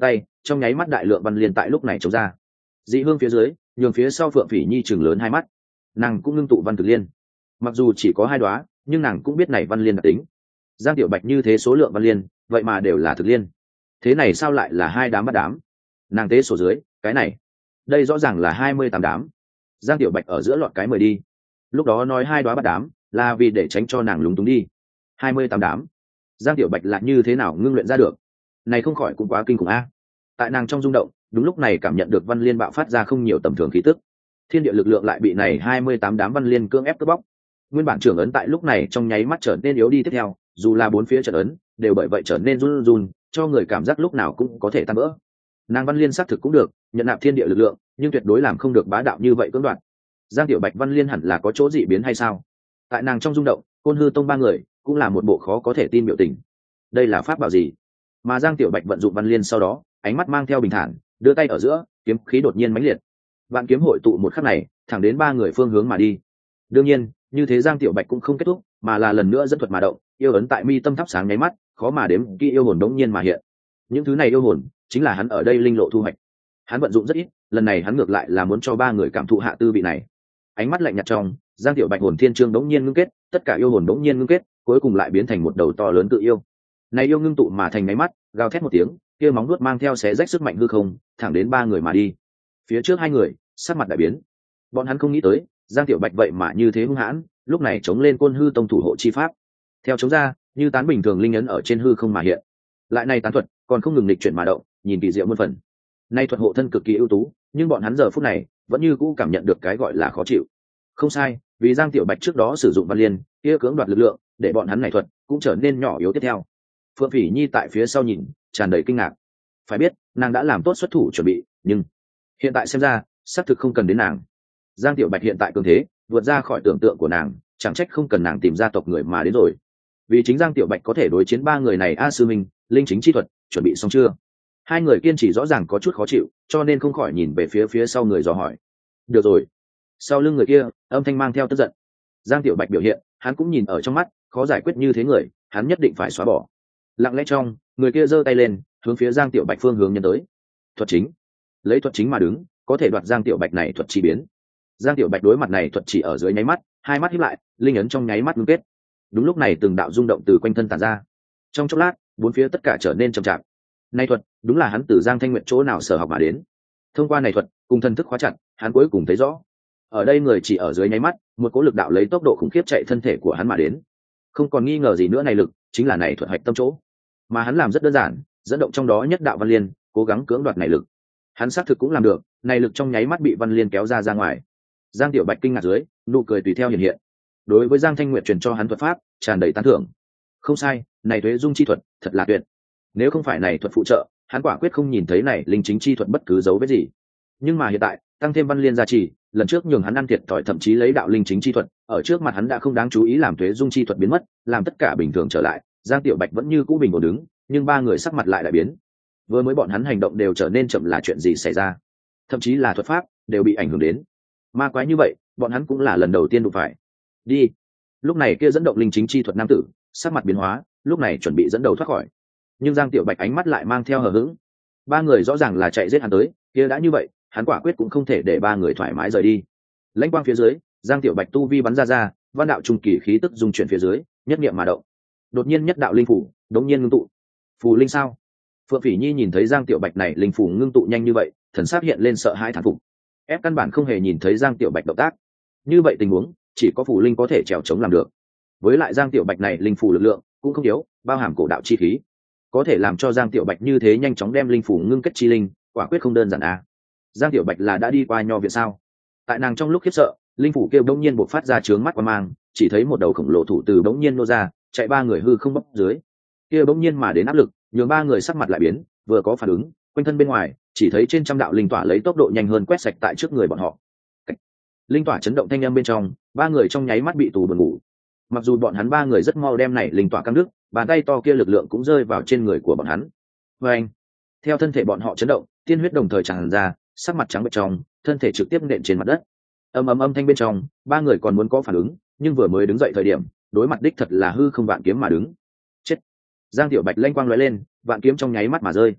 trong nháy mắt đại lượng văn liên tại lúc này chống ra. Dị hương phía dưới nhường phía sau Phượng Phỉ Nhi chừng lớn hai mắt, nàng cũng ngưng tụ văn thực liên. Mặc dù chỉ có 2 đóa, nhưng nàng cũng biết này văn liên đặc tính. Giang Tiểu Bạch như thế số lượng văn liên, vậy mà đều là thực liên. Thế này sao lại là 2 đám bắt đám? Nàng tế sổ dưới, cái này, đây rõ ràng là 28 đám. Giang Tiểu Bạch ở giữa lọt cái 10 đi. Lúc đó nói 2 đóa bắt đám, là vì để tránh cho nàng lúng túng đi. 28 đám. Giang Tiểu Bạch lại như thế nào ngưng luyện ra được? Này không khỏi cũng quá kinh khủng a. Tại nàng trong rung động, đúng lúc này cảm nhận được văn liên bạo phát ra không nhiều tầm thường khí tức. Thiên địa lực lượng lại bị này 28 đám văn liên cưỡng ép cướp bóc. Nguyên bản trưởng ấn tại lúc này trong nháy mắt trở nên yếu đi tiếp theo, dù là 4 phía trận ấn đều bởi vậy trở nên run run, cho người cảm giác lúc nào cũng có thể tan vỡ. Nàng văn liên xác thực cũng được, nhận nạp thiên địa lực lượng, nhưng tuyệt đối làm không được bá đạo như vậy cưỡng đoạt. Giang Tiểu Bạch văn liên hẳn là có chỗ dị biến hay sao? Tại nàng trong rung động, Côn Hư Tông 3 người cũng là một bộ khó có thể tin biểu tình. Đây là pháp bảo gì? Mà Giang Tiểu Bạch vận dụng văn liên sau đó, ánh mắt mang theo bình thản, đưa tay ở giữa, kiếm khí đột nhiên mãnh liệt. Vạn kiếm hội tụ một khắc này, thẳng đến 3 người phương hướng mà đi. Đương nhiên, như thế Giang Tiểu Bạch cũng không kết thúc, mà là lần nữa dẫn thuật mà động, yêu ấn tại mi tâm thắp sáng nháy mắt, khó mà đếm kỹ yêu hồn đống nhiên mà hiện. Những thứ này yêu hồn, chính là hắn ở đây linh lộ thu hoạch. Hắn vận dụng rất ít, lần này hắn ngược lại là muốn cho 3 người cảm thụ hạ tư vị này. Ánh mắt lạnh nhạt trong, Giang Tiểu Bạch hồn thiên chương đống nhiên ngưng kết, tất cả yêu hồn đống nhiên ngưng kết, cuối cùng lại biến thành một đầu to lớn tự yêu. Này yêu ngưng tụ mà thành nháy mắt, gào thét một tiếng, kia móng vuốt mang theo xé rách sức mạnh hư không, thẳng đến 3 người mà đi. Phía trước 2 người, sắc mặt đại biến. Bọn hắn không nghĩ tới, Giang Tiểu Bạch vậy mà như thế hung hãn, lúc này chống lên Côn Hư Tông thủ hộ chi pháp. Theo chống ra, như tán bình thường linh ấn ở trên hư không mà hiện. Lại này tán thuật, còn không ngừng lịch chuyển mà động, nhìn kỳ diệu muôn phần. Nay thuật hộ thân cực kỳ ưu tú, nhưng bọn hắn giờ phút này vẫn như cũ cảm nhận được cái gọi là khó chịu. Không sai, vì Giang Tiểu Bạch trước đó sử dụng văn liên, kia cưỡng đoạt lực lượng, để bọn hắn này thuật cũng trở nên nhỏ yếu tiếp theo. Phượng Phỉ Nhi tại phía sau nhìn, tràn đầy kinh ngạc. Phải biết, nàng đã làm tốt xuất thủ chuẩn bị, nhưng hiện tại xem ra, xác thực không cần đến nàng. Giang Tiểu Bạch hiện tại cường thế, vượt ra khỏi tưởng tượng của nàng, chẳng trách không cần nàng tìm gia tộc người mà đến rồi. Vì chính Giang Tiểu Bạch có thể đối chiến 3 người này. A sư minh, linh chính chi thuật chuẩn bị xong chưa? 2 người kiên trì rõ ràng có chút khó chịu, cho nên không khỏi nhìn về phía sau người dò hỏi. Được rồi. Sau lưng người kia, âm thanh mang theo tức giận. Giang Tiểu Bạch biểu hiện, hắn cũng nhìn ở trong mắt, khó giải quyết như thế người, hắn nhất định phải xóa bỏ. Lặng lẽ trong, người kia giơ tay lên, hướng phía Giang Tiểu Bạch phương hướng nhân tới. Thuật chính, lấy thuật chính mà đứng, có thể đoạt Giang Tiểu Bạch này thuật chỉ biến. Giang Tiểu Bạch đối mặt này thuật chỉ ở dưới nháy mắt, 2 mắt híp lại, linh ấn trong nháy mắt ngưng kết. Đúng lúc này từng đạo rung động từ quanh thân tản ra. Trong chốc lát, 4 phía tất cả trở nên trầm trọng. Này thuật, đúng là hắn từ Giang Thanh Nguyệt chỗ nào sở học mà đến. Thông qua này thuật, cùng thần thức khóa chặt, hắn cuối cùng thấy rõ. Ở đây người chỉ ở dưới nháy mắt, một cỗ lực đạo lấy tốc độ khủng khiếp chạy thân thể của hắn mà đến. Không còn nghi ngờ gì nữa, này lực chính là này thuật hạch tâm chỗ. Mà hắn làm rất đơn giản, dẫn động trong đó nhất đạo văn liên, cố gắng cưỡng đoạt này lực. Hắn xác thực cũng làm được, này lực trong nháy mắt bị văn liên kéo ra ngoài. Giang Tiểu Bạch kinh ngạc dưới, nụ cười tùy theo hiện hiện. Đối với Giang Thanh Nguyệt truyền cho hắn thuật pháp, tràn đầy tán thưởng. Không sai, này Tuế Dung chi thuật, thật là tuyệt. Nếu không phải này thuật phụ trợ, hắn quả quyết không nhìn thấy này linh chính chi thuật bất cứ dấu vết gì. Nhưng mà hiện tại, tăng thêm văn liên gia trì, lần trước nhường hắn ăn thiệt thòi, thậm chí lấy đạo linh chính chi thuật, ở trước mặt hắn đã không đáng chú ý làm Tuế Dung chi thuật biến mất, làm tất cả bình thường trở lại. Giang Tiểu Bạch vẫn như cũ bình ổn đứng, nhưng 3 người sắc mặt lại đại biến. Vừa mới bọn hắn hành động đều trở nên chậm, là chuyện gì xảy ra? Thậm chí là thuật pháp đều bị ảnh hưởng đến. Ma quái như vậy, bọn hắn cũng là lần đầu tiên đụng phải. Đi. Lúc này kia dẫn động linh chính chi thuật nam tử, sắc mặt biến hóa, lúc này chuẩn bị dẫn đầu thoát khỏi. Nhưng Giang Tiểu Bạch ánh mắt lại mang theo hờ hững. 3 người rõ ràng là chạy giết hắn tới, kia đã như vậy, hắn quả quyết cũng không thể để 3 người thoải mái rời đi. Lãnh quang phía dưới, Giang Tiểu Bạch tu vi bắn ra, văn đạo trung kỳ khí tức dung chuyển phía dưới, nhất niệm mà động. Đột nhiên nhất đạo linh phủ đống nhiên ngưng tụ. Phù linh sao? Phượng Phỉ Nhi nhìn thấy Giang Tiểu Bạch này linh phủ ngưng tụ nhanh như vậy, thần sắc hiện lên sợ hãi thán phục. Ép căn bản không hề nhìn thấy Giang Tiểu Bạch động tác. Như vậy tình huống, chỉ có phù linh có thể trèo chống làm được. Với lại Giang Tiểu Bạch này linh phủ lực lượng cũng không yếu, bao hàm cổ đạo chi khí, có thể làm cho Giang Tiểu Bạch như thế nhanh chóng đem linh phủ ngưng kết chi linh, quả quyết không đơn giản à. Giang Tiểu Bạch là đã đi qua nho viện sao? Tại nàng trong lúc khiếp sợ, linh phủ kêu đống nhiên bộc phát ra chướng mắt qua mang, chỉ thấy một đầu khổng lồ thủ từ đống nhiên nô ra, chạy 3 người hư không bốc dưới. Kia đống nhiên mà đến áp lực, nhường 3 người sắc mặt lại biến, vừa có phản ứng, quanh thân bên ngoài, chỉ thấy trên trăm đạo linh tỏa lấy tốc độ nhanh hơn quét sạch tại trước người bọn họ. Linh tỏa chấn động thanh âm bên trong, 3 người trong nháy mắt bị tù buồn ngủ. Mặc dù bọn hắn 3 người rất mau đem này linh tỏa căng đứt, bàn tay to kia lực lượng cũng rơi vào trên người của bọn hắn. Và anh, theo thân thể bọn họ chấn động, tiên huyết đồng thời tràn ra, sắc mặt trắng bệch trong, thân thể trực tiếp nện trên mặt đất. Âm thanh bên trong, 3 người còn muốn có phản ứng, nhưng vừa mới đứng dậy thời điểm, đối mặt đích thật là hư không vạn kiếm mà đứng. Chết! Giang Tiểu Bạch lanh quang lóe lên, vạn kiếm trong nháy mắt mà rơi.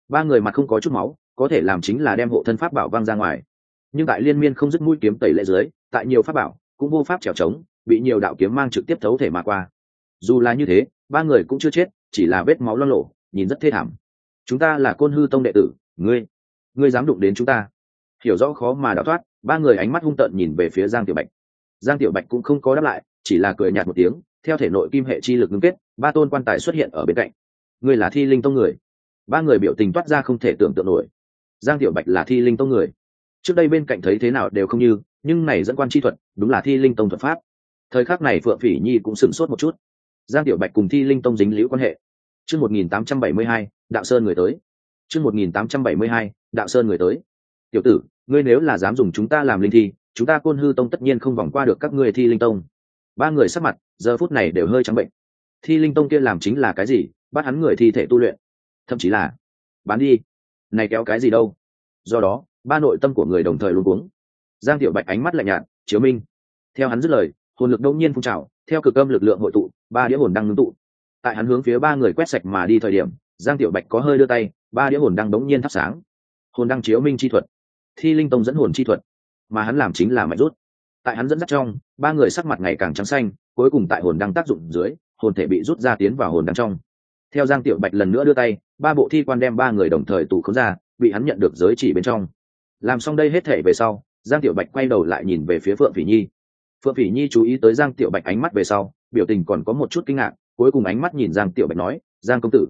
ba người mặt không có chút máu, có thể làm chính là đem hộ thân pháp bảo văng ra ngoài. Nhưng tại liên miên không dứt mũi kiếm tẩy lệ dưới, tại nhiều pháp bảo cũng vô pháp trèo trống, bị nhiều đạo kiếm mang trực tiếp thấu thể mà qua. Dù là như thế, ba người cũng chưa chết, chỉ là vết máu loang lổ, nhìn rất thê thảm. Chúng ta là Côn Hư Tông đệ tử, ngươi dám đụng đến chúng ta? Hiểu rõ khó mà đào thoát, ba người ánh mắt hung tợn nhìn về phía Giang Tiểu Bạch. Giang Tiểu Bạch cũng không có đáp lại, chỉ là cười nhạt một tiếng, theo thể nội kim hệ chi lực ngưng kết, ba tôn quan tài xuất hiện ở bên cạnh. Ngươi là Thi Linh Tông người? Ba người biểu tình toát ra không thể tưởng tượng nổi. Giang Tiểu Bạch là Thi Linh Tông người. Trước đây bên cạnh thấy thế nào đều không như, nhưng này dẫn quan chi thuật, đúng là Thi Linh Tông thuật pháp. Thời khắc này Phượng Phỉ Nhi cũng sửng sốt một chút. Giang Tiểu Bạch cùng Thi Linh Tông dính liễu quan hệ. Chương 1872, Đạo Sơn người tới. Chương 1872, Đạo Sơn người tới. Tiểu tử, ngươi nếu là dám dùng chúng ta làm linh thi, chúng ta Côn Hư Tông tất nhiên không vòng qua được các ngươi Thi Linh Tông. Ba người sắc mặt giờ phút này đều hơi trắng bệnh. Thi Linh Tông kia làm chính là cái gì? Bắt hắn người thi thể tu luyện, thậm chí là bán đi. Này kéo cái gì đâu? Do đó, ba nội tâm của người đồng thời luống cuống. Giang Tiểu Bạch ánh mắt lạnh nhạt, chiếu minh. Theo hắn dứt lời, hồn lực đông nhiên phun trào, theo cực âm lực lượng hội tụ, ba đĩa hồn đang ngưng tụ. Tại hắn hướng phía ba người quét sạch mà đi thời điểm, Giang Tiểu Bạch có hơi đưa tay, ba đĩa hồn đang đống nhiên thắp sáng. Hồn đang chiếu minh chi thuật, Thi Linh Tông dẫn hồn chi thuật, mà hắn làm chính là mạnh rút. Tại hắn dẫn dắt trong, ba người sắc mặt ngày càng trắng xanh, cuối cùng tại hồn đang tác dụng dưới, hồn thể bị rút ra tiến vào hồn đang trong. Theo Giang Tiểu Bạch lần nữa đưa tay, ba bộ thi quan đem ba người đồng thời tụ khống ra, bị hắn nhận được giới chỉ bên trong. Làm xong đây hết thể về sau, Giang Tiểu Bạch quay đầu lại nhìn về phía Phượng Phỉ Nhi. Phượng Phỉ Nhi chú ý tới Giang Tiểu Bạch ánh mắt về sau, biểu tình còn có một chút kinh ngạc, cuối cùng ánh mắt nhìn Giang Tiểu Bạch nói, Giang công tử,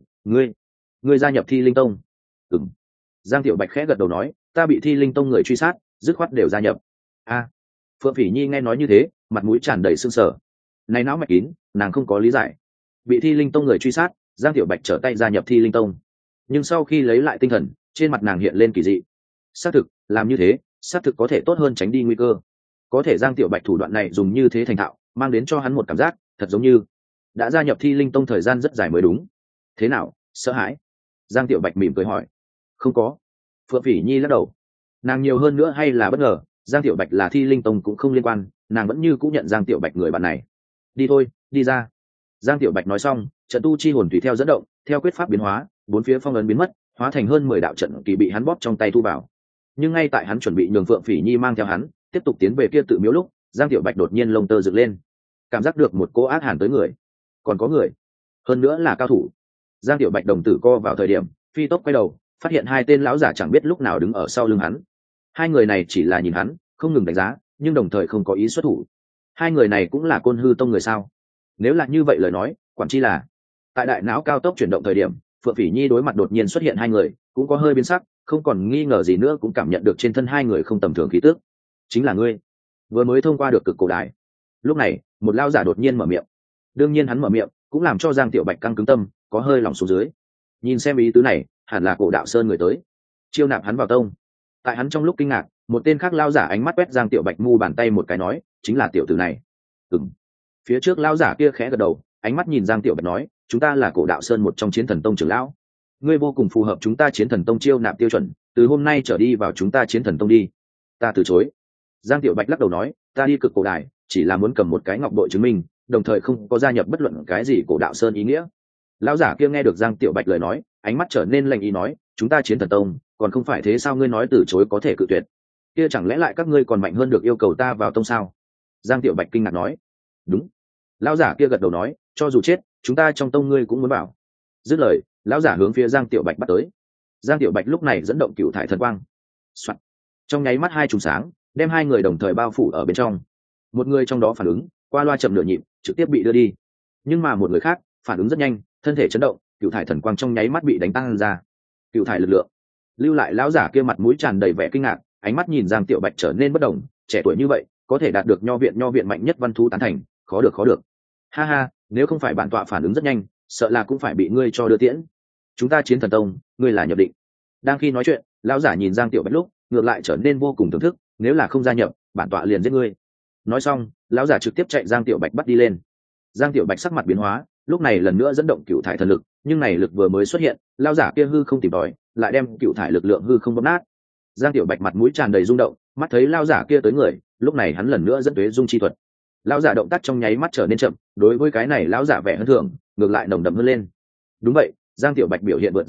ngươi gia nhập Thi Linh Tông? Ừm. Giang Tiểu Bạch khẽ gật đầu nói, ta bị Thi Linh Tông người truy sát, dứt khoát đều gia nhập. A. Phượng Phỉ Nhi nghe nói như thế, mặt mũi tràn đầy sưng sờ. Này não mạch kín, nàng không có lý giải. Bị Thi Linh Tông người truy sát, Giang Tiểu Bạch trở tay gia nhập Thi Linh Tông. Nhưng sau khi lấy lại tinh thần, trên mặt nàng hiện lên kỳ dị. Xác thực, làm như thế, xác thực có thể tốt hơn tránh đi nguy cơ. Có thể Giang Tiểu Bạch thủ đoạn này dùng như thế thành thạo, mang đến cho hắn một cảm giác thật giống như đã gia nhập Thi Linh Tông thời gian rất dài mới đúng. Thế nào, sợ hãi? Giang Tiểu Bạch mỉm cười hỏi. Không có. Phượng Phỉ Nhi lắc đầu. Nàng nhiều hơn nữa hay là bất ngờ, Giang Tiểu Bạch là Thi Linh Tông cũng không liên quan, nàng vẫn như cũng nhận Giang Tiểu Bạch người bạn này. Đi thôi, đi ra. Giang Tiểu Bạch nói xong, trận tu chi hồn tùy theo dẫn động, theo quyết pháp biến hóa, bốn phía phong ấn biến mất, hóa thành hơn 10 đạo trận kỳ bị hắn bóp trong tay thu vào. Nhưng ngay tại hắn chuẩn bị nhường Phượng Phỉ Nhi mang theo hắn tiếp tục tiến về kia tự miếu lúc, Giang Tiểu Bạch đột nhiên lông tơ dựng lên, cảm giác được một cỗ ác hàn tới người. Còn có người, hơn nữa là cao thủ. Giang Tiểu Bạch đồng tử co vào thời điểm, phi tốc quay đầu, phát hiện hai tên lão giả chẳng biết lúc nào đứng ở sau lưng hắn. Hai người này chỉ là nhìn hắn, không ngừng đánh giá, nhưng đồng thời không có ý xuất thủ. Hai người này cũng là Côn Hư Tông người sao? Nếu là như vậy lời nói, quản chi là. Tại đại não cao tốc chuyển động thời điểm, Phượng Phỉ Nhi đối mặt đột nhiên xuất hiện hai người, cũng có hơi biến sắc, không còn nghi ngờ gì nữa cũng cảm nhận được trên thân hai người không tầm thường khí tức. Chính là ngươi, vừa mới thông qua được cực cổ đài. Lúc này, một lão giả đột nhiên mở miệng. Đương nhiên hắn mở miệng, cũng làm cho Giang Tiểu Bạch căng cứng tâm, có hơi lòng xuống dưới. Nhìn xem ý tứ này, hẳn là Cổ Đạo Sơn người tới, chiêu nạp hắn vào tông. Tại hắn trong lúc kinh ngạc, một tên khác lão giả ánh mắt quét Giang Tiểu Bạch mu bàn tay một cái nói, chính là tiểu tử này. Ừm. Phía trước lão giả kia khẽ gật đầu, ánh mắt nhìn Giang Tiểu Bạch nói, chúng ta là Cổ Đạo Sơn một trong Chiến Thần Tông trưởng lão, ngươi vô cùng phù hợp chúng ta Chiến Thần Tông chiêu nạp tiêu chuẩn, từ hôm nay trở đi vào chúng ta Chiến Thần Tông đi. Ta từ chối. Giang Tiểu Bạch lắc đầu nói, ta đi cực cổ đài chỉ là muốn cầm một cái ngọc bội chứng minh, đồng thời không có gia nhập bất luận cái gì Cổ Đạo Sơn ý nghĩa. Lão giả kia nghe được Giang Tiểu Bạch lời nói, ánh mắt trở nên lạnh ý nói, chúng ta Chiến Thần Tông còn không phải thế sao, ngươi nói từ chối có thể cự tuyệt, kia chẳng lẽ lại các ngươi còn mạnh hơn được yêu cầu ta vào tông sao? Giang Tiểu Bạch kinh ngạc nói. Đúng. Lão giả kia gật đầu nói, cho dù chết chúng ta trong tông ngươi cũng muốn bảo. Dứt lời, lão giả hướng phía Giang Tiểu Bạch bắt tới. Giang Tiểu Bạch lúc này dẫn động cựu thải thần quang. Trong nháy mắt hai trùng sáng, đem hai người đồng thời bao phủ ở bên trong. Một người trong đó phản ứng, qua loa chậm nửa nhịp, trực tiếp bị đưa đi. Nhưng mà một người khác, phản ứng rất nhanh, thân thể chấn động, cựu thải thần quang trong nháy mắt bị đánh tan ra. Cựu thải lực lượng. Lưu lại lão giả kia mặt mũi tràn đầy vẻ kinh ngạc, ánh mắt nhìn Giang Tiểu Bạch trở nên bất động, trẻ tuổi như vậy, có thể đạt được nho viện mạnh nhất văn thú tán thành, khó được. Ha ha, nếu không phải bản tọa phản ứng rất nhanh, sợ là cũng phải bị ngươi cho đưa tiễn. Chúng ta Chiến Thần Tông, ngươi là nhập định. Đang khi nói chuyện, lão giả nhìn Giang Tiểu Bạch lúc, ngược lại trở nên vô cùng thưởng thức, nếu là không gia nhập, bản tọa liền giết ngươi. Nói xong, lão giả trực tiếp chạy Giang Tiểu Bạch bắt đi lên. Giang Tiểu Bạch sắc mặt biến hóa, lúc này lần nữa dẫn động cựu thải thần lực, nhưng này lực vừa mới xuất hiện, lão giả kia hư không tìm tòi, lại đem cựu thải lực lượng hư không bóp nát. Giang Tiểu Bạch mặt mũi tràn đầy rung động, mắt thấy lão giả kia tới người, lúc này hắn lần nữa dẫn tuế dung chi thuật. Lão giả động tác trong nháy mắt trở nên chậm, đối với cái này lão giả vẻ hơn thường, ngược lại nồng đậm hơn lên. Đúng vậy, Giang Tiểu Bạch biểu hiện vượt ra thải,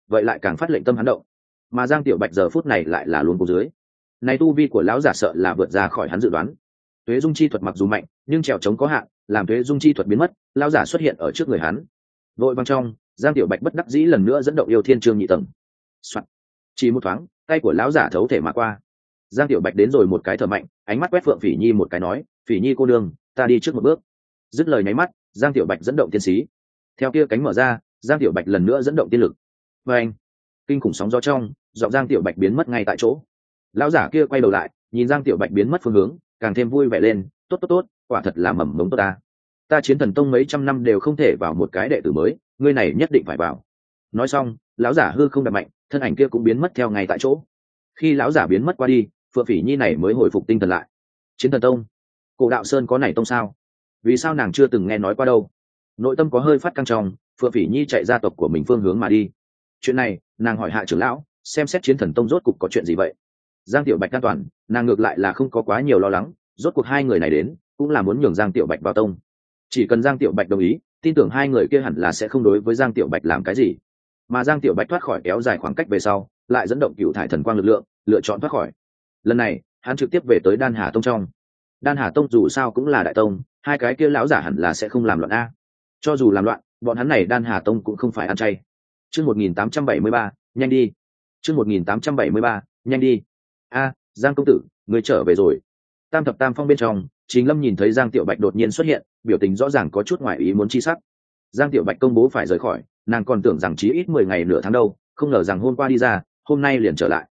vậy lại càng phát lệnh tâm hắn động. Mà Giang Tiểu Bạch giờ phút này lại là luống cuống dưới. Này tu vi của lão giả sợ là vượt ra khỏi hắn dự đoán. Tuế dung chi thuật mặc dù mạnh, nhưng trèo trống có hạn, làm tuế dung chi thuật biến mất, lão giả xuất hiện ở trước người hắn. Vội vang trong, Giang Tiểu Bạch bất đắc dĩ lần nữa dẫn động yêu thiên chương nhị tầng. Soạn. Chỉ một thoáng, tay của lão giả thấu thể mà qua. Giang Tiểu Bạch đến rồi một cái thở mạnh, ánh mắt quét Phượng Phỉ Nhi một cái nói, "Phỉ Nhi cô đương, ta đi trước một bước." Dứt lời nháy mắt, Giang Tiểu Bạch dẫn động tiên sĩ. Theo kia cánh mở ra, Giang Tiểu Bạch lần nữa dẫn động tiên lực. Và anh, kinh khủng sóng gió trong, giọng Giang Tiểu Bạch biến mất ngay tại chỗ. Lão giả kia quay đầu lại, nhìn Giang Tiểu Bạch biến mất phương hướng, càng thêm vui vẻ lên, "Tốt tốt tốt, quả thật là mầm mống tốt ta. Ta Chiến Thần Tông mấy trăm năm đều không thể vào một cái đệ tử mới, ngươi này nhất định phải vào." Nói xong, lão giả hư không đập mạnh, thân ảnh kia cũng biến mất theo ngay tại chỗ. Khi lão giả biến mất qua đi, Phượng Phỉ Nhi này mới hồi phục tinh thần lại. Chiến Thần Tông, Cổ Đạo Sơn có này tông sao? Vì sao nàng chưa từng nghe nói qua đâu? Nội tâm có hơi phát căng trong, Phượng Phỉ Nhi chạy ra tộc của mình phương hướng mà đi. Chuyện này, nàng hỏi hạ trưởng lão, xem xét Chiến Thần Tông rốt cục có chuyện gì vậy. Giang Tiểu Bạch an toàn, nàng ngược lại là không có quá nhiều lo lắng, rốt cuộc hai người này đến, cũng là muốn nhường Giang Tiểu Bạch vào tông. Chỉ cần Giang Tiểu Bạch đồng ý, tin tưởng hai người kia hẳn là sẽ không đối với Giang Tiểu Bạch làm cái gì. Mà Giang Tiểu Bạch thoát khỏi kéo dài khoảng cách về sau, lại dẫn động cựu thải thần quang lực lượng, lựa chọn thoát khỏi. Lần này, hắn trực tiếp về tới Đan Hà Tông trong. Đan Hà Tông dù sao cũng là đại tông, hai cái kia lão giả hẳn là sẽ không làm loạn a. Cho dù làm loạn, bọn hắn này Đan Hà Tông cũng không phải ăn chay. Chương 1873, nhanh đi. Chương 1873, nhanh đi. A, Giang công tử, người trở về rồi. Tam thập tam phong bên trong, Trình Lâm nhìn thấy Giang Tiểu Bạch đột nhiên xuất hiện, biểu tình rõ ràng có chút ngoài ý muốn chi sắc. Giang Tiểu Bạch công bố phải rời khỏi, nàng còn tưởng rằng chí ít 10 ngày nửa tháng đâu, không ngờ rằng hôm qua đi ra, hôm nay liền trở lại.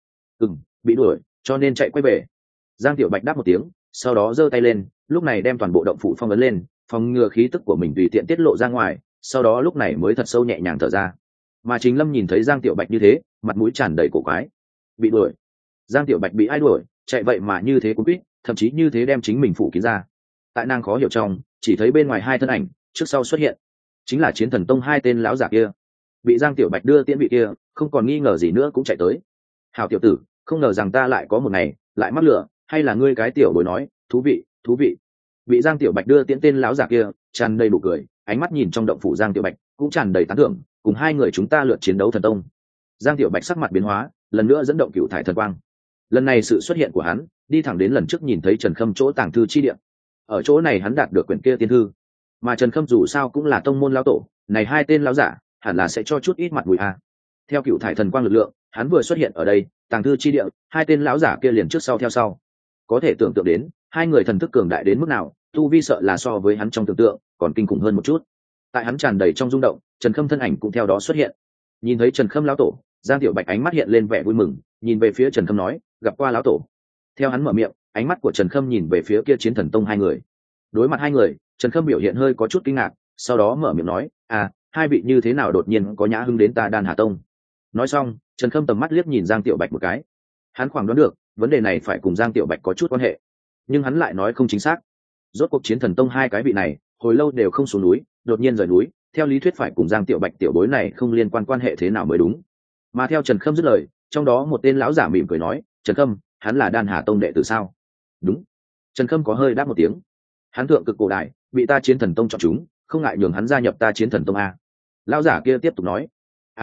Bị đuổi, cho nên chạy quay về. Giang Tiểu Bạch đáp một tiếng, sau đó giơ tay lên, lúc này đem toàn bộ động phủ phong ấn lên, phòng ngừa khí tức của mình tùy tiện tiết lộ ra ngoài, sau đó lúc này mới thật sâu nhẹ nhàng thở ra. Mà Trình Lâm nhìn thấy Giang Tiểu Bạch như thế, mặt mũi tràn đầy cổ quái. Bị đuổi? Giang Tiểu Bạch bị ai đuổi, chạy vậy mà như thế cũng biết, thậm chí như thế đem chính mình phủ kín ra. Tại nàng khó hiểu trong, chỉ thấy bên ngoài hai thân ảnh, trước sau xuất hiện, chính là Chiến Thần Tông hai tên lão giả kia. Bị Giang Tiểu Bạch đưa tiễn vị kia, không còn nghi ngờ gì nữa cũng chạy tới. "Hảo tiểu tử, không ngờ rằng ta lại có một ngày, lại mắc lửa, hay là ngươi cái tiểu bối nói, thú vị, thú vị." Bị Giang Tiểu Bạch đưa tiễn tên lão giả kia, tràn đầy đủ cười, ánh mắt nhìn trong động phủ Giang Tiểu Bạch, cũng tràn đầy tán thưởng, "Cùng hai người chúng ta lượt chiến đấu thần tông." Giang Tiểu Bạch sắc mặt biến hóa, lần nữa dẫn động cựu thải thần quang. Lần này sự xuất hiện của hắn, đi thẳng đến lần trước nhìn thấy Trần Khâm chỗ tàng thư chi địa. Ở chỗ này hắn đạt được quyển kia tiên thư. Mà Trần Khâm dù sao cũng là tông môn lão tổ, này hai tên lão giả, hẳn là sẽ cho chút ít mặt mũi a. Theo cựu thải thần quang lực lượng, hắn vừa xuất hiện ở đây, tàng thư chi địa, hai tên lão giả kia liền trước sau theo sau. Có thể tưởng tượng đến, hai người thần thức cường đại đến mức nào, tu vi sợ là so với hắn trong tưởng tượng còn kinh khủng hơn một chút. Tại hắn tràn đầy trong rung động, Trần Khâm thân ảnh cũng theo đó xuất hiện. Nhìn thấy Trần Khâm lão tổ, Giang Tiểu Bạch ánh mắt hiện lên vẻ vui mừng, nhìn về phía Trần Khâm nói, "Gặp qua lão tổ." Theo hắn mở miệng, ánh mắt của Trần Khâm nhìn về phía kia Chiến Thần Tông hai người. Đối mặt hai người, Trần Khâm biểu hiện hơi có chút kinh ngạc, sau đó mở miệng nói, hai vị như thế nào đột nhiên có nhã hứng đến ta Đan Hà Tông?" Nói xong, Trần Khâm tầm mắt liếc nhìn Giang Tiểu Bạch một cái. Hắn khoảng đoán được, vấn đề này phải cùng Giang Tiểu Bạch có chút quan hệ, nhưng hắn lại nói không chính xác. Rốt cuộc Chiến Thần Tông hai cái vị này, hồi lâu đều không xuống núi, đột nhiên rời núi, theo lý thuyết phải cùng Giang Tiểu Bạch tiểu bối này không liên quan hệ thế nào mới đúng. Mà theo Trần Khâm dứt lời, trong đó một tên lão giả mỉm cười nói, "Trần Khâm, hắn là Đan Hà Tông đệ tử sao?" "Đúng." Trần Khâm có hơi đáp một tiếng. "Hắn thượng cực cổ đại, bị ta Chiến Thần Tông chọn chúng, không ngại nhường hắn gia nhập ta Chiến Thần Tông a." Lão giả kia tiếp tục nói.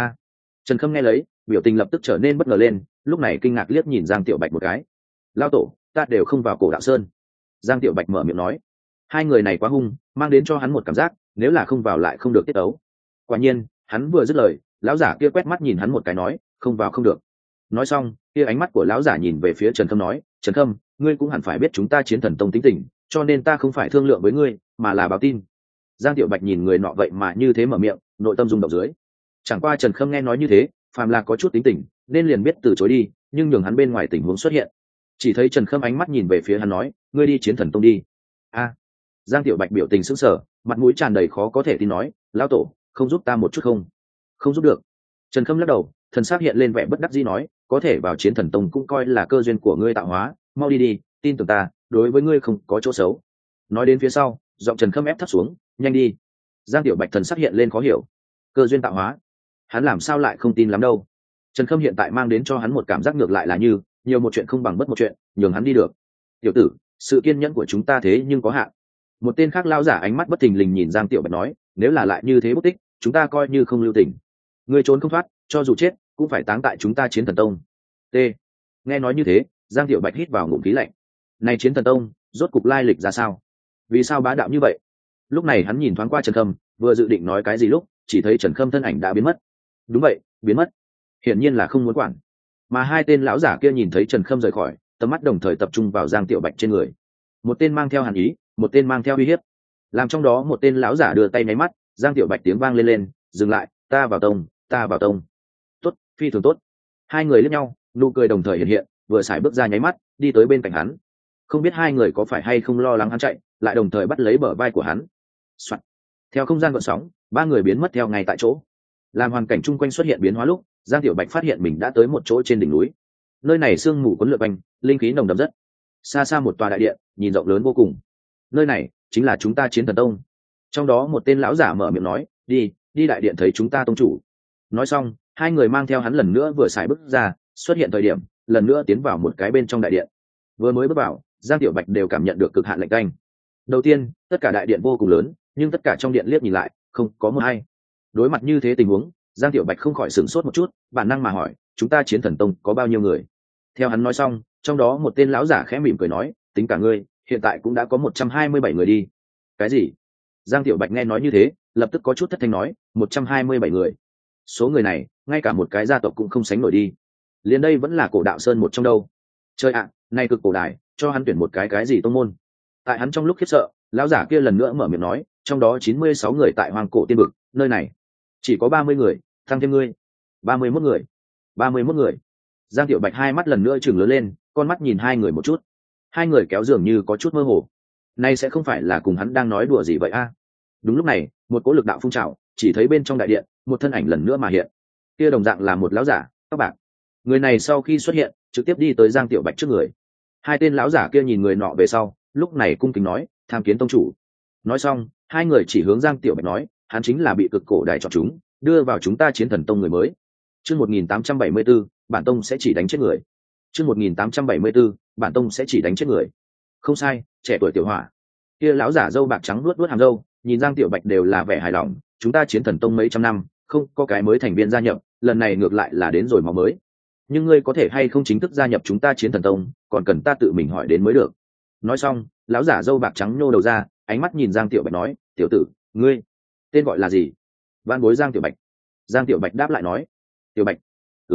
Trần Khâm nghe lấy, biểu tình lập tức trở nên bất ngờ lên, lúc này kinh ngạc liếc nhìn Giang Tiểu Bạch một cái. "Lão tổ, ta đều không vào Cổ Đạo Sơn." Giang Tiểu Bạch mở miệng nói. Hai người này quá hung, mang đến cho hắn một cảm giác, nếu là không vào lại không được tiết ấu. Quả nhiên, hắn vừa dứt lời, lão giả kia quét mắt nhìn hắn một cái nói, "Không vào không được." Nói xong, kia ánh mắt của lão giả nhìn về phía Trần Khâm nói, "Trần Khâm, ngươi cũng hẳn phải biết chúng ta Chiến Thần Tông tính tình, cho nên ta không phải thương lượng với ngươi, mà là báo tin." Giang Tiểu Bạch nhìn người nọ vậy mà như thế mở miệng, nội tâm rung động dưới. Chẳng qua Trần Khâm nghe nói như thế, phàm là có chút tính tình, nên liền biết từ chối đi, nhưng nhường hắn bên ngoài tình huống xuất hiện. Chỉ thấy Trần Khâm ánh mắt nhìn về phía hắn nói, "Ngươi đi Chiến Thần Tông đi." Giang Tiểu Bạch biểu tình sững sờ, mặt mũi tràn đầy khó có thể tin nói, "Lão tổ, không giúp ta một chút không?" "Không giúp được." Trần Khâm lắc đầu, thần sắc hiện lên vẻ bất đắc dĩ nói, "Có thể vào Chiến Thần Tông cũng coi là cơ duyên của ngươi tạo hóa, mau đi đi, tin tưởng ta, đối với ngươi không có chỗ xấu." Nói đến phía sau, giọng Trần Khâm ép thấp xuống, "Nhanh đi." Giang Tiểu Bạch thần sắc hiện lên khó hiểu. Cơ duyên tạo hóa? Hắn làm sao lại không tin lắm đâu? Trần Khâm hiện tại mang đến cho hắn một cảm giác ngược lại là như nhiều một chuyện không bằng bất một chuyện, nhường hắn đi được. "Tiểu tử, sự kiên nhẫn của chúng ta thế nhưng có hạn." Một tên khác lao giả ánh mắt bất thình lình nhìn Giang Tiểu Bạch nói, "Nếu là lại như thế bất tích, chúng ta coi như không lưu tình. Ngươi trốn không thoát, cho dù chết cũng phải táng tại chúng ta Chiến Thần Tông. T. Nghe nói như thế, Giang Tiểu Bạch hít vào ngụm khí lạnh. Này Chiến Thần Tông rốt cục lai lịch ra sao? Vì sao bá đạo như vậy? Lúc này hắn nhìn thoáng qua Trần Khâm, vừa dự định nói cái gì lúc chỉ thấy Trần Khâm thân ảnh đã biến mất. Đúng vậy, biến mất, hiển nhiên là không muốn quản. Mà hai tên lão giả kia nhìn thấy Trần Khâm rời khỏi, tầm mắt đồng thời tập trung vào Giang Tiểu Bạch trên người. Một tên mang theo hàn ý, một tên mang theo uy hiếp. Làm trong đó một tên lão giả đưa tay nháy mắt, Giang Tiểu Bạch tiếng vang lên, dừng lại, ta vào tông, ta vào tông. Tốt, phi thường tốt. Hai người liếc nhau, nụ cười đồng thời hiện hiện, vừa xài bước ra nháy mắt, đi tới bên cạnh hắn. Không biết hai người có phải hay không lo lắng hắn chạy, lại đồng thời bắt lấy bờ vai của hắn. Soạn. Theo không gian gợn sóng, ba người biến mất theo ngay tại chỗ. Làm hoàn cảnh chung quanh xuất hiện biến hóa lúc, Giang Tiểu Bạch phát hiện mình đã tới một chỗ trên đỉnh núi. Nơi này sương mù cuốn lượn quanh, linh khí nồng đậm rất. Xa xa một tòa đại điện, nhìn rộng lớn vô cùng. Nơi này chính là chúng ta Chiến Thần Tông. Trong đó một tên lão giả mở miệng nói, đi đại điện thấy chúng ta tông chủ. Nói xong, hai người mang theo hắn lần nữa vừa xài bước ra, xuất hiện thời điểm, lần nữa tiến vào một cái bên trong đại điện. Vừa mới bước vào, Giang Tiểu Bạch đều cảm nhận được cực hạn lạnh tanh. Đầu tiên, tất cả đại điện vô cùng lớn, nhưng tất cả trong điện liếc nhìn lại, không có một ai. Đối mặt như thế tình huống, Giang Tiểu Bạch không khỏi sửng sốt một chút, bản năng mà hỏi, chúng ta Chiến Thần Tông có bao nhiêu người? Theo hắn nói xong, trong đó một tên lão giả khẽ mỉm cười nói, tính cả ngươi, hiện tại cũng đã có 127 người đi. Cái gì? Giang Tiểu Bạch nghe nói như thế, lập tức có chút thất thanh nói, 127 người. Số người này, ngay cả một cái gia tộc cũng không sánh nổi đi. Liền đây vẫn là Cổ Đạo Sơn một trong đâu. Chơi ạ, này cực cổ đài, cho hắn tuyển một cái gì tông môn. Tại hắn trong lúc khiếp sợ, lão giả kia lần nữa mở miệng nói, trong đó 96 người tại Hoang Cổ Tiên Vực, nơi này chỉ có 30 người, tăng thêm ngươi, 31 người. 31 người. Giang Tiểu Bạch hai mắt lần nữa trừng lớn lên, con mắt nhìn hai người một chút. Hai người kéo dường như có chút mơ hồ. Nay sẽ không phải là cùng hắn đang nói đùa gì vậy a? Đúng lúc này, một cỗ lực đạo phun trào, chỉ thấy bên trong đại điện, một thân ảnh lần nữa mà hiện. Kia đồng dạng là một lão giả, tóc bạc. Người này sau khi xuất hiện, trực tiếp đi tới Giang Tiểu Bạch trước người. Hai tên lão giả kia nhìn người nọ về sau, lúc này cung kính nói, tham kiến tông chủ. Nói xong, hai người chỉ hướng Giang Tiểu Bạch nói, hắn chính là bị cực cổ đài chọn chúng, đưa vào chúng ta Chiến Thần Tông người mới. Chương 1874, bản tông sẽ chỉ đánh chết người. Chương 1874, bản tông sẽ chỉ đánh chết người. Không sai, trẻ tuổi tiểu hỏa. Kia lão giả râu bạc trắng nuốt hàm râu, nhìn Giang Tiểu Bạch đều là vẻ hài lòng, chúng ta Chiến Thần Tông mấy trăm năm, không có cái mới thành viên gia nhập, lần này ngược lại là đến rồi máu mới. Nhưng ngươi có thể hay không chính thức gia nhập chúng ta Chiến Thần Tông, còn cần ta tự mình hỏi đến mới được. Nói xong, lão giả râu bạc trắng nhô đầu ra, ánh mắt nhìn Giang Tiểu Bạch nói, tiểu tử, ngươi tên gọi là gì? Vạn bối Giang Tiểu Bạch. Giang Tiểu Bạch đáp lại nói, Tiểu Bạch.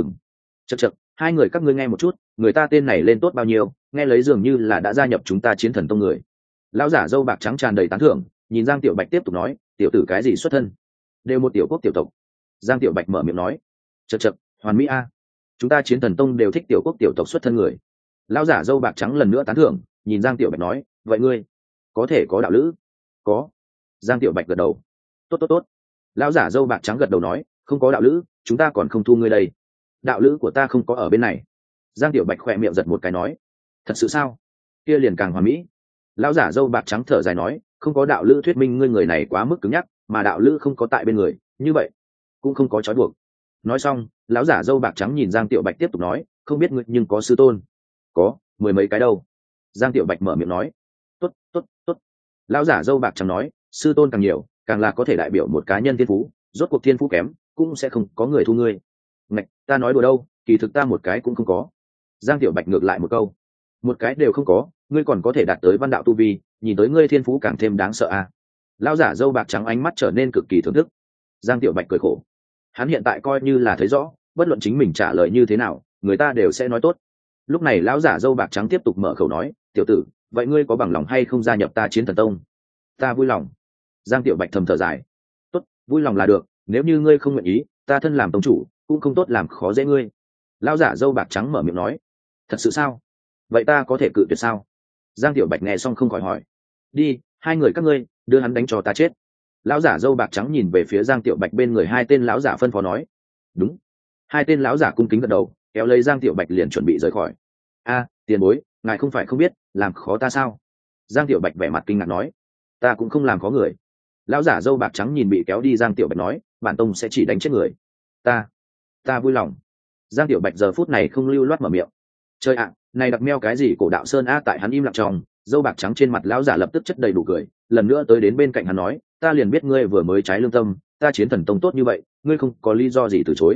Chậc chậc, hai người các ngươi nghe một chút, người ta tên này lên tốt bao nhiêu, nghe lấy dường như là đã gia nhập chúng ta Chiến Thần Tông người. Lão giả râu bạc trắng tràn đầy tán thưởng, nhìn Giang Tiểu Bạch tiếp tục nói, tiểu tử cái gì xuất thân? Đều một tiểu quốc tiểu tộc. Giang Tiểu Bạch mở miệng nói, chậc chậc, hoàn mỹ a. Chúng ta Chiến Thần Tông đều thích tiểu quốc tiểu tộc xuất thân người. Lão giả râu bạc trắng lần nữa tán thưởng, nhìn Giang Tiểu Bạch nói, vậy ngươi có thể có đạo lữ? Có. Giang Tiểu Bạch gật đầu. Tốt. Lão giả râu bạc trắng gật đầu nói, không có đạo lữ, chúng ta còn không thu ngươi đây. Đạo lữ của ta không có ở bên này. Giang Tiểu Bạch khỏe miệng giật một cái nói, thật sự sao? Kia liền càng hoàn mỹ. Lão giả râu bạc trắng thở dài nói, không có đạo lữ thuyết minh ngươi người này quá mức cứng nhắc, mà đạo lữ không có tại bên người, như vậy cũng không có trói buộc. Nói xong, lão giả râu bạc trắng nhìn Giang Tiểu Bạch tiếp tục nói, không biết ngươi nhưng có sư tôn? Có, mười mấy cái đâu. Giang Tiểu Bạch mở miệng nói, tốt. Lão giả râu bạc trắng nói, sư tôn càng nhiều, càng là có thể đại biểu một cá nhân thiên phú, rốt cuộc thiên phú kém, cũng sẽ không có người thu ngươi. Ngạch, ta nói đùa đâu, kỳ thực ta một cái cũng không có. Giang Tiểu Bạch ngược lại một câu, một cái đều không có, ngươi còn có thể đạt tới văn đạo tu vi, nhìn tới ngươi thiên phú càng thêm đáng sợ à? Lão giả râu bạc trắng ánh mắt trở nên cực kỳ thưởng thức. Giang Tiểu Bạch cười khổ, hắn hiện tại coi như là thấy rõ, bất luận chính mình trả lời như thế nào, người ta đều sẽ nói tốt. Lúc này lão giả râu bạc trắng tiếp tục mở khẩu nói, tiểu tử, vậy ngươi có bằng lòng hay không gia nhập ta Chiến Thần Tông? Ta vui lòng. Giang Tiểu Bạch thầm thở dài, tốt, vui lòng là được, nếu như ngươi không nguyện ý, ta thân làm tông chủ cũng không tốt làm khó dễ ngươi. Lão giả râu bạc trắng mở miệng nói, thật sự sao? Vậy ta có thể cự tuyệt sao? Giang Tiểu Bạch nghe xong không khỏi hỏi, đi, hai người các ngươi đưa hắn đánh cho ta chết. Lão giả râu bạc trắng nhìn về phía Giang Tiểu Bạch bên người hai tên lão giả phân phó nói, đúng. Hai tên lão giả cung kính gật đầu, kéo lấy Giang Tiểu Bạch liền chuẩn bị rời khỏi. A, tiền bối, ngài không phải không biết làm khó ta sao? Giang Tiểu Bạch vẻ mặt kinh ngạc nói, ta cũng không làm khó người. Lão giả râu bạc trắng nhìn bị kéo đi Giang Tiểu Bạch nói, bản tông sẽ chỉ đánh chết người. Ta vui lòng. Giang Tiểu Bạch giờ phút này không lưu loát mở miệng, chơi ạ, này đặc meo cái gì Cổ Đạo Sơn a? Tại hắn im lặng trong, râu bạc trắng trên mặt lão giả lập tức chất đầy đủ cười, lần nữa tới đến bên cạnh hắn nói, ta liền biết ngươi vừa mới trái lương tâm, ta Chiến Thần Tông tốt như vậy, ngươi không có lý do gì từ chối.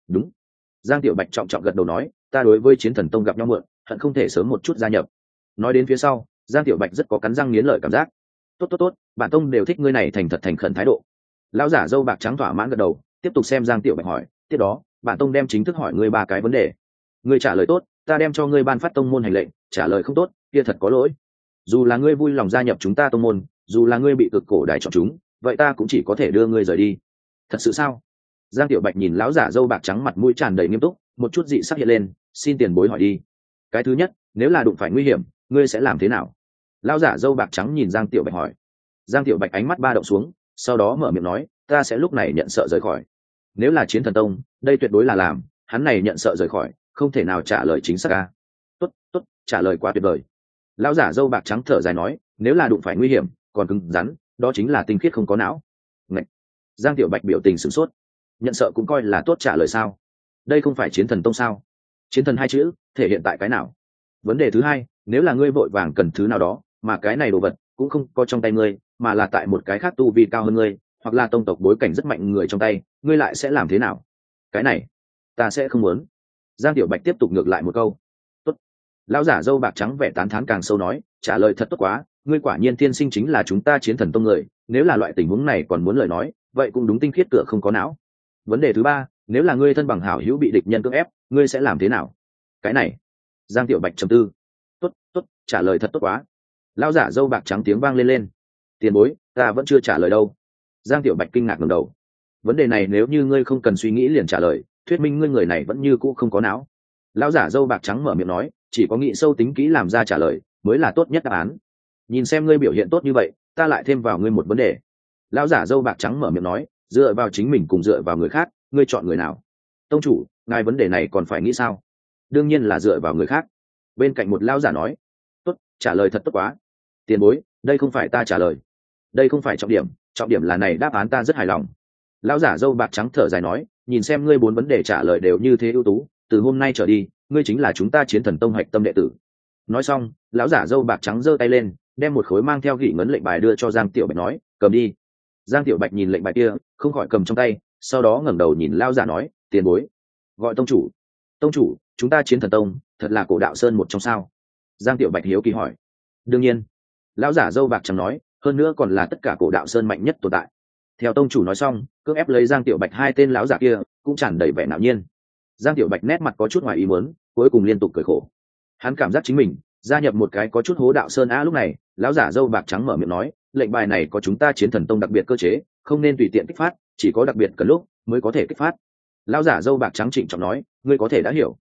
Đúng. Giang Tiểu Bạch trọng trọng gật đầu nói, ta đối với Chiến Thần Tông gặp nhau mượn, hận không thể sớm một chút gia nhập. Nói đến phía sau, Giang Tiểu Bạch rất có cắn răng nghiến lợi cảm giác. Tốt tốt tốt, bản tông đều thích ngươi này thành thật thành khẩn thái độ. Lão giả dâu bạc trắng thỏa mãn gật đầu, tiếp tục xem Giang Tiểu Bạch hỏi, tiếp đó bản tông đem chính thức hỏi ngươi ba cái vấn đề. Ngươi trả lời tốt, ta đem cho ngươi ban phát tông môn hành lệnh, trả lời không tốt, kia thật có lỗi. Dù là ngươi vui lòng gia nhập chúng ta tông môn, dù là ngươi bị cực cổ đại chọn chúng, vậy ta cũng chỉ có thể đưa ngươi rời đi. Thật sự sao? Giang Tiểu Bạch nhìn lão giả dâu bạc trắng mặt mũi tràn đầy nghiêm túc, một chút dị sắc hiện lên, xin tiền bối hỏi đi. Cái thứ nhất, nếu là đụng phải nguy hiểm, ngươi sẽ làm thế nào? Lão giả dâu bạc trắng nhìn Giang Tiểu Bạch hỏi. Giang Tiểu Bạch ánh mắt ba động xuống, sau đó mở miệng nói, ta sẽ lúc này nhận sợ rời khỏi. Nếu là Chiến Thần Tông, đây tuyệt đối là làm, hắn này nhận sợ rời khỏi, không thể nào trả lời chính xác ca. Tốt, tốt, trả lời quá tuyệt vời. Lão giả dâu bạc trắng thở dài nói, nếu là đụng phải nguy hiểm, còn cứng rắn, đó chính là tinh khiết không có não. Ngậy. Giang Tiểu Bạch biểu tình sửng sốt. Nhận sợ cũng coi là tốt trả lời sao? Đây không phải Chiến Thần Tông sao? Chiến thần hai chữ thể hiện tại cái nào? Vấn đề thứ hai, nếu là ngươi vội vàng cần thứ nào đó, mà cái này đồ vật cũng không có trong tay ngươi, mà là tại một cái khác tu vi cao hơn ngươi, hoặc là tông tộc bối cảnh rất mạnh người trong tay, ngươi lại sẽ làm thế nào? Cái này ta sẽ không muốn. Giang Tiểu Bạch tiếp tục ngược lại một câu. Tốt. Lão giả dâu bạc trắng vẻ tán thán càng sâu nói, trả lời thật tốt quá, ngươi quả nhiên tiên sinh chính là chúng ta Chiến Thần Tông người, nếu là loại tình huống này còn muốn lời nói, vậy cũng đúng tinh khiết tựa không có não. Vấn đề thứ ba, nếu là ngươi thân bằng hảo hữu bị địch nhân cưỡng ép, ngươi sẽ làm thế nào? Cái này Giang Tiểu Bạch trầm tư. Tốt, tốt, trả lời thật tốt quá. Lão giả dâu bạc trắng tiếng vang lên lên. Tiền bối, ta vẫn chưa trả lời đâu. Giang Tiểu Bạch kinh ngạc ngẩng đầu. Vấn đề này nếu như ngươi không cần suy nghĩ liền trả lời, thuyết minh ngươi người này vẫn như cũ không có não. Lão giả dâu bạc trắng mở miệng nói, chỉ có nghĩ sâu tính kỹ làm ra trả lời mới là tốt nhất đáp án. Nhìn xem ngươi biểu hiện tốt như vậy, ta lại thêm vào ngươi một vấn đề. Lão giả dâu bạc trắng mở miệng nói, dựa vào chính mình cùng dựa vào người khác, ngươi chọn người nào? Tông chủ, ngài vấn đề này còn phải nghĩ sao? Đương nhiên là dựa vào người khác. Bên cạnh một lão giả nói, tốt, trả lời thật tốt quá. Tiền bối, đây không phải ta trả lời, đây không phải trọng điểm, trọng điểm là này đáp án ta rất hài lòng. Lão giả dâu bạc trắng thở dài nói, nhìn xem ngươi 4 vấn đề trả lời đều như thế ưu tú, từ hôm nay trở đi, ngươi chính là chúng ta Chiến Thần Tông hạch tâm đệ tử. Nói xong, lão giả dâu bạc trắng giơ tay lên, đem một khối mang theo gỉ ngấn lệnh bài đưa cho Giang Tiểu Bạch nói, cầm đi. Giang Tiểu Bạch nhìn lệnh bài kia, không khỏi cầm trong tay, sau đó ngẩng đầu nhìn lão giả nói, tiền bối, gọi tông chủ. Tông chủ, chúng ta Chiến Thần Tông thật là cổ đạo sơn một trong sao? Giang Tiểu Bạch hiếu kỳ hỏi. Đương nhiên. Lão giả dâu bạc trắng nói, hơn nữa còn là tất cả cổ đạo sơn mạnh nhất tồn tại. Theo tông chủ nói xong, cưỡng ép lấy Giang Tiểu Bạch hai tên lão giả kia, cũng tràn đầy vẻ ngạo nhiên. Giang Tiểu Bạch nét mặt có chút ngoài ý muốn, cuối cùng liên tục cười khổ. Hắn cảm giác chính mình gia nhập một cái có chút hố đạo sơn lúc này, lão giả dâu bạc trắng mở miệng nói, lệnh bài này có chúng ta Chiến Thần Tông đặc biệt cơ chế, không nên tùy tiện kích phát, chỉ có đặc biệt cần lúc mới có thể kích phát. Lão giả dâu bạc trắng trịnh trọng nói, ngươi có thể đã hiểu.